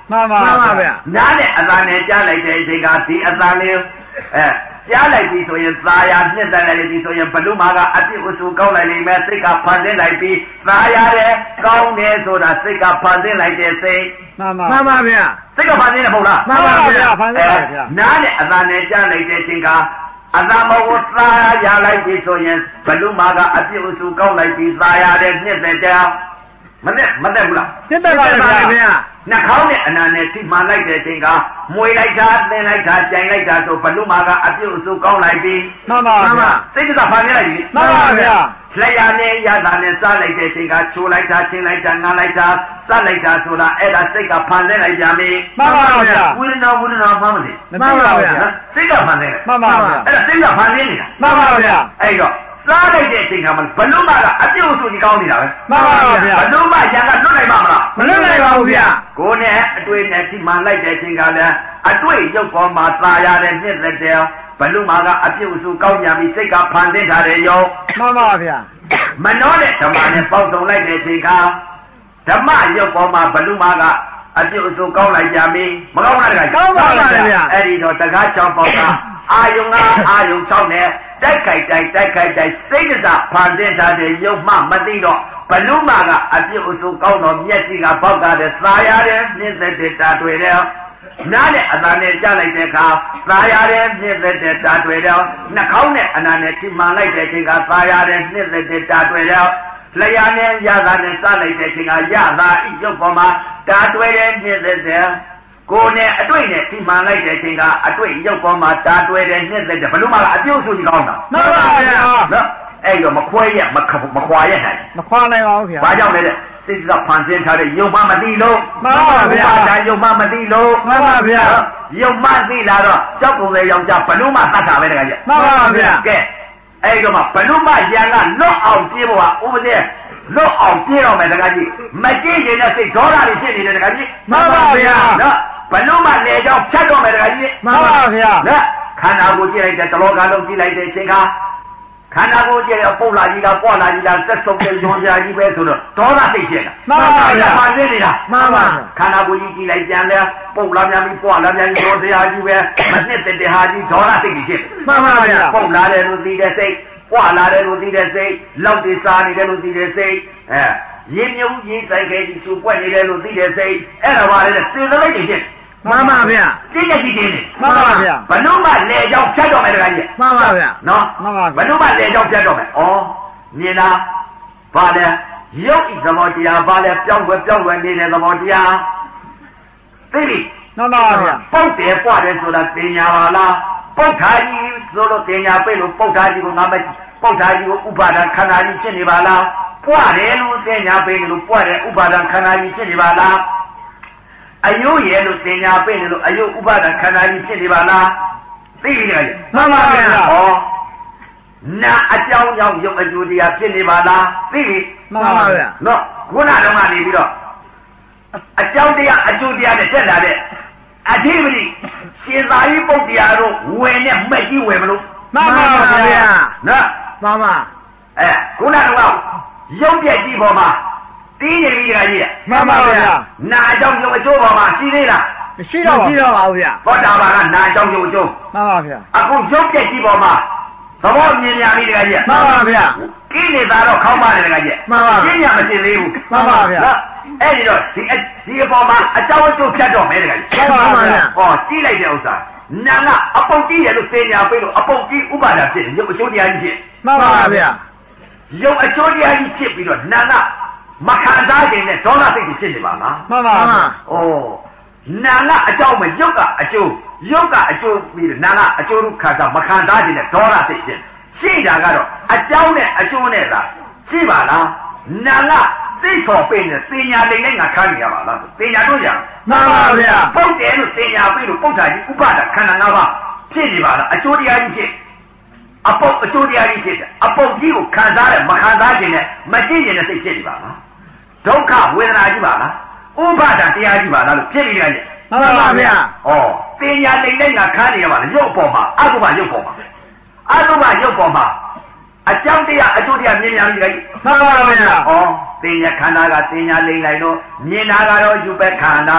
S3: မှန်ပါမှန်ပါဗျာ
S2: နားနဲ့အသာနဲ့ကြားလိုက်တဲ့အချိန်ကဒီအသာလေးအဲကြားလိုက်ပြီဆိုရင်သာယာနှစ်သက်လိုက်ပြီဆိုရင်ဘလူမာကအပြစ်အဆူကောင်းလိုက်လိမ့်မယ်စိတ်ကဖန်ဆင်းလိုက်ပြီးသာယာတယ်ကောင်းတယ်ဆိုတာစိတ်ကဖန်ဆင်းလိုက်တဲ့စိတ်
S3: မှန်ပါမှန်ပါဗျာ
S2: စိတ်ကဖန်ဆင်းတယ်မဟုတ်လား
S3: မှန်ပါဗျာဖန်ဆင်းတယ်ဗျာ
S2: နားနဲ့အသာနဲ့ကြားလိုက်တဲ့အချိန်ကအသာမဟုတ်သာရလိုက်ပြီဆိုရင်ဘလူမာကအပြစ်အဆူကောင်းလိုက်ပြီးသာရတယ်နှစ်သက်တယ်မနဲ့မနဲ့ဘူးလား
S3: နှစ်သက်ပါဗျာ
S2: နှာခေါင်းနဲ့အနာနဲ့ထိမှန်လိုက်တဲ့အချိန်ကမွေလိုက်တာသင်လိုက်တာကြိုင်လိုက်တာဆိုဘလူမာကအပြုတ်အဆုကောင်းလိုက်ပြီ
S3: မှန်ပါဗျာ
S2: စိတ်ကဖန်ပြလိုက်ပြီ
S3: မှန်ပါဗျာ
S2: လက်ရနဲ့ရတာနဲ့စားလိုက်တဲ့အချိန်ကချိုးလိုက်တာချင်းလိုက်တာငားလိုက်တာစားလိုက်တာဆိုတာအဲ့ဒါစိတ်ကဖန်လဲလိုက်ကြပြီ
S3: မှန်ပါဗျာ
S2: ဝိရဏဝိရဏမှမသိ
S3: မှန်ပါဗျာ
S2: စိတ်ကဖန်လဲ
S3: မှန်ပါဗျာ
S2: အဲ့ဒါစိတ်ကဖန်နေနေတာ
S3: မှန်ပါဗျာ
S2: အဲ့တော့စားလိုက်တဲ့အချိန်ကမှဘလူမာကအပြုတ်အဆုကြီးကောင်းနေတာပဲ
S3: မှန်ပါဗျာ
S2: ဘလူမာရံကလွတ်နိုင်မှာမလား
S3: မလွတ်နိုင်ပါဘူးဗျာ
S2: ကိုယ်နဲ့အတွေ့နဲ့ထိမှန်လိုက်တဲ့အချိန်ကလည်းအတွေ့ရုပ်ပေါ်မှာသာရတဲ့နှစ်သက်တယ်ဘလူမာကအပြုတ်အဆုကောင်းပြန်ပြီးစိတ်ကဖန်ဆင်းထားတယ်ရော
S3: မှန်ပါဗျာ
S2: မနှောတဲ့ဓမ္မနဲ့ပေါင်းစုံလိုက်တဲ့အချိန်ကဓမ္မရုပ်ပေါ်မှာဘလူမာကအပြုတ်အဆုကောင်းလိုက်ကြပြီမကောင်းလားတခါ
S3: ကောင်းပါဗျာ
S2: အဲ့ဒီတော့တကားချောင်းပေါက်ကအာယုံကအာယုံချောင်းနဲ့တိုက်ခိုက်တိုက်တိုက်ခိုက်တိုက်စိတ်ကစားဖန်ဆင်းထားတဲ့ရုပ်မှမသိတော့ဘလူမာကအပြစ်အဆူကောင်းတော့မျက်စိကပေါက်တာတဲ့သာရတယ်နှင်းသက်တဲ့တာတွေ့တယ်နားနဲ့အသာနဲ့ကြားလိုက်တဲ့အခါသာရတယ်နှင်းသက်တဲ့တာတွေ့တယ်နှာခေါင်းနဲ့အနာနဲ့ထိမှန်လိုက်တဲ့အချိန်ကသာရတယ်နှင်းသက်တဲ့တာတွေ့တယ်လျာနဲ့ရတာနဲ့စားလိုက်တဲ့အချိန်ကရတာဤရုပ်ပေါ်မှာတာတွေ့တယ်နှင်းသက်တဲ့ကိုယ်နဲ့အတွေ့နဲ့ထိမှန်လိုက်တဲ့အချိန်ကအတွေ့ရုပ်ပေါ်မှာတာတွဲတယ်နှစ်သက်တယ်ဘလို့မှအပြုတ်ဆူကြီးကောင်းတာ
S3: မှန်ပါဗျာ
S2: နော်အဲ့တော့မခွဲရမခမခွာရနိုင်
S3: မခွာနိုင်ပါဘူးဗျာ
S2: ဘာကြောင့်လဲတဲ့စိတ်ကဖန်ဆင်းထားတဲ့ရုပ်မှမသိလို့
S3: မှန်ပါဗျာ
S2: ဒါရုပ်မှမသိလို့
S3: မှန်ပါဗျာ
S2: ရုပ်မှသိလာတော့ကြောက်ကုန်တဲ့ယောက်ျားဘလို့မှသတ်တာပဲတကယ်ကြီး
S3: မှန်ပါဗျာ
S2: ကဲအဲ့တော့မှဘလို့မှရန်ကလွတ်အောင်ပြေးဖို့ကဥပဒေလွတ်အောင်ပြေးတော့မယ်တကယ်ကြီးမကြည့်ရင်လည်းစိတ်ဒေါသတွေဖြစ်နေတယ်တကယ်ကြီး
S3: မှန်ပါဗျာ
S2: နော်ဘလို့မှလေကြောင်ဖြတ်တော့မယ်တခါကြီး
S3: မှန်ပါဗျာ
S2: နော်ခန္ဓာကိုကြည့်လိုက်တဲ့တလောကလုံးကြည့်လိုက်တဲ့အချိန်ကခန္ဓာကိုကြည့်ရပုတ်လာကြီးကပွားလာကြီးကသက်ဆုံးတဲ့ရွန်ပြာကြီးပဲဆိုတော့ဒေါသစိတ်ဖြစ်တာ
S3: မှန်ပါဗျာ
S2: ဖန်ဆင်းနေတာ
S3: မှန်ပါ
S2: ခန္ဓာကိုကြီးကြည့်လိုက်ပြန်လဲပုတ်လာပြန်ပြီးပွားလာပြန်ပြီးရွန်ပြာကြီးပဲမနှစ်သက်တဲ့ဟာကြီးဒေါသစိတ်ကြီးဖြစ်
S3: မှန်ပါဗျာ
S2: ပုတ်လာတယ်လို့သိတဲ့စိတ်ပွားလာတယ်လို့သိတဲ့စိတ်လောက်တွေစားနေတယ်လို့သိတဲ့စိတ်အဲရင်းမြုံရေးဆိုင်ခဲ့ကြီးသူပွက်နေတယ်လို့သိတဲ့စိတ်အဲ့ဒါပါလေစေတလိုက်တွေဖြစ်
S3: မှန်ပါဗျာ
S2: ကြည့်ရကြည့်တင်းနေ
S3: မှန်ပါဗျာ
S2: ဘလို့မှလေကြောင်ဖြတ်တော့မယ်တခါကြီး
S3: မှန်ပါဗျာ
S2: နော်
S3: မှန်ပါ
S2: ဘလို့မှလေကြောင်ဖြတ်တော့မယ်ဩမြင်လားဘာလဲရုပ်ဤသဘောတရားဘာလဲပြောင်းွယ်ပြောင်းွယ်နေတဲ့သဘောတရားသိပြီ
S3: မှန်ပါဗျာ
S2: ပုတ်တယ်ပွားတယ်ဆိုတာတင်ညာပါလားပုတ်ထားကြီးဆိုလို့တင်ညာပိတ်လို့ပုတ်ထားကြီးကိုငါမပုတ်ထားကြီးကိုဥပါဒံခန္ဓာကြီးဖြစ်နေပါလားပွားတယ်လို့တင်ညာပိတ်လို့ပွားတယ်ဥပါဒံခန္ဓာကြီးဖြစ်နေပါလားအယုရဲလို့တင်ညာပိတ်နေလို့အယုဥပါဒခန္ဓာကြီးဖြစ်နေပါလားသိပြီလေ
S3: မှန်ပါဗျာ
S2: ဩနာအကြောင်းကြောင့်ယုတ်အကျိုးတရားဖြစ်နေပါလားသိပြီ
S3: မှန်ပါဗျာ
S2: နော်ခုနတုန်းကနေပြီးတော့အကြောင်းတရားအကျိုးတရားနဲ့တက်လာတဲ့အဓိပတိရှင်သာရိပုတ္တရာတို့ဝယ်နဲ့မဲ့ကြီးဝယ်မလို့
S3: မှန်ပါဗျာ
S2: နော်
S3: မှန်ပါ
S2: အဲခုနတုန်းကရုပ်ပြက်ကြီးပေါ်မှာတီးနေပြီတခါကြီး
S3: မှန်ပါဗျာ
S2: နာအကြောင်းယုတ်အကျိုးပေါ်မှာရှိသေးလား
S3: မရှိတော့မရှိတော့ပါဘူးဗျာ
S2: သောတာပန်ကနာအကြောင်းယုတ်အကျိုး
S3: မှန်ပါဗျာ
S2: အခုရုပ်ပြက်ကြီးပေါ်မှာသဘောမြင်များပြီတခါကြီး
S3: မှန်ပါဗျာ
S2: ကိလေသာတော့ခေါင်းပါတယ်တခါကြီး
S3: မှန်ပါ
S2: ရှင်းရမရှင်းသေးဘူး
S3: မှန်ပါဗျာ
S2: အဲ့ဒီတော့ဒီဒီအပေါ်မှာအကြောင်းအကျိုးဖြတ်တော့မယ်တခါကြီး
S3: မှန်ပါဗျာ
S2: ဟောကြည့်လိုက်တဲ့ဥစ္စာနာကအပုတ်ကြီးရလို့သိညာပေးလို့အပုတ်ကြီးဥပါဒဖြစ်တယ်ရုပ်အကျိုးတရားကြီးဖြစ်
S3: မှန်ပါဗျာ
S2: ရုပ်အကျိုးတရားကြီးဖြစ်ပြီးတော့နာကမခံစားခြင်းနဲ့ဒေါသစိတ်ကြီးဖြစ်နေပါလား
S3: မှန်ပါဗျာ
S2: ဩနာကအကြောင်းမရုပ်ကအကျိုးရုပ်ကအကျိုးပြီးတော့နာကအကျိုးကိုခံစားမခံစားခြင်းနဲ့ဒေါသစိတ်ဖြစ်ရှိတာကတော့အကြောင်းနဲ့အကျိုးနဲ့လားရှိပါလားနာကသိချော်ပေးနေသိညာလိမ့်နဲ့ငါခါနေရပါလားသိညာတို့ရ
S3: မှန်ပါဗျာ
S2: ပုတ်တယ်လို့သိညာပေးလို့ပုတ်တာကြီးဥပါဒခန္ဓာ၅ပါးဖြစ်နေပါလားအကျိုးတရားကြီးဖြစ်အပုတ်အကျိုးတရားကြီးဖြစ်တယ်အပုတ်ကြီးကိုခံစားရမခံစားခြင်းနဲ့မကြည့်ခြင်းနဲ့စိတ်ဖြစ်နေပါလားဒုက္ခဝေဒနာကြီးပါလားဥပါဒတရားကြီးပါလားလို့ဖြစ်ပြီးကြတယ်
S3: မှန်ပါဗျာ
S2: ဩပညာလိမ့်လိုက်ငါခါနေရပါလားရုပ်ပေါ်မှာအတုပရုပ်ပေါ်မှာအတုပရုပ်ပေါ်မှာအကြောင်းတရားအကျိုးတရားမြင်များပြီးကြ
S3: မှန်ပါဗျာ
S2: ဩပညာခန္ဓာကပညာလိမ့်လိုက်တော့မြင်တာကတော့ယူပဲခန္ဓာ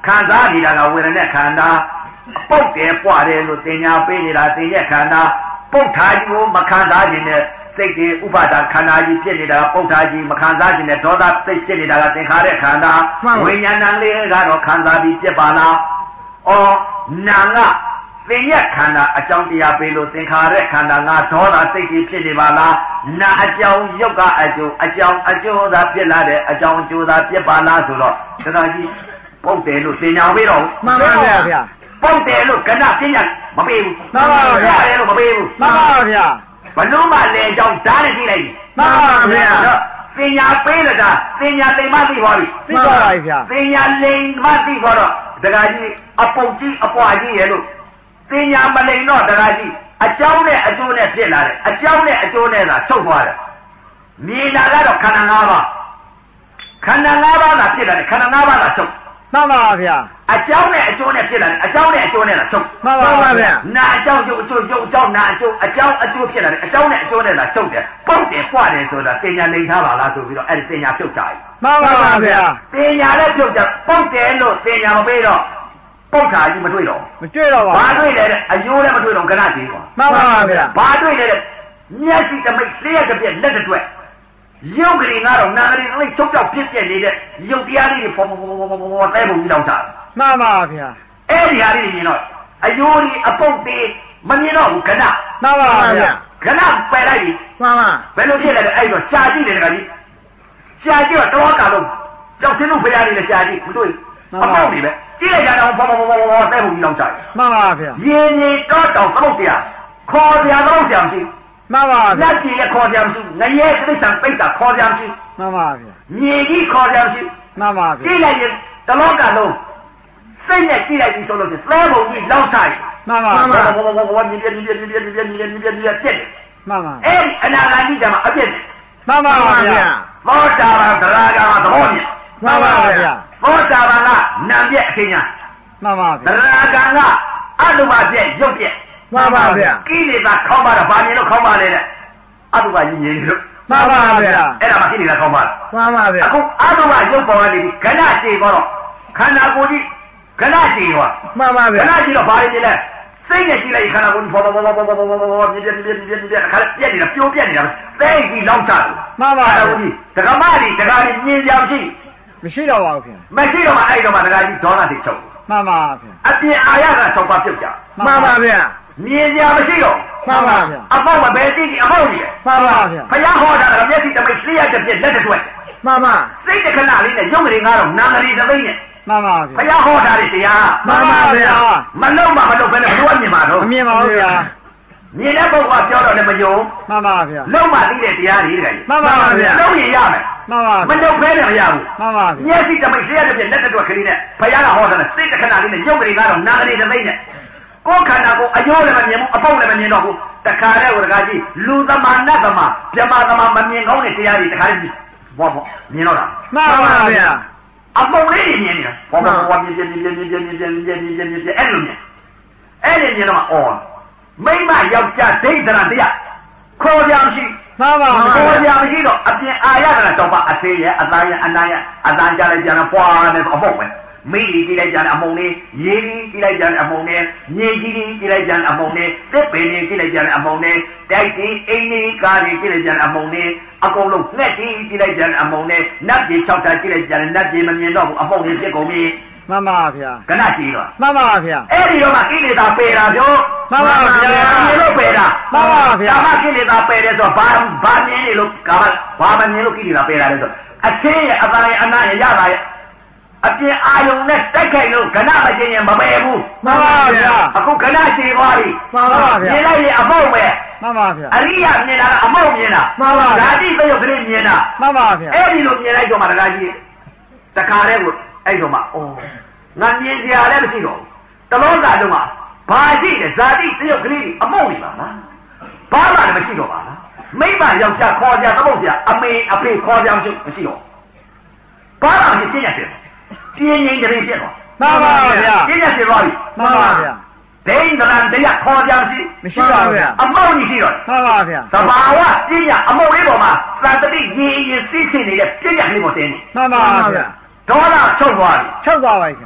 S2: ခံစားနေတာကဝေဒနာခန္ဓာပုတ်တယ်ပွားတယ်လို့သင်ညာပေးနေတာသင်ရဲ့ခန္ဓာပုတ်ထားကြီးကိုမခံစားခြင်းနဲ့စိတ်တွေဥပါဒခန္ဓာကြီးဖြစ်နေတာပုတ်ထားကြီးမခံစားခြင်းနဲ့ဒေါသစိတ်ဖြစ်နေတာကသင်္ခါရခန္ဓာဝိညာဏလေးကတော့ခံစားပြီးဖြစ်ပါလား။အော်နာငါသင်ရဲ့ခန္ဓာအကြောင်းတရားပေးလို့သင်္ခါရခန္ဓာငါဒေါသစိတ်ကြီးဖြစ်နေပါလား။နာအကြောင်းယုတ်ကအကျိုးအကြောင်းအကျိုးသာဖြစ်လာတဲ့အကြောင်းအကျိုးသာဖြစ်ပါလားဆိုတော့ဒါကကြီးပုတ်တယ်လို့သင်ညာပေးတော့
S3: မှန်ပါဗျာ
S2: ပုတ်တယ်လို့ကဏပညာမပေးဘူး
S3: မှန်ပါဗျာ
S2: တယ်လို့မပေးဘူး
S3: မှန်ပါဗျာ
S2: ဘလို့မှလေကြောင်းဓာတ်နဲ့ကြည့်လိုက်
S3: မှန်ပါဗျာ
S2: သင်ညာပေးလိုက်တာသင်ညာလိမ်မသိပါပြီ
S3: သိပါပါဗျာ
S2: သင်ညာလိမ်မသိပါတော့တခါကြီးအပုတ်ကြီးအပွားကြီးရဲ့လို့သင်ညာမလိမ်တော့တခါကြီးအကြောင်းနဲ့အကျိုးနဲ့ဖြစ်လာတယ်အကြောင်းနဲ့အကျိုးနဲ့သာချုပ်သွားတယ်မြင်လာတော့ခန္ဓာ၅ပါးခန္ဓာ၅ပါးသာဖြစ်လာတယ်ခန္ဓာ၅ပါးသာချုပ်
S3: မှန်ပါဗျာ
S2: အကြောင်းနဲ့အကျိုးနဲ့ဖြစ်လာတယ်အကြောင်းနဲ့အကျိုးနဲ့သာချုပ်
S3: မှန်ပါဗျာ
S2: နာအကြောင်းကျိုးအကျိုးကျိုးအကြောင်းနာအကျိုးအကြောင်းအကျိုးဖြစ်လာတယ်အကြောင်းနဲ့အကျိုးနဲ့သာချုပ်တယ်ပုတ်တယ်ပွားတယ်ဆိုတာသင်ညာလိမ်ထားပါလားဆိုပြီးတော့အဲ့ဒီသင်ညာဖြုတ်ချလိုက်
S3: မှန်ပါဗျာ
S2: သင်ညာလည်းဖြုတ်ချပုတ်တယ်လို့သင်ညာမပေးတော့ပုတ်တာကြီးမတွေ့တော့
S3: မတွေ့တော့ပါဘူး
S2: ဘာတွေ့လဲတဲ့အယိုးလည်းမတွေ့တော့ကဏကြီးကွာ
S3: မှန်ပါဗျာ
S2: ဘာတွေ့လဲမျက်စိတမိတ်လျှက်တစ်ပြက်လက်တစ်တွက်ရုပ်ကလေးကတော့နာကလေးလေးချုပ်ကြောက်ပြစ်ပြက်နေတဲ့ရုပ်တရားလေးတွေပေါ်ပေါ်ပေါ်ပေါ်ပေါ်ပေါ်တဲပုံကြီးတောင်းချတယ်
S3: မှန်ပါဗျာ
S2: အဲ့ဒီဟာလေးတွေမြင်တော့အယိုးကြီးအပုတ်သေးမမြင်တော့ဘူးကဏ
S3: မှန်ပါဗျာ
S2: ကဏပယ်လိုက်ပြီ
S3: မှန်ပါ
S2: ဘယ်လိုဖြစ်လဲအဲ့တော့ရှားကြည့်တယ်တခါကြီးရှားကြည့်တော့တော့ကာလုံးကြောက်စင်းလို့ဖရားလေးလည်းရှားကြည့်မတွေ့အပုတ်တွေပဲကြည့်လိုက်ကြတော့ပေါ်ပေါ်ပေါ်ပေါ်ပေါ်တဲပုံကြီးတောင်းချတယ်
S3: မှန်ပါဗျာ
S2: ရင်းရင်းတော့တောင်သမုတ်တရားခေါ်တရားသမုတ်တရားမရှိ
S3: မှန်ပါဗျာ
S2: လက်ကြီးလည်းခေါ်ကြမရှိငရဲတိစ္ဆာပိတ်တာခေါ်ကြမရှိ
S3: မှန်ပါဗျာ
S2: မြေကြီးခေါ်ကြမရှိ
S3: မှန်ပါဗျာ
S2: ကြည့်လိုက်ရင်တလောကလုံးစိတ်နဲ့ကြည့်လိုက်ပြီးဆိုလို့ရှိရင်သဲပုံကြီးလောက်ဆိုင်
S3: မှန်ပါဗျာ
S2: ဘောဘောဘောဘောမြင်ပြမြင်ပြမြင်ပြမြင်ပြမြင်ပြမြင်ပြမြင်ပြပြက်
S3: မှန်ပါ
S2: အဲ့ဒီအနာဂတ်ကြီးကမှအပြက်
S3: မှန်ပါဗျာ
S2: သောတာပန်သရဂါသဘောမြင်
S3: မှန်ပါဗျာ
S2: သောတာပန်ကနာပြက်အချင်းညာ
S3: မှန်ပါဗျာ
S2: သရဂါကအတုပါပြက်ရုပ်ပြက်
S3: မှန်ပါဗျာ
S2: ကိလေသာခေါင်းပါတော့ဗာမြင်လို့ခေါင်းပါလေတဲ့အတုပါကြီးမြင်လို့
S3: မှန်ပါဗျာ
S2: အဲ့ဒါမှကိလေသာခေါင်းပါ
S3: မှန်ပါဗျာ
S2: အခုအတုပါရုပ်ပေါ်ကနေပြီးခဏရှည်တော့ခန္ဓာကိုယ်ကြီးခဏရှည်တော့
S3: မှန်ပါဗျာ
S2: ခဏရှည်တော့ဗာနေလဲစိတ်နဲ့ကြည့်လိုက်ခန္ဓာကိုယ်ဘောဘောဘောဘောဘောဘောဘောဘောမြင်ပြမြင်ပြမြင်ပြခါပြက်နေတာပြိုးပြက်နေတာသိကြီးလောက်ချတယ်
S3: မှန်ပါဗျာ
S2: ဒကမကြီးဒကာကြီးမြင်ကြမရှိ
S3: မရှိတော့ပါဘူးခင်
S2: ဗျမရှိတော့မှအဲ့တော့မှဒကာကြီးဒေါသတွေချုပ်
S3: မှန်ပါဗျာ
S2: အပြင်အာရကချုပ်ပါပြုတ်ကြ
S3: မှန်ပါဗျာ
S2: မြင်ကြမရှိတော့
S3: မှန်ပါဗျာ
S2: အပေါက်မပဲတိတိအပေါက်ကြီး
S3: မှန်ပါဗျာ
S2: ဘုရားဟောတာကမျက်စိတမိတ်လျှက်တစ်ပြက်လက်တစ်တွက်
S3: မှန်ပါ
S2: စိတ်တခဏလေးနဲ့ရုပ်ကလေးငါတော့နာကလေးသသိနဲ့
S3: မှန်ပါဗျာ
S2: ဘုရားဟောတာတွေတရား
S3: မှန်ပါဗျာ
S2: မလုံးမမလုံးဘယ်နဲ့ဘယ်လိုမြင်မှာတော့
S3: မမြင်ပါဘူးဗျာ
S2: မြင်တဲ့ပုဂ္ဂိုလ်ကပြောတော့လည်းမယုံ
S3: မှန်ပါဗျာ
S2: လုံးမသိတဲ့တရားတွေတကယ်
S3: မှန်ပါဗျာ
S2: လုံးရင်ရမယ်
S3: မှန်ပါ
S2: မလုံးဘဲနဲ့မရဘူး
S3: မှန်ပါဗျာ
S2: မျက်စိတမိတ်လျှက်တစ်ပြက်လက်တစ်တွက်ကလေးနဲ့ဘုရားကဟောတာနဲ့စိတ်တခဏလေးနဲ့ရုပ်ကလေးငါတော့နာကလေးသသိနဲ့ကိုယ်ခန္ဓာကိုအယိုးလည်းမမြင်ဘူးအပေါက်လည်းမမြင်တော့ဘူးတခါတည်းဝရကကြီးလူသမာနတ်သမာပြမသမာမမြင်ကောင်းတဲ့တရားတွေတခါတည်းဘောဘောမြင်တော့တာ
S3: မှန်ပါဗျာ
S2: အပေါက်လေးတွေမြင်နေတာဘောဘောဘောမြင်မြင်မြင်မြင်မြင်မြင်မြင်မြင်မြင်မြင်မြင်မြင်အဲ့လိုမြင်အဲ့ဒီမြင်တော့အော်မိမယောက်ျားဒိဋ္ဌရတရားခေါ်ကြမရှိ
S3: မှန်ပါဗျာ
S2: ခေါ်ကြမရှိတော့အပြင်အာရကတော့ပါအသေးရဲ့အသားရဲ့အနာရဲ့အသားကြလိုက်ကြတာပွားနေတော့အပေါက်ပဲမိကြီးကြည့်လိုက်ကြတဲ့အမုံလေးရေကြီးကြည့်လိုက်ကြတဲ့အမုံလေးမြေကြီးကြီးကြည့်လိုက်ကြတဲ့အမုံလေးတစ်ပင်ကြီးကြည့်လိုက်ကြတဲ့အမုံလေးတိုက်ကြီးအိမ်ကြီးကားကြီးကြည့်လိုက်ကြတဲ့အမုံလေးအကုန်လုံးငှက်ကြီးကြည့်လိုက်ကြတဲ့အမုံလေးနတ်ကြီး၆ဓာတ်ကြည့်လိုက်ကြတဲ့နတ်ကြီးမမြင်တော့ဘူးအမုံလေးပြစ်ကုန်ပြီ
S3: မှန်ပါဗျာ
S2: ကဏကြည့်တော့
S3: မှန်ပါဗျာ
S2: အဲ့ဒီတော့မှကိလေသာပယ်တာပြော
S3: မှန်ပါဗျာ
S2: မြင်လို့ပယ်တာ
S3: မှန်ပါဗျာ
S2: ဒါမှကိလေသာပယ်တယ်ဆိုတော့ဘာဘာမြင်နေလို့ကာဘာမမြင်လို့ကိလေသာပယ်တာလဲဆိုအချင်းရဲ့အသားရဲ့အနာရဲ့ရတာရဲ့အပြင်အာယုံနဲ့တိုက်ခိုက်လို့ကဏမကျင်ရင်မပယ်ဘူး
S3: မှန်ပါဗျာ
S2: အခုကဏချေသွားပြီ
S3: မှန်ပါဗျာ
S2: မြင်လိုက်ရင်အမောက်ပဲ
S3: မှန်ပါဗျာ
S2: အရိယာမြင်တာကအမောက်မြင်တာ
S3: မှန်ပါဗျာ
S2: ဓာတိသရုပ်ကလေးမြင်တာ
S3: မှန်ပါဗျာ
S2: အဲ့ဒီလိုမြင်လိုက်တော့မှတရားကြီးတခါတည်းကိုအဲ့တော့မှအော်ငါမြင်ကြရလည်းမရှိတော့ဘူးတလုံးသားလုံးမှာဘာရှိလဲဇာတိသရုပ်ကလေးအမောက်နေပါလားဘာမှလည်းမရှိတော့ပါလားမိဘယောက်ျားခေါ်ကြသမုတ်ကြအမေအဖေခေါ်ကြမရှိတော့ဘာမှမရှိပြည့်ရတယ်ပြင်းရင်တည်းဖြစ်သွား
S3: မှန်ပါဗျာ
S2: ပြင်းရဖြစ်သွားပြီ
S3: မှန်ပါဗျာ
S2: ဒိဋ္ဌရံတရားခေါ်ကြမရှိ
S3: မရှိပါဘူးဗျာ
S2: အမောက်ကြီးရှိတော့
S3: မှန်ပါဗျာ
S2: သဘာဝပြင်းရအမောက်လေးပေါ်မှာသံတတိရင်ရင်သိသိနေတဲ့ပြင်းရလေးပေါ်တင်းနေ
S3: မှန်ပါဗျာ
S2: ဒေါသချုပ်သွားပြီ
S3: ချုပ်သွားပါခင်
S2: ဒ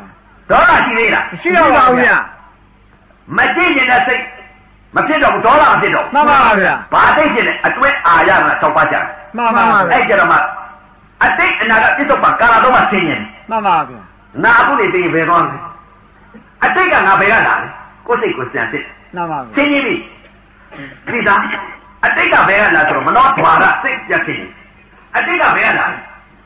S2: ဒေါသရှိသေးလား
S3: ရှိတော့ပါဗျာ
S2: မကြည့်ရင်လည်းစိတ်မဖြစ်တော့ဘူးဒေါသမဖြစ်တော့
S3: မှန်ပါဗျာ
S2: ဘာသိဖြစ်လဲအတွဲအာရမှာ၆ပါးကြာ
S3: မှန်ပါဗျာ
S2: အဲ့ကြတော့မှအတိတ်အနာကပြစ္ဆုတ်ပါကာလတော့မှသိရင်
S3: မှန်ပါဗျာ
S2: နာအခုနေသိရင်ဘယ်တော့အတိတ်ကငါဘယ်ကလာလဲကိုယ်စိတ်ကိုစံစစ်
S3: မှန်ပါဗျာ
S2: သိရင်ပြီဒီသားအတိတ်ကဘယ်ကလာဆိုတော့မနောဓွာရစိတ်ပြတ်ခြင်းအတိတ်ကဘယ်ကလာလဲ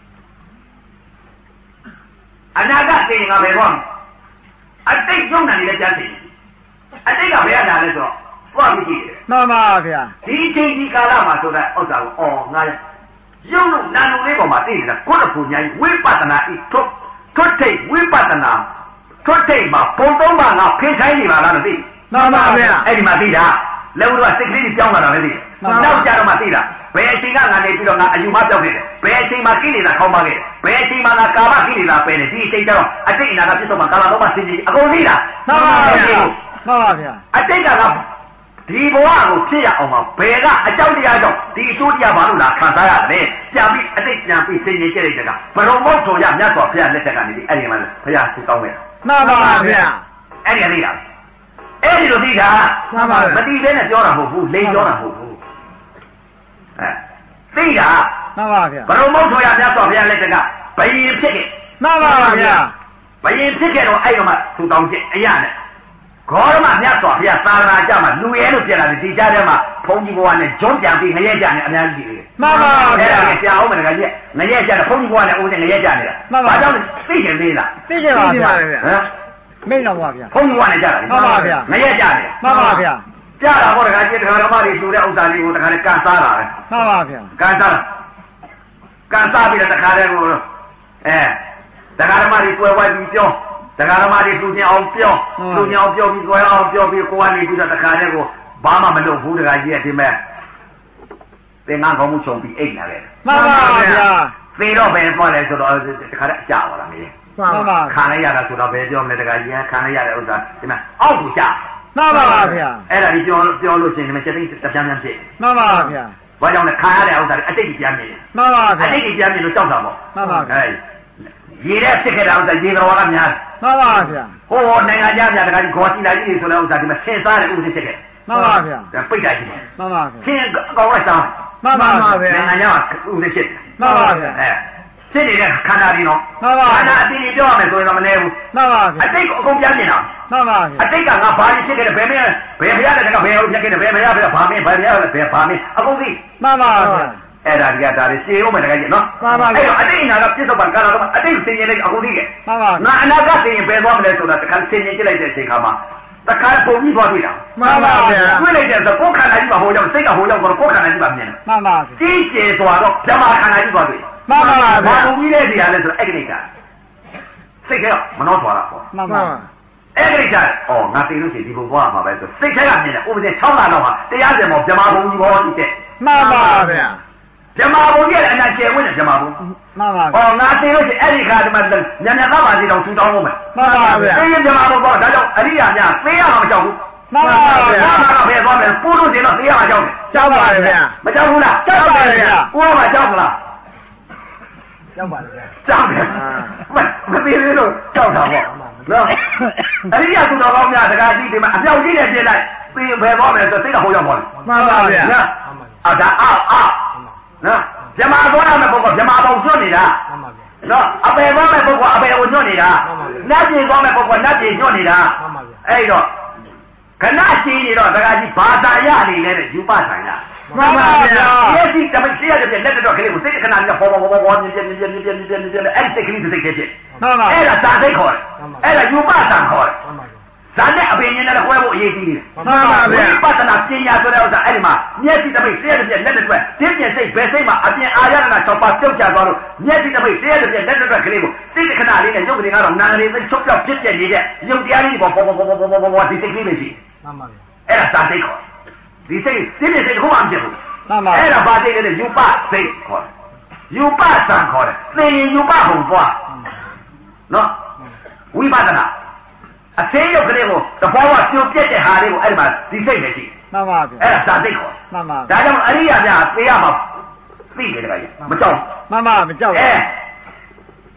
S2: အနာကသိရင်ငါဘယ်တော့အတိတ်ယုံနာနေတဲ့ကြားသိအတိတ်ကဘယ်ကလာလဲဆိုတော့သွားပြီးကြည့်တယ်
S3: မှန်ပါဗျာ
S2: ဒီအချိန်ဒီကာလမှာဆိုတဲ့ဥစ္စာကိုအော်ငါရုပ်လို့နာလို့လေးပေါ်မှာသိနေတာခုနကပူညာကြီးဝိပဿနာဤထွတ်ထွတ်ထိတ်ဝိပဿနာထွတ်ထိတ်မှာပုံသုံးပါးငါဖင်ဆိုင်နေပါလားမသိ
S3: မှန်ပါဗျာ
S2: အဲ့ဒီမှာသိတာလက်ဦးတော့စိတ်ကလေးကြီးကြောင်းလာတာပဲသိနောက်ကြတော့မှသိတာဘယ်အချိန်ကငါနေပြီးတော့ငါအယူမပြောက်နေတယ်ဘယ်အချိန်မှာကိလေသာခေါင်းပါခဲ့ဘယ်အချိန်မှာငါကာမကိလေသာပယ်နေဒီအချိန်ကျတော့အတိတ်အနာကပြစ္ဆုတ်မှာကာလတော့မှသိကြည့်အကုန်သိတာ
S3: မှန်ပါဗျာမှန်ပါဗျာ
S2: အတိတ်ကဒီဘဝကိုဖြစ်ရအောင်မှာဘယ်ကအကြောင်းတရားကြောင့်ဒီအကျိုးတရားဘာလို့လာခံစားရတယ်ပြန်ပြီးအတိတ်ပြန်ပြီးသိနေကြတဲ့တကဘရုံမောက်ဆိုရမြတ်စွာဘုရားလက်ထက်ကနေဒီအဲ့ဒီမှာဘုရားဆူတောင်းခဲ့တာ
S3: မှန်ပါဗျာ
S2: အဲ့ဒီသိတာအဲ့ဒီလိုသိတာ
S3: မှန်ပါ
S2: မသိသေးနဲ့ပြောတာမဟုတ်ဘူးလိန်ပြောတာမဟုတ်ဘူးအဲသိတာ
S3: မှန်ပါဗျာ
S2: ဘရုံမောက်ဆိုရမြတ်စွာဘုရားလက်ထက်ကဘယင်ဖြစ်ခဲ့
S3: မှန်ပါဗျာ
S2: ဘယင်ဖြစ်ခဲ့တော့အဲ့တော့မှဆူတောင်းခြင်းအရာနဲ့ဂေါရမမြတ်စွာဘုရားသာသနာကြမှာလူရဲလို့ပြလာတယ်ဒီကြားထဲမှာဘုန်းကြီးဘဝနဲ့ဂျွန်းပြန်ပြီးငရဲကြနေအများကြီးရှိတယ်
S3: မှန်ပါဗျာ
S2: အဲ့ဒါကြီးပြန်အောင်မယ်တကကြီးငရဲကြတယ်ဘုန်းကြီးဘဝနဲ့ဦးနဲ့ငရဲကြနေတာဘာကြောင့်သိကျင်သေးလား
S3: သိကျင်ပါဗျာဟမ်မိတ်တော်ပါဗျာ
S2: ဘုန်းကြီးဘဝနဲ့ကြတာ
S3: မှန်ပါဗျာ
S2: ငရဲကြတယ်
S3: မှန်ပါဗျာ
S2: ကြတာဟောတကကြီးတရားဓမ္မတွေလူတဲ့ဥစ္စာလေးကိုတခါနဲ့ကန်စားတာပဲ
S3: မှန်ပါဗျာ
S2: ကန်စားတာကန်စားပြီးတော့တခါတည်းကိုအဲတရားဓမ္မတွေကျွဲဝိုက်ပြီးပြောတရားဓမ္မတွေသူချင်းအောင်ပြောသူချင်းအောင်ပြောပြီးကြွယ်အောင်ပြောပြီးကိုကနေပြီးတော့တခါတည်းကိုဘာမှမလုပ်ဘူးတရားကြီးရဲ့ဒီမဲ့သင်္ကန်းကောင်းမှုချုပ်ပြီးအိတ်လာတယ်
S3: မှန်ပါဗျာ
S2: သေတော့ဘယ်သွားလဲဆိုတော့တခါတည်းအကြပါလားမင်း
S3: မှန်ပါ
S2: ခံလိုက်ရတာဆိုတော့ဘယ်ပြောမလဲတရားကြီးခံလိုက်ရတဲ့ဥစ္စာဒီမဲ့အောက်ကိုကြ
S3: မှန်ပါဗျာ
S2: အဲ့ဒါကြီးပြောပြောလို့ရှိရင်ဒီမဲ့ချက်သိတပြန်းပြန်းဖြစ်
S3: မှန်ပါဗျာ
S2: ဘာကြောင့်လဲခံရတဲ့ဥစ္စာအတိတ်ကြီးပြန်နေ
S3: မှန်ပါဗျာ
S2: အတိတ်ကြီးပြန်နေလို့ကြောက်တာပေါ့
S3: မှန်ပါဗျာ
S2: အဲ့ရေတဲ့ဖြစ်ခဲ့တာဥစ္စာရေတော်ကများ
S3: မှန်ပါဗျာ
S2: ဟိုဟိုနိုင်ငံခြားများတခါကြီးခေါ်စီလာကြီးဆိုတဲ့ဥစ္စာဒီမှာဆင်စားတဲ့ဥစ္စာဖြစ်ခဲ့
S3: မှန်ပါဗျာ
S2: ပိတ်လိုက်ကြီး
S3: မှန်ပါဗျာ
S2: ဆင်ကောင်းလိုက်စား
S3: မှန်ပါဗျာ
S2: နိုင်ငံခြားဥစ္စာဖြစ်
S3: မှန်ပါဗျာ
S2: အဲဖြစ်နေတဲ့ခန္ဓာဒီနော်
S3: မှန်ပါ
S2: ခန္ဓာအတိအပြောရမယ်ဆိုရင်တော့မလဲဘူး
S3: မှန်ပါဗျာ
S2: အတိတ်ကိုအကုန်ပြန်နေတာ
S3: မှန်ပါဗျာ
S2: အတိတ်ကငါဘာဖြစ်ခဲ့တယ်ဘယ်မင်းဘယ်ဖရားတဲ့ကဘယ်ဟုတ်ဖြစ်ခဲ့တယ်ဘယ်မရဘယ်ဘာမင်းဘယ်ဖရားလဲဘယ်ဘာမင်းအကုန်သိ
S3: မှန်ပါဗျာ
S2: အဲ့ဒါကြီးကဒါတွေရှင်းအောင်မယ်တကယ်ကြီးနော်
S3: မှန်ပါဗျာ
S2: အဲ့တော့အတိတ်အနာကပြစ္ဆုတ်ပံကာလတော့အတိတ်သိရင်လည်းအကုန်သိခဲ့
S3: မှန်ပါ
S2: ငါအနာကသိရင်ဘယ်သွားမလဲဆိုတာတခါသိရင်ကြည့်လိုက်တဲ့အချိန်ခါမှာတခါပုံပြီးသွားပြီလား
S3: မှန်ပါဗျာ
S2: တွေ့လိုက်တဲ့ဆိုကိုယ်ခန္ဓာကြီးမှာဟိုရောက်စိတ်ကဟိုရောက်တော့ကိုယ်ခန္ဓာကြီးမှာမြင်တယ်
S3: မှန်ပါ
S2: ကြီးကျယ်သွားတော့ဓမ္မခန္ဓာကြီးသွားပြီ
S3: မှန်ပါဗျာ
S2: ဘာပုံပြီးတဲ့နေရာလဲဆိုတော့အဲ့ဒီကစိတ်ကမနှောသွားတာပေါ့
S3: မှန်ပါ
S2: အဲ့ဒီကအော်ငါသိလို့ရှိရင်ဒီပုံသွားမှာပဲဆိုစိတ်ထဲကမြင်တယ်ဥပဒေ၆လလောက်ဟာတရားစင်ပေါ်ဓမ္မဘုံကြီးပေါ်ကြီးတဲ့
S3: မှန်ပါဗျာ
S2: ဓမ္မဘုံကြီးရဲ့အနာကျယ်ဝင်တဲ့ဓမ္မဘုံ
S3: မှန်ပါ
S2: ဟောငါသိလို့ရှိရင်အဲ့ဒီခါဒီမှာညံ့ညံ့သားပါစီတောင်ထူတောင်းအောင်မယ်
S3: မှန်ပါဗျာ
S2: သိရင်ဓမ္မဘုံပေါ်ဒါကြောင့်အရိယာများသိရမှာမကြောက်ဘူး
S3: မှန်ပါဗျာ
S2: ဘာမှတော့ဘယ်သွားမလဲပူလို့တင်တော့သိရမှာကြောက်တယ်
S3: ကြောက်ပါဗျာ
S2: မကြောက်ဘူးလား
S3: ကြောက်ပါဗျာ
S2: ဥပမာကြောက်မလား
S3: ကြောက်ပါဗျာ
S2: ကြောက်တယ်မမသိသေးလို့ကြောက်တာပေါ့နော်အရိယာသူတော်ကောင်းများတကားကြီးဒီမှာအပြောက်ကြီးနဲ့ပြင်လိုက်ပြီးဘယ်သွားမလဲဆိုသိတာဟိုရောက်ပါလေ
S3: မှန်ပါဗျာ
S2: နော်အာဒါအာအာနော်ဇမားသွားရမယ့်ပုဂ္ဂိုလ်ဇမားပေါင်းကျွတ်နေတာ
S3: မှန်ပါဗျာ
S2: နော်အပယ်သွားမယ့်ပုဂ္ဂိုလ်အပယ်ကိုညွတ်နေတာနတ်ပြည်သွားမယ့်ပုဂ္ဂိုလ်နတ်ပြည်ညွတ်နေတာ
S3: မှန်ပါဗျာ
S2: အဲ့တော့ခဏရှိနေတော့တကားကြီးဘာသာရနေလဲတဲ့ယူပဆိုင်လား
S3: မှန်ပါဗျာ
S2: ဒီအစီတမစီရတဲ့လက်တော့ကလေးကိုစိတ်ခဏကြီးပေါ်ပေါ်ပေါ်ပေါ်မြင်မြင်မြင်မြင်မြင်မြင်မြင်မြင်အဲ့စိတ်ကလေးစိတ်ကလေးဖြစ်
S3: မှန်ပါ
S2: အဲ့ဒါသာစိတ်ခေါ်တယ်အဲ့ဒါယူပဆံခေါ်တယ်
S3: မှန်ပါ
S2: ဇာနဲ့အပင်နဲ့လည်းခွဲဖို့အရေးကြီးတယ်
S3: မှန်ပါဗျာ
S2: ဝိပဿနာပညာဆိုတဲ့ဥစ္စာအဲ့ဒီမှာမျက်စိတပိတ်တရားတစ်ပြက်လက်တစ်ပြက်ဒီပြက်စိတ်ဘယ်စိတ်မှာအပြင်အာရဏ၆ပါးပြုတ်ကျသွားလို့မျက်စိတပိတ်တရားတစ်ပြက်လက်တစ်ပြက်ကလေးကိုစိတ်တစ်ခဏလေးနဲ့ရုပ်ကလေးကတော့နာရီသိချုပ်ပြောက်ဖြစ်ပြနေတဲ့ရုပ်တရားလေးပေါ်ပေါ်ပေါ်ပေါ်ပေါ်ပေါ်ပေါ်ဒီစိတ်ကလေးပဲရှိ
S3: မှန်ပါဗျာ
S2: အဲ့ဒါသာစိတ်ခေါ်ဒီစိတ်ဒီပြက်စိတ်ကမှမဖြစ်ဘူး
S3: မှန်ပါ
S2: အဲ့ဒါဘာစိတ်လဲယူပစိတ်ခေါ်ယူပဆံခေါ်တယ်သိရင်ယူပဟုံသွားနော်ဝိပဿနာအသေးရုပ်ကလေးကိုတဘောကပြိုပြက်တဲ့ဟာလေးကိုအဲ့ဒီမှာဒီစိတ်ပဲရှိ
S3: မှန်ပါဗျာ
S2: အဲ့ဒါသာစိတ်ခေါ်
S3: မှန်ပါ
S2: ဒါကြောင့်အရိယာများသိရမှာသိတယ်တခါကြီးမကြောက်
S3: မှန်ပါမကြောက်
S2: အဲ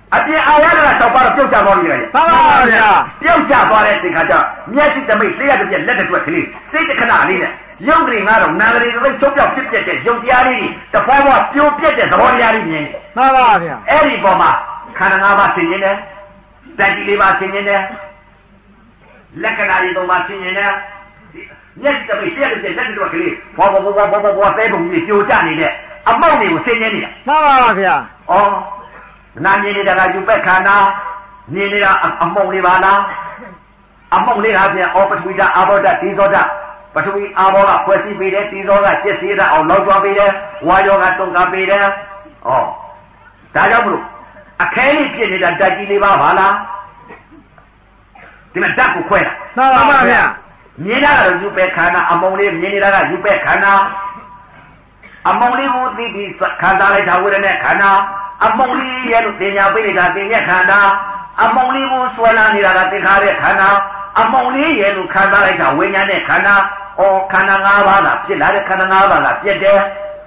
S2: အပြင်အာရကတောက်ပါတော့ပြုတ်ကြသွားပြီလေ
S3: မှန်ပါဗျာ
S2: ပြုတ်ကြသွားတဲ့အချိန်ခါကျမျက်စိတမိတ်လေးရတဲ့ပြက်လက်တစ်တွက်ကလေးစိတ်တခဏလေးနဲ့ရုပ်ကလေးငါတော့နာကလေးတွေချုပ်ပြောက်ဖြစ်ပြတဲ့ရုပ်တရားလေးတွေတဖွာဖွာပြိုးပြက်တဲ့သဘောတရားလေးမြင်နေ
S3: မှန်ပါဗျာ
S2: အဲ့ဒီပေါ်မှာခန္ဓာ၅ပါးဆင်ញင်းတယ်တန်ကြီးလေးပါဆင်ញင်းတယ်လက္ခဏာတွေသုံးပါဆင်ញင်းတယ်မျက်စိတမိတ်လေးရတဲ့ပြက်လက်တစ်တွက်ကလေးဘွားဘွားဘွားဘွားဘွားသဲပုံကြီးပြိုကျနေတဲ့အမောက်တွေကိုဆင်ញင်းနေတာ
S3: မှန်ပါဗျာ
S2: ဩနာမြင်နေတာကယူပက်ခန္ဓာမြင်နေတာအမုံလေးပါလားအမုံလေးကပြန်ဩပထဝီဓာတ်အာဘောဓာတ်ဒီဇောဓာတ်ပထဝီအာဘောကဖွဲ့စည်းပေးတယ်ဒီဇောကကျက်စီးတာအောင်လောက်သွားပေးတယ်ဝါယောကတုံကပေးတယ်ဩဒါကြောင့်မလို့အခဲလေးဖြစ်နေတာဓာတ်ကြီးလေးပါပါလားဒီမှာဓာတ်ကိုခွဲ
S3: တာမှန်ပါဗျာ
S2: မြင်တာကတော့ယူပက်ခန္ဓာအမုံလေးမြင်နေတာကယူပက်ခန္ဓာအမုံလေးကိုသိပြီးခံစားလိုက်တာဝေဒနာခန္ဓာအမုံလေးရဲ့လို့သင်ညာပိနေတာသင်ညက်ခန္ဓာအမုံလေးကိုဆွဲလာနေတာကသင်္ခါရခန္ဓာအမုံလေးရဲ့လို့ခံစားလိုက်တာဝိညာဉ်နဲ့ခန္ဓာဩခန္ဓာ၅ပါးကဖြစ်လာတဲ့ခန္ဓာ၅ပါးကပြည့်တယ်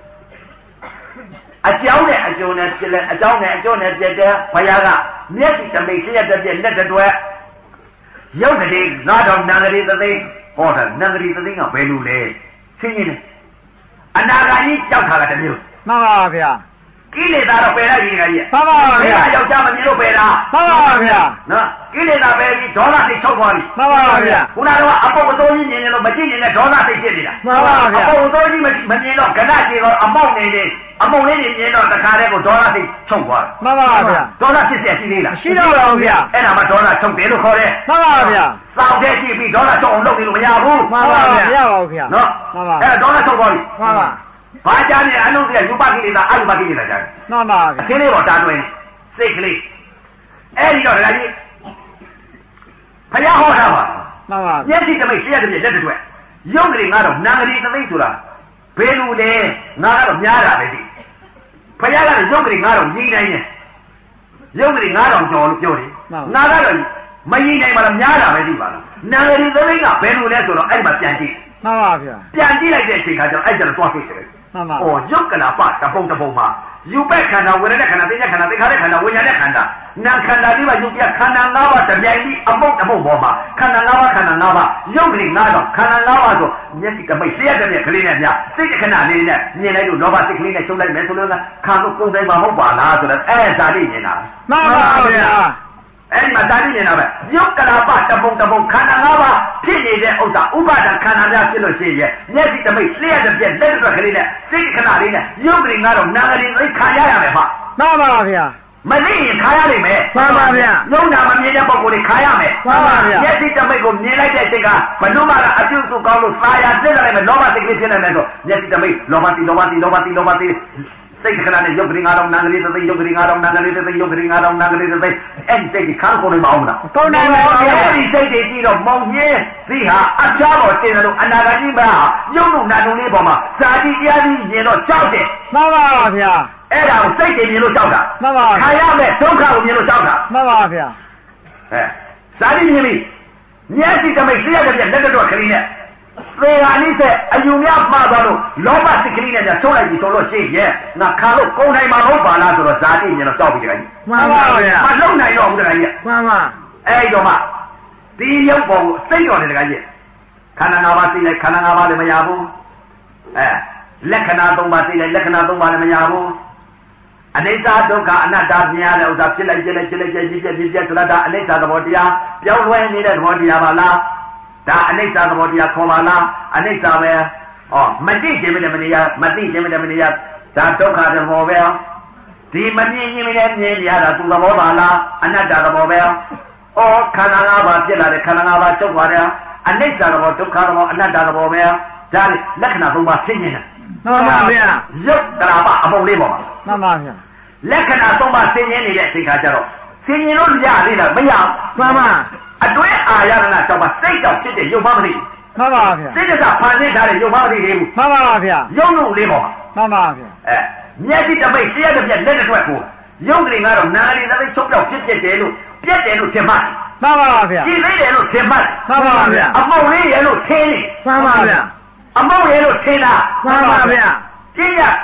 S2: အကြောင်းနဲ့အကျိုးနဲ့ဖြစ်လဲအကြောင်းနဲ့အကျိုးနဲ့ပြည့်တယ်ဘုရားကမျက်စိတမိတ်လျှက်တဲ့ပြည့်လက်တွဲရုပ်ကလေးငါတော်နံကလေးသသိဟောတာနံကလေးသသိကဘယ်လိုလဲရှင်းရှင်းနဲ့အနာဂါကြီးကြောက်တာကတမျိုး
S3: မှန်ပါဗျာ
S2: ကိလေသာတော့ပယ်လိုက်ပြီခင်ဗျာ
S3: မှန်ပါဗျာ
S2: ယောက်ျားမမြင်လို့ပယ်တာ
S3: မှန်ပါဗျာ
S2: နော်ကိလေသာပယ်ပြီးဒေါသစိတ်ချုပ်သွားပြီ
S3: မှန်ပါဗျာ
S2: ခုနကတော့အပုပ်အစိုးကြီးမြင်နေလို့မကြည့်နေတဲ့ဒေါသစိတ်ဖြစ်နေတာ
S3: မှန်ပါဗျာ
S2: အပုပ်အစိုးကြီးမမြင်တော့ကဏကြေတော့အမောက်နေနေအမုံလေးတွေမြင်တော့တခါတည်းကိုဒေါသစိတ်ချုပ်သွားတယ်
S3: မှန်ပါဗျာ
S2: ဒေါသဖြစ်เสียရှိသေးလား
S3: ရှိတော့ပါဗျာ
S2: အဲ့ဒါမှဒေါသချုပ်တယ်လို့ခေါ်တယ်
S3: မှန်ပါဗျာ
S2: စောင့်တဲ့ကြည့်ပြီးဒေါသချုပ်အောင်လုပ်နေလို့မရဘူး
S3: မှန်ပါဗျာမရပါဘူးဗျာ
S2: နော်
S3: မှန်ပါ
S2: အဲ့ဒါဒေါသချုပ်သွားပြီ
S3: မှန်ပါ
S2: ဘာကြနေအလုံးစရယူပကိလေသာအယူပကိလေသာကြတယ်
S3: မှန်ပါဗျာ
S2: ခင်းလေးပေါ်တာတွင်စိတ်ကလေးအဲ့ဒီတော့ဒကာကြီးဘုရားဟောတာပါ
S3: မှန်ပါ
S2: မျက်စိတမိတ်လျှက်တဲ့လက်တွေရုပ်ကလေးငါတော့နာငရီသသိဆိုတာဘယ်လိုလဲငါကတော့များတာပဲဒီဘုရားကတော့ရုပ်ကလေးငါတော့ကြီးနိုင်တယ်ရုပ်ကလေးငါတော့ကြော်လို့ပြောတယ်ငါကတော့မကြီးနိုင်ပါလားများတာပဲဒီပါလားနာငရီသသိကဘယ်လိုလဲဆိုတော့အဲ့မှာပြန်ကြည့်
S3: မှန်ပါဗျာ
S2: ပြန်ကြည့်လိုက်တဲ့အချိန်ခါကျတော့အဲ့ကျတော့သွားတွေ့တယ်
S3: မှန်ပါ
S2: ဩရုပ်ကလာပတပုံတပုံမှာယူပက်ခန္ဓာဝေဒနာခန္ဓာသိဉ္ဇခန္ဓာသိခါရခန္ဓာဝိညာဉ်နဲ့ခန္ဓာနာခန္ဓာဒီမှာယုတ်ပြခန္ဓာ၅ပါးတပြိုင်ပြီးအမုတ်အမုတ်ပေါ်မှာခန္ဓာ၅ပါးခန္ဓာ၅ပါးရုပ်ကလေး၅တော့ခန္ဓာ၅ပါးဆိုမျက်စိကမိတ်လျှက်တဲ့ကလေးနဲ့များစိတ်ခဏလေးနဲ့မြင်လိုက်လို့လောဘစိတ်ကလေးနဲ့ချုပ်လိုက်မယ်ဆိုလို့ခံလို့ကိုယ်တိုင်မှာမဟုတ်ပါလားဆိုတော့အဲဇာတိမြင်တာ
S3: မှန်ပါဗျာ
S2: အဲ့ဒီမှာဇာတိမြင်တာပဲရုပ်ကလာပတပုံတပုံခန္ဓာ၅ပါးဖြစ်နေတဲ့ဥစ္စာဥပါဒံခန္ဓာများဖြစ်လို့ရှိရင်မျက်စိတမိတ်လျှက်တဲ့ပြက်လက်တွက်ကလေးနဲ့စိတ်ခဏလေးနဲ့ရုပ်ကလေး၅တော့နာကလေးသိခါရရမယ်ဟာ
S3: မှန်ပါဗျာ
S2: မသိရင်ခါရလိမ့်မယ်
S3: မှန်ပါဗျာ
S2: ညုံနာမမြင်တဲ့ပုံကိုယ်တွေခါရမယ်
S3: မှန်ပါဗျာ
S2: မျက်စိတမိတ်ကိုမြင်လိုက်တဲ့အချိန်ကဘယ်သူမှအပြုစုကောင်းလို့သာယာသိတယ်လည်းလောဘစိတ်ကလေးဖြစ်နေမယ်ဆိုမျက်စိတမိတ်လောဘတိလောဘတိလောဘတိလောဘတိစိတ်ခဏနဲ့ရုပ်ကလေး၅တော့နာကလေးသိရုပ်ကလေး၅တော့နာကလေးသိရုပ်ကလေး၅တော့နာကလေးသိအဲ့ဒီစိတ်ကြီးခါကိုနေမအောင်လား
S3: ကောင်းတယ်ပါဗျာ
S2: အဲ့ဒီစိတ်တွေကြည့်တော့မောင်ကြီးသိဟာအပြားပေါ်တင်တယ်လို့အနာဂတ်ကြီးမှာရုပ်လို့နာတုံလေးပေါ်မှာဇာတိတရားကြီးမြင်တော့ကြောက်တယ်
S3: မှန်ပါဗျာ
S2: အဲ့ဒါကိုစိတ်တွေမြင်လို့ကြောက်တာ
S3: မှန်ပါ
S2: ခါရမယ်ဒုက္ခကိုမြင်လို့ကြောက်တာ
S3: မှန်ပါဗျာ
S2: အဲဇာတိမြင်ပြီမျက်စိတမိတ်လျှက်တဲ့လက်တော်ခလေးနဲ့သေဟာနိစ္စအယူများမှားသွားလို့လောဘစိတ်ကလေးနဲ့ချုပ်လိုက်ပြီဆိုလို့ရှိရဲ့ငါခံလို့ကုန်တိုင်းမှာမဟုတ်ပါလားဆိုတော့ဇာတိမြင်တော့ကြောက်ပြီတခါကြီး
S3: မှန်ပါဗျာ
S2: မလုံနိုင်တော့ဘူးတခါကြီး
S3: မှန်ပါ
S2: အဲ့တော့မှဒီရုပ်ပေါ်ကိုစိတ်တော်တယ်တခါကြီးခန္ဓာ၅ပါးသိလိုက်ခန္ဓာ၅ပါးလည်းမရဘူးအဲလက္ခဏာ၃ပါးသိလိုက်လက္ခဏာ၃ပါးလည်းမရဘူးအနိစ္စဒုက္ခအနတ္တမြင်ရတဲ့ဥစ္စာဖြစ်လိုက်ဖြစ်လိုက်ဖြစ်လိုက်ဖြစ်ဖြစ်ဖြစ်ဖြစ်ဆိုတာဒါအနိစ္စသဘောတရားပြောင်းလဲနေတဲ့သဘောတရားပါလားဒါအနိစ္စသဘောတရားခေါ်ပါလားအနိစ္စပဲဩမကြည့်ခြင်းမတည်းမနေရမသိခြင်းမတည်းမနေရဒါဒုက္ခသဘောပဲဒီမမြင်ခြင်းမတည်းမြင်ရတာသူသဘောပါလားအနတ္တသဘောပဲဩခန္ဓာ၅ပါးဖြစ်လာတဲ့ခန္ဓာ၅ပါးချုပ်သွားတယ်အနိစ္စသဘောဒုက္ခသဘောအနတ္တသဘောပဲဒါလက္ခဏာ၃ပါးသိနေတာ
S3: မှန်ပါဗျာ
S2: ရုပ်တရာပအပုံလေးပေါ်မှာ
S3: မှန်ပါဗျာ
S2: လက္ခဏာ၃ပါးသိနေနေတဲ့အချိန်ခါကျတော့သိမြင်လို့ရသေးလားမရ
S3: မှန်ပါ
S2: အတွင်းအာရဏကြောင့်ပါစိတ်ကြောင့်ဖြစ်တဲ့ရုပ်မှမသိ
S3: မှန်ပါဗျာ
S2: စိတ်ကဖန်ဆင်းထားတဲ့ရုပ်မှမသိသေးဘူး
S3: မှန်ပါဗျာ
S2: ရုပ်လုံးလေးပေါ်မှာ
S3: မှန်ပါဗျာ
S2: အဲမျက်စိတမိတ်လျှက်တဲ့ပြက်လက်တစ်ထွက်ကိုရုပ်ကလေးကတော့နာရီသသိချုပ်ပြောက်ဖြစ်ဖြစ်တယ်လို့ပြက်တယ်လို့ထင်မှတ်
S3: မှန်ပါဗျာ
S2: ကြည်သေးတယ်လို့ထင်မှတ်
S3: မှန်ပါဗျာ
S2: အမောက်လေးရဲ့လို့ထင်းနေ
S3: မှန်ပါဗျာ
S2: အမောက်ရဲ့လို့ထင်းတာ
S3: မှန်ပါဗျာ
S2: ကျင်းရ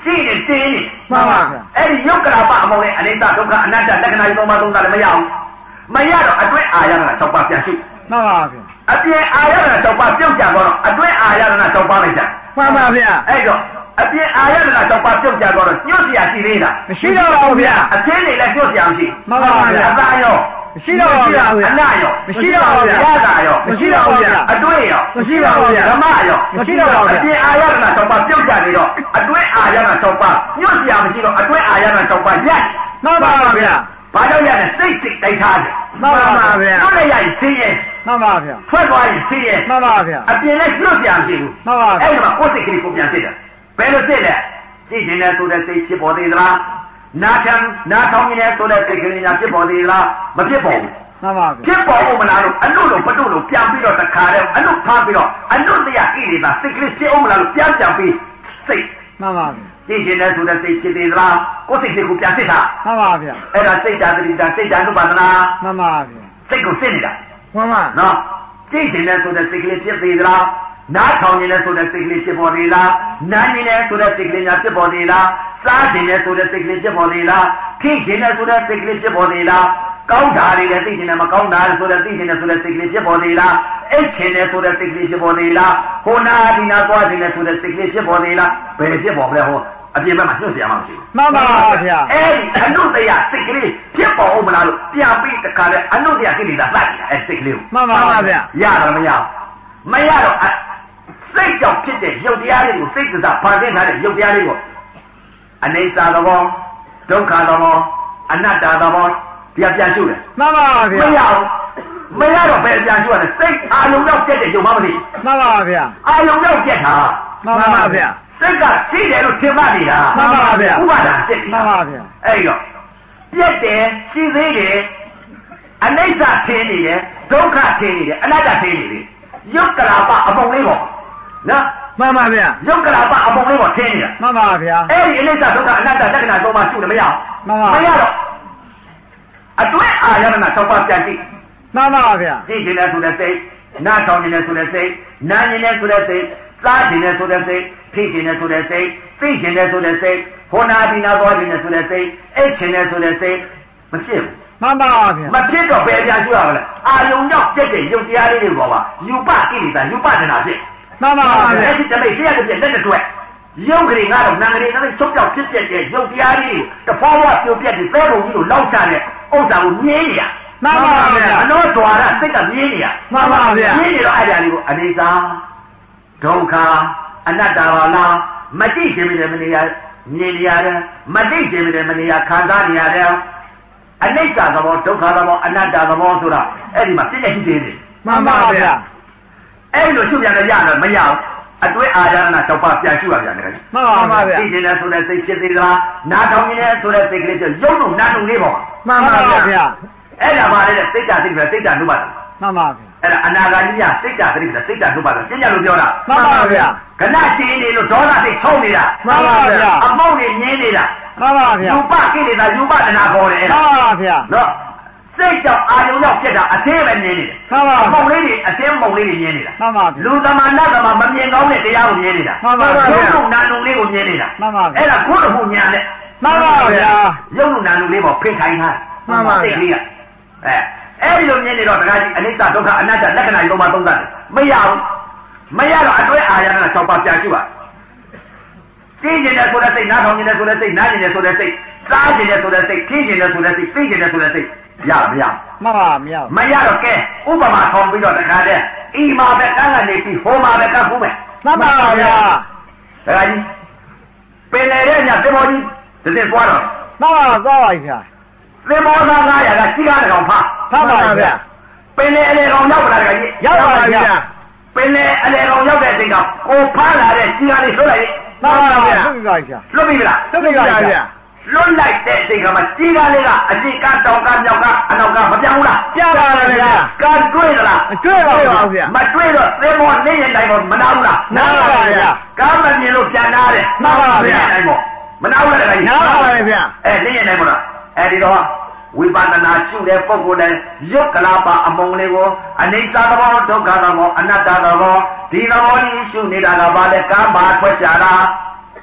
S2: ရှိနေတင်းနေ
S3: မှန်ပါဗျာ
S2: အဲ့ဒီယုတ်ကလာပအမောင်းနဲ့အနိစ္စဒုက္ခအနတ္တလက္ခဏာသုံးပါးသုံးတာလည်းမရအောင်မရတော့အတွင်းအာရဏ၆ပါးပြန်ရှု
S3: မှန်ပါဗျာ
S2: အပြင်အာရဏ၆ပါးပြုတ်ကြတော့အတွင်းအာရဏ၆ပါးလိုက်ကြ
S3: မှန်ပါဗျာ
S2: အဲ့တော့အပြင်အာရဏ၆ပါးပြုတ်ကြတော့ညှို့เสียရှိသေးလား
S3: မရှိတော့ပါဘူးဗျာ
S2: အချင်းတွေလည်းညှို့เสียမရှိ
S3: မှန်ပါဗျာ
S2: အသာရော
S3: မရှိတော့ပါဘူးဗျာ
S2: အနရော
S3: မရှိတော့ပါဘူးဗျာ
S2: ရတာရော
S3: မရှိတော့ပါဘူးဗျာ
S2: အတွင်းရော
S3: မရှိတော့ပါဘူးဗျာ
S2: ဓမ္မရော
S3: မရှိတော့ပါဘူးဗျာ
S2: အပြင်အာရဏ၆ပါးပြုတ်ကြနေတော့အတွင်းအာရဏ၆ပါးညှို့เสียမရှိတော့အတွင်းအာရဏ၆ပါးရက်
S3: မှန်ပါဗျာ
S2: ဘာကြောင့်ရလဲစိတ်စိတ်တိုက်ထားတယ်
S3: မှန်ပါဗျာ
S2: တွက်လိုက်ရရင်သိရင်
S3: မှန်ပါဗျာ
S2: ထွက်သွားရင်သိရင်
S3: မှန်ပါဗျာ
S2: အပြင်နဲ့ညှို့เสียမရှိဘူး
S3: မှန်ပါဗျာ
S2: အဲ့ဒီမှာကိုယ်စိတ်ကလေးကိုပြန်သိတယ်ဘယ်လိုသိလဲကြည့်နေတဲ့ဆိုတဲ့စိတ်ဖြစ်ပေါ်သေးသလားနာထံနာထောင်နေတဲ့ဆိုတဲ့စိတ်ကလေးညာဖြစ်ပေါ်သေးသလားမဖြစ်ပေါ်ဘူး
S3: မှန်ပါဗျာ
S2: ဖြစ်ပေါ်ဦးမလားလို့အနုလို့ပတုလို့ပြန်ပြီးတော့တခါတည်းအနုဖားပြီးတော့အနုတရားဣရိတာစိတ်ကလေးဖြစ်ဦးမလားလို့ပြန်ပြန်ပြီးစိတ်
S3: မှန်ပါဗျာ
S2: ကြည့်နေတဲ့ဆိုတဲ့စိတ်ဖြစ်သေးသလားကိုယ်စိတ်ကလေးကိုပြန်သိတာ
S3: မှန်ပါဗျာ
S2: အဲ့ဒါစိတ်ဓာတ်တိတာစိတ်ဓာတ်နုပါဒနာ
S3: မှန်ပါဗျာ
S2: စိတ်ကိုစစ်နေတာ
S3: မှန်ပါ
S2: နော်ကြည့်နေတဲ့ဆိုတဲ့စိတ်ကလေးဖြစ်သေးသလားနားထောင်နေတဲ့ဆိုတဲ့စိတ်ကလေးဖြစ်ပေါ်သေးလားနားနေတဲ့ဆိုတဲ့စိတ်ကလေးညာဖြစ်ပေါ်သေးလားစားနေတဲ့ဆိုတဲ့စိတ်ကလေးဖြစ်ပေါ်သေးလားခိနေတဲ့ဆိုတဲ့စိတ်ကလေးဖြစ်ပေါ်သေးလားကောင်းတာတွေလည်းသိချင်တယ်မကောင်းတာဆိုတဲ့သိချင်တယ်ဆိုတဲ့စိတ်ကလေးဖြစ်ပေါ်သေးလားအိတ်ချင်တယ်ဆိုတဲ့စိတ်ကလေးဖြစ်ပေါ်သေးလားဟိုနာဒီနာသွားချင်တယ်ဆိုတဲ့စိတ်ကလေးဖြစ်ပေါ်သေးလားဘယ်ဖြစ်ပေါ်မလဲဟောအပြင်ဘက်မှာညှို့เสียမှမရှိဘူး
S3: မှန်ပါဗျာ
S2: အဲ့ဒီအနုတ္တယစိတ်ကလေးဖြစ်ပေါ်ဦးမလားလို့ပြန်ပြီးတခါလဲအနုတ္တယကိလေသာသတ်နေတာအဲ့စိတ်ကလေးကို
S3: မှန်ပါဗျာ
S2: ရတာမရဘူးမရတော့စိတ်ကြောင့်ဖြစ်တဲ့ရုပ်တရားလေးကိုစိတ်ကစားဖန်ဆင်းထားတဲ့ရုပ်တရားလေးကိုအနိစ္စသဘောဒုက္ခသဘောအနတ္တသဘောပြန်ပြန်ရှုတယ်
S3: မှန်ပါဗျာ
S2: မရဘူးမရတော့ဘယ်ပြန်ရှုရလဲစိတ်အာယုံရောက်ပြက်တဲ့ရုပ်မမသိ
S3: မှန်ပါဗျာ
S2: အာယုံရောက်ပြက်တာ
S3: မှန်ပါဗျာ
S2: စိတ်ကရှိတယ်လို့ထင်မှနေတာ
S3: မှန်ပါဗျာ
S2: ဥပါဒာစိတ်
S3: မှန်ပါဗျာ
S2: အဲ့တော့ပြက်တယ်ရှိသေးတယ်အနိစ္စထင်းနေတယ်ဒုက္ခထင်းနေတယ်အနတ္တထင်းနေတယ်ယုတ်ကလာပအပုံလေးပေါ့နော်
S3: မှန်ပါဗျာ
S2: ယုတ်ကလာပအပုံလေးပေါ့ထင်းနေတာ
S3: မှန်ပါဗျာ
S2: အဲ့ဒီအနိစ္စဒုက္ခအနတ္တလက္ခဏာသုံးပါးရှုတယ်မရအောင်
S3: မှန်ပါ
S2: မရတော့အတွင်းအာရဏ၆ပါးပြန်ကြည့်
S3: မှန်ပါဗျာ
S2: ကြည့်ခြင်းနဲ့ဆိုတဲ့စိတ်နားထောင်ခြင်းနဲ့ဆိုတဲ့စိတ်နားခြင်းနဲ့ဆိုတဲ့စိတ်စားခြင်းနဲ့ဆိုတဲ့စိတ်ထိခြင်းနဲ့ဆိုတဲ့စိတ်သိခြင်းနဲ့ဆိုတဲ့စိတ်ဟောနာဒီနာသွားခြင်းနဲ့ဆိုတဲ့စိတ်အိတ်ခြင်းနဲ့ဆိုတဲ့စိတ်မဖြစ်ဘူး
S3: မှန်ပါဗျာ
S2: မဖြစ်တော့ဘယ်ပြန်ကျွရမလဲအာယုံရောက်ပြက်တဲ့ယုတ်တရားလေးတွေပေါ်မှာယူပကိလေသာယူပဒနာဖြစ်
S3: မှန်ပါဗျာ
S2: အဲ့ဒီတမိတ်တရားတစ်ပြက်လက်တစ်တွက်ယုတ်ကလေးကတော့နံကလေးနဲ့ချုပ်ပြောက်ဖြစ်ပြက်တဲ့ယုတ်တရားလေးတွေတဖောဖောပြုတ်ပြက်ပြီးသဲပုံကြီးကိုလောက်ချတဲ့ဥစ္စာကိုမြင်းနေရ
S3: မှန်ပါဗျာ
S2: အနောဒွါရစိတ်ကမြင်းနေရ
S3: မှန်ပါဗျာ
S2: မြင်းနေတော့အဲ့ဒါလေးကိုအနိစ္စဒုက္ခအနတ္တပါလားမတိခြင်းမနေမနေရမြင်နေရတယ်မတိခြင်းမနေမနေရခံစားနေရတယ်အနိစ္စသဘောဒုက္ခသဘောအနတ္တသဘောဆိုတာအဲ့ဒီမှာပြည့်တဲ့ရှိသေးတယ်
S3: မှန်ပါဗျာ
S2: အဲ့လိုရှုပြန်လည်းရတယ်မရဘူးအတွင်းအာရဏ၆ပါးပြန်ရှုရပြန်တယ်
S3: မှန်ပါဗျာ
S2: သိခြင်းနဲ့ဆိုတဲ့စိတ်ဖြစ်သေးသလားနားထောင်ခြင်းနဲ့ဆိုတဲ့စိတ်ကလေးကျရုပ်လုံးနာလုံးလေးပေါ့
S3: မှန်ပါဗျာ
S2: အဲ့ဒါပါလေစိတ်ဓာတ်သိပြီစိတ်ဓာတ်နုပါဒ
S3: မှန်ပါဗျာ
S2: အဲ့ဒါအနာဂါကြီးကစိတ်ဓာတ်သိပြီစိတ်ဓာတ်နုပါဒပြည့်ညတ်လို့ပြောတာ
S3: မှန်ပါဗျာ
S2: ခဏရှင်းနေလို့ဒေါသစိတ်ထုံနေတာ
S3: မှန်ပါဗျာ
S2: အမောက်တွေငင်းနေတာ
S3: မှန်ပါဗျာ
S2: ယူပကိလေသာယူပဒနာခေါ်တယ်အဲ့
S3: မှ
S2: ဒါ
S3: န်ပါဗျာ
S2: နော်စိတ်ကြောင့်အာယုံကြောင့်ပြက်တာအသေးပဲမြင်နေတယ်
S3: မှန်ပါ
S2: အမောက်လေးတွေအသေးမုံလေးတွေမြင်နေတာ
S3: မှန်ပါဗျာ
S2: လူသမာနသမမမြင်ကောင်းတဲ့တရားကိုမြင်နေတာ
S3: မှန်ပါဗျာ
S2: ရုပ်လုံးနာလုံလေးကိုမြင်နေတာ
S3: မှန်ပါဗျာ
S2: အဲ့ဒါကိုယ်တော်မှုညာနဲ့
S3: မှန်ပါဗျာ
S2: ရုပ်လုံးနာလုံလေးပေါ်ဖိတ်ခိုင်းထား
S3: မှန်ပါဗျာ
S2: စိတ်ကလေးကအဲအဲ့ဒီလိုမြင်နေတော့တခါကြီးအနိစ္စဒုက္ခအနတ္တလက္ခဏာသုံးပါးသုံးသတ်တယ်မရဘူးမရတော့အတွဲအာရဏ၆ပါးပြန်ရှုပါသိကျင်တယ်ဆိုတဲ့စိတ်နားထောင်ကျင်တယ်ဆိုတဲ့စိတ်နားကျင်တယ်ဆိုတဲ့စိတ်စားကျင်တယ်ဆိုတဲ့စိတ်ထိကျင်တယ်ဆိုတဲ့စိတ်သိကျင်တယ်ဆိုတဲ့စိတ်ရမရ
S3: မှန်ပါဗျာ
S2: မရတော့ကဲဥပမာထောင်ပြီးတော့တခါတည်းဤမှာပဲကန်းကနေပြီးဟိုမှာပဲကန်းဖူးမယ်
S3: မှန်ပါဗျာ
S2: တခါကြီးပင်လေတဲ့ညသင်္ဘောကြီးတစ်သိသွားတော့
S3: မှန်ပါသွားပါဗျာ
S2: သင်္ဘောသားငါးရာကကြီးကားတစ်ကောင်ဖား
S3: မှန်ပါဗျာ
S2: ပင်လေအလေကောင်ရောက်လာတခါကြီး
S3: ရောက်ပါဗျာ
S2: ပင်လေအလေကောင်ရောက်တဲ့အချိန်ကကိုဖားလာတဲ့ကြီးကားလေးဆွလိုက်
S3: မှန်ပါဗျာလွတ်ပြီဗျာ
S2: လွတ်ပြီလား
S3: လွတ်ပြီဗျာ
S2: လွတ်လိုက်တဲ့အချိန်ကမှကြီးကားလေးကအရှိကတောင်ကမြောက်ကအနောက်ကမပြောင်းဘူးလား
S3: ပြပါဗျာ
S2: ကံတွေ့သလား
S3: အတွေ့ပါဗျာ
S2: မတွေ့တော့သင်္ဘောနေရင်တိုင်းတော့မနာဘူးလား
S3: နားပါဗျာ
S2: ကားမမြင်လို့ပြန်နာတယ်
S3: မှန်ပါဗျာ
S2: နေရင်တိုင်းပေါ့မနာဘူးလားတခါကြီး
S3: နားပါဗျာ
S2: အဲနေရင်တိုင်းပေါ့လားအဲဒီတော့ဝိပဿနာရှုတဲ့ပုဂ္ဂိုလ်တိုင်းယုတ်ကလာပအမုံလေးကိုအနိစ္စသဘောဒုက္ခသဘောအနတ္တသဘောဒီသဘောကြီးရှုနေတာကဘာလဲကာမထွက်ကြတာဣ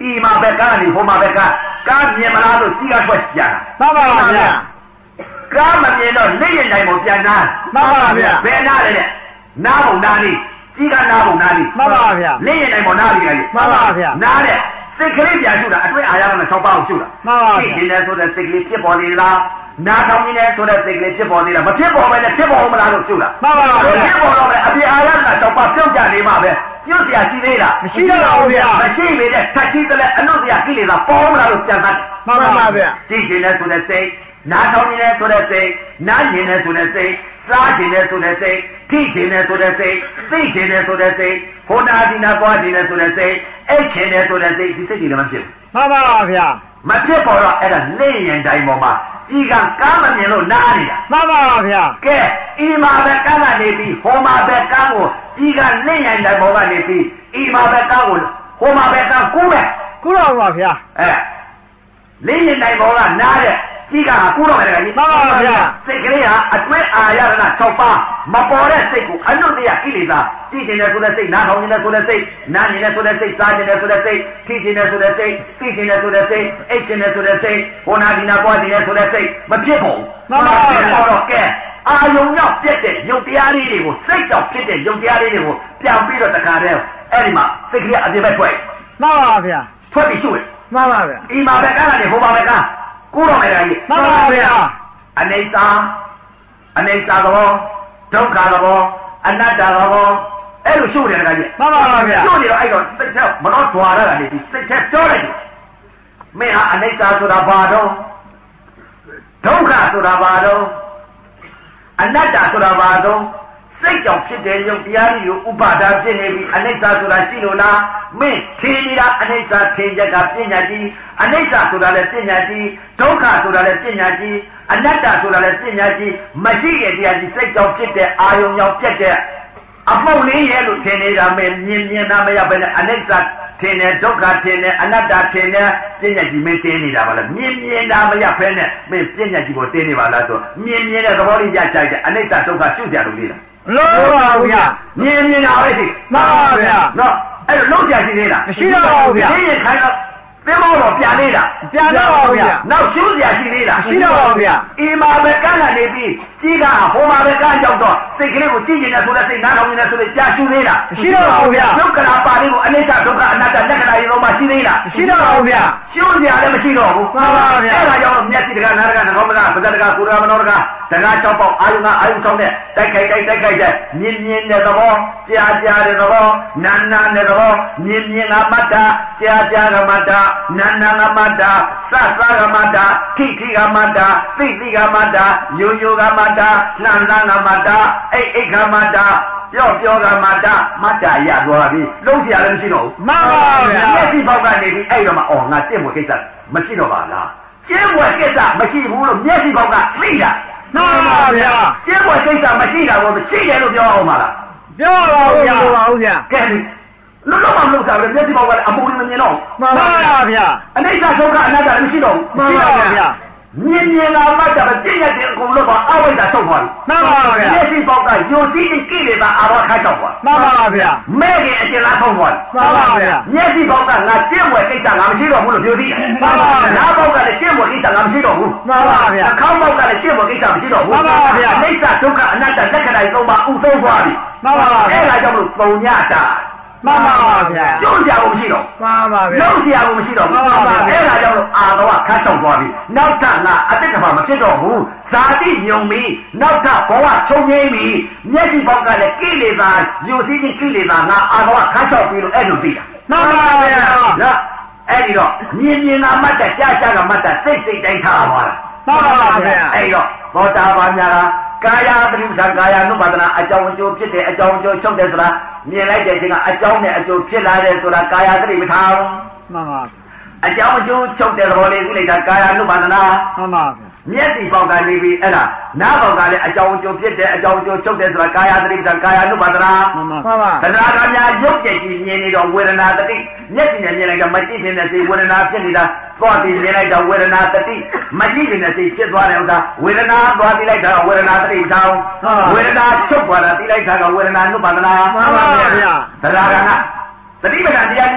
S2: ဤမှာပဲကားနေဟိုမှာပဲကားကားမြင်မလားလို့ကြီးကထွက်ပြန်
S3: မှန်ပါဗျာ
S2: ကားမမြင်တော့လက်ရင်တိုင်းကိုပြန်နာ
S3: မှန်ပါဗျာ
S2: ဘယ်နာလဲတဲ့နားပုံနားလေးကြီးကနားပုံနားလေး
S3: မှန်ပါဗျာ
S2: လက်ရင်တိုင်းပေါ်နားလေးကြီး
S3: မှန်ပါဗျာ
S2: နားတဲ့စိတ်ကလေးပြန်ရှုတာအတွင်းအာရက၆ပါးကိုရှုတာ
S3: မှန်ပါဗျာ
S2: ဒီနေဆိုတဲ့စိတ်ကလေးဖြစ်ပေါ်နေလားနားထောင်နေတယ်ဆိုတဲ့စိတ်ကလေးဖြစ်ပေါ်နေလားမဖြစ်ပေါ်ပဲနဲ့ဖြစ်ပေါ်မလားလို့ရှုတာ
S3: မှန်ပါဗျာ
S2: ဖြစ်ပေါ်တော့ပဲအပြင်အာရက၆ပါးပြုတ်ကြနေမှပဲပြုတ်เสียရှိသေးလား
S3: မရှိတော့ပါဘူးဗျာ
S2: မရှိပေတဲ့ထက်ရှိတဲ့လည်းအနုတ္တရကိလေသာပေါ်မလားလို့ပြန်သတ်
S3: မှန်ပါဗျာ
S2: ကြည့်ခြင်းနဲ့ဆိုတဲ့စိတ်နားထောင်နေတဲ့ဆိုတဲ့စိတ်နားမြင်နေဆိုတဲ့စိတ်စားခြင်းနဲ့ဆိုတဲ့စိတ်ထိခြင်းနဲ့ဆိုတဲ့စိတ်သိခြင်းနဲ့ဆိုတဲ့စိတ်ဟောနာဒီနာပွားခြင်းနဲ့ဆိုတဲ့စိတ်အိတ်ခြင်းနဲ့ဆိုတဲ့စိတ်ဒီစိတ်တွေလည်းမဖြစ်
S3: ဘူးမှန်ပါဗျာ
S2: မဖြစ်ပေါ်တော့အဲ့ဒါလက်ရင်တိုင်းပေါ်မှာကြီးကကားမမြင်လို့နားနေတာ
S3: မှန်ပါဗျာ
S2: ကဲဤမှာပဲကားကနေပြီးဟောမှာပဲကားကိုကြီးကလက်ရင်တိုင်းပေါ်ကနေပြီးဤမှာပဲကားကိုဟောမှာပဲကားကူးမယ်
S3: ကူးတော့ပါဗျာ
S2: အဲလက်ရင်တိုင်းပေါ်ကနားတဲ့ကြီးကကူးတော့မယ်ကြီး
S3: မှန်ပါဗျာ
S2: စိတ်ကလေးဟာအတွင်းအာရဏ၆ပါးမပေါ်တဲ့စိတ်ကိုအနုတ္တရကိလေသာကြည့်နေတဲ့ဆိုတဲ့စိတ်နားထောင်နေတဲ့ဆိုတဲ့စိတ်နားနေတဲ့ဆိုတဲ့စိတ်စားနေတဲ့ဆိုတဲ့စိတ်ထိနေတဲ့ဆိုတဲ့စိတ်သိနေတဲ့ဆိုတဲ့စိတ်အိတ်နေတဲ့ဆိုတဲ့စိတ်ဟောနာဒီနာပွားနေတဲ့ဆိုတဲ့စိတ်မဖြစ်ဘူး
S3: မှန်ပါဗျာ
S2: တော့ကဲအာယုံရောက်ပြက်တဲ့ယုတ်တရားလေးတွေကိုစိတ်ကြောင့်ဖြစ်တဲ့ယုတ်တရားလေးတွေကိုပြန်ပြီးတော့တခါတည်းအဲ့ဒီမှာစိတ်ကလေးအပြည့်ပဲထွက်
S3: မှန်ပါဗျာ
S2: ထွက်ပြီးရှုရ
S3: မှန်ပါဗျာ
S2: ဒီမှာပဲကားတယ်ဟိုမှာပဲကားကိုတော့မယ်ကြီး
S3: မှန်ပါဗျာ
S2: အနိစ္စအနိစ္စသောဒုက္ခသောအနတ္တသောအဲ့လိုရှုတယ်တခါကြီး
S3: မှန်ပါဗျာ
S2: ရှုနေတော့အဲ့တော့စိတ်ထဲမတော့ထွာရတာလေစိတ်ထဲပြောလိုက်တယ်မင်းဟာအနိစ္စဆိုတာဘာတော့ဒုက္ခဆိုတာဘာတော့အနတ္တဆိုတာဘာတော့စိတ်ကြောင့်ဖြစ်တဲ့ယုတ်တရားကြီးကိုဥပါဒာဖြစ်နေပြီအနိစ္စဆိုတာရှိလို့လားမင်းထင်နေတာအနိစ္စထင်ချက်ကပညာကြီးအနိစ္စဆိုတာလည်းပညာကြီးဒုက္ခဆိုတာလည်းပညာကြီးအနတ္တဆိုတာလည်းပညာကြီးမရှိတဲ့တရားကြီးစိတ်ကြောင့်ဖြစ်တဲ့အာယုံကြောင့်ပြက်တဲ့အမှုတ်လေးရဲ့လို့ထင်နေတာမင်းမြင်မြင်တာမရဘဲနဲ့အနိစ္စထင်တယ်ဒုက္ခထင်တယ်အနတ္တထင်တယ်ပညာကြီးမင်းတင်းနေတာပါလားမြင်မြင်တာမရဘဲနဲ့မင်းပညာကြီးကိုတင်းနေပါလားဆိုမြင်မြင်တဲ့သဘောလေးကြချိုက်တဲ့အနိစ္စဒုက္ခရှုကြလို့လေလား
S3: လို့ပါဗျာ
S2: မြင်မြင်တာပဲရှိ
S3: မှန်ပါဗျာ
S2: နော်အဲ့တော့လုံးကြရှိသေးလား
S3: မရှိတော့ပါဗျာ
S2: ဒီရင်ခိုင်းတော့သင်္ဘောတော့ပြန်နေတာ
S3: ပြန်တော့ပါဗျာ
S2: နောက်ကျိုးစရာရှိသေးလား
S3: မရှိတော့ပါဗျာ
S2: အီမာပဲကန်းကနေပြီးကြီးကဟိုမှာပဲကန်းရောက်တော့စိတ်ကလေးကိုကြည့်နေတယ်ဆိုတဲ့စိတ်နားထောင်နေတယ်ဆိုတဲ့ကြာရှုသေးလား
S3: မရှိတော့ပါဗျာ
S2: ဒုက္ခနာပါလေးကိုအနိစ္စဒုက္ခအနတ္တလက္ခဏာရေလုံးမှာရှိသေးလား
S3: မရှိတော့ပါဗျာ
S2: ကျိုးစရာလည်းမရှိတော့ဘူး
S3: မှန်ပါဗျာ
S2: အဲ့ဒါကြောင့်မျက်စိတကနားတကနှာခေါင်းတကပါးစပ်တကကိုယ်တော်မနောတကတကား၆ပေါက်အာယုံကအာယုံ၆နဲ့တိုက်ခိုက်တိုက်တိုက်ခိုက်တဲ့မြင်မြင်တဲ့သဘောကြားကြားတဲ့သဘောနာနာတဲ့သဘောမြင်မြင်ကမတ္တကြားကြားကမတ္တနာနာကမတ္တသသကမတ္တခိခိကမတ္တသိသိကမတ္တယိုယိုကမတ္တလှန်လှန်ကမတ္တအိတ်အိတ်ကမတ္တပြောပြောကမတ္တမတ္တရသွားပြီလုံးเสียလည်းမရှိတော့ဘူး
S3: မှန်ပါဗျာ
S2: မျက်စိပေါက်ကနေပြီးအဲ့တော့မှအော်ငါတင့်ဝကိစ္စမရှိတော့ပါလားကျင်းဝဲကိစ္စမရှိဘူးလို့မျက်စိပေါက်ကသိတာ
S3: မှန်ပါဗျာ
S2: ကျင်းဝဲကိစ္စမရှိတာကိုရှိတယ်လို့ပြောအောင်ပါလား
S3: ပြောပါဦးဗျာပြောပါဦးဗျာ
S2: ကဲလုံးလုံးမလုပ်တာပဲမျက်စိပေါက်ကလည်းအပူမမြင်တော့
S3: မှန်ပါဗျာ
S2: အနိစ္စဒုက္ခအနတ္တလည်းမရှိတော့ဘူး
S3: မှန်ပါဗျာ
S2: မြင်မြင်လာမှတာပဲပြည့်ရတဲ့အကုန်လုံးကအဝိဇ္ဇာထုတ်သွားပြီ
S3: မှန်ပါဗျာ
S2: မျက်စိပေါက်ကယိုစီးကိလေသာအာဝခါချောက်သွား
S3: မှန်ပါဗျာ
S2: မဲ့ခင်အကျဉ်းလားထုတ်သွား
S3: မှန်ပါဗျာ
S2: မျက်စိပေါက်ကငါကျင့်ဝယ်ကိစ္စငါမရှိတော့ဘူးလို့ပြောသေးတယ်
S3: မှန်ပါဗျာ
S2: နားပေါက်ကလည်းကျင့်ဝယ်ကိစ္စငါမရှိတော့ဘူး
S3: မှန်ပါဗျာ
S2: အခေါင်းပေါက်ကလည်းကျင့်ဝယ်ကိစ္စမရှိတော့ဘူး
S3: မှန်ပါဗျာ
S2: အနိစ္စဒုက္ခအနတ္တလက္ခဏာတွေသုံးပါဥသုံးသွားပြီ
S3: မှန်ပါဗျာ
S2: အဲ့ဒါကြောင့်မလို့ပုံညတာ
S3: မှန်ပါဗျာ
S2: ကျုံးစရာကိုမရှိတော့
S3: မှန်ပါဗျာ
S2: လုံးစရာကိုမရှိတော့
S3: မှန်ပါဗျာ
S2: အဲ့ဒါကြောင့်လို့အာတော်ကခတ်ဆောင်သွားပြီနောက်ထပ်ငါအတိတ်ကမှမဖြစ်တော့ဘူးဇာတိညုံပြီနောက်ထပ်ဘဝချုပ်ငိမ့်ပြီမျက်စိပေါက်ကလည်းကိလေသာယူစည်းခြင်းကိလေသာငါအာတော်ကခတ်ဆောင်ပြီလို့အဲ့လိုသိတာ
S3: မှန်ပါဗျာ
S2: နော်အဲ့ဒီတော့မြင်မြင်ကမှတ်တဲ့ကြားကြားကမှတ်တဲ့စိတ်စိတ်တိုင်းထားသွားတာ
S3: မှန်ပါဗျာ
S2: အဲ့တော့သောတာပန်များကကာယပရိစ္ဆာကာယ ानु ပါဒနာအကြောင်းအကျိုးဖြစ်တဲ့အကြောင်းအကျိုးချုပ်တယ်ဆိုတာမြင်လိုက်တဲ့အချိန်ကအကြောင်းနဲ့အကျိုးဖြစ်လာတယ်ဆိုတာကာယသတိပဋ္ဌာန်
S3: မှန်ပါ
S2: အကြောင်းအကျိုးချုပ်တဲ့သဘောလေးသိလိုက်တာကာယ ानु ပါဒနာ
S3: မှန်ပါ
S2: မျက်စိပေါက်ကနေပြီးအဲ့ဒါနားပေါက်ကလည်းအကြောင်းအကျိုးဖြစ်တဲ့အကြောင်းအကျိုးချုပ်တယ်ဆိုတာကာယသတိပဋ္ဌာန်ကာယ ानु ပါဒနာ
S3: မှန်ပါမှန်ပါ
S2: သဒ္ဒါကများရုပ်ကြည်ကြီးမြင်နေတော့ဝေဒနာတတိမျက်စိနဲ့မြင်လိုက်တာမကြည့်နေတဲ့စိတ်ဝေဒနာဖြစ်နေတာသွားပြီးမြင်လိုက်တာဝေဒနာတတိမကြည့်နေတဲ့စိတ်ဖြစ်သွားတယ်ဥစ္စာဝေဒနာသွားပြီးလိုက်တာဝေဒနာတတိပဋ္ဌာန်ဝေဒနာချုပ်သွားတာပြီးလိုက်တာကဝေဒနာ ानु ပါဒနာ
S3: မှန်ပါဗျာ
S2: သဒ္ဒါကနာတတိပဋ္ဌာန်တရားကြီးပါထားပဲ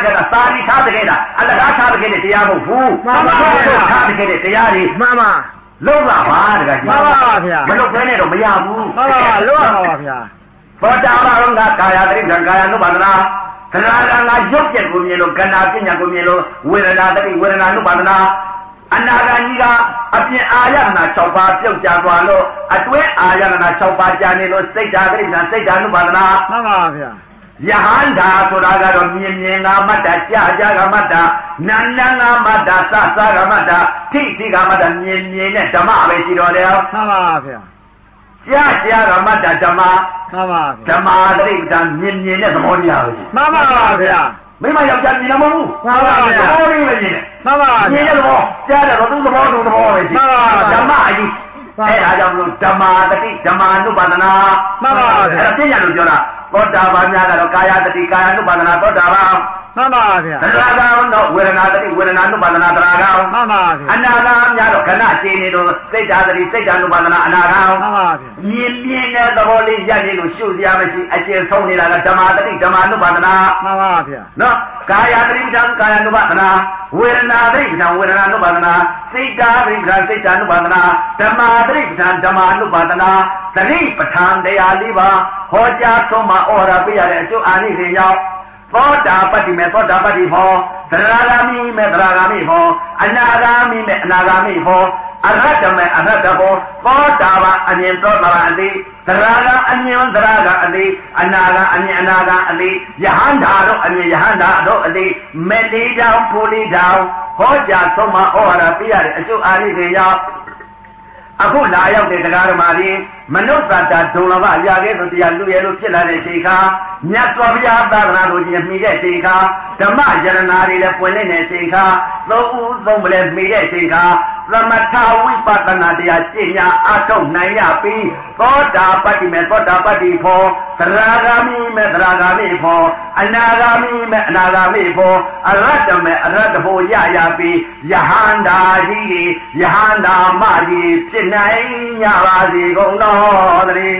S2: ကြတာသာလီထားတဲ့တာအလကားထားတဲ့တရားမဟုတ်ဘူးမှန်ပါဗျာထားတဲ့တရားတွေမှန်ပါလုံးလာပါတကကြီးမှန်ပါဗျာမလုံးဖဲနဲ့တော့မရဘူးမှန်ပါလုံးရပါပါဗျာသောတာပန်ကကာယတိဋ္ဌံကာယ ानु ပါဒနာသရဏကရုပ်ပြက်ကိုမြင်လို့ကဏ္ဍပညာကိုမြင်လို့ဝေဒနာတိဝေဒနာ ानु ပါဒနာအနာဂါကြီးကအပြင်အာယနာ၆ပါးပြုတ်ကျသွားလို့အတွင်းအာယနာ၆ပါးကြာနေလို့စိတ်ဓာတ်တိဋ္ဌံစိတ်ဓာတ် ानु ပါဒနာမှန်ပါဗျာယဟန္တာဆိုတာကတော့မြင်မြင်ကမတ္တကြာကြာကမတ္တနာနာကမတ္တသသကမတ္တထိထိကမတ္တမြင်မြင်နဲ့ဓမ္မပဲရှိတော်တယ်မှန်ပါဗျာကြာကြာကမတ္တဓမ္မမှန်ပါဓမ္မတိဋ္ဌံမြင်မြင်နဲ့သဘောတရားပဲမှန်ပါဗျာမိမယောက်ျားမြင်လားမဟုတ်ဘူးမှန်ပါဗျာသဘောလေးပဲမြင်တယ်မှန်ပါမြင်တဲ့သဘောကြားတယ်တော့သူ့သဘောသူ့သဘောပဲရှိမှန်ပါဓမ္မအကြီးအဲ့ဒါကြောင့်မလို့ဓမ္မာတတိဓမ္မာနုပါဒနာမှန်ပါဗျာအဲ့ဒါသိညာလို့ပြောတာသောတာပန်များကတော့ကာယတတိကာယ ानु ပါဒနာသောတာပန်မှန်ပါဗျာသရဂံတော့ဝေဒနာတတိဝေဒနာ ानु ပါဒနာသရဂံမှန်ပါဗျာအနာဂံများတော့ခဏချိန်နေတော့စိတ်ဓာတတိစိတ်ဓာ ानु ပါဒနာအနာဂံမှန်ပါဗျာမြင်မြင်တဲ့သဘောလေးရနေလို့ရှုစရာမရှိအကျဉ်းဆုံးနေတာကဓမ္မာတတိဓမ္မာ ानु ပါဒနာမှန်ပါဗျာနော်ကာယတတိဓမ္မာကာယ ानु ပါဒနာဝေဒနာတတိဓမ္မာဝေဒနာ ानु ပါဒနာစိတ်ဓာတတိဓမ္မာစိတ်ဓာ ानु ပါဒနာဓမ္မာတတိဓမ္မာဓမ္မာ ानु ပါဒနာသတိပဋ္ဌာန်တရားလေးပါဟောကြားဆုံးမှာဩရာပေးရတဲ့အကျိုးအာနိသင်ရောက်သောတာပတ္တိမေသောတာပတ္တိဟောသရဂါမိမေသရဂါမိဟောအနာဂါမိမေအနာဂါမိဟောအရဟတမေအရဟတဟောသောတာပန်အမြင်သောတာပန်အတိသရဂါအမြင်သရဂါအတိအနာဂါအမြင်အနာဂါအတိယဟန္တာတို့အမြင်ယဟန္တာတို့အတိမေတိတောင်ဘူလိတောင်ဟောကြားဆုံးမှာဩရာပေးရတဲ့အကျိုးအာနိသင်ရောက်အခုလာရောက်တဲ့တရားဓမ္မတွေမနုဿတာဒုံလဘရခဲ့သူတရားလူရဲလို့ဖြစ်လာတဲ့ချိန်ခါမြတ်စွာဘုရားသာသနာတော်ကြီးမှီတဲ့ချိန်ခါဓမ္မယရနာတွေလည်းပွင့်နေတဲ့ချိန်ခါသုံးဦးသုံးပလဲမှီတဲ့ချိန်ခါသမထဝိပဿနာတရားကျင့်ညာအထုတ်နိုင်ရပြီးသောတာပတ္တိမေသောတာပတ္တိဖောသရဂါမိမေသရဂါမိဖောအနာဂါမိမေအနာဂါမိဖောအရဟတမေအရဟတဖောရရပြီးယဟန္တာကြီးတွေယဟန္တာမကြီးဖြစ်နိုင်ကြပါစေကုန်တော်တ